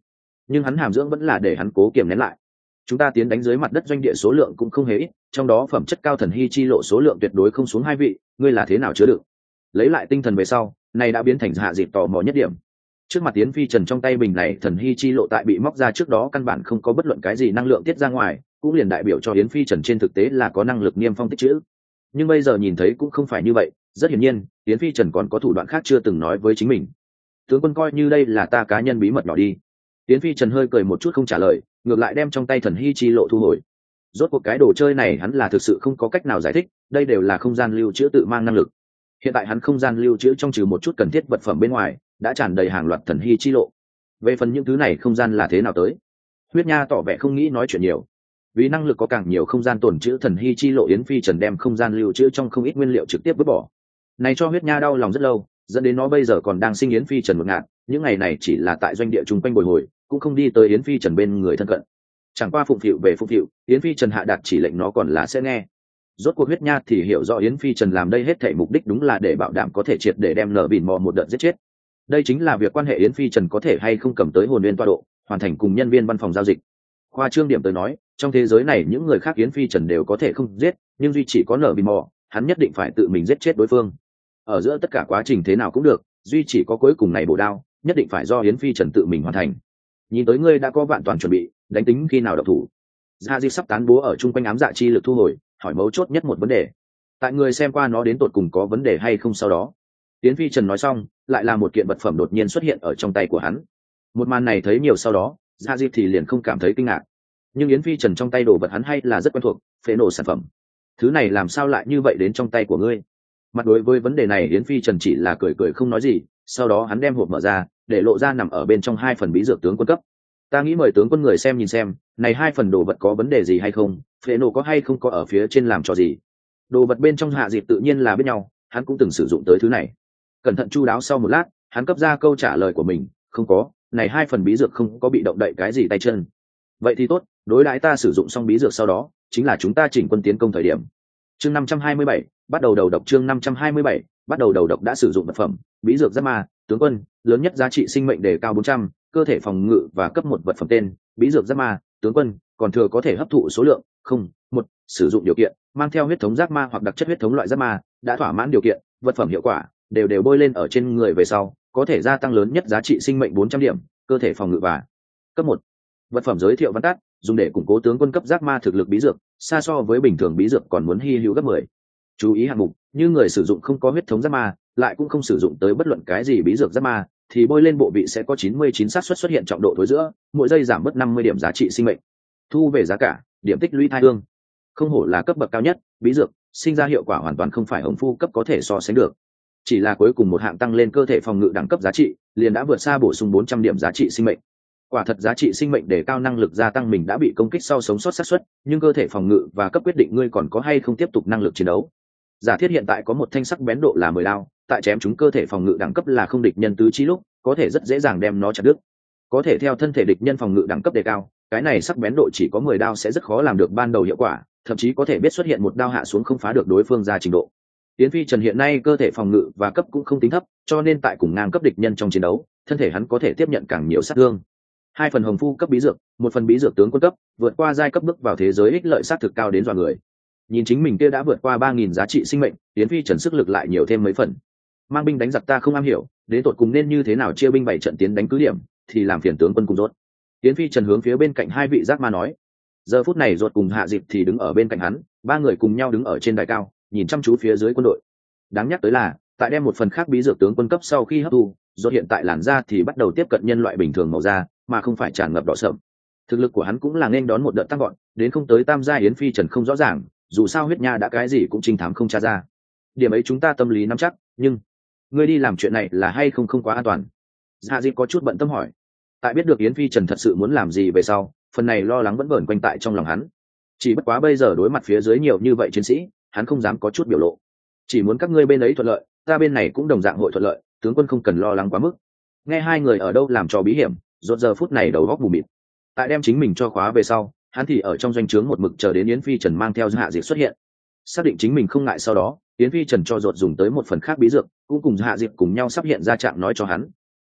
nhưng hắn hàm dưỡng vẫn là để hắn cố kiềm nén lại. Chúng ta tiến đánh dưới mặt đất doanh địa số lượng cũng không hề ít, trong đó phẩm chất cao thần hy chi lộ số lượng tuyệt đối không xuống 2 vị, ngươi là thế nào chứa đựng? Lấy lại tinh thần về sau, này đã biến thành Hạ Dịp tò mò nhất điểm. Trước mặt Yến Phi Trần trong tay bình này thần hy chi lộ tại bị móc ra trước đó căn bản không có bất luận cái gì năng lượng tiết ra ngoài, cũng liền đại biểu cho Yến Phi Trần trên thực tế là có năng lực niêm phong tích trữ. Nhưng bây giờ nhìn thấy cũng không phải như vậy, rất hiển nhiên, Yến Phi Trần còn có thủ đoạn khác chưa từng nói với chính mình. Tướng quân coi như đây là ta cá nhân bí mật nhỏ đi. Yến Phi Trần hơi cười một chút không trả lời, ngược lại đem trong tay thần hy chi lộ thu hồi. Rốt cuộc cái đồ chơi này hắn là thực sự không có cách nào giải thích, đây đều là không gian lưu trữ tự mang năng lực. Hiện tại hắn không gian lưu trữ trong trừ một chút cần thiết vật phẩm bên ngoài, đã tràn đầy hàng loạt thần hy chi lộ. Về phần những thứ này không gian là thế nào tới, Huyết Nha tỏ vẻ không nghĩ nói chuyện nhiều. Vì năng lực có càng nhiều không gian tồn trữ thần hy chi lộ, Yến Phi Trần đem không gian lưu trữ trong không ít nguyên liệu trực tiếp vứt bỏ. Này cho Huyết Nha đau lòng rất lâu, dẫn đến nó bây giờ còn đang sinh Yến Phi Trần một ngạt, những ngày này chỉ là tại doanh địa chung quanh bồi hồi, cũng không đi tới Yến Phi Trần bên người thân cận. Chẳng qua phụng phịu về phụng phịu, Yến Phi Trần hạ đạt chỉ lệnh nó còn là sẽ nghe. Rốt cuộc Huyết Nha thì hiểu rõ Yến Phi Trần làm đây hết thảy mục đích đúng là để bảo đảm có thể triệt để đem nở bỉn mò một đợt giết chết. Đây chính là việc quan hệ Yến Phi Trần có thể hay không cầm tới hồn nguyên toa độ, hoàn thành cùng nhân viên văn phòng giao dịch. Khoa trương điểm tới nói, trong thế giới này những người khác Yến Phi Trần đều có thể không giết, nhưng duy chỉ có nở bỉn mò, hắn nhất định phải tự mình giết chết đối phương. Ở giữa tất cả quá trình thế nào cũng được, duy chỉ có cuối cùng này bổ đao, nhất định phải do Yến Phi Trần tự mình hoàn thành. Nhìn tới ngươi đã có vạn toàn chuẩn bị, đánh tính khi nào động thủ. Gia Di sắp tán búa ở chung quanh ám dạ chi lực thu hồi, hỏi mấu chốt nhất một vấn đề. Tại người xem qua nó đến tột cùng có vấn đề hay không sau đó. Yến Phi Trần nói xong, lại là một kiện vật phẩm đột nhiên xuất hiện ở trong tay của hắn. Một màn này thấy nhiều sau đó, Gia Di thì liền không cảm thấy kinh ngạc. Nhưng Yến Phi Trần trong tay đồ vật hắn hay là rất quen thuộc, phế nổ sản phẩm. Thứ này làm sao lại như vậy đến trong tay của ngươi? Mặt đối với vấn đề này Yến Phi Trần chỉ là cười cười không nói gì, sau đó hắn đem hộp mở ra, để lộ ra nằm ở bên trong 2 phần bí dược tướng quân cấp. Ta nghĩ mời tướng quân người xem nhìn xem, này 2 phần đồ vật có vấn đề gì hay không, phế nổ có hay không có ở phía trên làm cho gì. Đồ vật bên trong Hạ Dịp tự nhiên là biết nhau, hắn cũng từng sử dụng tới thứ này. Cẩn thận chu đáo sau một lát, hắn cấp ra câu trả lời của mình, không có, này 2 phần bí dược không có bị động đậy cái gì tay chân. Vậy thì tốt, đối đãi ta sử dụng xong bí dược sau đó, chính là chúng ta chỉnh quân tiến công thời điểm. Chương 527, bắt đầu đầu độc. Chương 527, bắt đầu đầu độc. Đã sử dụng vật phẩm bí dược giáp ma, tướng quân, lớn nhất giá trị sinh mệnh đề cao 400, cơ thể phòng ngự và cấp 1 vật phẩm tên bí dược giáp ma, tướng quân, còn thừa có thể hấp thụ số lượng không một, sử dụng điều kiện mang theo huyết thống giáp ma hoặc đặc chất huyết thống loại giáp ma, đã thỏa mãn điều kiện, vật phẩm hiệu quả đều bôi lên ở trên người về sau, có thể gia tăng lớn nhất giá trị sinh mệnh 400 điểm, cơ thể phòng ngự và cấp 1. Vật phẩm giới thiệu văn tắt, dùng để củng cố tướng quân cấp giáp ma thực lực bí dược, xa so với bình thường bí dược còn muốn hy hữu gấp 10. Chú ý hạng mục, như người sử dụng không có huyết thống giáp ma, lại cũng không sử dụng tới bất luận cái gì bí dược giáp ma, thì bôi lên bộ vị sẽ có 99 xác suất xuất hiện trọng độ thối giữa, mỗi giây giảm mất 50 điểm giá trị sinh mệnh. Thu về giá cả, điểm tích lũy thai hương. Không hổ là cấp bậc cao nhất, bí dược, sinh ra hiệu quả hoàn toàn không phải hồng phu cấp có thể so sánh được. Chỉ là cuối cùng một hạng tăng lên cơ thể phòng ngự đẳng cấp giá trị, liền đã vượt xa bổ sung 400 điểm giá trị sinh mệnh. Quả thật giá trị sinh mệnh để cao năng lực gia tăng mình đã bị công kích sau sống sót xác suất, nhưng cơ thể phòng ngự và cấp quyết định ngươi còn có hay không tiếp tục năng lực chiến đấu. Giả thiết hiện tại có một thanh sắc bén độ là 10 đao, tại chém chúng cơ thể phòng ngự đẳng cấp là không địch nhân tứ chi lúc, có thể rất dễ dàng đem nó chặt đứt. Có thể theo thân thể địch nhân phòng ngự đẳng cấp đề cao, cái này sắc bén độ chỉ có 10 đao sẽ rất khó làm được ban đầu hiệu quả, thậm chí có thể biết xuất hiện một đao hạ xuống không phá được đối phương ra trình độ. Yến Phi Trần hiện nay cơ thể phòng ngự và cấp cũng không tính thấp, cho nên tại cùng ngang cấp địch nhân trong chiến đấu, thân thể hắn có thể tiếp nhận càng nhiều sát thương. 2 phần hồng phu cấp bí dược, 1 phần bí dược tướng quân cấp, vượt qua giai cấp bước vào thế giới ích lợi sát thực cao đến dọa người. Nhìn chính mình kia đã vượt qua 3000 giá trị sinh mệnh, Yến Phi Trần sức lực lại nhiều thêm mấy phần. Mang binh đánh giặc ta không am hiểu, đến tột cùng nên như thế nào chia binh bảy trận tiến đánh cứ điểm, thì làm phiền tướng quân cùng rốt. Yến Phi Trần hướng phía bên cạnh 2 vị giác ma nói. Giờ phút này rốt cùng Hạ Dịp thì đứng ở bên cạnh hắn, 3 người cùng nhau đứng ở trên đài cao, nhìn chăm chú phía dưới quân đội. Đáng nhắc tới là, tại đem một phần khác bí dược tướng quân cấp sau khi hấp thu, rốt hiện tại làn da thì bắt đầu tiếp cận nhân loại bình thường màu da, mà không phải tràn ngập đỏ sậm. Thực lực của hắn cũng là nên đón một đợt tăng gọn, đến không tới tam gia Yến Phi Trần không rõ ràng, dù sao huyết nha đã cái gì cũng trinh thám không tra ra. Điểm ấy chúng ta tâm lý nắm chắc, nhưng ngươi đi làm chuyện này là hay không quá an toàn. Hạ Dịp có chút bận tâm hỏi. Tại biết được Yến Phi Trần thật sự muốn làm gì về sau, phần này lo lắng vẫn vẩn quanh tại trong lòng hắn. Chỉ bất quá bây giờ đối mặt phía dưới nhiều như vậy chiến sĩ, hắn không dám có chút biểu lộ. Chỉ muốn các ngươi bên ấy thuận lợi, ta bên này cũng đồng dạng hội thuận lợi, tướng quân không cần lo lắng quá mức. Nghe 2 người ở đâu làm trò bí hiểm, rốt giờ phút này đầu góc mù mịt. Tại đem chính mình cho khóa về sau, hắn thì ở trong doanh trướng một mực chờ đến Yến Phi Trần mang theo Hạ Dịp xuất hiện. Xác định chính mình không ngại sau đó, Yến Phi Trần cho rốt dùng tới một phần khác bí dược, cũng cùng Hạ Dịp cùng nhau sắp hiện ra trạng nói cho hắn.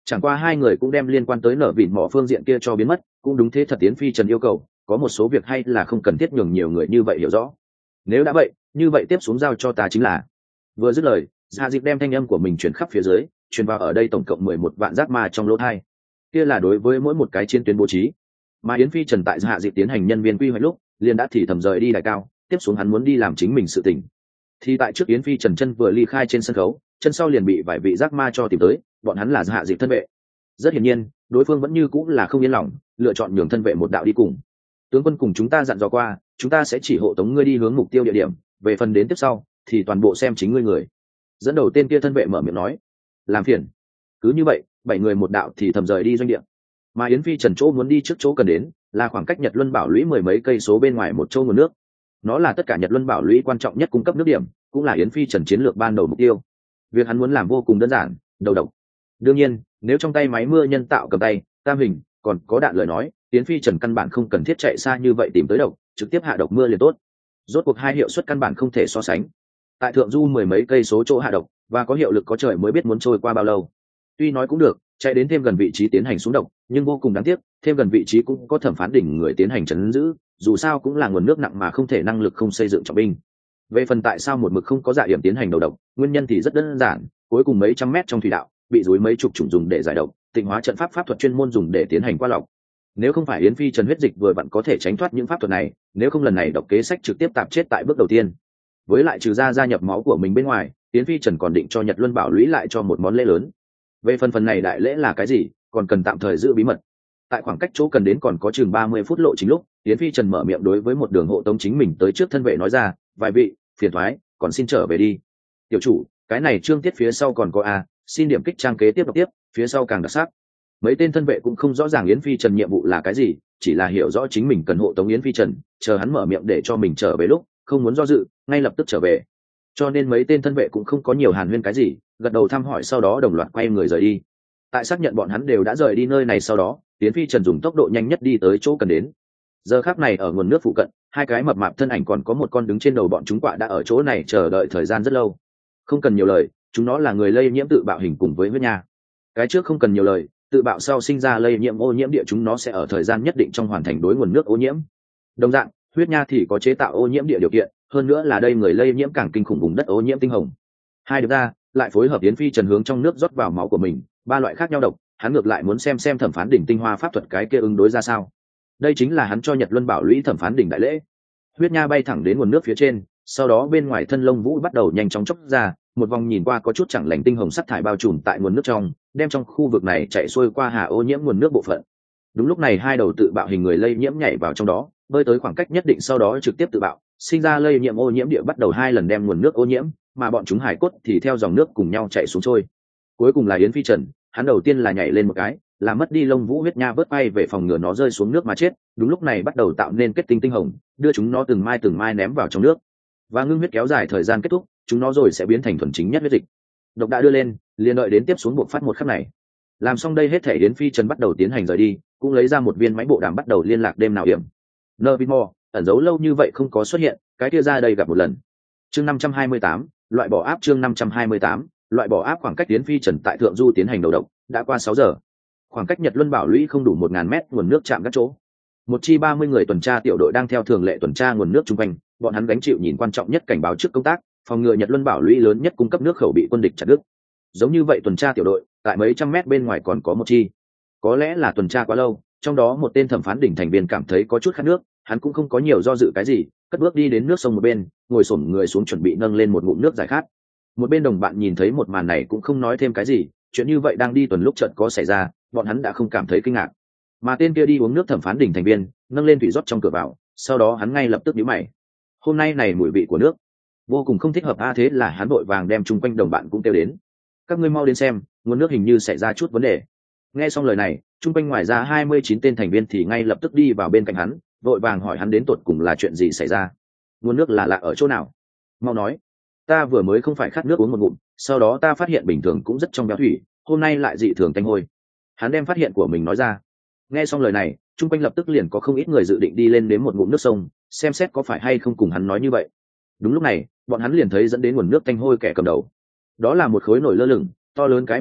Chẳng qua hai người cũng đem liên quan tới nở vịn mỏ phương diện kia cho biến mất, cũng đúng thế thật. Yến Phi Trần yêu cầu có một số việc hay là không cần thiết nhường nhiều người như vậy hiểu rõ. Nếu đã vậy, như vậy tiếp xuống giao cho ta chính là. Vừa dứt lời, Dạ Dịp đem thanh âm của mình truyền khắp phía dưới, truyền vào ở đây tổng cộng 11 vạn giác ma trong lỗ thai. Kia là đối với mỗi một cái chiến tuyến bố trí. Mà Yến Phi Trần tại Dạ Dịp tiến hành nhân viên quy hoạch lúc, liền đã thì thầm rời đi đài cao, tiếp xuống hắn muốn đi làm chính mình sự tình. Thì tại trước Yến Phi Trần chân vừa ly khai trên sân khấu, chân sau liền bị vài vị giác ma cho tìm tới, bọn hắn là Dạ Dịp thân vệ. Rất hiển nhiên, đối phương vẫn như cũng là không yên lòng, lựa chọn nhường thân vệ một đạo đi cùng. Tướng quân cùng chúng ta dặn dò qua, chúng ta sẽ chỉ hộ tống ngươi đi hướng mục tiêu địa điểm, về phần đến tiếp sau thì toàn bộ xem chính ngươi người. Dẫn đầu tên kia thân vệ mở miệng nói. Làm phiền. Cứ như vậy, 7 người một đạo thì thầm rời đi doanh địa. Mà Yến Phi Trần chỗ muốn đi trước chỗ cần đến là khoảng cách Nhật Luân Bảo Lũy 10 mấy cây số bên ngoài một châu nguồn nước. Nó là tất cả Nhật Luân Bảo Lũy quan trọng nhất cung cấp nước điểm, cũng là Yến Phi Trần chiến lược ban đầu mục tiêu. Việc hắn muốn làm vô cùng đơn giản, đầu độc. Đương nhiên, nếu trong tay máy mưa nhân tạo cầm tay, tam hình, còn có đạn lời nói, Yến Phi Trần căn bản không cần thiết chạy xa như vậy tìm tới độc, trực tiếp hạ độc mưa liền tốt. Rốt cuộc hai hiệu suất căn bản không thể so sánh. Tại thượng du 10 mấy cây số chỗ hạ độc, và có hiệu lực có trời mới biết muốn trôi qua bao lâu. Tuy nói cũng được, chạy đến thêm gần vị trí tiến hành xuống độc, nhưng vô cùng đáng tiếc, thêm gần vị trí cũng có thẩm phán đỉnh người tiến hành trấn giữ, dù sao cũng là nguồn nước nặng mà không thể năng lực không xây dựng trọng binh. Về phần tại sao một mực không có dạ điểm tiến hành đầu độc, nguyên nhân thì rất đơn giản, cuối cùng mấy trăm mét trong thủy đạo, bị rúi mấy chục chủng dùng để giải độc, tịnh hóa trận pháp pháp thuật chuyên môn dùng để tiến hành qua lọc. Nếu không phải Yến Phi Trần huyết dịch vừa vặn có thể tránh thoát những pháp thuật này, nếu không lần này độc kế sách trực tiếp tạp chết tại bước đầu tiên. Với lại trừ ra gia nhập máu của mình bên ngoài, Yến Phi Trần còn định cho Nhật Luân Bảo Lũy lại cho một món lễ lớn. Về phần này đại lễ là cái gì, còn cần tạm thời giữ bí mật. Tại khoảng cách chỗ cần đến còn có chừng 30 phút lộ trình lúc, Yến Phi Trần mở miệng đối với một đường hộ tống chính mình tới trước thân vệ nói ra, vài vị, phiền thoái, còn xin trở về đi. Tiểu chủ, cái này chương tiết phía sau còn có a, xin điểm kích trang kế tiếp đọc tiếp, phía sau càng đặc sắc. Mấy tên thân vệ cũng không rõ ràng Yến Phi Trần nhiệm vụ là cái gì, chỉ là hiểu rõ chính mình cần hộ tống Yến Phi Trần, chờ hắn mở miệng để cho mình trở về lúc, không muốn do dự, ngay lập tức trở về. Cho nên mấy tên thân vệ cũng không có nhiều hàn huyên cái gì, gật đầu thăm hỏi sau đó đồng loạt quay người rời đi. Tại xác nhận bọn hắn đều đã rời đi nơi này sau đó, Yến Phi Trần dùng tốc độ nhanh nhất đi tới chỗ cần đến. Giờ khắc này ở nguồn nước phụ cận, hai cái mập mạp thân ảnh còn có một con đứng trên đầu bọn chúng quạ đã ở chỗ này chờ đợi thời gian rất lâu. Không cần nhiều lời, chúng nó là người lây nhiễm tự bạo hình cùng với huyết nha. Cái trước không cần nhiều lời, tự bạo sau sinh ra lây nhiễm ô nhiễm địa, chúng nó sẽ ở thời gian nhất định trong hoàn thành đối nguồn nước ô nhiễm. Đồng dạng, huyết nha thì có chế tạo ô nhiễm địa điều kiện, hơn nữa là đây người lây nhiễm càng kinh khủng vùng đất ô nhiễm tinh hồng. Hai được ra, lại phối hợp Yến Phi Trần hướng trong nước rót vào máu của mình, ba loại khác nhau độc, hắn ngược lại muốn xem thẩm phán đỉnh tinh hoa pháp thuật cái kia ứng đối ra sao. Đây chính là hắn cho Nhật Luân Bảo Lũy thẩm phán đỉnh đại lễ. Huyết nha bay thẳng đến nguồn nước phía trên, sau đó bên ngoài thân lông vũ bắt đầu nhanh chóng chốc ra, một vòng nhìn qua có chút chẳng lành tinh hồng sắt thải bao trùm tại nguồn nước trong, đem trong khu vực này chạy xuôi qua hà ô nhiễm nguồn nước bộ phận. Đúng lúc này hai đầu tự bạo hình người lây nhiễm nhảy vào trong đó, bơi tới khoảng cách nhất định sau đó trực tiếp tự bạo, sinh ra lây nhiễm ô nhiễm địa bắt đầu hai lần đem nguồn nước ô nhiễm, mà bọn chúng hải cốt thì theo dòng nước cùng nhau chạy xuống trôi. Cuối cùng là Yến Phi Trần, hắn đầu tiên là nhảy lên một cái, làm mất đi lông vũ huyết nha vớt bay về phòng ngừa nó rơi xuống nước mà chết, đúng lúc này bắt đầu tạo nên kết tinh tinh hồng, đưa chúng nó từng mai ném vào trong nước. Và ngưng huyết kéo dài thời gian kết thúc, chúng nó rồi sẽ biến thành thuần chính nhất huyết dịch. Độc đã đưa lên, liền đợi đến tiếp xuống buộc phát một khắc này. Làm xong đây hết thể Yến Phi Trần bắt đầu tiến hành rời đi, cũng lấy ra một viên máy bộ đàm bắt đầu liên lạc đêm nào hiểm. Nervimore, ẩn giấu lâu như vậy không có xuất hiện, cái kia ra đây gặp một lần. Chương 528, loại bỏ áp chương 528, loại bỏ áp. Khoảng cách Yến Phi Trần tại thượng du tiến hành đầu độc, đã qua 6 giờ. Khoảng cách Nhật Luân Bảo Lũy không đủ 1000 mét nguồn nước chạm các chỗ. Một chi 30 người tuần tra tiểu đội đang theo thường lệ tuần tra nguồn nước chung quanh, bọn hắn gánh chịu nhìn quan trọng nhất cảnh báo trước công tác, phòng ngừa Nhật Luân Bảo Lũy lớn nhất cung cấp nước khẩu bị quân địch chặt đứt. Giống như vậy tuần tra tiểu đội, tại mấy trăm mét bên ngoài còn có một chi. Có lẽ là tuần tra quá lâu, trong đó một tên thẩm phán đỉnh thành viên cảm thấy có chút khát nước, hắn cũng không có nhiều do dự cái gì, cất bước đi đến nước sông một bên, ngồi xổm người xuống chuẩn bị nâng lên một ngụm nước giải khát. Một bên đồng bạn nhìn thấy một màn này cũng không nói thêm cái gì, chuyện như vậy đang đi tuần lúc chợt có xảy ra, bọn hắn đã không cảm thấy kinh ngạc. Mà tên kia đi uống nước thẩm phán đỉnh thành viên, nâng lên thủy rót trong cửa vào, sau đó hắn ngay lập tức nhíu mày. Hôm nay này mùi vị của nước vô cùng không thích hợp a, thế là hắn vội vàng đem chung quanh đồng bạn cũng kêu đến. Các ngươi mau đến xem, nguồn nước hình như xảy ra chút vấn đề. Nghe xong lời này, chung quanh ngoài ra 29 tên thành viên thì ngay lập tức đi vào bên cạnh hắn, vội vàng hỏi hắn đến tột cùng là chuyện gì xảy ra. Nguồn nước là lạ ở chỗ nào? Mau nói. Ta vừa mới không phải khát nước uống một ngụm, sau đó ta phát hiện bình thường cũng rất trong béo thủy, hôm nay lại dị thường tanh hôi. Hắn đem phát hiện của mình nói ra. Nghe xong lời này, chung quanh lập tức liền có không ít người dự định đi lên đến một ngụm nước sông, xem xét có phải hay không cùng hắn nói như vậy. Đúng lúc này, bọn hắn liền thấy dẫn đến nguồn nước tanh hôi kẻ cầm đầu. Đó là một khối nổi lơ lửng, to lớn cái bụng mỡ,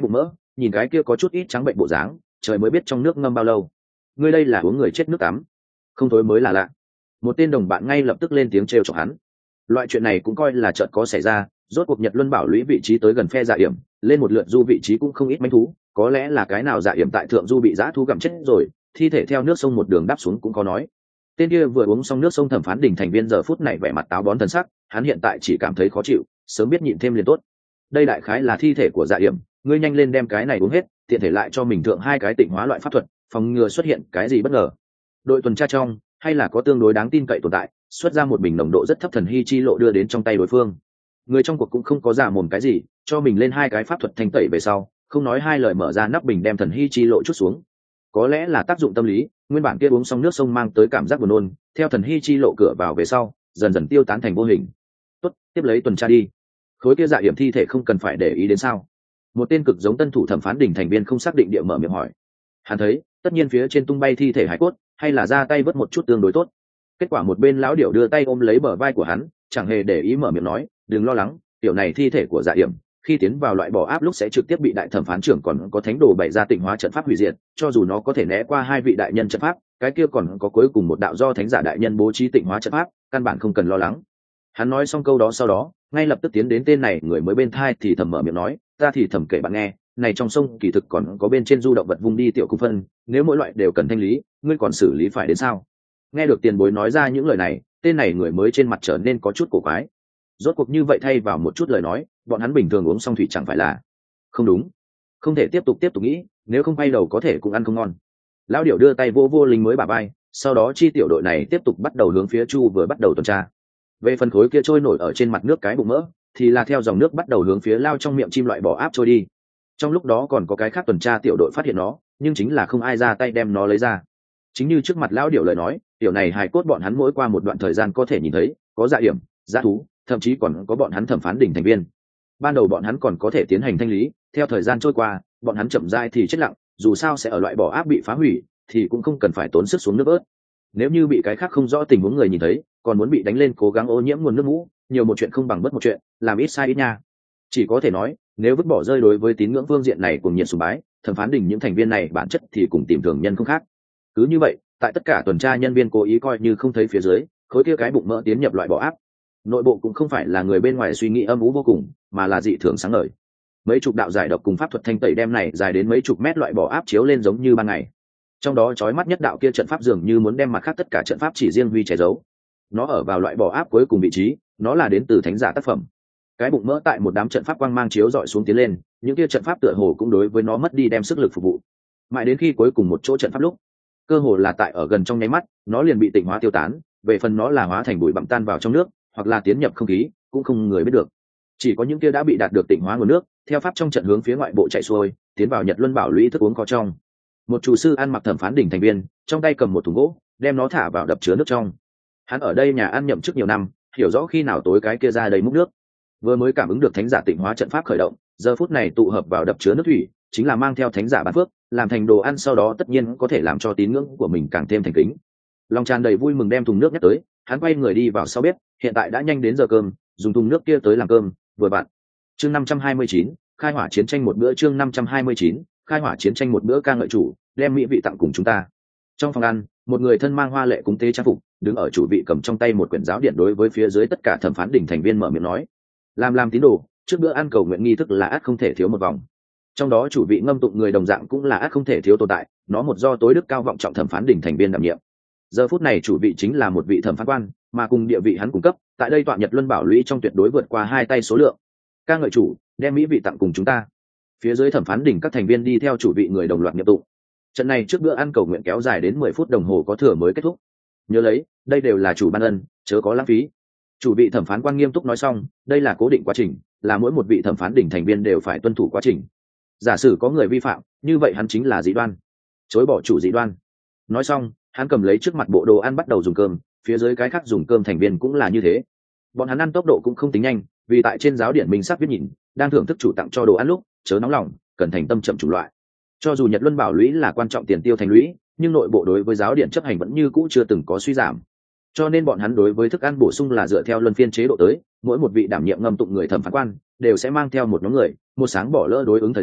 nhìn cái kia có chút ít trắng bệnh bộ dáng, trời mới biết trong nước ngâm bao lâu. Ngươi đây là uống người chết nước tắm, không thối mới là lạ. Một tên đồng bạn ngay lập tức lên tiếng trêu chọc hắn. Loại chuyện này cũng coi là chợt có xảy ra, rốt cuộc Nhật Luân Bảo lũy vị trí tới gần phe Dạ Yểm, lên một lượt du vị trí cũng không ít manh thú, có lẽ là cái nào Dạ Yểm tại thượng du bị dã thú gặm chết rồi, thi thể theo nước sông một đường đáp xuống cũng có nói. Tên kia vừa uống xong nước sông Thẩm Phán Đình thành viên giờ phút này vẻ mặt táo bón thần sắc, hắn hiện tại chỉ cảm thấy khó chịu, sớm biết nhịn thêm liền tốt. Đây đại khái là thi thể của Dạ Yểm, ngươi nhanh lên đem cái này uống hết, tiện thể lại cho mình thượng hai cái tịnh hóa loại pháp thuật, phòng ngừa xuất hiện cái gì bất ngờ. Đội tuần tra trong, hay là có tương đối đáng tin cậy tồn tại, xuất ra một bình nồng độ rất thấp thần hy chi lộ đưa đến trong tay đối phương. Người trong cuộc cũng không có giả mồm cái gì, cho mình lên hai cái pháp thuật thanh tẩy về sau, không nói hai lời mở ra nắp bình đem thần hy chi lộ chút xuống. Có lẽ là tác dụng tâm lý, nguyên bản kia uống xong nước sông mang tới cảm giác buồn nôn, theo thần hy chi lộ cửa vào về sau, dần dần tiêu tán thành vô hình. Tốt, tiếp lấy tuần tra đi. Khối kia Dạ Yểm thi thể không cần phải để ý đến sao? Một tên cực giống tân thủ Thẩm Phán Đình thành viên không xác định địa mở miệng hỏi. Hắn thấy, tất nhiên phía trên tung bay thi thể hải cốt, hay là ra tay vớt một chút tương đối tốt. Kết quả một bên lão điểu đưa tay ôm lấy bờ vai của hắn, chẳng hề để ý mở miệng nói, đừng lo lắng, tiểu này thi thể của Dạ Yểm khi tiến vào loại bỏ áp lúc sẽ trực tiếp bị đại thẩm phán trưởng còn có thánh đồ bày ra tịnh hóa trận pháp hủy diệt, cho dù nó có thể né qua hai vị đại nhân trận pháp, cái kia còn có cuối cùng một đạo do thánh giả đại nhân bố trí tịnh hóa trận pháp, căn bản không cần lo lắng. Hắn nói xong câu đó sau đó, ngay lập tức tiến đến tên này người mới bên thai thì thầm mở miệng nói, ta thì thầm kể bạn nghe, này trong sông kỳ thực còn có bên trên du động vật vung đi tiểu cung phân, nếu mỗi loại đều cần thanh lý, ngươi còn xử lý phải đến sao? Nghe được tiền bối nói ra những lời này, tên này người mới trên mặt trở nên có chút cổ quái. Rốt cuộc như vậy thay vào một chút lời nói, bọn hắn bình thường uống xong thủy chẳng phải là không đúng, không thể tiếp tục nghĩ, nếu không bay đầu có thể cũng ăn không ngon. Lão điểu đưa tay vô vô lính mới bà bay, sau đó chi tiểu đội này tiếp tục bắt đầu hướng phía Chu vừa bắt đầu tuần tra. Về phần khối kia trôi nổi ở trên mặt nước cái bụng mỡ, thì là theo dòng nước bắt đầu hướng phía lao trong miệng chim loại bỏ áp trôi đi. Trong lúc đó còn có cái khác tuần tra tiểu đội phát hiện nó, nhưng chính là không ai ra tay đem nó lấy ra. Chính như trước mặt lão điểu lời nói, tiểu này hài cốt bọn hắn mỗi qua một đoạn thời gian có thể nhìn thấy, có Dạ Yểm, dã thú, thậm chí còn có bọn hắn Thẩm Phán Đình thành viên. Ban đầu bọn hắn còn có thể tiến hành thanh lý, theo thời gian trôi qua, bọn hắn chậm rãi thì chết lặng, dù sao sẽ ở loại bỏ áp bị phá hủy, thì cũng không cần phải tốn sức xuống nước ớt. Nếu như bị cái khác không rõ tình huống người nhìn thấy, còn muốn bị đánh lên cố gắng ô nhiễm nguồn nước mũ, nhiều một chuyện không bằng bất một chuyện, làm ít sai ít nha. Chỉ có thể nói, nếu vứt bỏ rơi đối với tín ngưỡng phương diện này cùng nhiệt sùng bái, Thẩm Phán Đình những thành viên này bản chất thì cùng tìm thường nhân không khác. Cứ như vậy, tại tất cả tuần tra nhân viên cố ý coi như không thấy phía dưới, khối kia cái bụng mỡ tiến nhập loại bỏ áp. Nội bộ cũng không phải là người bên ngoài suy nghĩ âm u vô cùng, mà là dị thường sáng ngời. Mấy chục đạo giải độc cùng pháp thuật thanh tẩy đem này dài đến mấy chục mét loại bỏ áp chiếu lên giống như ban ngày. Trong đó chói mắt nhất đạo kia trận pháp dường như muốn đem mặt khác tất cả trận pháp chỉ riêng huy che giấu. Nó ở vào loại bỏ áp cuối cùng vị trí, nó là đến từ thánh giả tác phẩm. Cái bụng mỡ tại một đám trận pháp quang mang chiếu dọi xuống tiến lên, những kia trận pháp tựa hồ cũng đối với nó mất đi đem sức lực phục vụ. Mãi đến khi cuối cùng một chỗ trận pháp lúc, cơ hồ là tại ở gần trong nháy mắt, nó liền bị tịnh hóa tiêu tán, về phần nó là hóa thành bụi bặm tan vào trong nước, hoặc là tiến nhập không khí, cũng không người biết được. Chỉ có những kia đã bị đạt được tịnh hóa nguồn nước, theo pháp trong trận hướng phía ngoại bộ chạy xuôi, tiến vào Nhật Luân Bảo lũy thức uống có trong. Một chủ sư ăn mặc Thẩm Phán Đình thành viên, trong tay cầm một thùng gỗ, đem nó thả vào đập chứa nước trong. Hắn ở đây nhà ăn nhậm chức nhiều năm, hiểu rõ khi nào tối cái kia ra đầy múc nước. Vừa mới cảm ứng được thánh giả tịnh hóa trận pháp khởi động, giờ phút này tụ hợp vào đập chứa nước thủy, chính là mang theo thánh giả bán phước, làm thành đồ ăn sau đó tất nhiên có thể làm cho tín ngưỡng của mình càng thêm thành kính. Lòng tràn đầy vui mừng đem thùng nước nhắc tới, hắn quay người đi vào sau bếp, hiện tại đã nhanh đến giờ cơm, dùng thùng nước kia tới làm cơm, vừa vặn. Chương 529, khai hỏa chiến tranh một bữa. Chương 529, khai hỏa chiến tranh một bữa. Ca ngợi chủ, đem mỹ vị tặng cùng chúng ta. Trong phòng ăn, một người thân mang hoa lệ cúng tế trang phục, đứng ở chủ vị cầm trong tay một quyển giáo điển đối với phía dưới tất cả Thẩm Phán Đình thành viên mở miệng nói, làm tín đồ, trước bữa ăn cầu nguyện nghi thức là ắt không thể thiếu một vòng. Trong đó chủ vị ngâm tụng người đồng dạng cũng là ắt không thể thiếu tồn tại, nó một do tối đức cao vọng trọng Thẩm Phán Đình thành viên đảm nhiệm. Giờ phút này chủ vị chính là một vị thẩm phán quan, mà cùng địa vị hắn cung cấp, tại đây tọa Nhật Luân Bảo lũy trong tuyệt đối vượt qua hai tay số lượng. Ca ngợi chủ, đem mỹ vị tặng cùng chúng ta. Phía dưới Thẩm Phán Đình các thành viên đi theo chủ vị người đồng loạt nhập tụng. Trận này trước bữa ăn cầu nguyện kéo dài đến 10 phút đồng hồ có thừa mới kết thúc. Nhớ lấy, đây đều là chủ ban ân, chớ có lãng phí. Chủ vị thẩm phán quan nghiêm túc nói xong, đây là cố định quá trình, là mỗi một vị thẩm phán đỉnh thành viên đều phải tuân thủ quá trình. Giả sử có người vi phạm, như vậy hắn chính là dị đoan, chối bỏ chủ dị đoan. Nói xong, hắn cầm lấy trước mặt bộ đồ ăn bắt đầu dùng cơm, phía dưới cái khác dùng cơm thành viên cũng là như thế. Bọn hắn ăn tốc độ cũng không tính nhanh, vì tại trên giáo điển minh sắc viết nhìn, đang thưởng thức chủ tặng cho đồ ăn lúc, chớ nóng lòng, cần thành tâm chậm chủng loại. Cho dù Nhật Luân Bảo lũy là quan trọng tiền tiêu thành lũy, nhưng nội bộ đối với giáo điện chấp hành vẫn như cũ chưa từng có suy giảm. Cho nên bọn hắn đối với thức ăn bổ sung là dựa theo luân phiên chế độ tới, mỗi một vị đảm nhiệm ngâm tụng người thẩm phán quan đều sẽ mang theo một nhóm người, một sáng bỏ lỡ đối ứng thời gian,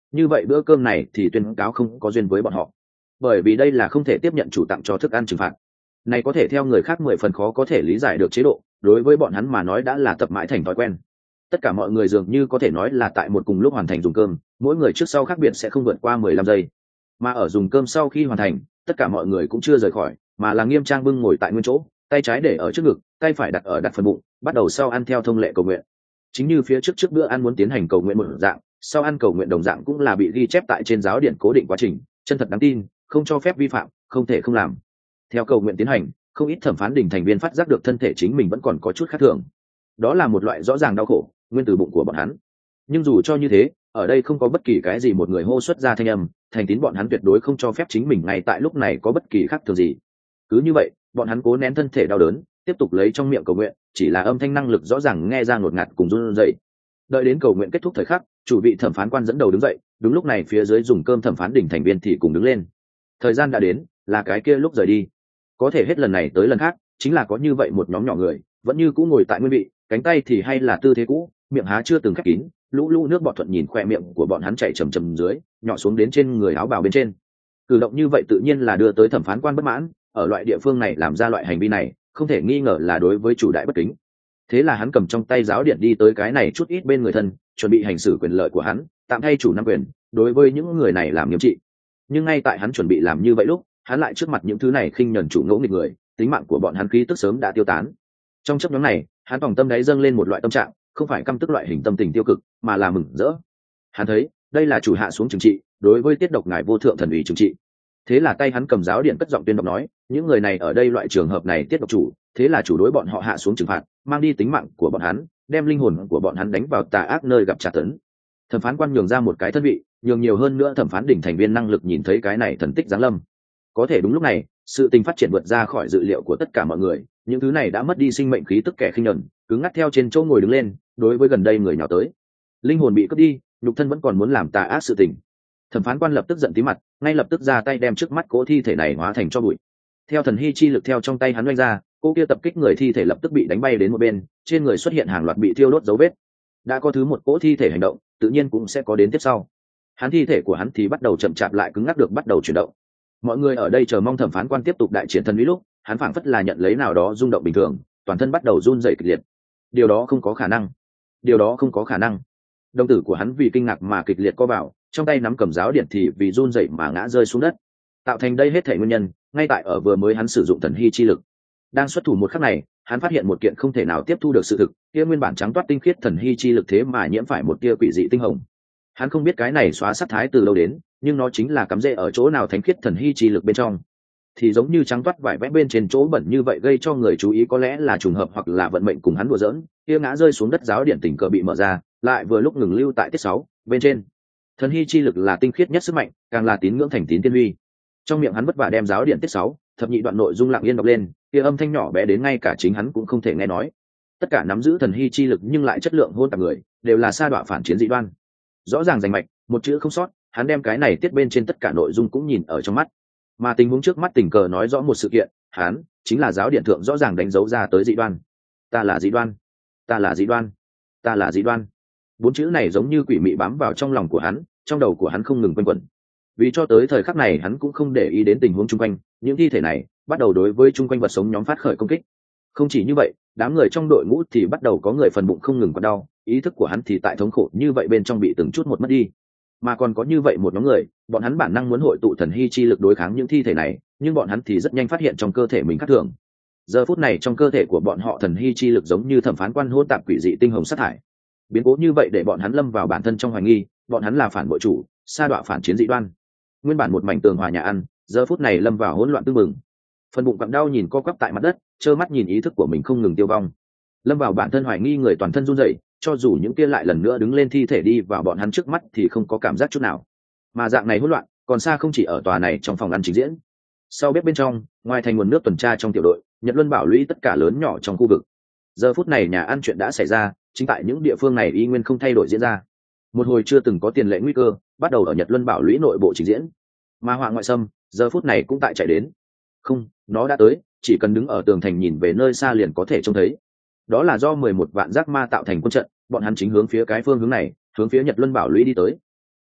như vậy bữa cơm này thì tuyên cáo không có duyên với bọn họ, bởi vì đây là không thể tiếp nhận chủ tặng cho thức ăn trừng phạt. Này có thể theo người khác 10 phần khó có thể lý giải được chế độ, đối với bọn hắn mà nói đã là tập mãi thành thói quen. Tất cả mọi người dường như có thể nói là tại một cùng lúc hoàn thành dùng cơm, mỗi người trước sau khác biệt sẽ không vượt qua 15 giây. Mà ở dùng cơm sau khi hoàn thành, tất cả mọi người cũng chưa rời khỏi, mà là nghiêm trang bưng ngồi tại nguyên chỗ, tay trái để ở trước ngực, tay phải đặt phần bụng, bắt đầu sau ăn theo thông lệ cầu nguyện. Chính như phía trước bữa ăn muốn tiến hành cầu nguyện một dạng, sau ăn cầu nguyện đồng dạng cũng là bị ghi chép tại trên giáo điển cố định quá trình, chân thật đáng tin, không cho phép vi phạm, không thể không làm. Theo cầu nguyện tiến hành, không ít thẩm phán đình thành viên phát giác được thân thể chính mình vẫn còn có chút khác thường. Đó là một loại rõ ràng đau khổ nguyên từ bụng của bọn hắn. Nhưng dù cho như thế, ở đây không có bất kỳ cái gì một người hô xuất ra thanh âm, thành tín bọn hắn tuyệt đối không cho phép chính mình ngay tại lúc này có bất kỳ khác thường gì. Cứ như vậy, bọn hắn cố nén thân thể đau đớn, tiếp tục lấy trong miệng cầu nguyện, chỉ là âm thanh năng lực rõ ràng nghe ra ngột ngạt cùng run rẩy. Đợi đến cầu nguyện kết thúc thời khắc, chủ vị thẩm phán quan dẫn đầu đứng dậy, đúng lúc này phía dưới dùng cơm thẩm phán đỉnh thành viên thì cùng đứng lên. Thời gian đã đến, là cái kia lúc rời đi. Có thể hết lần này tới lần khác, chính là có như vậy một nhóm nhỏ người, vẫn như cũ ngồi tại nguyên vị, cánh tay thì hay là tư thế cũ, miệng há chưa từng khép kín, lũ lũ nước bọt thuận nhìn khoe miệng của bọn hắn chảy chầm chầm dưới, nhỏ xuống đến trên người áo bào bên trên. Cử động như vậy tự nhiên là đưa tới thẩm phán quan bất mãn, ở loại địa phương này làm ra loại hành vi này, không thể nghi ngờ là đối với chủ đại bất kính. Thế là hắn cầm trong tay giáo điện đi tới cái này chút ít bên người thân, chuẩn bị hành xử quyền lợi của hắn, tạm thay chủ năm quyền, đối với những người này làm nghiêm trị. Nhưng ngay tại hắn chuẩn bị làm như vậy lúc, hắn lại trước mặt những thứ này khinh nhẫn chủ ngỗ nghịch người, tính mạng của bọn hắn khí tức sớm đã tiêu tán. Trong chấp nhóm này, hắn vòng tâm đáy dâng lên một loại tâm trạng, không phải căm tức loại hình tâm tình tiêu cực, mà là mừng rỡ. Hắn thấy, đây là chủ hạ xuống trừng trị, đối với tiết độc ngài vô thượng thần ủy trừng trị. Thế là tay hắn cầm giáo điện cất giọng tuyên đọc nói, những người này ở đây loại trường hợp này tiết độc chủ, thế là chủ đối bọn họ hạ xuống trừng phạt, mang đi tính mạng của bọn hắn, đem linh hồn của bọn hắn đánh vào tà ác nơi gặp tra tấn. Thẩm phán quan nhường ra một cái thân vị, nhường nhiều hơn nữa thẩm phán đỉnh thành viên năng lực nhìn thấy cái này thần tích giáng lâm. Có thể đúng lúc này, sự tình phát triển vượt ra khỏi dự liệu của tất cả mọi người, những thứ này đã mất đi sinh mệnh khí tức kẻ khinh nhẫn, cứng ngắc theo trên chỗ ngồi đứng lên, đối với gần đây người nhỏ tới. Linh hồn bị cướp đi, nhục thân vẫn còn muốn làm tà ác sự tình. Thẩm phán quan lập tức giận tí mặt, ngay lập tức ra tay đem trước mắt cỗ thi thể này hóa thành cho bụi. Theo thần hy chi lực theo trong tay hắn oanh ra, cô kia tập kích người thi thể lập tức bị đánh bay đến một bên, trên người xuất hiện hàng loạt bị thiêu đốt dấu vết. Đã có thứ một cỗ thi thể hành động, tự nhiên cũng sẽ có đến tiếp sau. Hắn thi thể của hắn thì bắt đầu chậm chạp lại cứng ngắc được bắt đầu chuyển động. Mọi người ở đây chờ mong thẩm phán quan tiếp tục đại triển thần uy lúc, hắn phảng phất là nhận lấy nào đó rung động bình thường, toàn thân bắt đầu run rẩy kịch liệt. Điều đó không có khả năng. Điều đó không có khả năng. Đồng tử của hắn vì kinh ngạc mà kịch liệt co vào, trong tay nắm cầm giáo điện thì vì run rẩy mà ngã rơi xuống đất. Tạo thành đây hết thảy nguyên nhân, ngay tại ở vừa mới hắn sử dụng thần hy chi lực. Đang xuất thủ một khắc này, hắn phát hiện một kiện không thể nào tiếp thu được sự thực, kia nguyên bản trắng toát tinh khiết thần hy chi lực thế mà nhiễm phải một tia quỷ dị tinh hồng. Hắn không biết cái này xóa sắc thái từ đâu đến, nhưng nó chính là cắm rễ ở chỗ nào thánh khiết thần hy chi lực bên trong. Thì giống như trắng toát vải vẽ bên trên chỗ bẩn như vậy gây cho người chú ý có lẽ là trùng hợp hoặc là vận mệnh cùng hắn đùa giỡn, kia ngã rơi xuống đất giáo điện tình cờ bị mở ra, lại vừa lúc ngừng lưu tại tiết 6, bên trên. Thần hy chi lực là tinh khiết nhất sức mạnh, càng là tín ngưỡng thành tín tiên huy. Trong miệng hắn vất vả đem giáo điện tiết 6, thập nhị đoạn nội dung lặng yên đọc lên, kia âm thanh nhỏ bé đến ngay cả chính hắn cũng không thể nghe nói. Tất cả nắm giữ thần hy chi lực nhưng lại chất lượng hôn tạp người, đều là sa đọa phản chiến dị đoan. Rõ ràng rành mạch, một chữ không sót, hắn đem cái này tiết bên trên tất cả nội dung cũng nhìn ở trong mắt. Mà tình huống trước mắt tình cờ nói rõ một sự kiện, hắn chính là giáo điện thượng rõ ràng đánh dấu ra tới dị đoan. Ta là dị đoan, ta là dị đoan, ta là dị đoan. Bốn chữ này giống như quỷ mị bám vào trong lòng của hắn, trong đầu của hắn không ngừng quanh quẩn. Vì cho tới thời khắc này hắn cũng không để ý đến tình huống chung quanh, những thi thể này bắt đầu đối với chung quanh vật sống nhóm phát khởi công kích. Không chỉ như vậy, đám người trong đội ngũ thì bắt đầu có người phần bụng không ngừng quặn đau, ý thức của hắn thì tại thống khổ như vậy bên trong bị từng chút một mất đi. Mà còn có như vậy một nhóm người, bọn hắn bản năng muốn hội tụ thần hy chi lực đối kháng những thi thể này, nhưng bọn hắn thì rất nhanh phát hiện trong cơ thể mình khác thường. Giờ phút này trong cơ thể của bọn họ thần hy chi lực giống như thẩm phán quan hỗn tạp quỷ dị tinh hồng sát thải. Biến cố như vậy để bọn hắn lâm vào bản thân trong hoài nghi, bọn hắn là phản bội chủ, sa đọa phản chiến dị đoan. Nguyên bản một mảnh tường hòa nhà ăn, giờ phút này lâm vào hỗn loạn tương mừng. Phần bụng quặn đau nhìn co quắp tại mặt đất, trơ mắt nhìn ý thức của mình không ngừng tiêu vong. Lâm vào bản thân hoài nghi người toàn thân run rẩy, cho dù những kia lại lần nữa đứng lên thi thể đi vào bọn hắn trước mắt thì không có cảm giác chút nào. Mà dạng này hỗn loạn, còn xa không chỉ ở tòa này trong phòng ăn trình diễn. Sau bếp bên trong, ngoài thành nguồn nước tuần tra trong tiểu đội, Nhật Luân bảo lũy tất cả lớn nhỏ trong khu vực. Giờ phút này nhà ăn chuyện đã xảy ra, chính tại những địa phương này y nguyên không thay đổi diễn ra. Một hồi chưa từng có tiền lệ nguy cơ, bắt đầu ở Nhật Luân bảo lũy nội bộ trình diễn. Mà Họa Ngoại Xâm, giờ phút này cũng tại chạy đến. Không, nó đã tới, chỉ cần đứng ở tường thành nhìn về nơi xa liền có thể trông thấy. Đó là do 11 vạn giác ma tạo thành quân trận, bọn hắn chính hướng phía cái phương hướng này, hướng phía Nhật Luân bảo lũy đi tới.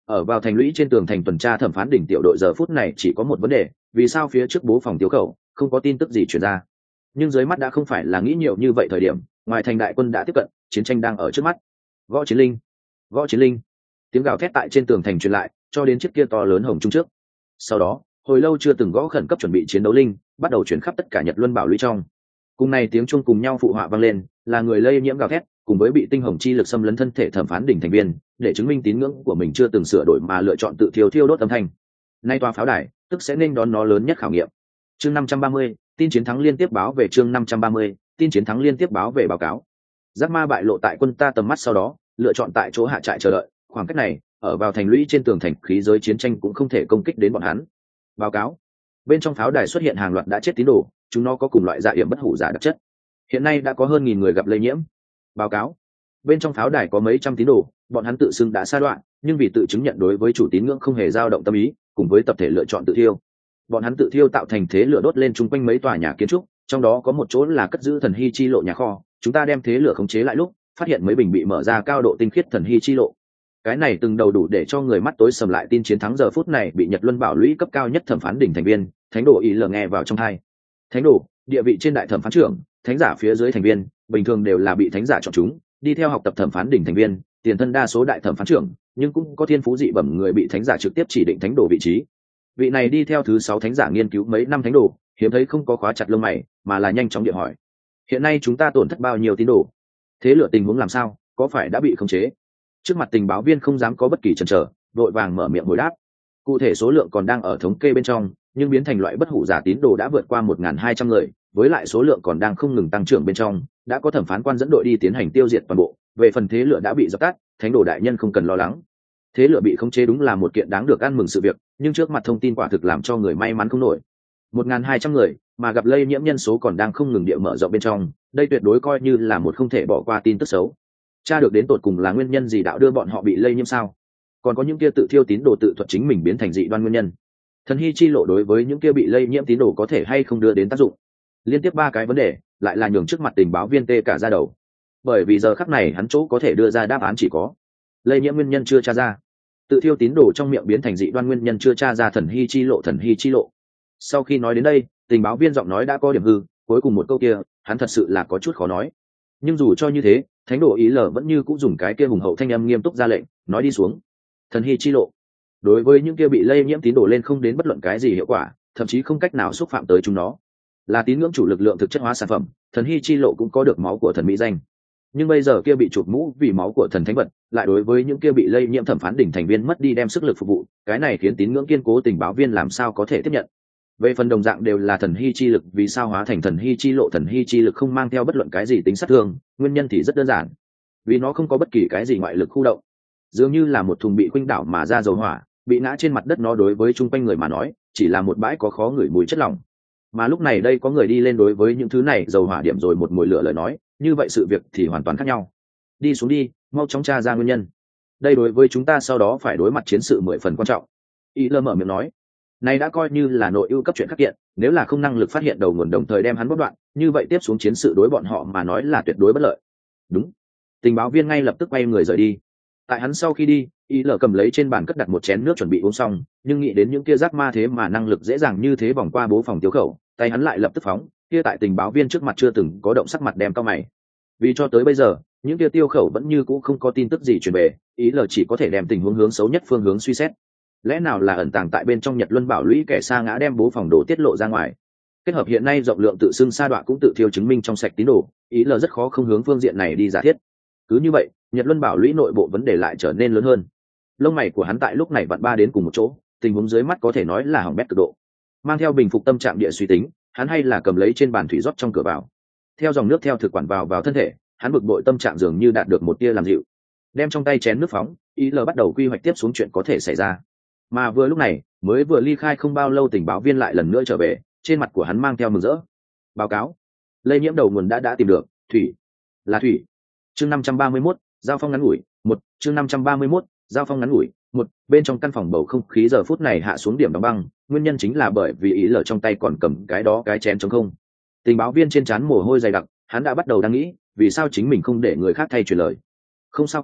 Ở vào thành lũy trên tường thành tuần tra thẩm phán đỉnh tiểu đội giờ phút này chỉ có một vấn đề, vì sao phía trước bố phòng tiếu khẩu không có tin tức gì truyền ra. Nhưng dưới mắt đã không phải là nghĩ nhiều như vậy thời điểm, ngoài thành đại quân đã tiếp cận, chiến tranh đang ở trước mắt. Gõ chiến linh, gõ chiến linh, tiếng gào thét tại trên tường thành truyền lại cho đến chiếc kia to lớn hồng trung trước. Sau đó hồi lâu chưa từng gõ khẩn cấp chuẩn bị chiến đấu linh bắt đầu chuyển khắp tất cả Nhật Luân Bảo Lũy trong. Cùng này tiếng chuông cùng nhau phụ họa vang lên, là người lây nhiễm gào thét cùng với bị tinh hồng chi lực xâm lấn thân thể thẩm phán đỉnh thành viên, để chứng minh tín ngưỡng của mình chưa từng sửa đổi mà lựa chọn tự thiêu đốt âm thanh. Nay tòa pháo đài tức sẽ nên đón nó lớn nhất khảo nghiệm. Chương 530, tin chiến thắng liên tiếp báo về. Chương 530, tin chiến thắng liên tiếp báo về. Báo cáo. Giác ma bại lộ tại quân ta tầm mắt sau đó, lựa chọn tại chỗ hạ trại chờ đợi. Khoảng cách này, ở vào thành lũy trên tường thành, khí giới chiến tranh cũng không thể công kích đến bọn hắn. Báo cáo. Bên trong pháo đài xuất hiện hàng loạt đã chết tín đồ, chúng nó có cùng loại dạ hiểm bất hủ giả đặc chất. Hiện nay đã có hơn 1000 người gặp lây nhiễm. Báo cáo. Bên trong pháo đài có mấy trăm tín đồ, bọn hắn tự xưng đã sa đoạn, nhưng vì tự chứng nhận đối với chủ tín ngưỡng không hề dao động tâm ý, cùng với tập thể lựa chọn tự thiêu. Bọn hắn tự thiêu tạo thành thế lửa đốt lên chung quanh mấy tòa nhà kiến trúc, trong đó có một chỗ là cất giữ thần hy chi lộ nhà kho. Chúng ta đem thế lửa khống chế lại lúc, phát hiện mấy bình bị mở ra cao độ tinh khiết thần hy chi lộ. Cái này từng đầu đủ để cho người mắt tối sầm lại tin chiến thắng giờ phút này bị Nhật Luân Bảo Lũy cấp cao nhất thẩm phán đỉnh thành viên, thánh đồ ý lờ nghe vào trong tai. Thánh đồ, địa vị trên đại thẩm phán trưởng, thánh giả phía dưới thành viên, bình thường đều là bị thánh giả chọn chúng, đi theo học tập thẩm phán đỉnh thành viên, tiền thân đa số đại thẩm phán trưởng, nhưng cũng có thiên phú dị bẩm người bị thánh giả trực tiếp chỉ định thánh đồ vị trí. Vị này đi theo thứ 6 thánh giả nghiên cứu mấy năm thánh đồ, hiếm thấy không có khóa chặt lông mày, mà là nhanh chóng điện hỏi. Hiện nay chúng ta tổn thất bao nhiêu tín đồ? Thế lửa tình huống làm sao, có phải đã bị khống chế? Trước mặt tình báo viên không dám có bất kỳ chần chờ, vội vàng mở miệng hồi đáp. Cụ thể số lượng còn đang ở thống kê bên trong, nhưng biến thành loại bất hủ giả tín đồ đã vượt qua 1200 người, với lại số lượng còn đang không ngừng tăng trưởng bên trong, đã có thẩm phán quan dẫn đội đi tiến hành tiêu diệt toàn bộ. Về phần thế lửa đã bị dập tắt, thánh đồ đại nhân không cần lo lắng. Thế lửa bị khống chế đúng là một kiện đáng được ăn mừng sự việc, nhưng trước mặt thông tin quả thực làm cho người may mắn không nổi. 1200 người mà gặp lây nhiễm nhân số còn đang không ngừng địa mở rộng bên trong, đây tuyệt đối coi như là một không thể bỏ qua tin tức xấu. Tra được đến tột cùng là nguyên nhân gì đạo đưa bọn họ bị lây nhiễm sao? Còn có những kia tự thiêu tín đồ tự thuật chính mình biến thành dị đoan nguyên nhân. Thần hy chi lộ đối với những kia bị lây nhiễm tín đồ có thể hay không đưa đến tác dụng? Liên tiếp 3 cái vấn đề, lại là nhường trước mặt tình báo viên tê cả ra đầu. Bởi vì giờ khắc này hắn chỗ có thể đưa ra đáp án chỉ có lây nhiễm nguyên nhân chưa tra ra, tự thiêu tín đồ trong miệng biến thành dị đoan nguyên nhân chưa tra ra, thần hy chi lộ, thần hy chi lộ. Sau khi nói đến đây, tình báo viên giọng nói đã có điểm hư, cuối cùng một câu kia hắn thật sự là có chút khó nói. Nhưng dù cho như thế, thánh đồ ý lờ vẫn như cũng dùng cái kia hùng hậu thanh âm nghiêm túc ra lệnh nói đi xuống. Thần hy chi lộ đối với những kia bị lây nhiễm tín đồ lên không đến bất luận cái gì hiệu quả, thậm chí không cách nào xúc phạm tới chúng nó, là tín ngưỡng chủ lực lượng thực chất hóa sản phẩm. Thần hy chi lộ cũng có được máu của thần mỹ danh, nhưng bây giờ kia bị chụp mũ vì máu của thần thánh vật, lại đối với những kia bị lây nhiễm thẩm phán đỉnh thành viên mất đi đem sức lực phục vụ, cái này khiến tín ngưỡng kiên cố tình báo viên làm sao có thể tiếp nhận. Về phần đồng dạng đều là thần hy chi lực, vì sao hóa thành thần hy chi lộ? Thần hy chi lực không mang theo bất luận cái gì tính sát thương, nguyên nhân thì rất đơn giản, vì nó không có bất kỳ cái gì ngoại lực khu động, dường như là một thùng bị khuynh đảo mà ra dầu hỏa, bị ngã trên mặt đất, nó đối với chung quanh người mà nói chỉ là một bãi có khó ngửi mùi chất lỏng. Mà lúc này đây có người đi lên đối với những thứ này dầu hỏa điểm rồi một mùi lửa lời nói, như vậy sự việc thì hoàn toàn khác nhau. Đi xuống đi, mau chóng tra ra nguyên nhân, đây đối với chúng ta sau đó phải đối mặt chiến sự 10 phần quan trọng. Y lơ mở miệng nói. Này đã coi như là nội ưu cấp chuyện khắc kiện, nếu là không năng lực phát hiện đầu nguồn đồng thời đem hắn bóc đoạn, như vậy tiếp xuống chiến sự đối bọn họ mà nói là tuyệt đối bất lợi. Đúng. Tình báo viên ngay lập tức quay người rời đi. Tại hắn sau khi đi, Y lờ cầm lấy trên bàn cất đặt một chén nước chuẩn bị uống xong, nhưng nghĩ đến những kia giác ma thế mà năng lực dễ dàng như thế vòng qua bố phòng tiêu khẩu, tay hắn lại lập tức phóng, kia tại tình báo viên trước mặt chưa từng có động sắc mặt đem cao mày. Vì cho tới bây giờ, những kia tiêu khẩu vẫn như cũ không có tin tức gì truyền về, ý lờ chỉ có thể đem tình huống hướng xấu nhất phương hướng suy xét. Lẽ nào là ẩn tàng tại bên trong Nhật Luân Bảo Lũy kẻ sa ngã đem bố phòng đồ tiết lộ ra ngoài? Kết hợp hiện nay rộng lượng tự xưng sa đọa cũng tự thiêu chứng minh trong sạch tín đồ, ý lờ rất khó không hướng phương diện này đi giả thiết. Cứ như vậy, Nhật Luân Bảo Lũy nội bộ vấn đề lại trở nên lớn hơn. Lông mày của hắn tại lúc này vặn ba đến cùng một chỗ, tình huống dưới mắt có thể nói là hỏng bét cực độ. Mang theo bình phục tâm trạng địa suy tính, hắn hay là cầm lấy trên bàn thủy rót trong cửa vào. Theo dòng nước theo thực quản vào thân thể, hắn bực bội tâm trạng dường như đạt được một tia làm dịu. Đem trong tay chén nước phóng, ý lờ bắt đầu quy hoạch tiếp xuống chuyện có thể xảy ra. Mà vừa lúc này, mới vừa ly khai không bao lâu tình báo viên lại lần nữa trở về, trên mặt của hắn mang theo mừng rỡ. Báo cáo, lây nhiễm đầu nguồn đã tìm được, thủy, là thủy. Chương 531, giao phong ngắn ngủi, một. Chương 531, giao phong ngắn ngủi, một. Bên trong căn phòng bầu không khí giờ phút này hạ xuống điểm đóng băng, nguyên nhân chính là bởi vì ý lờ trong tay còn cầm cái chén trống không. Tình báo viên trên trán mồ hôi dày đặc, hắn đã bắt đầu đang nghĩ, vì sao chính mình không để người khác thay truyền lời. Không sao cả,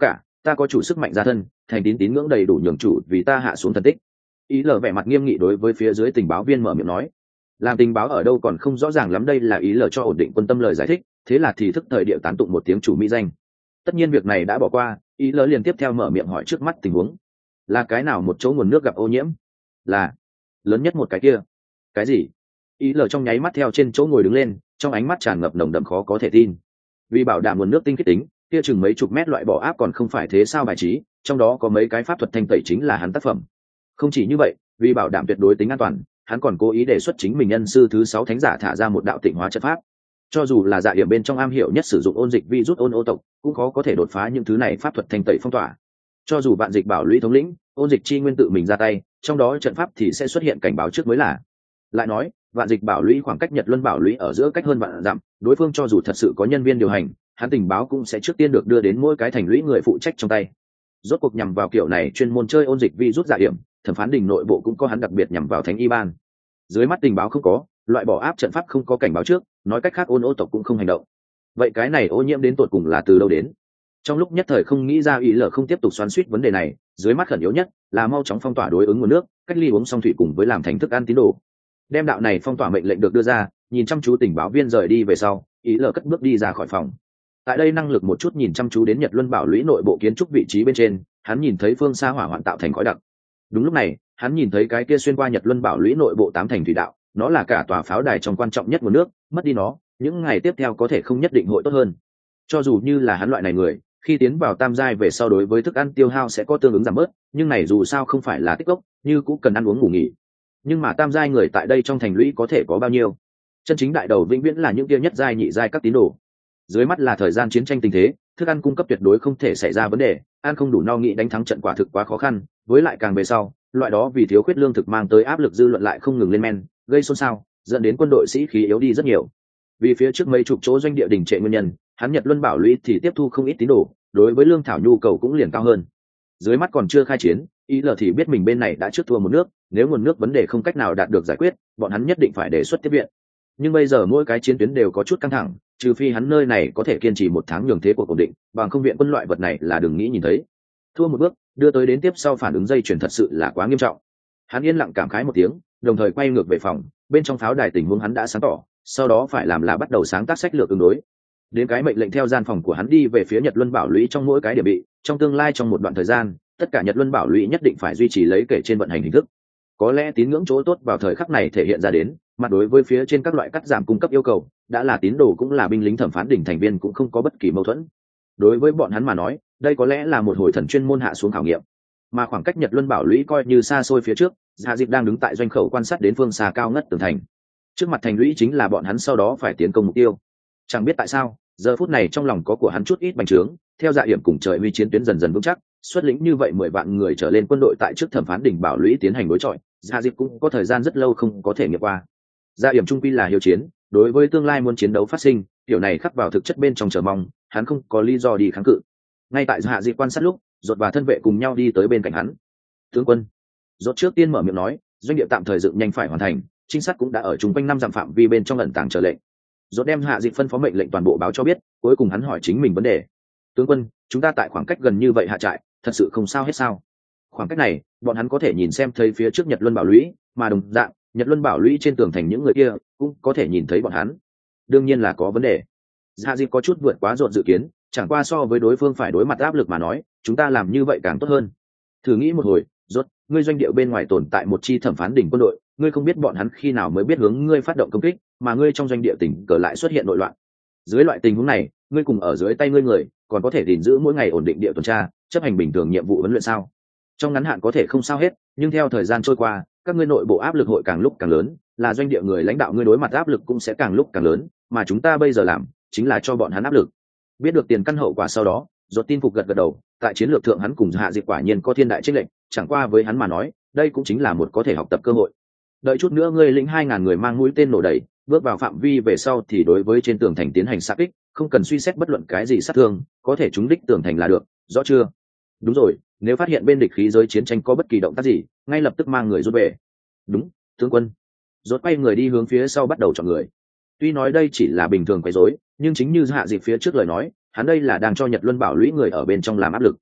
ta có chủ sức mạnh gia thân, thành tín tín ngưỡng đầy đủ nhường chủ vì ta hạ xuống thần tích. Ý lờ vẻ mặt nghiêm nghị đối với phía dưới tình báo viên mở miệng nói. Làm tình báo ở đâu còn không rõ ràng lắm, đây là ý lờ cho ổn định quân tâm lời giải thích, thế là thì thức thời địa tán tụng một tiếng chủ mỹ danh. Tất nhiên việc này đã bỏ qua, ý lờ liền tiếp theo mở miệng hỏi trước mắt tình huống là cái nào một chỗ nguồn nước gặp ô nhiễm, là lớn nhất một cái kia. Cái gì? Ý lờ trong nháy mắt theo trên chỗ ngồi đứng lên, trong ánh mắt tràn ngập nồng đậm khó có thể tin. Vì bảo đảm nguồn nước tinh khiết tính, kia chừng mấy chục mét loại bỏ áp còn không phải thế sao bài trí, trong đó có mấy cái pháp thuật thanh tẩy chính là hắn tác phẩm. Không chỉ như vậy, vì bảo đảm tuyệt đối tính an toàn, hắn còn cố ý đề xuất chính mình nhân sư thứ 6 thánh giả thả ra một đạo tịnh hóa chất pháp. Cho dù là dạ điểm bên trong am hiểu nhất sử dụng ôn dịch virus ôn ô tộc, cũng khó có thể đột phá những thứ này pháp thuật thanh tẩy phong tỏa. Cho dù vạn dịch bảo lũy thống lĩnh, ôn dịch chi nguyên tự mình ra tay, trong đó trận pháp thì sẽ xuất hiện cảnh báo trước mới là. Lại nói, vạn dịch bảo lũy khoảng cách Nhật Luân bảo lũy ở giữa cách hơn vạn dặm, đối phương cho dù thật sự có nhân viên điều hành, hắn tình báo cũng sẽ trước tiên được đưa đến mỗi cái thành lũy người phụ trách trong tay. Rốt cuộc nhằm vào kiểu này chuyên môn chơi ôn dịch virus dạ điểm, thẩm phán đình nội bộ cũng có hắn đặc biệt nhằm vào thánh y ban. Dưới mắt tình báo không có, loại bỏ áp trận pháp không có cảnh báo trước, nói cách khác ôn ô tộc cũng không hành động. Vậy cái này ô nhiễm đến tột cùng là từ đâu đến? Trong lúc nhất thời không nghĩ ra, ý lờ không tiếp tục xoắn xuýt vấn đề này, dưới mắt khẩn yếu nhất là mau chóng phong tỏa đối ứng nguồn nước, cách ly uống xong thủy cùng với làm thành thức ăn tín đồ. Đem đạo này phong tỏa mệnh lệnh được đưa ra, nhìn chăm chú tình báo viên rời đi về sau, ý lờ cất bước đi ra khỏi phòng. Tại đây năng lực một chút nhìn chăm chú đến Nhật Luân bảo lũy nội bộ kiến trúc vị trí bên trên, hắn nhìn thấy phương xa hỏa hoạn tạo thành khói đặc. Đúng lúc này, hắn nhìn thấy cái kia xuyên qua Nhật Luân bảo lũy nội bộ 8 thành thủy đạo, nó là cả tòa pháo đài trong quan trọng nhất nguồn nước, mất đi nó, những ngày tiếp theo có thể không nhất định hội tốt hơn. Cho dù như là hắn loại này người, khi tiến vào tam giai về sau đối với thức ăn tiêu hao sẽ có tương ứng giảm bớt, nhưng này dù sao không phải là tích gốc, như cũng cần ăn uống ngủ nghỉ. Nhưng mà tam giai người tại đây trong thành lũy có thể có bao nhiêu? Chân chính đại đầu vĩnh viễn là những kia nhất giai nhị giai các tín đồ. Dưới mắt là thời gian chiến tranh tình thế, thức ăn cung cấp tuyệt đối không thể xảy ra vấn đề, ăn không đủ no nghị đánh thắng trận quả thực quá khó khăn, với lại càng về sau, loại đó vì thiếu khuyết lương thực mang tới áp lực dư luận lại không ngừng lên men, gây xôn xao, dẫn đến quân đội sĩ khí yếu đi rất nhiều. Vì phía trước mấy chục chỗ doanh địa đình trệ nguyên nhân, hắn Nhật Luân bảo lũy thì tiếp thu không ít tín đồ, đối với lương thảo nhu cầu cũng liền cao hơn. Dưới mắt còn chưa khai chiến, ý lờ thì biết mình bên này đã trước thua một nước, nếu nguồn nước vấn đề không cách nào đạt được giải quyết, bọn hắn nhất định phải đề xuất tiếp viện. Nhưng bây giờ mỗi cái chiến tuyến đều có chút căng thẳng, trừ phi hắn nơi này có thể kiên trì 1 tháng nhường thế cuộc ổn định, bằng không viện quân loại vật này là đừng nghĩ nhìn thấy. Thua một bước, đưa tới đến tiếp sau phản ứng dây chuyển thật sự là quá nghiêm trọng. Hắn yên lặng cảm khái một tiếng, đồng thời quay ngược về phòng, bên trong pháo đài tình huống hắn đã sáng tỏ, sau đó phải làm là bắt đầu sáng tác sách lược ứng đối. Đến cái mệnh lệnh theo gian phòng của hắn đi về phía Nhật Luân bảo lũy trong mỗi cái địa bị, trong tương lai trong một đoạn thời gian, tất cả Nhật Luân bảo lũy nhất định phải duy trì lấy kể trên vận hành hình thức. Có lẽ tín ngưỡng chỗ tốt vào thời khắc này thể hiện ra đến, mặt đối với phía trên các loại cắt giảm cung cấp yêu cầu, đã là tín đồ cũng là binh lính thẩm phán đỉnh thành viên cũng không có bất kỳ mâu thuẫn. Đối với bọn hắn mà nói, đây có lẽ là một hồi thần chuyên môn hạ xuống khảo nghiệm. Mà khoảng cách Nhật Luân bảo lũy coi như xa xôi phía trước, Hạ Dịch đang đứng tại doanh khẩu quan sát đến phương xa cao ngất tường thành. Trước mặt thành lũy chính là bọn hắn sau đó phải tiến công mục tiêu. Chẳng biết tại sao, giờ phút này trong lòng có của hắn chút ít bành trướng, theo dạ hiểm cùng trời huy chiến tuyến dần dần vững chắc, xuất lĩnh như vậy 10 vạn người trở lên quân đội tại trước thẩm phán đỉnh bảo lũy tiến hành đối chọi, Dạ Diệp cũng có thời gian rất lâu không có thể nghiệm qua. Dạ hiểm trung quy là hiếu chiến, đối với tương lai muốn chiến đấu phát sinh, điều này khắc vào thực chất bên trong chờ mong, hắn không có lý do đi kháng cự. Ngay tại Dạ Diệp quan sát lúc, Rốt và thân vệ cùng nhau đi tới bên cạnh hắn. "Tướng quân." Rốt trước tiên mở miệng nói, doanh địa tạm thời dựng nhanh phải hoàn thành, trinh sát cũng đã ở chung quanh 5 dặm phạm vi bên trong ẩn tàng chờ lệnh. Rốt đem Hạ Dịch phân phó mệnh lệnh toàn bộ báo cho biết, cuối cùng hắn hỏi chính mình vấn đề. "Tướng quân, chúng ta tại khoảng cách gần như vậy hạ trại, thật sự không sao hết sao?" Khoảng cách này, bọn hắn có thể nhìn xem thấy phía trước Nhật Luân bảo lũy, mà đồng dạng, Nhật Luân bảo lũy trên tường thành những người kia cũng có thể nhìn thấy bọn hắn. Đương nhiên là có vấn đề. Hạ Dịch có chút vượt quá Rốt dự kiến, chẳng qua so với đối phương phải đối mặt áp lực mà nói, chúng ta làm như vậy càng tốt hơn. Thử nghĩ một hồi, Rốt, ngươi doanh địa bên ngoài tồn tại một chi thẩm phán đỉnh quân đội, ngươi không biết bọn hắn khi nào mới biết hướng ngươi phát động công kích, mà ngươi trong doanh địa tỉnh cờ lại xuất hiện nội loạn. Dưới loại tình huống này, ngươi cùng ở dưới tay ngươi người, còn có thể gìn giữ mỗi ngày ổn định địa tuần tra, chấp hành bình thường nhiệm vụ huấn luyện sao? Trong ngắn hạn có thể không sao hết, nhưng theo thời gian trôi qua, các ngươi nội bộ áp lực hội càng lúc càng lớn, là doanh địa người lãnh đạo ngươi đối mặt áp lực cũng sẽ càng lúc càng lớn, mà chúng ta bây giờ làm, chính là cho bọn hắn áp lực. Biết được tiền căn hậu quả sau đó, Rốt tin phục gật gật đầu, tại chiến lược thượng hắn cùng Hạ Dịch quả nhiên có thiên đại chênh lệnh, chẳng qua với hắn mà nói, đây cũng chính là một có thể học tập cơ hội. Đợi chút nữa ngươi lĩnh 2000 người mang mũi tên nổ đẩy, bước vào phạm vi về sau thì đối với trên tường thành tiến hành sát kích, không cần suy xét bất luận cái gì sát thương, có thể trúng đích tường thành là được, rõ chưa? Đúng rồi, nếu phát hiện bên địch khí giới chiến tranh có bất kỳ động tác gì, ngay lập tức mang người rút về. Đúng, tướng quân. Rốt quay người đi hướng phía sau bắt đầu chọn người. Tuy nói đây chỉ là bình thường quấy rối, nhưng chính như Hạ Dịch phía trước lời nói, hắn đây là đang cho Nhật Luân bảo lũy người ở bên trong làm áp lực.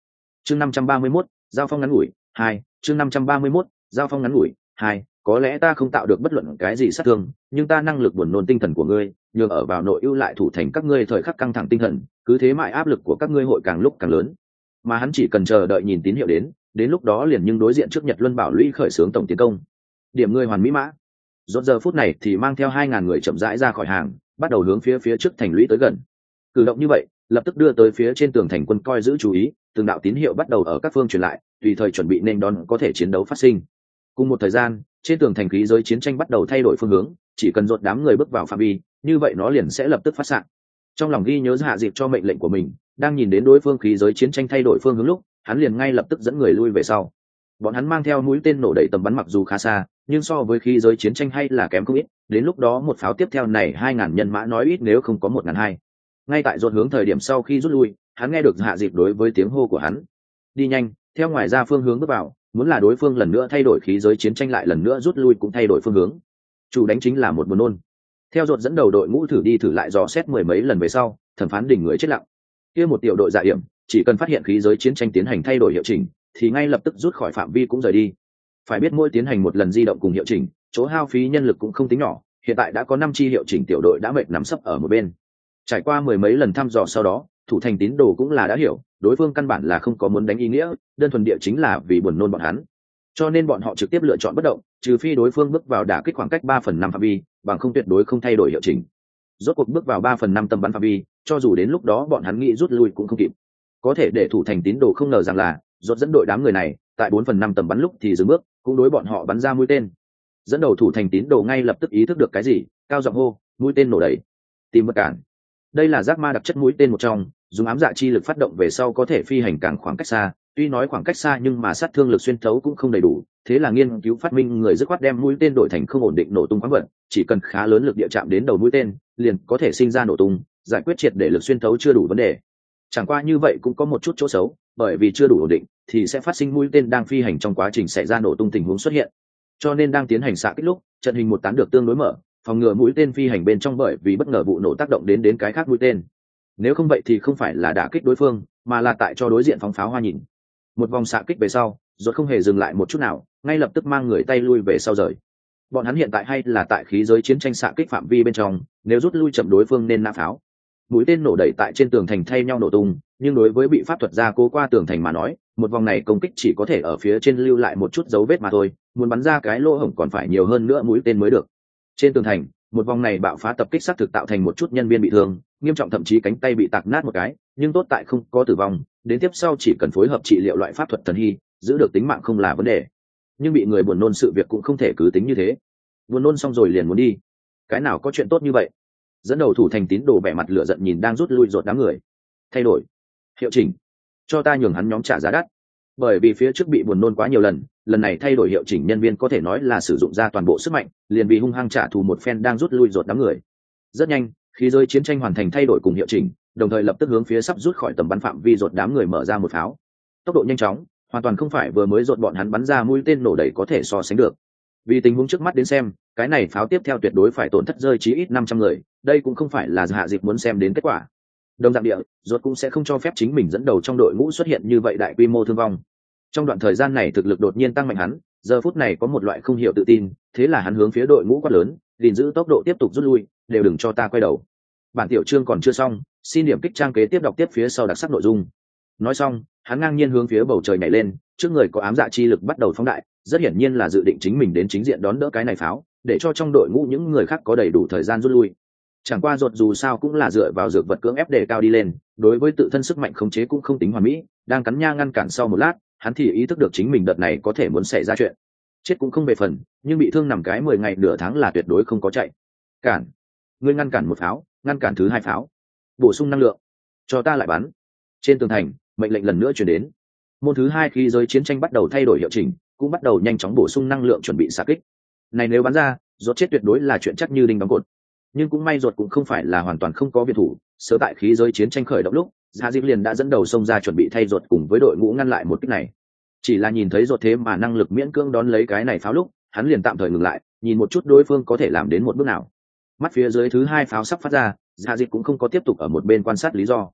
chương 531, giao phong ngắn ngủi 2, chương 531, giao phong ngắn ngủi 2. Có lẽ ta không tạo được bất luận cái gì sát thương, nhưng ta năng lực buồn nôn tinh thần của ngươi, nhường ở vào nội ưu lại thủ thành các ngươi thời khắc căng thẳng tinh thần, cứ thế mãi áp lực của các ngươi hội càng lúc càng lớn. Mà hắn chỉ cần chờ đợi nhìn tín hiệu đến lúc đó liền nhưng đối diện trước Nhật Luân Bảo Lũy khởi xướng tổng tiến công. Điểm ngươi hoàn mỹ mã. Rốt giờ phút này thì mang theo 2000 người chậm rãi ra khỏi hàng, bắt đầu hướng phía trước thành lũy tới gần. Cử động như vậy, lập tức đưa tới phía trên tường thành quân coi giữ chú ý, từng đạo tín hiệu bắt đầu ở các phương truyền lại, tùy thời chuẩn bị nên đón có thể chiến đấu phát sinh. Cùng một thời gian, trên tường thành khí giới chiến tranh bắt đầu thay đổi phương hướng, chỉ cần rốt đám người bước vào phạm vi, như vậy nó liền sẽ lập tức phát xạ. Trong lòng ghi nhớ Hạ Dịp cho mệnh lệnh của mình, đang nhìn đến đối phương khí giới chiến tranh thay đổi phương hướng lúc, hắn liền ngay lập tức dẫn người lui về sau. Bọn hắn mang theo mũi tên nổ đẩy tầm bắn mặc dù khá xa, nhưng so với khí giới chiến tranh hay là kém không ít. Đến lúc đó một pháo tiếp theo này 2000 nhân mã nói ít nếu không có 1200. Ngay tại rốt hướng thời điểm sau khi rút lui, hắn nghe được Hạ Dịp đối với tiếng hô của hắn. Đi nhanh, theo ngoài ra phương hướng bước vào, muốn là đối phương lần nữa thay đổi khí giới chiến tranh lại lần nữa rút lui cũng thay đổi phương hướng. Chủ đánh chính là một buồn nôn. Theo rốt dẫn đầu đội ngũ thử đi thử lại dò xét mười mấy lần về sau, thẩm phán đỉnh người chết lặng. Kia một tiểu đội dạ hiểm, chỉ cần phát hiện khí giới chiến tranh tiến hành thay đổi hiệu chỉnh, thì ngay lập tức rút khỏi phạm vi cũng rời đi. Phải biết mỗi tiến hành một lần di động cùng hiệu chỉnh, chỗ hao phí nhân lực cũng không tính nhỏ, hiện tại đã có 5 chi hiệu chỉnh tiểu đội đã mệt nằm sấp ở một bên. Trải qua mười mấy lần thăm dò sau đó, thủ thành tín đồ cũng là đã hiểu, đối phương căn bản là không có muốn đánh ý nghĩa, đơn thuần địa chính là vì buồn nôn bọn hắn. Cho nên bọn họ trực tiếp lựa chọn bất động, trừ phi đối phương bước vào đả kích khoảng cách 3/5 phạm vi, bằng không tuyệt đối không thay đổi hiệu chỉnh. Rốt cuộc bước vào 3/5 tầm bắn phạm vi, cho dù đến lúc đó bọn hắn nghĩ rút lui cũng không kịp. Có thể để thủ thành tín đồ không ngờ rằng là, rốt dẫn đội đám người này, tại 4/5 tầm bắn lúc thì dừng bước, cũng đối bọn họ bắn ra mũi tên. Dẫn đầu thủ thành tín đồ ngay lập tức ý thức được cái gì, cao giọng hô, mũi tên nổ đẩy, tìm vật cản. Đây là giác ma đặc chất mũi tên một trong, dùng ám dạ chi lực phát động về sau có thể phi hành càng khoảng cách xa, tuy nói khoảng cách xa nhưng mà sát thương lực xuyên thấu cũng không đầy đủ, thế là nghiên cứu phát minh người dứt khoát đem mũi tên đổi thành không ổn định nổ tung khoáng vật, chỉ cần khá lớn lực địa chạm đến đầu mũi tên, liền có thể sinh ra nổ tung, giải quyết triệt để lực xuyên thấu chưa đủ vấn đề. Chẳng qua như vậy cũng có một chút chỗ xấu, bởi vì chưa đủ ổn định thì sẽ phát sinh mũi tên đang phi hành trong quá trình xảy ra nổ tung tình huống xuất hiện. Cho nên đang tiến hành xạ kích lúc, trận hình một tán được tương đối mở, phòng ngừa mũi tên phi hành bên trong bởi vì bất ngờ vụ nổ tác động đến cái khác mũi tên. Nếu không vậy thì không phải là đả kích đối phương, mà là tại cho đối diện phóng pháo hoa nhìn. Một vòng xạ kích về sau, rốt không hề dừng lại một chút nào, ngay lập tức mang người tay lui về sau rời. Bọn hắn hiện tại hay là tại khí giới chiến tranh xạ kích phạm vi bên trong, nếu rút lui chậm đối phương nên nã pháo. Mũi tên nổ đẩy tại trên tường thành thay nhau nổ tung, nhưng đối với bị pháp thuật gia cố qua tường thành mà nói, một vòng này công kích chỉ có thể ở phía trên lưu lại một chút dấu vết mà thôi, muốn bắn ra cái lỗ hổng còn phải nhiều hơn nữa mũi tên mới được. Trên tường thành, một vòng này bạo phá tập kích xác thực tạo thành một chút nhân viên bị thương, nghiêm trọng thậm chí cánh tay bị tạc nát một cái, nhưng tốt tại không có tử vong, đến tiếp sau chỉ cần phối hợp trị liệu loại pháp thuật thần hy, giữ được tính mạng không là vấn đề. Nhưng bị người buồn nôn sự việc cũng không thể cứ tính như thế. Buồn nôn xong rồi liền muốn đi, cái nào có chuyện tốt như vậy. Dẫn đầu thủ thành tín đồ vẻ mặt lửa giận nhìn đang rút lui rột đám người. Thay đổi hiệu chỉnh, cho ta nhường hắn nhóm trả giá đắt. Bởi vì phía trước bị buồn nôn quá nhiều lần, lần này thay đổi hiệu chỉnh nhân viên có thể nói là sử dụng ra toàn bộ sức mạnh, liền vì hung hăng trả thù một phen đang rút lui rột đám người. Rất nhanh, khí giới chiến tranh hoàn thành thay đổi cùng hiệu chỉnh, đồng thời lập tức hướng phía sắp rút khỏi tầm bắn phạm vi rột đám người mở ra một pháo. Tốc độ nhanh chóng, hoàn toàn không phải vừa mới rột bọn hắn bắn ra mũi tên nổ đẩy có thể so sánh được. Vì tình huống trước mắt đến xem, cái này pháo tiếp theo tuyệt đối phải tổn thất rơi chí ít 500 người, đây cũng không phải là Hạ Dịp muốn xem đến kết quả. Đồng dạng địa, rốt cũng sẽ không cho phép chính mình dẫn đầu trong đội ngũ xuất hiện như vậy đại quy mô thương vong. Trong đoạn thời gian này thực lực đột nhiên tăng mạnh hắn, giờ phút này có một loại không hiểu tự tin, thế là hắn hướng phía đội ngũ quát lớn, gìn giữ tốc độ tiếp tục rút lui, đều đừng cho ta quay đầu. Bản tiểu chương còn chưa xong, xin điểm kích trang kế tiếp đọc tiếp phía sau đặc sắc nội dung. Nói xong, hắn ngang nhiên hướng phía bầu trời nhảy lên, trước người có ám dạ chi lực bắt đầu phóng đại, rất hiển nhiên là dự định chính mình đến chính diện đón đỡ cái này pháo, để cho trong đội ngũ những người khác có đầy đủ thời gian rút lui. Chẳng qua rốt dù sao cũng là dựa vào dược vật cưỡng ép đề cao đi lên, đối với tự thân sức mạnh khống chế cũng không tính hoàn mỹ, đang cắn nha ngăn cản sau một lát, hắn thì ý thức được chính mình đợt này có thể muốn xảy ra chuyện. Chết cũng không về phần, nhưng bị thương nằm cái 10 ngày nửa tháng là tuyệt đối không có chạy. Cản, ngươi ngăn cản một pháo, ngăn cản thứ hai pháo, bổ sung năng lượng, cho ta lại bắn. Trên tường thành, mệnh lệnh lần nữa truyền đến. Môn thứ hai khi giới chiến tranh bắt đầu thay đổi hiệu chỉnh, cũng bắt đầu nhanh chóng bổ sung năng lượng chuẩn bị xạ kích. Này nếu bắn ra, rốt chết tuyệt đối là chuyện chắc như đinh đóng cột. Nhưng cũng may rốt cũng không phải là hoàn toàn không có viện thủ, sớm tại khí giới chiến tranh khởi động lúc, Hạ Dịp liền đã dẫn đầu xông ra chuẩn bị thay rốt cùng với đội ngũ ngăn lại một kích này. Chỉ là nhìn thấy rốt thế mà năng lực miễn cưỡng đón lấy cái này pháo lúc, hắn liền tạm thời ngừng lại, nhìn một chút đối phương có thể làm đến một bước nào. Mắt phía dưới thứ hai pháo sắp phát ra, Hạ Dịp cũng không có tiếp tục ở một bên quan sát lý do.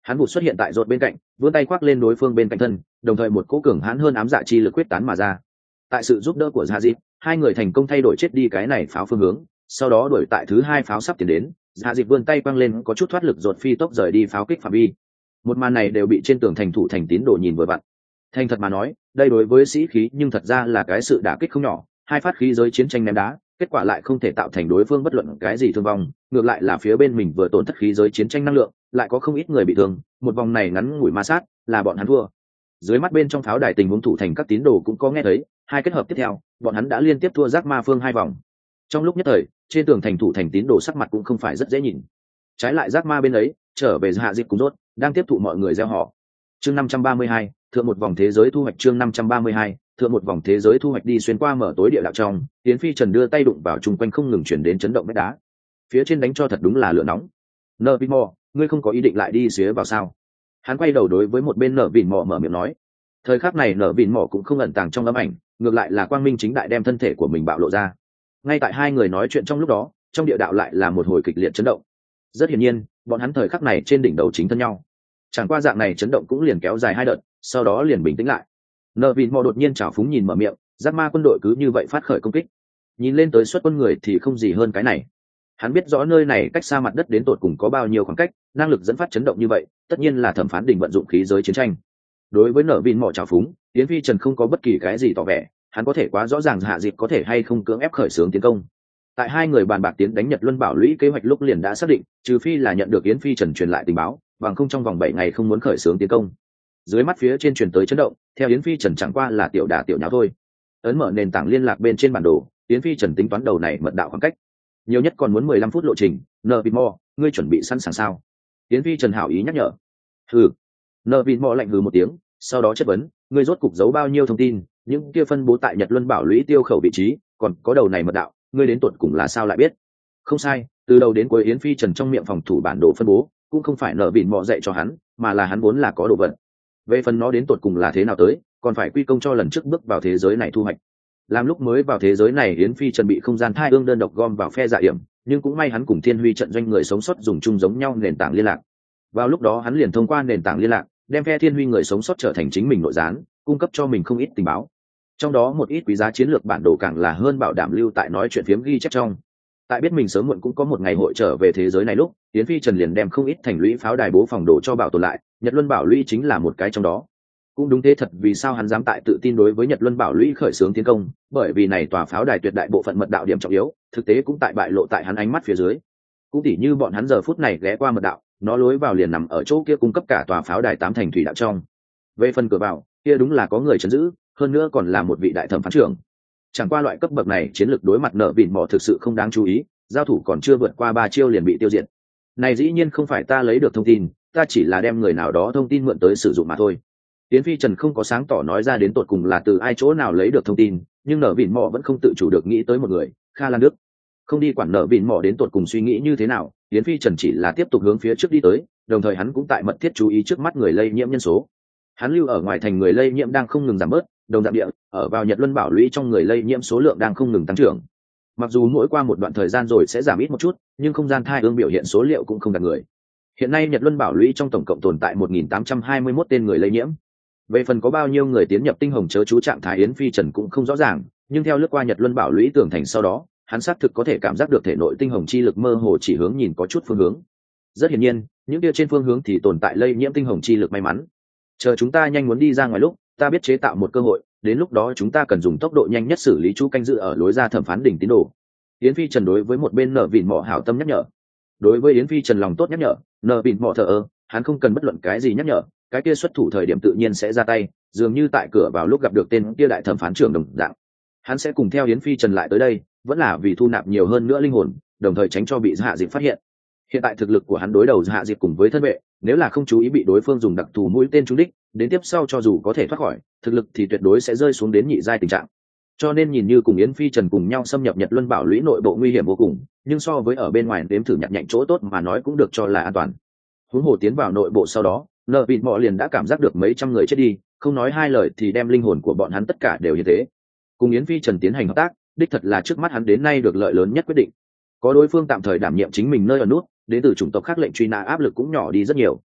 Hắn vụt xuất hiện tại rột bên cạnh, vươn tay khoác lên đối phương bên cạnh thân, đồng thời một cỗ cường hãn hơn ám dạ chi lực quyết tán mà ra. Tại sự giúp đỡ của Dạ Dịp, hai người thành công thay đổi chết đi cái này pháo phương hướng, sau đó đuổi tại thứ hai pháo sắp tiến đến, Dạ Dịp vươn tay quăng lên có chút thoát lực rột phi tốc rời đi pháo kích phạm vi. Một màn này đều bị trên tường thành thủ thành tín đồ nhìn vừa vặn. Thành thật mà nói, đây đối với sĩ khí nhưng thật ra là cái sự đả kích không nhỏ, hai phát khí giới chiến tranh ném đá, kết quả lại không thể tạo thành đối phương bất luận cái gì thương vong, ngược lại là phía bên mình vừa tổn thất khí giới chiến tranh năng lượng, lại có không ít người bị thương, một vòng này ngắn ngủi ma sát, là bọn hắn thua. Dưới mắt bên trong pháo đài tình huống thủ thành các tín đồ cũng có nghe thấy, hai kết hợp tiếp theo, bọn hắn đã liên tiếp thua giác ma phương hai vòng. Trong lúc nhất thời, trên tường thành thủ thành tín đồ sắc mặt cũng không phải rất dễ nhìn. Trái lại giác ma bên ấy, trở về hạ dịp cùng rốt, đang tiếp thụ mọi người gieo họ. Chương 532, thượng một vòng thế giới thu hoạch. Chương 532, thượng một vòng thế giới thu hoạch. Đi xuyên qua mở tối địa đạo trong, Yến Phi Trần đưa tay đụng vào chung quanh không ngừng chuyển đến chấn động vách đá. Phía trên đánh cho thật đúng là lửa nóng. Nợ Vịn Mò, ngươi không có ý định lại đi xía vào sao? Hắn quay đầu đối với một bên Nợ Vịn Mò mở miệng nói. Thời khắc này Nợ Vịn Mò cũng không ẩn tàng trong âm ảnh, ngược lại là quang minh chính đại đem thân thể của mình bạo lộ ra. Ngay tại hai người nói chuyện trong lúc đó, trong địa đạo lại là một hồi kịch liệt chấn động. Rất hiển nhiên, bọn hắn thời khắc này trên đỉnh đầu chính thân nhau. Chẳng qua dạng này chấn động cũng liền kéo dài hai đợt, sau đó liền bình tĩnh lại. Nợ Vịn Mò đột nhiên trào phúng nhìn mở miệng, giác ma quân đội cứ như vậy phát khởi công kích. Nhìn lên tới suất quân người thì không gì hơn cái này. Hắn biết rõ nơi này cách xa mặt đất đến tột cùng có bao nhiêu khoảng cách, năng lực dẫn phát chấn động như vậy, tất nhiên là thẩm phán đình vận dụng khí giới chiến tranh. Đối với Nợ Vịn Mò trào phúng, Yến Phi Trần không có bất kỳ cái gì tỏ vẻ, hắn có thể quá rõ ràng hạ dịp có thể hay không cưỡng ép khởi xướng tiến công. Tại hai người bàn bạc tiến đánh Nhật Luân Bảo Lũy kế hoạch lúc liền đã xác định, trừ phi là nhận được Yến Phi Trần truyền lại tình báo, bằng không trong vòng 7 ngày không muốn khởi xướng tiến công. Dưới mắt phía trên truyền tới chấn động, theo Yến Phi Trần chẳng qua là tiểu đả tiểu nháo thôi. Ấn mở nền tảng liên lạc bên trên bản đồ, Yến Phi Trần tính toán đầu này mật đạo khoảng cách, nhiều nhất còn muốn 15 phút lộ trình. Nợ Vịn Mò, ngươi chuẩn bị sẵn sàng sao? Yến Phi Trần hảo ý nhắc nhở. Hừ. Nợ Vịn Mò lạnh hừ một tiếng, sau đó chất vấn, ngươi rốt cục giấu bao nhiêu thông tin, những kia phân bố tại Nhật Luân Bảo Lũy tiêu khẩu vị trí, còn có đầu này mật đạo, ngươi đến tuột cùng là sao lại biết? Không sai, từ đầu đến cuối Yến Phi Trần trong miệng phòng thủ bản đồ phân bố, cũng không phải Nợ Vịn Mò dạy cho hắn, mà là hắn vốn là có đồ vật. Về phần nó đến tuột cùng là thế nào tới, còn phải quy công cho lần trước bước vào thế giới này thu hoạch. Làm lúc mới vào thế giới này Yến Phi Trần bị không gian thai ương đơn độc gom vào phe dạ hiểm, nhưng cũng may hắn cùng Thiên Huy trận doanh người sống sót dùng chung giống nhau nền tảng liên lạc. Vào lúc đó hắn liền thông qua nền tảng liên lạc, đem phe Thiên Huy người sống sót trở thành chính mình nội gián, cung cấp cho mình không ít tình báo. Trong đó một ít quý giá chiến lược bản đồ càng là hơn bảo đảm lưu tại nói chuyện phiếm ghi chép trong. Tại biết mình sớm muộn cũng có một ngày hội trở về thế giới này lúc, Yến Phi Trần liền đem không ít thành lũy pháo đài bố phòng đồ cho bảo tồn lại, Nhật Luân Bảo Lũy chính là một cái trong đó. Cũng đúng thế thật, vì sao hắn dám tại tự tin đối với Nhật Luân Bảo Lũy khởi xướng tiến công, bởi vì này tòa pháo đài tuyệt đại bộ phận mật đạo điểm trọng yếu, thực tế cũng tại bại lộ tại hắn ánh mắt phía dưới. Cũng tỉ như bọn hắn giờ phút này ghé qua mật đạo, nó lối vào liền nằm ở chỗ kia cung cấp cả tòa pháo đài 8 thành thủy đạo trong. Về phần cửa vào, kia đúng là có người trấn giữ, hơn nữa còn là một vị đại thẩm phán trưởng. Chẳng qua loại cấp bậc này chiến lược đối mặt Nợ Vịn Mò thực sự không đáng chú ý, giao thủ còn chưa vượt qua 3 chiêu liền bị tiêu diệt. Này dĩ nhiên không phải ta lấy được thông tin, ta chỉ là đem người nào đó thông tin mượn tới sử dụng mà thôi. Yến Phi Trần không có sáng tỏ nói ra đến tột cùng là từ ai chỗ nào lấy được thông tin, nhưng Nợ Vịn Mò vẫn không tự chủ được nghĩ tới một người, Kha Lan Đức. Không đi quản Nợ Vịn Mò đến tột cùng suy nghĩ như thế nào, Yến Phi Trần chỉ là tiếp tục hướng phía trước đi tới, đồng thời hắn cũng tại mật thiết chú ý trước mắt người lây nhiễm nhân số. Hắn lưu ở ngoài thành người lây nhiễm đang không ngừng giảm bớt, đồng dạng địa, ở vào Nhật Luân Bảo Lũy trong người lây nhiễm số lượng đang không ngừng tăng trưởng. Mặc dù mỗi qua một đoạn thời gian rồi sẽ giảm ít một chút, nhưng không gian thai ương biểu hiện số liệu cũng không đạt người. Hiện nay Nhật Luân Bảo Lũy trong tổng cộng tồn tại 1821 tên người lây nhiễm. Về phần có bao nhiêu người tiến nhập tinh hồng chớ chú trạng thái Yến Phi Trần cũng không rõ ràng, nhưng theo lướt qua Nhật Luân Bảo Lũy tường thành sau đó, hắn xác thực có thể cảm giác được thể nội tinh hồng chi lực mơ hồ chỉ hướng nhìn có chút phương hướng. Rất hiển nhiên, những kia trên phương hướng thì tồn tại lây nhiễm tinh hồng chi lực may mắn. Chờ chúng ta nhanh muốn đi ra ngoài lúc, ta biết chế tạo một cơ hội, đến lúc đó chúng ta cần dùng tốc độ nhanh nhất xử lý chú canh dự ở lối ra thẩm phán đỉnh tín đồ. Yến Phi Trần đối với một bên Nợ Vịn Mò hảo tâm nhắc nhở. Đối với Yến Phi Trần lòng tốt nhắc nhở, Nợ Vịn Mò thờ ơ, hắn không cần bất luận cái gì nhắc nhở, cái kia xuất thủ thời điểm tự nhiên sẽ ra tay, dường như tại cửa vào lúc gặp được tên kia đại thẩm phán trưởng đồng dạng. Hắn sẽ cùng theo Yến Phi Trần lại tới đây, vẫn là vì thu nạp nhiều hơn nữa linh hồn, đồng thời tránh cho bị Hạ Dịch phát hiện. Hiện tại thực lực của hắn đối đầu Hạ Dịch cùng với thân vệ, nếu là không chú ý bị đối phương dùng đặc thù mũi tên trúng đích, đến tiếp sau cho dù có thể thoát khỏi, thực lực thì tuyệt đối sẽ rơi xuống đến nhị giai tình trạng. Cho nên nhìn như cùng Yến Phi Trần cùng nhau xâm nhập Nhật Luân Bảo Lũy nội bộ nguy hiểm vô cùng, nhưng so với ở bên ngoài đếm thử nhặt nhạnh chỗ tốt mà nói cũng được cho là an toàn. Huống hồ tiến vào nội bộ sau đó, Nợ Vịn Mò liền đã cảm giác được mấy trăm người chết đi, không nói hai lời thì đem linh hồn của bọn hắn tất cả đều như thế. Cùng Yến Phi Trần tiến hành hợp tác, đích thật là trước mắt hắn đến nay được lợi lớn nhất quyết định. Có đối phương tạm thời đảm nhiệm chính mình nơi ở nút, đến từ chủng tộc khác lệnh truy nã áp lực cũng nhỏ đi rất nhiều.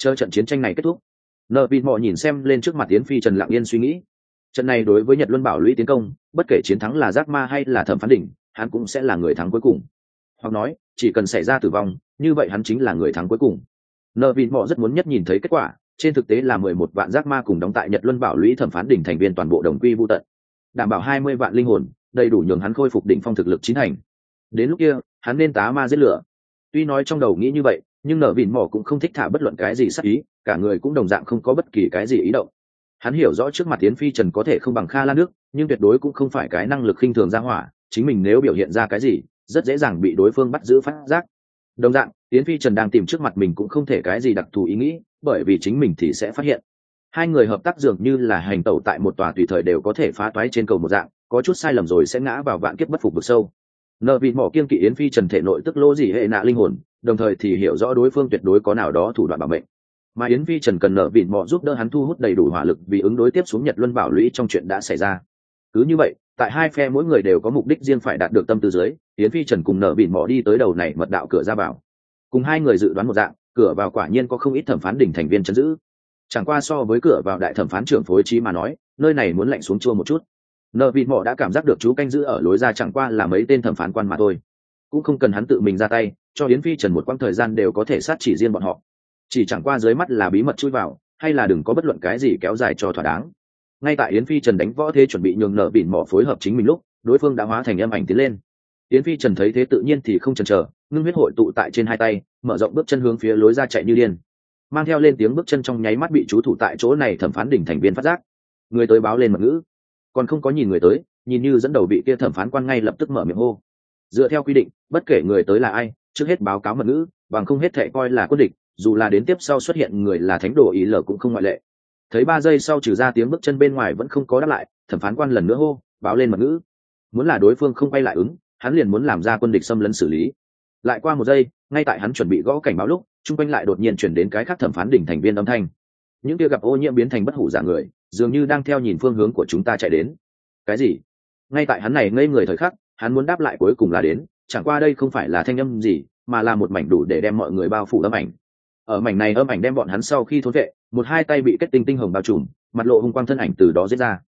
chờ trận chiến tranh này kết thúc. Nợ vịt mò nhìn xem lên trước mặt Yến Phi Trần lặng yên suy nghĩ. Trận này đối với Nhật Luân Bảo lũy tiến công, bất kể chiến thắng là Giác Ma hay là Thẩm Phán Đỉnh, hắn cũng sẽ là người thắng cuối cùng. Hoặc nói, chỉ cần xảy ra tử vong, như vậy hắn chính là người thắng cuối cùng. Nợ vịt mò rất muốn nhất nhìn thấy kết quả, trên thực tế là 11 vạn Giác Ma cùng đóng tại Nhật Luân Bảo lũy Thẩm Phán Đỉnh thành viên toàn bộ đồng quy vu tận, đảm bảo 20 vạn linh hồn, đầy đủ nhường hắn khôi phục đỉnh phong thực lực chín thành. Đến lúc kia, hắn nên tá ma giết lửa. Tuy nói trong đầu nghĩ như vậy, nhưng Nở Vịn Mỏ cũng không thích thả bất luận cái gì sát ý, cả người cũng đồng dạng không có bất kỳ cái gì ý động. Hắn hiểu rõ trước mặt Yến Phi Trần có thể không bằng Kha Lan nước, nhưng tuyệt đối cũng không phải cái năng lực khinh thường ra hỏa, chính mình nếu biểu hiện ra cái gì, rất dễ dàng bị đối phương bắt giữ phát giác. Đồng dạng, Yến Phi Trần đang tìm trước mặt mình cũng không thể cái gì đặc thù ý nghĩ, bởi vì chính mình thì sẽ phát hiện. Hai người hợp tác dường như là hành tẩu tại một tòa tùy thời đều có thể phá toái trên cầu một dạng, có chút sai lầm rồi sẽ ngã vào vạn kiếp bất phục vực sâu. Nợ Vịn Mỏ kiêng kỵ Yến Phi Trần thể nội tức lỗ gì hệ nạ linh hồn, đồng thời thì hiểu rõ đối phương tuyệt đối có nào đó thủ đoạn bảo mệnh. Mà Yến Phi Trần cần Nợ Vịn Mỏ giúp đỡ hắn thu hút đầy đủ hỏa lực vì ứng đối tiếp xuống Nhật Luân Bảo lũy trong chuyện đã xảy ra. Cứ như vậy, tại hai phe mỗi người đều có mục đích riêng phải đạt được tâm tư dưới, Yến Phi Trần cùng Nợ Vịn Mỏ đi tới đầu này mật đạo cửa ra vào. Cùng hai người dự đoán một dạng, cửa vào quả nhiên có không ít thẩm phán đỉnh thành viên trấn giữ. Chẳng qua so với cửa vào đại thẩm phán trưởng phối trí mà nói, nơi này muốn lạnh xuống chua một chút. Nợ Vịn Mỏ đã cảm giác được chú canh giữ ở lối ra chẳng qua là mấy tên thẩm phán quan mà thôi, cũng không cần hắn tự mình ra tay, cho Yến Phi Trần một quãng thời gian đều có thể sát chỉ riêng bọn họ. Chỉ chẳng qua dưới mắt là bí mật chui vào, hay là đừng có bất luận cái gì kéo dài cho thỏa đáng. Ngay tại Yến Phi Trần đánh võ thế chuẩn bị nhường Nợ Vịn Mỏ phối hợp chính mình lúc, đối phương đã hóa thành âm ảnh tiến lên. Yến Phi Trần thấy thế tự nhiên thì không chần chờ, ngưng huyết hội tụ tại trên hai tay, mở rộng bước chân hướng phía lối ra chạy như điên. Mang theo lên tiếng bước chân trong nháy mắt bị chú thủ tại chỗ này thẩm phán đỉnh thành viên phát giác. Người tới báo lên mật ngữ, còn không có nhìn người tới, nhìn như dẫn đầu bị kia thẩm phán quan ngay lập tức mở miệng hô. Dựa theo quy định, bất kể người tới là ai, trước hết báo cáo mật ngữ, bằng không hết thệ coi là quân địch, dù là đến tiếp sau xuất hiện người là thánh đồ ý lở cũng không ngoại lệ. Thấy 3 giây sau trừ ra tiếng bước chân bên ngoài vẫn không có đáp lại, thẩm phán quan lần nữa hô, báo lên mật ngữ. Muốn là đối phương không quay lại ứng, hắn liền muốn làm ra quân địch xâm lấn xử lý. Lại qua 1 giây, ngay tại hắn chuẩn bị gõ cảnh báo lúc, trung quanh lại đột nhiên chuyển đến cái khác thẩm phán đỉnh thành viên âm thanh. Những kia gặp ô nhiễm biến thành bất hủ giả người, dường như đang theo nhìn phương hướng của chúng ta chạy đến. Cái gì? Ngay tại hắn này ngây người thời khắc, hắn muốn đáp lại cuối cùng là đến, chẳng qua đây không phải là thanh âm gì, mà là một mảnh đủ để đem mọi người bao phủ âm ảnh. Ở mảnh này âm ảnh đem bọn hắn sau khi thốn vệ, một hai tay bị kết tinh tinh hồng bao trùm, mặt lộ hung quang thân ảnh từ đó giết ra.